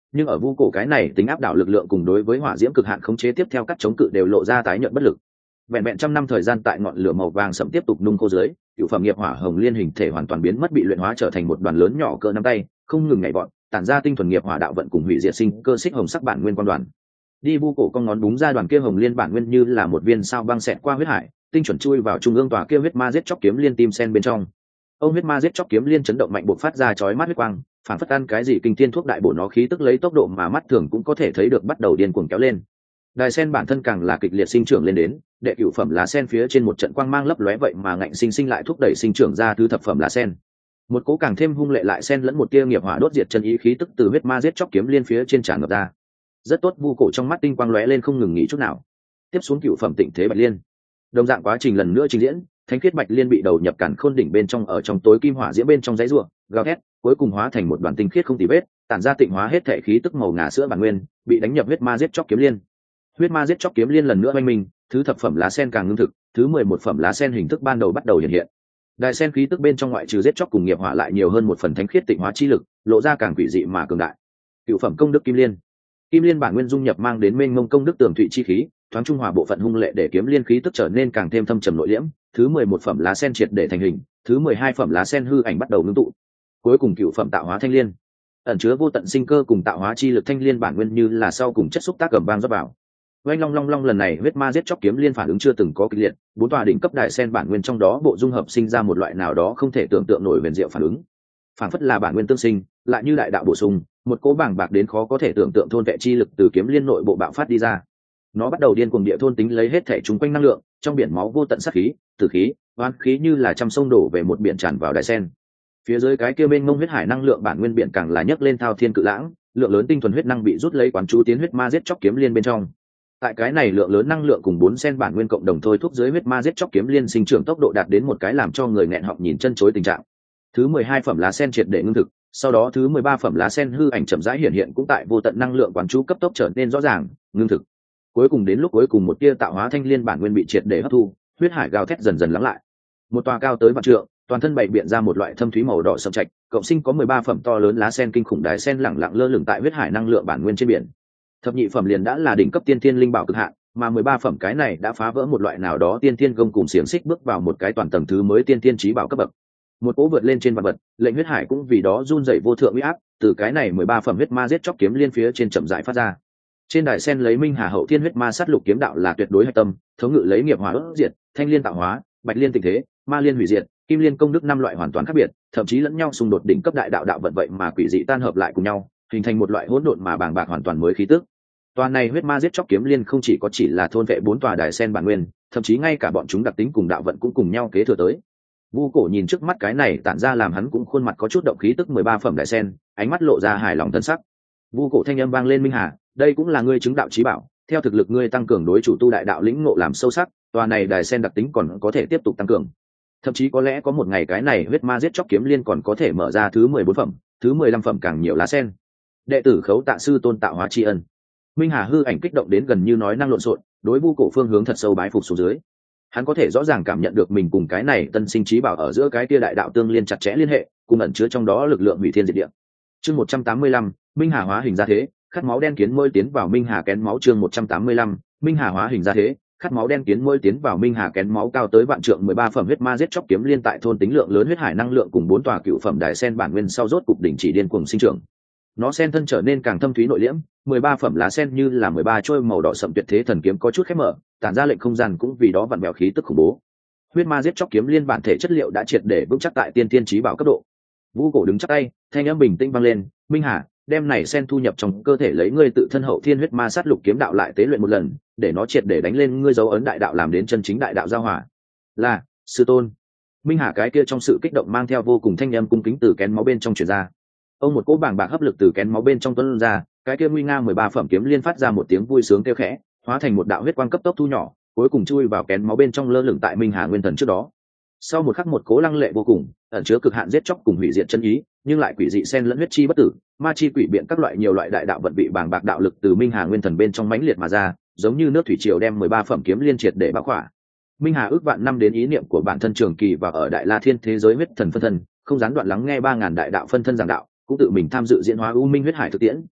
nhưng ở vu cổ cái này tính áp đảo lực lượng cùng đối với hỏa diễm cực hạn khống chế tiếp theo các chống cự đều lộ ra tái nhợt bất lực. Vẹn vẹn trăm năm thời gian tại ngọn lửa màu vàng sẫm tiếp tục nung khô dưới, cựu phẩm nghiệp hỏa hồng liên hình thể hoàn toàn biến mất, bị luyện hóa trở thành một đoàn lớn nhỏ cỡ nắm tay, không ngừng nhảy vọt, tản ra tinh thuần nghiệp hỏa đạo vận cùng hủy diệt sinh cơ xích hồng sắc bản nguyên quan đoàn. Đi vu cổ con ngón búng ra đoàn kia hồng liên bản nguyên như là một viên sao băng xẹt qua huyết hải, tinh chuẩn chui vào trung ương tòa kia huyết ma giết chóc kiếm liên tim sen bên trong. Ông huyết ma giết chóc kiếm liên chấn động mạnh bộc phát ra chói mắt huyết quang, phản phất ăn cái gì kinh thiên thuốc đại bổ, nó khí tức lấy tốc độ mà mắt thường cũng có thể thấy được bắt đầu điên cuồng kéo lên. Đài sen bản thân càng là kịch liệt sinh trưởng lên đến, đệ cửu phẩm lá sen phía trên một trận quang mang lấp lóe vậy mà ngạnh sinh lại thúc đẩy sinh trưởng ra thứ thập phẩm lá sen. Một cố càng thêm hung lệ lại sen lẫn một tia nghiệp hỏa đốt diệt chân ý khí tức từ huyết ma giết chóc kiếm liên phía trên tràn ngập ra. Rất tốt, vu cổ trong mắt tinh quang lóe lên không ngừng nghỉ chút nào. Tiếp xuống cửu phẩm tịnh thế bạch liên, đồng dạng quá trình lần nữa trình diễn, thánh khiết bạch liên bị đầu nhập cản khôn đỉnh bên trong, ở trong tối kim hỏa diễm bên trong giấy rùa gào thét, cuối cùng hóa thành một đoàn tinh khiết không tì vết, tản ra tịnh hóa hết thể khí tức màu ngà sữa bản nguyên, bị đánh nhập huyết ma giết chóc kiếm liên. Huyết ma giết chóc kiếm liên lần nữa oanh minh, thứ thập phẩm lá sen càng ngưng thực, thứ 11 phẩm lá sen hình thức ban đầu bắt đầu hiện hiện. Đại sen khí tức bên trong ngoại trừ giết chóc cùng nghiệp hỏa lại nhiều hơn một phần thánh khiết tịnh hóa chi lực, lộ ra càng quỷ dị mà cường đại. Cựu phẩm công đức kim liên, kim liên bản nguyên dung nhập mang đến mênh mông công đức tường thụy chi khí, thoáng trung hòa bộ phận hung lệ để kiếm liên khí tức trở nên càng thêm thâm trầm nội liễm. Thứ 11 phẩm lá sen triệt để thành hình, thứ 12 phẩm lá sen hư ảnh bắt đầu ngưng tụ. Cuối cùng cựu phẩm tạo hóa thanh liên, ẩn chứa vô tận sinh cơ cùng tạo hóa chi lực thanh liên bản nguyên như là sau cùng chất xúc tác cầm vang rót vào. Oanh long long long, lần này huyết ma giết chóc kiếm liên phản ứng chưa từng có kịch liệt, bốn tòa đỉnh cấp đại sen bản nguyên trong đó bộ dung hợp sinh ra một loại nào đó không thể tưởng tượng nổi huyền diệu phản ứng. Phản phất là bản nguyên tương sinh, lại như đại đạo bổ sung, một cỗ bảng bạc đến khó có thể tưởng tượng thôn vệ chi lực từ kiếm liên nội bộ bạo phát đi ra. Nó bắt đầu điên cuồng địa thôn tính lấy hết thể chúng quanh năng lượng, trong biển máu vô tận sát khí, tử khí, oán khí như là trăm sông đổ về một biển tràn vào đại sen. Phía dưới cái kia mênh mông huyết hải năng lượng bản nguyên biển càng là nhấc lên thao thiên cự lãng, lượng lớn tinh thuần huyết năng bị rút lấy quán chú tiến huyết ma giết chóc kiếm liên bên trong. Tại cái này lượng lớn năng lượng cùng 4 sen bản nguyên cộng đồng thôi thúc dưới, huyết ma giết chóc kiếm liên sinh trưởng tốc độ đạt đến một cái làm cho người nghẹn họng nhìn chân chối tình trạng. Thứ 12 phẩm lá sen triệt để ngưng thực, sau đó thứ 13 phẩm lá sen hư ảnh chậm rãi hiện hiện, cũng tại vô tận năng lượng quán chú cấp tốc trở nên rõ ràng, ngưng thực. Cuối cùng đến lúc cuối cùng một tia tạo hóa thanh liên bản nguyên bị triệt để hấp thu, huyết hải gào thét dần dần lắng lại. Một tòa cao tới vạn trượng, toàn thân bày biện ra một loại thâm thúy màu đỏ sẫm trạch, cộng sinh có 13 phẩm to lớn lá sen kinh khủng đài sen lẳng lặng lơ lửng tại huyết hải năng lượng bản nguyên trên biển. Thập nhị phẩm liền đã là đỉnh cấp tiên thiên linh bảo cực hạn, mà 13 phẩm cái này đã phá vỡ một loại nào đó tiên thiên công cùng xiềng xích, bước vào một cái toàn tầng thứ mới tiên thiên chí bảo cấp bậc. Một cỗ vượt lên trên vạn vật, lệnh huyết hải cũng vì đó run rẩy vô thượng uy áp, từ cái này 13 phẩm huyết ma giết chóc kiếm liên phía trên chậm rãi phát ra. Trên đài sen lấy Minh Hà hậu thiên huyết ma sát lục kiếm đạo là tuyệt đối hạch tâm, thống ngự lấy nghiệp hỏa đốt diệt, thanh liên tạo hóa, bạch liên tịnh thế, ma liên hủy diệt, kim liên công đức 5 loại hoàn toàn khác biệt, thậm chí lẫn nhau xung đột đỉnh cấp đại đạo đạo vận vậy mà quỷ dị tan hợp lại cùng nhau, hình thành một loại hỗn độn mà bàng bạc hoàn toàn mới khí tức. Toàn này huyết ma giết chóc kiếm liên không chỉ có chỉ là thôn vệ 4 tòa đài sen bản nguyên, thậm chí ngay cả bọn chúng đặc tính cùng đạo vận cũng cùng nhau kế thừa tới. Vu Cổ nhìn trước mắt cái này tản ra làm hắn cũng khuôn mặt có chút động khí tức 13 phẩm đài sen, ánh mắt lộ ra hài lòng thân sắc. Vu Cổ thanh âm vang lên, Minh Hà, đây cũng là ngươi chứng đạo chí bảo, theo thực lực ngươi tăng cường đối chủ tu đại đạo lĩnh ngộ làm sâu sắc, tòa này đài sen đặc tính còn có thể tiếp tục tăng cường. Thậm chí có lẽ có một ngày cái này huyết ma giết chóc kiếm liên còn có thể mở ra thứ 14 phẩm, thứ 15 phẩm càng nhiều lá sen. Đệ tử khấu tạ sư tôn tạo hóa tri ân. Minh Hà hư ảnh kích động đến gần như nói năng lộn xộn, đối Vu Cổ phương hướng thật sâu bái phục xuống dưới. Hắn có thể rõ ràng cảm nhận được mình cùng cái này tân sinh chí bảo ở giữa cái kia đại đạo tương liên chặt chẽ liên hệ, cùng ẩn chứa trong đó lực lượng hủy thiên diệt địa. Chương 185, Minh Hà hóa hình ra thế, khát máu đen kiến môi tiến vào Minh Hà kén máu. Chương 185, Minh Hà hóa hình ra thế, khát máu đen kiến môi tiến vào Minh Hà kén máu. Cao tới vạn trượng 13 phẩm huyết ma giết chóc kiếm liên tại thôn tính lượng lớn huyết hải năng lượng cùng 4 tòa cựu phẩm đài sen bản nguyên sau rốt cục đỉnh chỉ điên cuồng sinh trưởng. Nó sen thân trở nên càng thâm thúy nội liễm, 13 phẩm lá sen như là 13 trôi màu đỏ sậm tuyệt thế thần kiếm có chút khép mở, tản ra lệnh không gian cũng vì đó vặn vẹo khí tức khủng bố. Huyết ma giết chóc kiếm liên bản thể chất liệu đã triệt để vững chắc tại tiên tiên chí bảo cấp độ. Vu Cổ đứng chắc tay, thanh âm bình tĩnh vang lên, Minh Hà, đem này sen thu nhập trong cơ thể, lấy ngươi tự thân hậu thiên huyết ma sát lục kiếm đạo lại tế luyện một lần, để nó triệt để đánh lên ngươi dấu ấn đại đạo, làm đến chân chính đại đạo giao hòa. Là, sư tôn. Minh Hà cái kia trong sự kích động mang theo vô cùng thanh âm cung kính từ kén máu bên trong truyền ra. Ông một cỗ bàng bạc hấp lực từ kén máu bên trong tuôn ra, cái kia nguy nga 13 phẩm kiếm liên phát ra một tiếng vui sướng kêu khẽ, hóa thành một đạo huyết quang cấp tốc thu nhỏ, cuối cùng chui vào kén máu bên trong lơ lửng tại Minh Hà nguyên thần trước đó. Sau một khắc, một cố lăng lệ vô cùng, ẩn chứa cực hạn giết chóc cùng hủy diệt chân ý, nhưng lại quỷ dị xen lẫn huyết chi bất tử, ma chi quỷ biện các loại nhiều loại đại đạo vận bị bàng bạc đạo lực từ Minh Hà nguyên thần bên trong mãnh liệt mà ra, giống như nước thủy triều đem 13 phẩm kiếm liên triệt để bao khỏa. Minh Hà ước vạn năm đến ý niệm của bản thân trường kỳ và ở Đại La Thiên thế giới huyết thần phân thân, không gián đoạn lắng nghe 3000 đại đạo phân thân giảng đạo, cũng tự mình tham dự diễn hóa U Minh huyết hải thực tiễn,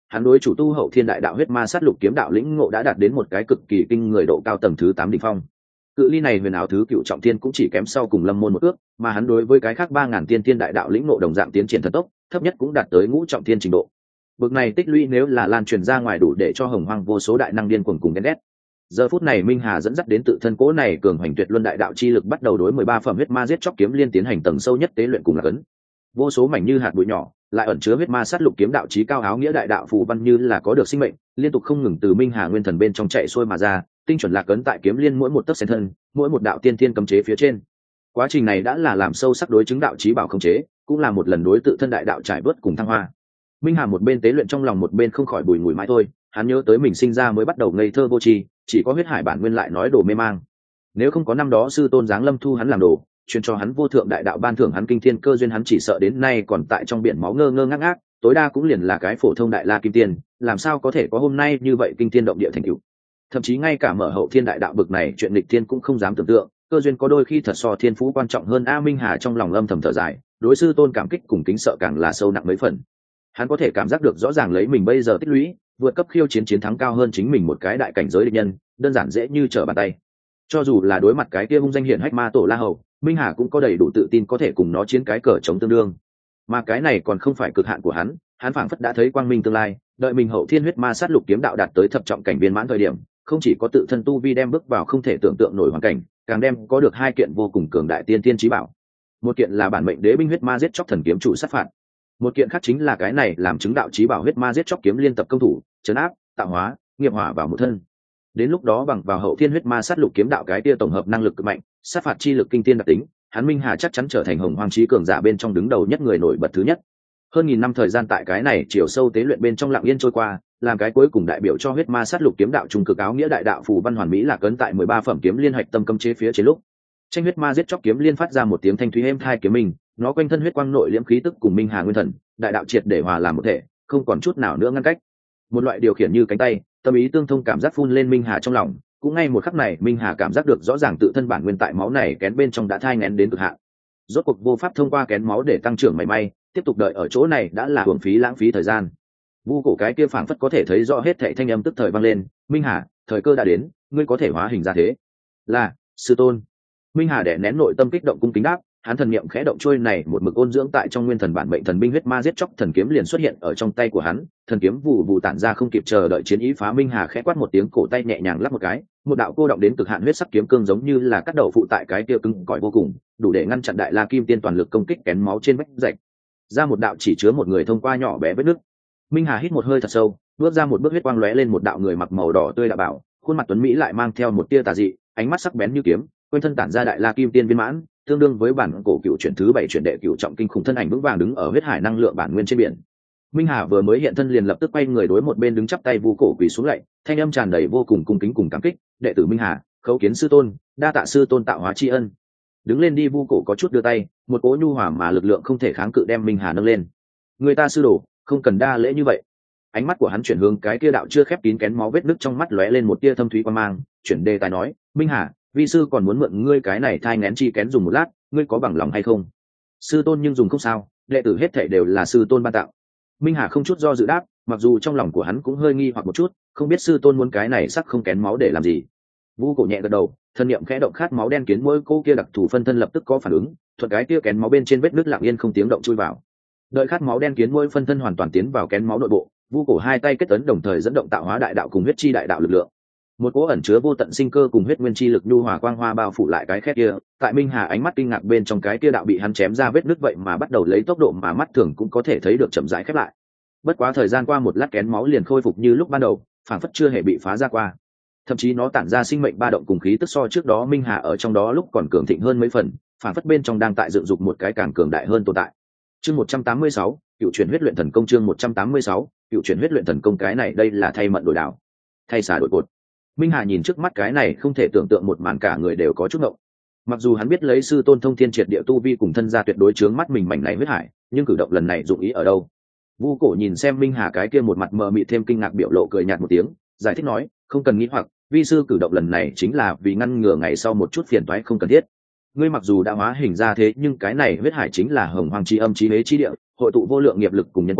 hắn đối chủ tu hậu thiên đại đạo huyết ma sát lục kiếm đạo lĩnh ngộ đã đạt đến một cái cực kỳ kinh người độ cao tầng thứ 8 đỉnh phong. Cự ly này huyền ảo thứ cựu trọng thiên cũng chỉ kém sau cùng Lâm Môn một ước, mà hắn đối với cái khác 3000 tiên thiên đại đạo lĩnh ngộ đồng dạng tiến triển thần tốc, thấp nhất cũng đạt tới ngũ trọng thiên trình độ. Bực này tích lũy nếu là lan truyền ra ngoài đủ để cho hồng hoang vô số đại năng điên cuồng cùng ghen ghét. Giờ phút này Minh Hà dẫn dắt đến tự thân cố này cường hoành tuyệt luân đại đạo chi lực bắt đầu đối 13 phẩm huyết ma giết chóc kiếm liên tiến hành tầng sâu nhất tế luyện cùng là cấn. Vô số mảnh như hạt bụi nhỏ, lại ẩn chứa huyết ma sát lục kiếm đạo chí cao áo nghĩa đại đạo phù văn như là có được sinh mệnh, liên tục không ngừng từ Minh Hà nguyên thần bên trong chạy xuôi mà ra, tinh chuẩn lạc cấn tại kiếm liên mỗi một tấc xen thân, mỗi một đạo tiên thiên cấm chế phía trên. Quá trình này đã là làm sâu sắc đối chứng đạo chí bảo không chế, cũng là một lần đối tự thân đại đạo trải bớt cùng thăng hoa. Minh Hà một bên tế luyện trong lòng một bên không khỏi bùi ngùi mãi thôi, hắn nhớ tới mình sinh ra mới bắt đầu ngây thơ vô tri, chỉ có huyết hải bản nguyên lại nói đồ mê mang. Nếu không có năm đó sư tôn giáng lâm thu hắn làm đồ, truyền cho hắn vô thượng đại đạo ban thưởng hắn kinh thiên cơ duyên, hắn chỉ sợ đến nay còn tại trong biển máu ngơ ngơ ngác ngác, tối đa cũng liền là cái phổ thông đại la kim tiên, làm sao có thể có hôm nay như vậy kinh thiên động địa thành tựu. Thậm chí ngay cả mở hậu thiên đại đạo bực này chuyện nghịch thiên cũng không dám tưởng tượng, cơ duyên có đôi khi thật so thiên phú quan trọng hơn. A Minh Hà trong lòng âm thầm thở dài, đối sư tôn cảm kích cùng kính sợ càng là sâu nặng mấy phần. Hắn có thể cảm giác được rõ ràng lấy mình bây giờ tích lũy, vượt cấp khiêu chiến chiến thắng cao hơn chính mình một cái đại cảnh giới địch nhân, đơn giản dễ như trở bàn tay. Cho dù là đối mặt cái kia hung danh hiển hách ma tổ La Hầu, Minh Hà cũng có đầy đủ tự tin có thể cùng nó chiến cái cờ chống tương đương. Mà cái này còn không phải cực hạn của hắn phảng phất đã thấy quang minh tương lai, đợi mình hậu thiên huyết ma sát lục kiếm đạo đạt tới thập trọng cảnh viên mãn thời điểm, không chỉ có tự thân tu vi đem bước vào không thể tưởng tượng nổi hoàn cảnh, càng đem có được hai kiện vô cùng cường đại tiên thiên chí bảo. Một kiện là bản mệnh đế binh huyết ma giết chóc thần kiếm chủ sát phạt, một kiện khác chính là cái này làm chứng đạo chí bảo huyết ma giết chóc kiếm liên tập công thủ, trấn áp, tạo hóa, nghiệp hỏa vào một thân. Đến lúc đó bằng vào hậu thiên huyết ma sát lục kiếm đạo cái tia tổng hợp năng lực cực mạnh, sát phạt chi lực kinh thiên đặc tính, hắn Minh Hà chắc chắn trở thành hồng hoang chí cường giả bên trong đứng đầu nhất, người nổi bật thứ nhất. Hơn 1000 năm thời gian tại cái này chiều sâu tế luyện bên trong lặng yên trôi qua, làm cái cuối cùng đại biểu cho huyết ma sát lục kiếm đạo trung cực áo nghĩa đại đạo phù văn hoàn mỹ là cấn tại 13 phẩm kiếm liên hạch tâm cấm chế phía trên lúc. Tranh huyết ma giết chóc kiếm liên phát ra một tiếng thanh thúy êm thai kiếm mình, nó quanh thân huyết quang nội liễm khí tức cùng Minh Hà nguyên thần, đại đạo triệt để hòa làm một thể, không còn chút nào nữa ngăn cách. Một loại điều khiển như cánh tay, tâm ý tương thông cảm giác phun lên Minh Hà trong lòng, cũng ngay một khắc này Minh Hà cảm giác được rõ ràng tự thân bản nguyên tại máu này kén bên trong đã thai nghén đến cực hạn. Rốt cuộc vô pháp thông qua kén máu để tăng trưởng mảy may, tiếp tục đợi ở chỗ này đã là hưởng phí lãng phí thời gian. Vu cổ cái kia phảng phất có thể thấy rõ hết thảy thanh âm tức thời vang lên, "Minh Hà, thời cơ đã đến, ngươi có thể hóa hình ra thế." "Là, sư tôn." Minh Hà đè nén nội tâm kích động cung kính đáp, hắn thần niệm khẽ động trôi này một mực ôn dưỡng tại trong nguyên thần bản mệnh thần binh huyết ma giết chóc thần kiếm liền xuất hiện ở trong tay của hắn, thần kiếm vụ vụ tản ra không kịp chờ đợi chiến ý phá. Minh Hà khẽ quát một tiếng, cổ tay nhẹ nhàng lắp một cái, một đạo cô động đến cực hạn huyết sắc kiếm cương giống như là cắt đầu phụ tại cái kia cứng cỏi vô cùng, đủ để ngăn chặn đại la kim tiên toàn lực công kích kén máu trên vách rạch ra một đạo chỉ chứa một người thông qua nhỏ bé vết nứt. Minh Hà hít một hơi thật sâu, bước ra một bước, huyết quang lóe lên, một đạo người mặc màu đỏ tươi đạo bảo, khuôn mặt tuấn mỹ lại mang theo một tia tà dị, ánh mắt sắc bén như kiếm, quanh thân tản ra đại la kim tiên viên mãn, tương đương với bản cổ cựu chuyển thứ 7 chuyển đệ cựu trọng kinh khủng thân ảnh vững vàng đứng ở huyết hải năng lượng bản nguyên trên biển. Minh Hà vừa mới hiện thân liền lập tức quay người đối một bên đứng chắp tay Vu cổ quỳ xuống lạy, thanh âm tràn đầy vô cùng cung kính cùng cảm kích, "Đệ tử Minh Hà, khấu kiến sư tôn, đa tạ sư tôn tạo hóa tri ân." Đứng lên đi. Vu cổ có chút đưa tay, một cỗ nhu hòa mà lực lượng không thể kháng cự đem Minh Hà nâng lên. "Người ta sư đồ, không cần đa lễ như vậy." Ánh mắt của hắn chuyển hướng cái kia đạo chưa khép kín kén máu vết nứt, trong mắt lóe lên một tia thâm thúy quan mang, chuyển đề tài nói, "Minh Hà, vi sư còn muốn mượn ngươi cái này thai nghén chi kén dùng một lát, ngươi có bằng lòng hay không?" "Sư tôn nhưng dùng không sao, đệ tử hết thảy đều là sư tôn ban tặng." Minh Hà không chút do dự đáp, mặc dù trong lòng của hắn cũng hơi nghi hoặc một chút, không biết sư tôn muốn cái này sắc không kén máu để làm gì. Vu cổ nhẹ gật đầu, thân niệm khẽ động, khát máu đen kiến mỗi cô kia đặc thù phân thân lập tức có phản ứng, thuận cái kia kén máu bên trên vết nứt lặng yên không tiếng động chui vào. Đợi khát máu đen kiến mỗi phân thân hoàn toàn tiến vào kén máu nội bộ, Vu cổ hai tay kết ấn đồng thời dẫn động tạo hóa đại đạo cùng huyết chi đại đạo lực lượng. Một cỗ ẩn chứa vô tận sinh cơ cùng huyết nguyên chi lực nhu hòa quang hoa bao phủ lại cái khét kia. Tại Minh Hà ánh mắt kinh ngạc bên trong, cái kia đạo bị hắn chém ra vết nứt vậy mà bắt đầu lấy tốc độ mà mắt thường cũng có thể thấy được chậm rãi khép lại. Bất quá thời gian qua một lát, kén máu liền khôi phục như lúc ban đầu, phảng phất chưa hề bị phá ra qua. Thậm chí nó tản ra sinh mệnh ba động cùng khí tức so trước đó Minh Hà ở trong đó lúc còn cường thịnh hơn mấy phần, phảng phất bên trong đang tại dựng dục một cái càng cường đại hơn tồn tại. Chương 186, cựu chuyển huyết luyện thần công. Chương 186, cựu chuyển huyết luyện thần công. Cái này đây là thay mận đổi đảo, thay xả đổi cột. Minh Hà nhìn trước mắt cái này không thể tưởng tượng một màn, cả người đều có chút ngộng. Mặc dù hắn biết lấy sư tôn thông thiên triệt địa tu vi cùng thân gia tuyệt đối chướng mắt mình mảnh này huyết hải, nhưng cử động lần này dụng ý ở đâu? Vu cổ nhìn xem Minh Hà cái kia một mặt mờ mịt thêm kinh ngạc biểu lộ, cười nhạt một tiếng, giải thích nói, "Không cần nghĩ hoặc, vi sư cử động lần này chính là vì ngăn ngừa ngày sau một chút phiền toái không cần thiết. Ngươi mặc dù đã hóa hình ra thế, nhưng cái này huyết hải chính là hồng hoàng chi âm chí hế chi địa, hội tụ vô lượng nghiệp lực cùng nhân quả,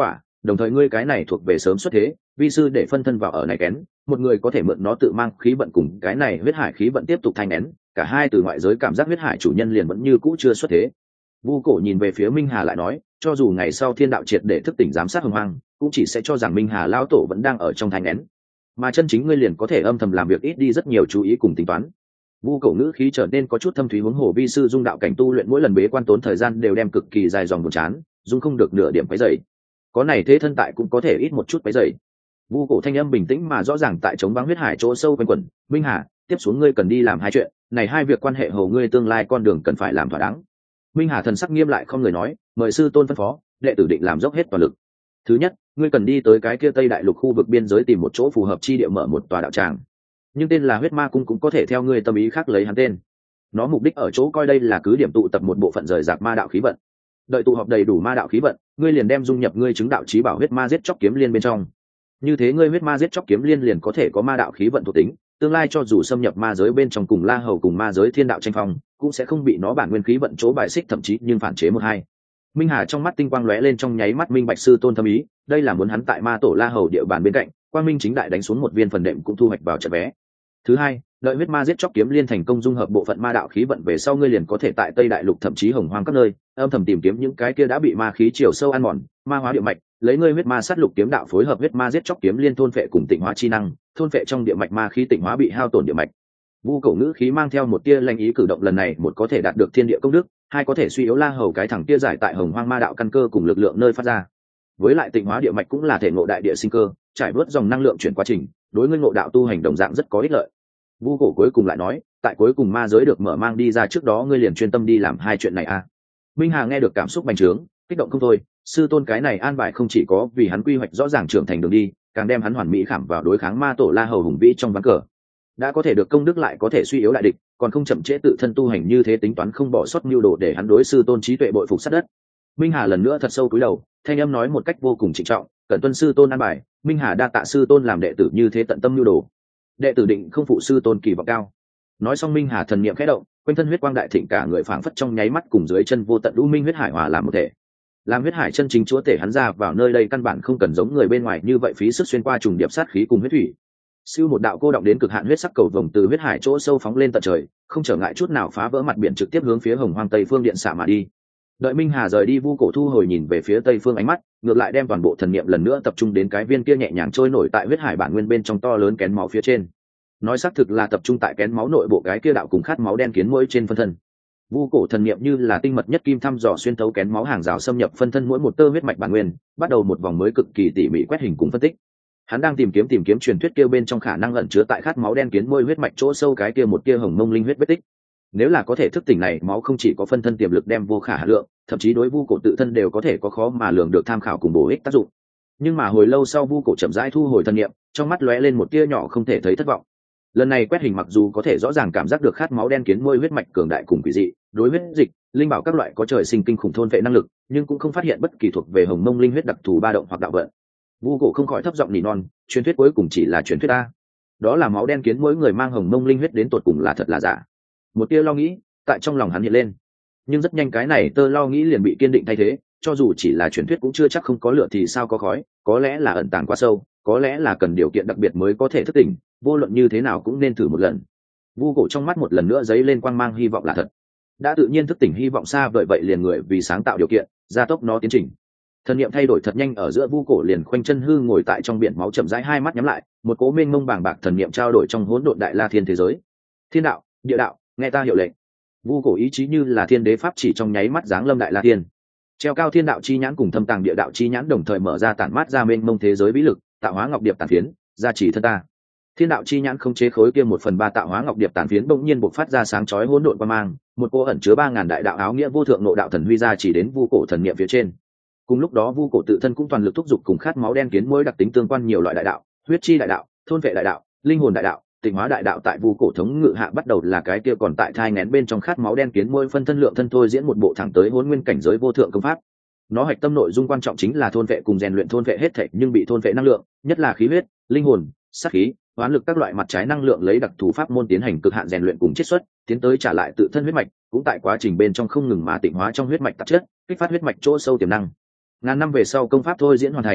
đồng thời ngươi cái này thuộc về sớm xuất thế, vi sư để phân thân vào ở này kén, một người có thể mượn nó tự mang khí vận cùng cái này huyết hải khí vận tiếp tục thanh nén, cả hai từ ngoại giới cảm giác huyết hải chủ nhân liền vẫn như cũ chưa xuất thế. Vu Cổ nhìn về phía Minh Hà lại nói, cho dù ngày sau thiên đạo triệt để thức tỉnh giám sát hồng hoang, cũng chỉ sẽ cho rằng Minh Hà lão tổ vẫn đang ở trong thanh nén, mà chân chính ngươi liền có thể âm thầm làm việc ít đi rất nhiều chú ý cùng tính toán. Vu Cổ ngữ khí trở nên có chút thâm thúy, huống hồ vi sư dung đạo cảnh tu luyện mỗi lần bế quan tốn thời gian đều đem cực kỳ dài dòng buồn chán, dung không được nửa điểm quấy rầy. Có này thế thân tại cũng có thể ít một chút quấy rầy. Vu Cổ thanh âm bình tĩnh mà rõ ràng tại chống vắng huyết hải chỗ sâu quanh quẩn, Minh Hà, tiếp xuống ngươi cần đi làm hai chuyện, này hai việc quan hệ hầu ngươi tương lai con đường cần phải làm thỏa đáng. Minh Hà thần sắc nghiêm lại không người nói, mời sư tôn phân phó, đệ tử định làm dốc hết toàn lực. Thứ nhất, ngươi cần đi tới cái kia Tây Đại Lục khu vực biên giới tìm một chỗ phù hợp chi địa mở một tòa đạo tràng, nhưng tên là huyết ma cung cũng có thể theo ngươi tâm ý khác lấy hắn tên. Nó mục đích ở chỗ coi đây là cứ điểm tụ tập một bộ phận rời rạc ma đạo khí vận. Đợi tụ họp đầy đủ ma đạo khí vận, ngươi liền đem dung nhập ngươi chứng đạo chí bảo huyết ma giết chóc kiếm liên bên trong. Như thế ngươi huyết ma giết chóc kiếm liên liền có thể có ma đạo khí vận thuộc tính, tương lai cho dù xâm nhập ma giới bên trong cùng La Hầu cùng ma giới thiên đạo tranh phong, cũng sẽ không bị nó bản nguyên khí vận chỗ bài xích, thậm chí nhưng phản chế một hai. Minh Hà trong mắt tinh quang lóe lên, trong nháy mắt minh bạch sư tôn thâm ý, đây là muốn hắn tại ma tổ La Hầu địa bàn bên cạnh, quang minh chính đại đánh xuống một viên phần đệm cũng thu hoạch vào trận vé. Thứ hai, đợi huyết ma giết chóc kiếm liên thành công dung hợp bộ phận ma đạo khí vận về sau, ngươi liền có thể tại Tây Đại Lục thậm chí hồng hoang các nơi âm thầm tìm kiếm những cái kia đã bị ma khí chiều sâu ăn mòn, ma hóa địa mạch, lấy ngươi huyết ma sát lục kiếm đạo phối hợp huyết ma giết chóc kiếm liên thôn phệ cùng tịnh hóa chi năng, thôn phệ trong địa mạch ma khí, tịnh hóa bị hao tổn địa mạch. Vu Cổ ngữ khí mang theo một tia lanh ý, cử động lần này một có thể đạt được thiên địa công đức, hai có thể suy yếu La Hầu cái thằng kia giải tại hồng hoang ma đạo căn cơ cùng lực lượng nơi phát ra. Với lại tịnh hóa địa mạch cũng là thể ngộ đại địa sinh cơ, trải bớt dòng năng lượng chuyển quá trình, đối ngươi ngộ đạo tu hành đồng dạng rất có ích lợi. Vu Cổ cuối cùng lại nói, tại cuối cùng ma giới được mở mang đi ra trước đó, ngươi liền chuyên tâm đi làm hai chuyện này a. Minh Hà nghe được cảm xúc bành trướng, kích động không thôi, sư tôn cái này an bài không chỉ có vì hắn quy hoạch rõ ràng trưởng thành đường đi, càng đem hắn hoàn mỹ khảm vào đối kháng ma tổ La Hầu hùng vĩ trong ván cờ. Đã có thể được công đức lại có thể suy yếu đại địch, còn không chậm trễ tự thân tu hành, như thế tính toán không bỏ sót mưu đồ để hắn đối sư tôn trí tuệ bội phục sát đất. Minh Hà lần nữa thật sâu cúi đầu, thanh âm nói một cách vô cùng trịnh trọng, cẩn tuân sư tôn an bài, Minh Hà đa tạ sư tôn làm đệ tử như thế tận tâm mưu đồ, đệ tử định không phụ sư tôn kỳ vọng cao. Nói xong Minh Hà thần niệm khẽ động, quanh thân huyết quang đại thịnh, cả người phảng phất trong nháy mắt cùng dưới chân vô tận u minh huyết hải hòa làm một thể. Làm huyết hải chân chính chúa tể hắn ra vào nơi đây căn bản không cần giống người bên ngoài như vậy phí sức xuyên qua trùng điệp sát khí cùng huyết thủy. Siêu một đạo cô động đến cực hạn huyết sắc cầu vồng từ huyết hải chỗ sâu phóng lên tận trời, không trở ngại chút nào phá vỡ mặt biển, trực tiếp hướng phía hồng hoang tây phương điện xạ mà đi. Đợi Minh Hà rời đi, Vu Cổ thu hồi nhìn về phía tây phương ánh mắt, ngược lại đem toàn bộ thần niệm lần nữa tập trung đến cái viên kia nhẹ nhàng trôi nổi tại huyết hải bản nguyên bên trong to lớn kén máu phía trên. Nói xác thực là tập trung tại kén máu nội bộ cái kia đạo cùng khát máu đen kiến mỗi trên phân thân. Vu Cổ thần niệm như là tinh mật nhất kim thăm dò xuyên thấu kén máu hàng rào, xâm nhập phân thân mỗi một tơ huyết mạch bản nguyên, bắt đầu một vòng mới cực kỳ tỉ mỉ quét hình cùng phân tích. Hắn đang tìm kiếm truyền thuyết kia bên trong khả năng ẩn chứa tại khát máu đen kiến môi huyết mạch chỗ sâu cái kia một tia hồng mông linh huyết vết tích. Nếu là có thể thức tỉnh này máu, không chỉ có phân thân tiềm lực đem vô khả hạn lượng, thậm chí đối Vu Cổ tự thân đều có thể có khó mà lường được tham khảo cùng bổ ích tác dụng. Nhưng mà hồi lâu sau, Vu Cổ chậm rãi thu hồi thần niệm, trong mắt lóe lên một tia nhỏ không thể thấy thất vọng. Lần này quét hình mặc dù có thể rõ ràng cảm giác được khát máu đen kiến môi huyết mạch cường đại cùng quỷ dị, đối huyết dịch, linh bảo các loại có trời sinh kinh khủng thôn vệ năng lực, nhưng cũng không phát hiện bất kỳ thuộc về hồng mông linh huyết đặc thù ba động hoặc đạo vận. Vu Cổ không khỏi thấp giọng nỉ non, truyền thuyết cuối cùng chỉ là truyền thuyết a. Đó là máu đen kiến mỗi người mang hồng mông linh huyết đến tột cùng là thật là giả. Một tia lo nghĩ tại trong lòng hắn hiện lên, nhưng rất nhanh cái này tơ lo nghĩ liền bị kiên định thay thế, cho dù chỉ là truyền thuyết cũng chưa chắc không có lửa thì sao có khói, có lẽ là ẩn tàng quá sâu, có lẽ là cần điều kiện đặc biệt mới có thể thức tỉnh, vô luận như thế nào cũng nên thử một lần. Vu Cổ trong mắt một lần nữa dấy lên quang mang hy vọng là thật. Đã tự nhiên thức tỉnh hy vọng xa vời vậy liền người vì sáng tạo điều kiện, gia tốc nó tiến trình. Thần niệm thay đổi thật nhanh, ở giữa Vu Cổ liền khoanh chân hư ngồi tại trong biển máu, chậm rãi hai mắt nhắm lại, một cố mênh mông bàng bạc thần niệm trao đổi trong hỗn độn đại la thiên thế giới. Thiên đạo, địa đạo, nghe ta hiệu lệnh. Vu Cổ ý chí như là thiên đế pháp chỉ, trong nháy mắt giáng lâm đại la thiên. Treo cao thiên đạo chi nhãn cùng thâm tàng địa đạo chi nhãn đồng thời mở ra, tản mát ra mênh mông thế giới vĩ lực, tạo hóa ngọc điệp tản phiến, gia trì thân ta. Thiên đạo chi nhãn không chế khối kia 1/3 tạo hóa ngọc điệp tản phiến bỗng nhiên bộc phát ra sáng chói hỗn độn quang mang, một cô ẩn chứa 3000 đại đạo áo nghĩa vô thượng nội đạo thần huy ra chỉ đến Vu Cổ thần niệm phía trên. Cùng lúc đó Vu Cổ tự thân cũng toàn lực thúc giục cùng khát máu đen kiến mỗi đặc tính tương quan nhiều loại đại đạo, huyết chi đại đạo, thôn vệ đại đạo, linh hồn đại đạo, tịnh hóa đại đạo tại Vu Cổ thống ngự hạ bắt đầu là cái kia còn tại thai nghén bên trong khát máu đen kiến mỗi phân thân lượng thân thôi diễn một bộ thẳng tới hỗn nguyên cảnh giới vô thượng công pháp. Nó hạch tâm nội dung quan trọng chính là thôn vệ cùng rèn luyện thôn vệ hết thảy nhưng bị thôn vệ năng lượng, nhất là khí huyết, linh hồn, sát khí, hoán lực các loại mặt trái năng lượng, lấy đặc thù pháp môn tiến hành cực hạn rèn luyện cùng chiết xuất, tiến tới trả lại tự thân huyết mạch, cũng tại quá trình bên trong không ngừng mà tịnh hóa trong huyết mạch tạp chất, kích phát huyết mạch chỗ sâu tiềm năng. Ngàn năm về sau công pháp thôi diễn hoàn thành,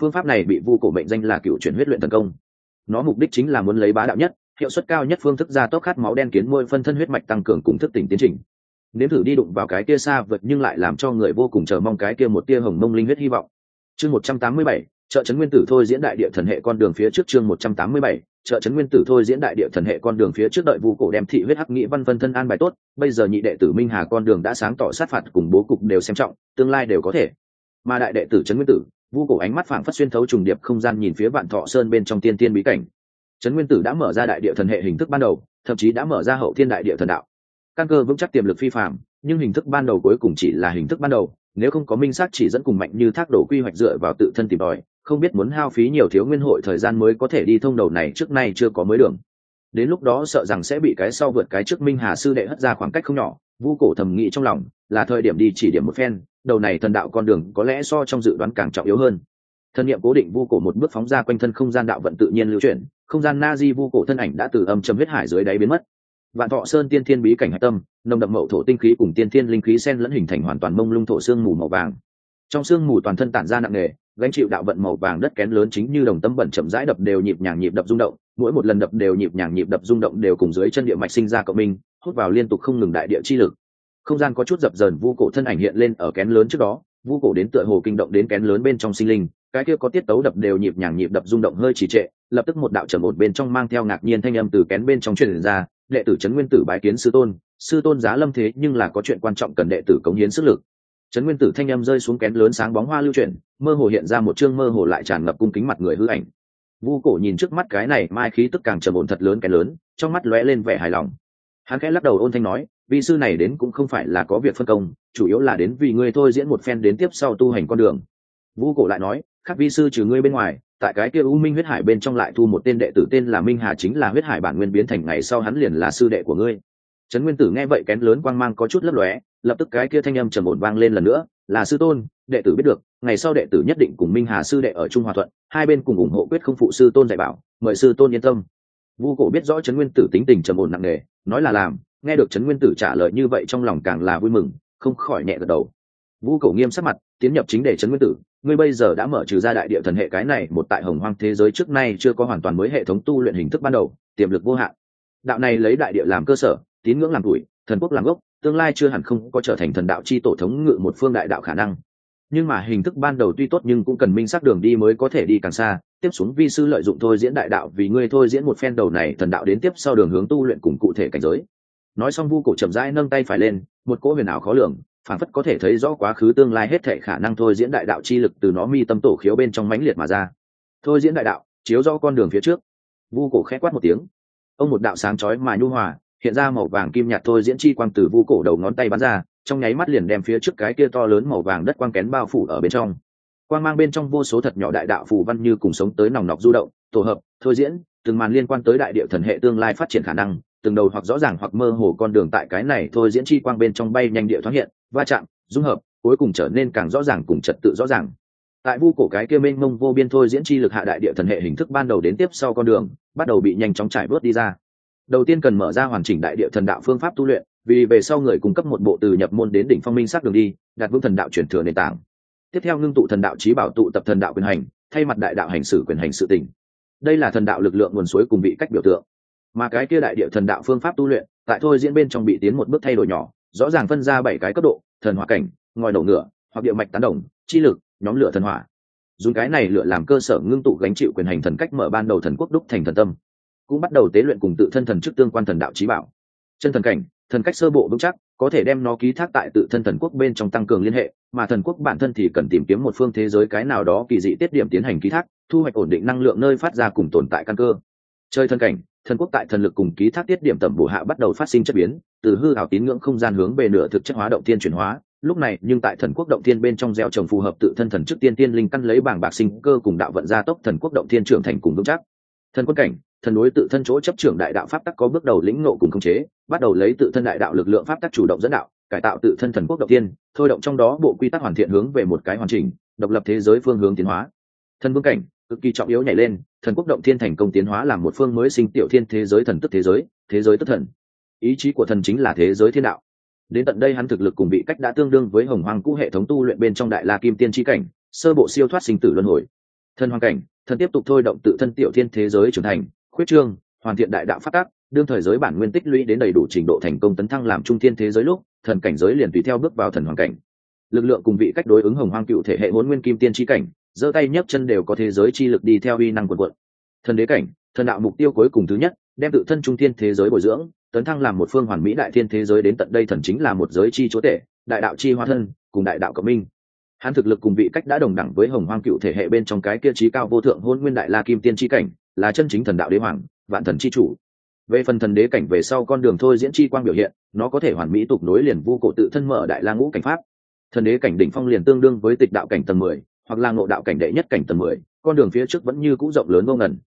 Phương pháp này bị vu cổ mệnh danh là cựu chuyển huyết luyện thần công. Nó mục đích chính là muốn lấy bá đạo nhất, hiệu suất cao nhất phương thức gia tốc khát máu đen kiến môi phân thân huyết mạch tăng cường cùng thức tỉnh tiến trình. Nếm thử đi đụng vào cái kia xa vượt nhưng lại làm cho người vô cùng chờ mong cái kia một tia hồng mông linh huyết hy vọng. Chương 187, trợ trấn nguyên tử thôi diễn đại địa thần hệ con đường phía trước. Chương 187, trợ trấn nguyên tử thôi diễn đại địa thần hệ con đường phía trước. Đợi vu cổ đem thị huyết hắc nghĩ văn phân thân an bài tốt, bây giờ nhị đệ tử Minh Hà con đường đã sáng tỏ sát phạt cùng bố cục đều xem trọng, tương lai đều có thể. Mà đại đệ tử trấn nguyên tử, vu cổ ánh mắt phảng phất xuyên thấu trùng điệp không gian nhìn phía Vạn Thọ Sơn bên trong tiên tiên bí cảnh. Trấn nguyên tử đã mở ra đại địa thần hệ hình thức ban đầu, thậm chí đã mở ra hậu thiên đại địa thần đạo. Căn cơ vững chắc tiềm lực phi phàm, nhưng hình thức ban đầu cuối cùng chỉ là hình thức ban đầu, nếu không có minh xác chỉ dẫn cùng mạnh như thác đổ quy hoạch dựa vào tự thân tìm tòi, không biết muốn hao phí nhiều thiếu nguyên hội thời gian mới có thể đi thông đầu này, trước nay chưa có mới đường. Đến lúc đó sợ rằng sẽ bị cái sau vượt cái trước Minh Hà sư đệ hất ra khoảng cách không nhỏ. Vu cổ thầm nghĩ trong lòng, là thời điểm đi chỉ điểm một phen, đầu này thần đạo con đường có lẽ so trong dự đoán càng trọng yếu hơn. Thân niệm cố định, vu cổ một bước phóng ra, quanh thân không gian đạo vận tự nhiên lưu chuyển, không gian na di vu cổ thân ảnh đã từ âm trầm huyết hải dưới đáy biến mất. Vạn Thọ Sơn tiên thiên bí cảnh hạch tâm, nồng đậm mậu thổ tinh khí cùng tiên thiên linh khí xen lẫn hình thành hoàn toàn mông lung thổ xương mù màu vàng. Trong xương mù toàn thân tản ra nặng nề, gánh chịu đạo vận màu vàng đất kén lớn chính như đồng tâm bẩn chậm rãi đập đều, nhịp nhàng nhịp đập rung động, mỗi một lần đập đều nhịp nhàng nhịp đập rung động đều cùng dưới chân địa mạch sinh ra cộng minh, hút vào liên tục không ngừng đại địa chi lực. Không gian có chút dập dờn, vu cổ thân ảnh hiện lên ở kén lớn trước đó, vu cổ đến tựa hồ kinh động đến kén lớn bên trong sinh linh, cái kia có tiết tấu đập đều nhịp nhàng nhịp đập rung động hơi trì trệ, lập tức một đạo trầm ổn bên trong mang theo ngạc nhiên thanh âm từ kén bên trong truyền ra, đệ tử trấn nguyên tử bái kiến sư tôn giá lâm thế nhưng là có chuyện quan trọng cần đệ tử cống hiến sức lực. Trấn nguyên tử thanh âm rơi xuống kén lớn, sáng bóng hoa lưu chuyển, mơ hồ hiện ra một chương mơ hồ lại tràn ngập cung kính mặt người hư ảnh. Vu cổ nhìn trước mắt cái này mai khí tức càng trầm ổn thật lớn kén lớn, trong mắt lóe lên vẻ hài lòng. Hắn khẽ lắc đầu ôn thanh nói, vị sư này đến cũng không phải là có việc phân công, chủ yếu là đến vì ngươi thôi diễn một phen đến tiếp sau tu hành con đường. Vu cổ lại nói, khác vi sư trừ ngươi bên ngoài, tại cái kia u minh huyết hải bên trong lại thu một tên đệ tử tên là Minh Hà, chính là huyết hải bản nguyên biến thành, ngày sau hắn liền là sư đệ của ngươi. Trấn nguyên tử nghe vậy kén lớn quang mang có chút lấp lóe, lập tức cái kia thanh âm trầm ổn vang lên lần nữa, là sư tôn, đệ tử biết được, ngày sau đệ tử nhất định cùng Minh Hà sư đệ ở chung hòa thuận, hai bên cùng ủng hộ quyết không phụ sư tôn dạy bảo, mời sư tôn yên tâm. Vu cổ biết rõ Trấn nguyên tử tính tình trầm ổn nặng nề, nói là làm, nghe được Trấn nguyên tử trả lời như vậy trong lòng càng là vui mừng, không khỏi nhẹ gật đầu. Vu cổ nghiêm sắc mặt, tiến nhập chính đề. Trấn nguyên tử, ngươi bây giờ đã mở trừ ra đại địa thần hệ cái này một tại hồng hoang thế giới trước nay chưa có hoàn toàn mới hệ thống tu luyện hình thức ban đầu, tiềm lực vô hạn. Đạo này lấy đại địa làm cơ sở, tín ngưỡng làm tuổi, thần quốc làm gốc, tương lai chưa hẳn không có trở thành thần đạo chi tổ thống ngự một phương đại đạo khả năng. Nhưng mà hình thức ban đầu tuy tốt nhưng cũng cần minh xác đường đi mới có thể đi càng xa. Tiếp xuống vi sư lợi dụng thôi diễn đại đạo vì ngươi thôi diễn một phen đầu này thần đạo đến tiếp sau đường hướng tu luyện cùng cụ thể cảnh giới. Nói xong vu cổ chậm rãi nâng tay phải lên, một cỗ huyền ảo khó lường, phản phất có thể thấy rõ quá khứ tương lai hết thảy khả năng thôi diễn đại đạo chi lực từ nó mi tâm tổ khiếu bên trong mãnh liệt mà ra. Thôi diễn đại đạo, chiếu rõ con đường phía trước. Vu cổ khẽ quát một tiếng, ông một đạo sáng chói mà nhu hòa, hiện ra màu vàng kim nhạt thôi diễn chi quang từ vu cổ đầu ngón tay bắn ra, trong nháy mắt liền đem phía trước cái kia to lớn màu vàng đất quang kén bao phủ ở bên trong. Quang mang bên trong vô số thật nhỏ đại đạo phù văn như cùng sống tới nòng nọc du động, tổ hợp, thôi diễn, từng màn liên quan tới đại địa thần hệ tương lai phát triển khả năng, từng đầu hoặc rõ ràng hoặc mơ hồ con đường tại cái này thôi diễn chi quang bên trong bay nhanh địa thoáng hiện, va chạm, dung hợp, cuối cùng trở nên càng rõ ràng cùng trật tự rõ ràng. Tại vu cổ cái kia mênh mông vô biên thôi diễn chi lực hạ, đại địa thần hệ hình thức ban đầu đến tiếp sau con đường bắt đầu bị nhanh chóng trải bớt đi ra. Đầu tiên cần mở ra hoàn chỉnh đại địa thần đạo phương pháp tu luyện, vì về sau người cung cấp một bộ từ nhập môn đến đỉnh phong minh sắc đường đi, đạt vững thần đạo truyền thừa nền tảng. Tiếp theo ngưng tụ thần đạo chí bảo, tụ tập thần đạo quyền hành, thay mặt đại đạo hành xử quyền hành sự tình. Đây là thần đạo lực lượng nguồn suối cùng vị cách biểu tượng. Mà cái kia đại địa thần đạo phương pháp tu luyện, tại thôi diễn bên trong bị tiến một bước thay đổi nhỏ, rõ ràng phân ra 7 cái cấp độ: thần hỏa cảnh, ngòi nổ ngựa, hoặc địa mạch tán đồng, chi lực, nhóm lửa thần hỏa. Dùng cái này lựa làm cơ sở ngưng tụ gánh chịu quyền hành thần cách, mở ban đầu thần quốc đúc thành thần tâm, cũng bắt đầu tế luyện cùng tự thân thần chức tương quan thần đạo chí bảo. Chân thần cảnh, thần cách sơ bộ vững chắc, có thể đem nó ký thác tại tự thân thần quốc bên trong tăng cường liên hệ, mà thần quốc bản thân thì cần tìm kiếm một phương thế giới cái nào đó kỳ dị tiết điểm tiến hành ký thác, thu hoạch ổn định năng lượng nơi phát ra cùng tồn tại căn cơ. Chơi thần cảnh, thần quốc tại thần lực cùng ký thác tiết điểm tầm bổ hạ bắt đầu phát sinh chất biến, từ hư ảo tín ngưỡng không gian hướng về nửa thực chất hóa động thiên chuyển hóa. Lúc này nhưng tại thần quốc động thiên bên trong gieo trồng phù hợp tự thân thần chức tiên tiên linh căn, lấy bảng bạc sinh cơ cùng đạo vận gia tốc thần quốc động thiên trưởng thành cùng vững chắc. Thần quân cảnh, thần đối tự thân chỗ chấp trưởng đại đạo pháp tắc có bước đầu lĩnh ngộ cùng khống chế, bắt đầu lấy tự thân đại đạo lực lượng pháp tắc chủ động dẫn đạo, cải tạo tự thân thần quốc động thiên, thôi động trong đó bộ quy tắc hoàn thiện hướng về một cái hoàn chỉnh độc lập thế giới phương hướng tiến hóa. Thần vương cảnh, cực kỳ trọng yếu nhảy lên, thần quốc động thiên thành công tiến hóa làm một phương mới sinh tiểu thiên thế giới, thần tức thế giới, thế giới tức thần. Ý chí của thần chính là thế giới thiên đạo. Đến tận đây hắn thực lực cùng vị cách đã tương đương với hồng hoang cũ hệ thống tu luyện bên trong đại la kim tiên chi cảnh, sơ bộ siêu thoát sinh tử luân hồi. Thần hoàng cảnh, thần tiếp tục thôi động tự thân tiểu thiên thế giới trưởng thành, khuyết trương, hoàn thiện đại đạo phát tác, đương thời giới bản nguyên tích lũy đến đầy đủ trình độ thành công tấn thăng làm trung thiên thế giới lúc, thần cảnh giới liền tùy theo bước vào thần hoàng cảnh. Lực lượng cùng vị cách đối ứng hồng hoang cựu thể hệ hỗn nguyên kim tiên chi cảnh, giơ tay nhấc chân đều có thế giới chi lực đi theo uy năng quần quận. Thần đế cảnh, thần đạo mục tiêu cuối cùng thứ nhất, đem tự thân trung thiên thế giới bồi dưỡng, tấn thăng làm một phương hoàn mỹ đại thiên thế giới, đến tận đây thần chính là một giới chi chúa tể, đại đạo chi hóa thân, cùng đại đạo cộng minh. Hắn thực lực cùng vị cách đã đồng đẳng với hồng hoang cựu thể hệ bên trong cái kia chí cao vô thượng hôn nguyên đại la kim tiên chi cảnh, là chân chính thần đạo đế hoàng, vạn thần chi chủ. Về phần thần đế cảnh về sau con đường thôi diễn chi quang biểu hiện, nó có thể hoàn mỹ tục nối liền vu cổ tự thân mở đại la ngũ cảnh pháp. Thần đế cảnh đỉnh phong liền tương đương với tịch đạo cảnh tầng 10, hoặc là ngộ đạo cảnh đệ nhất cảnh tầng 10, con đường phía trước vẫn như cũ rộng lớn vô ngần.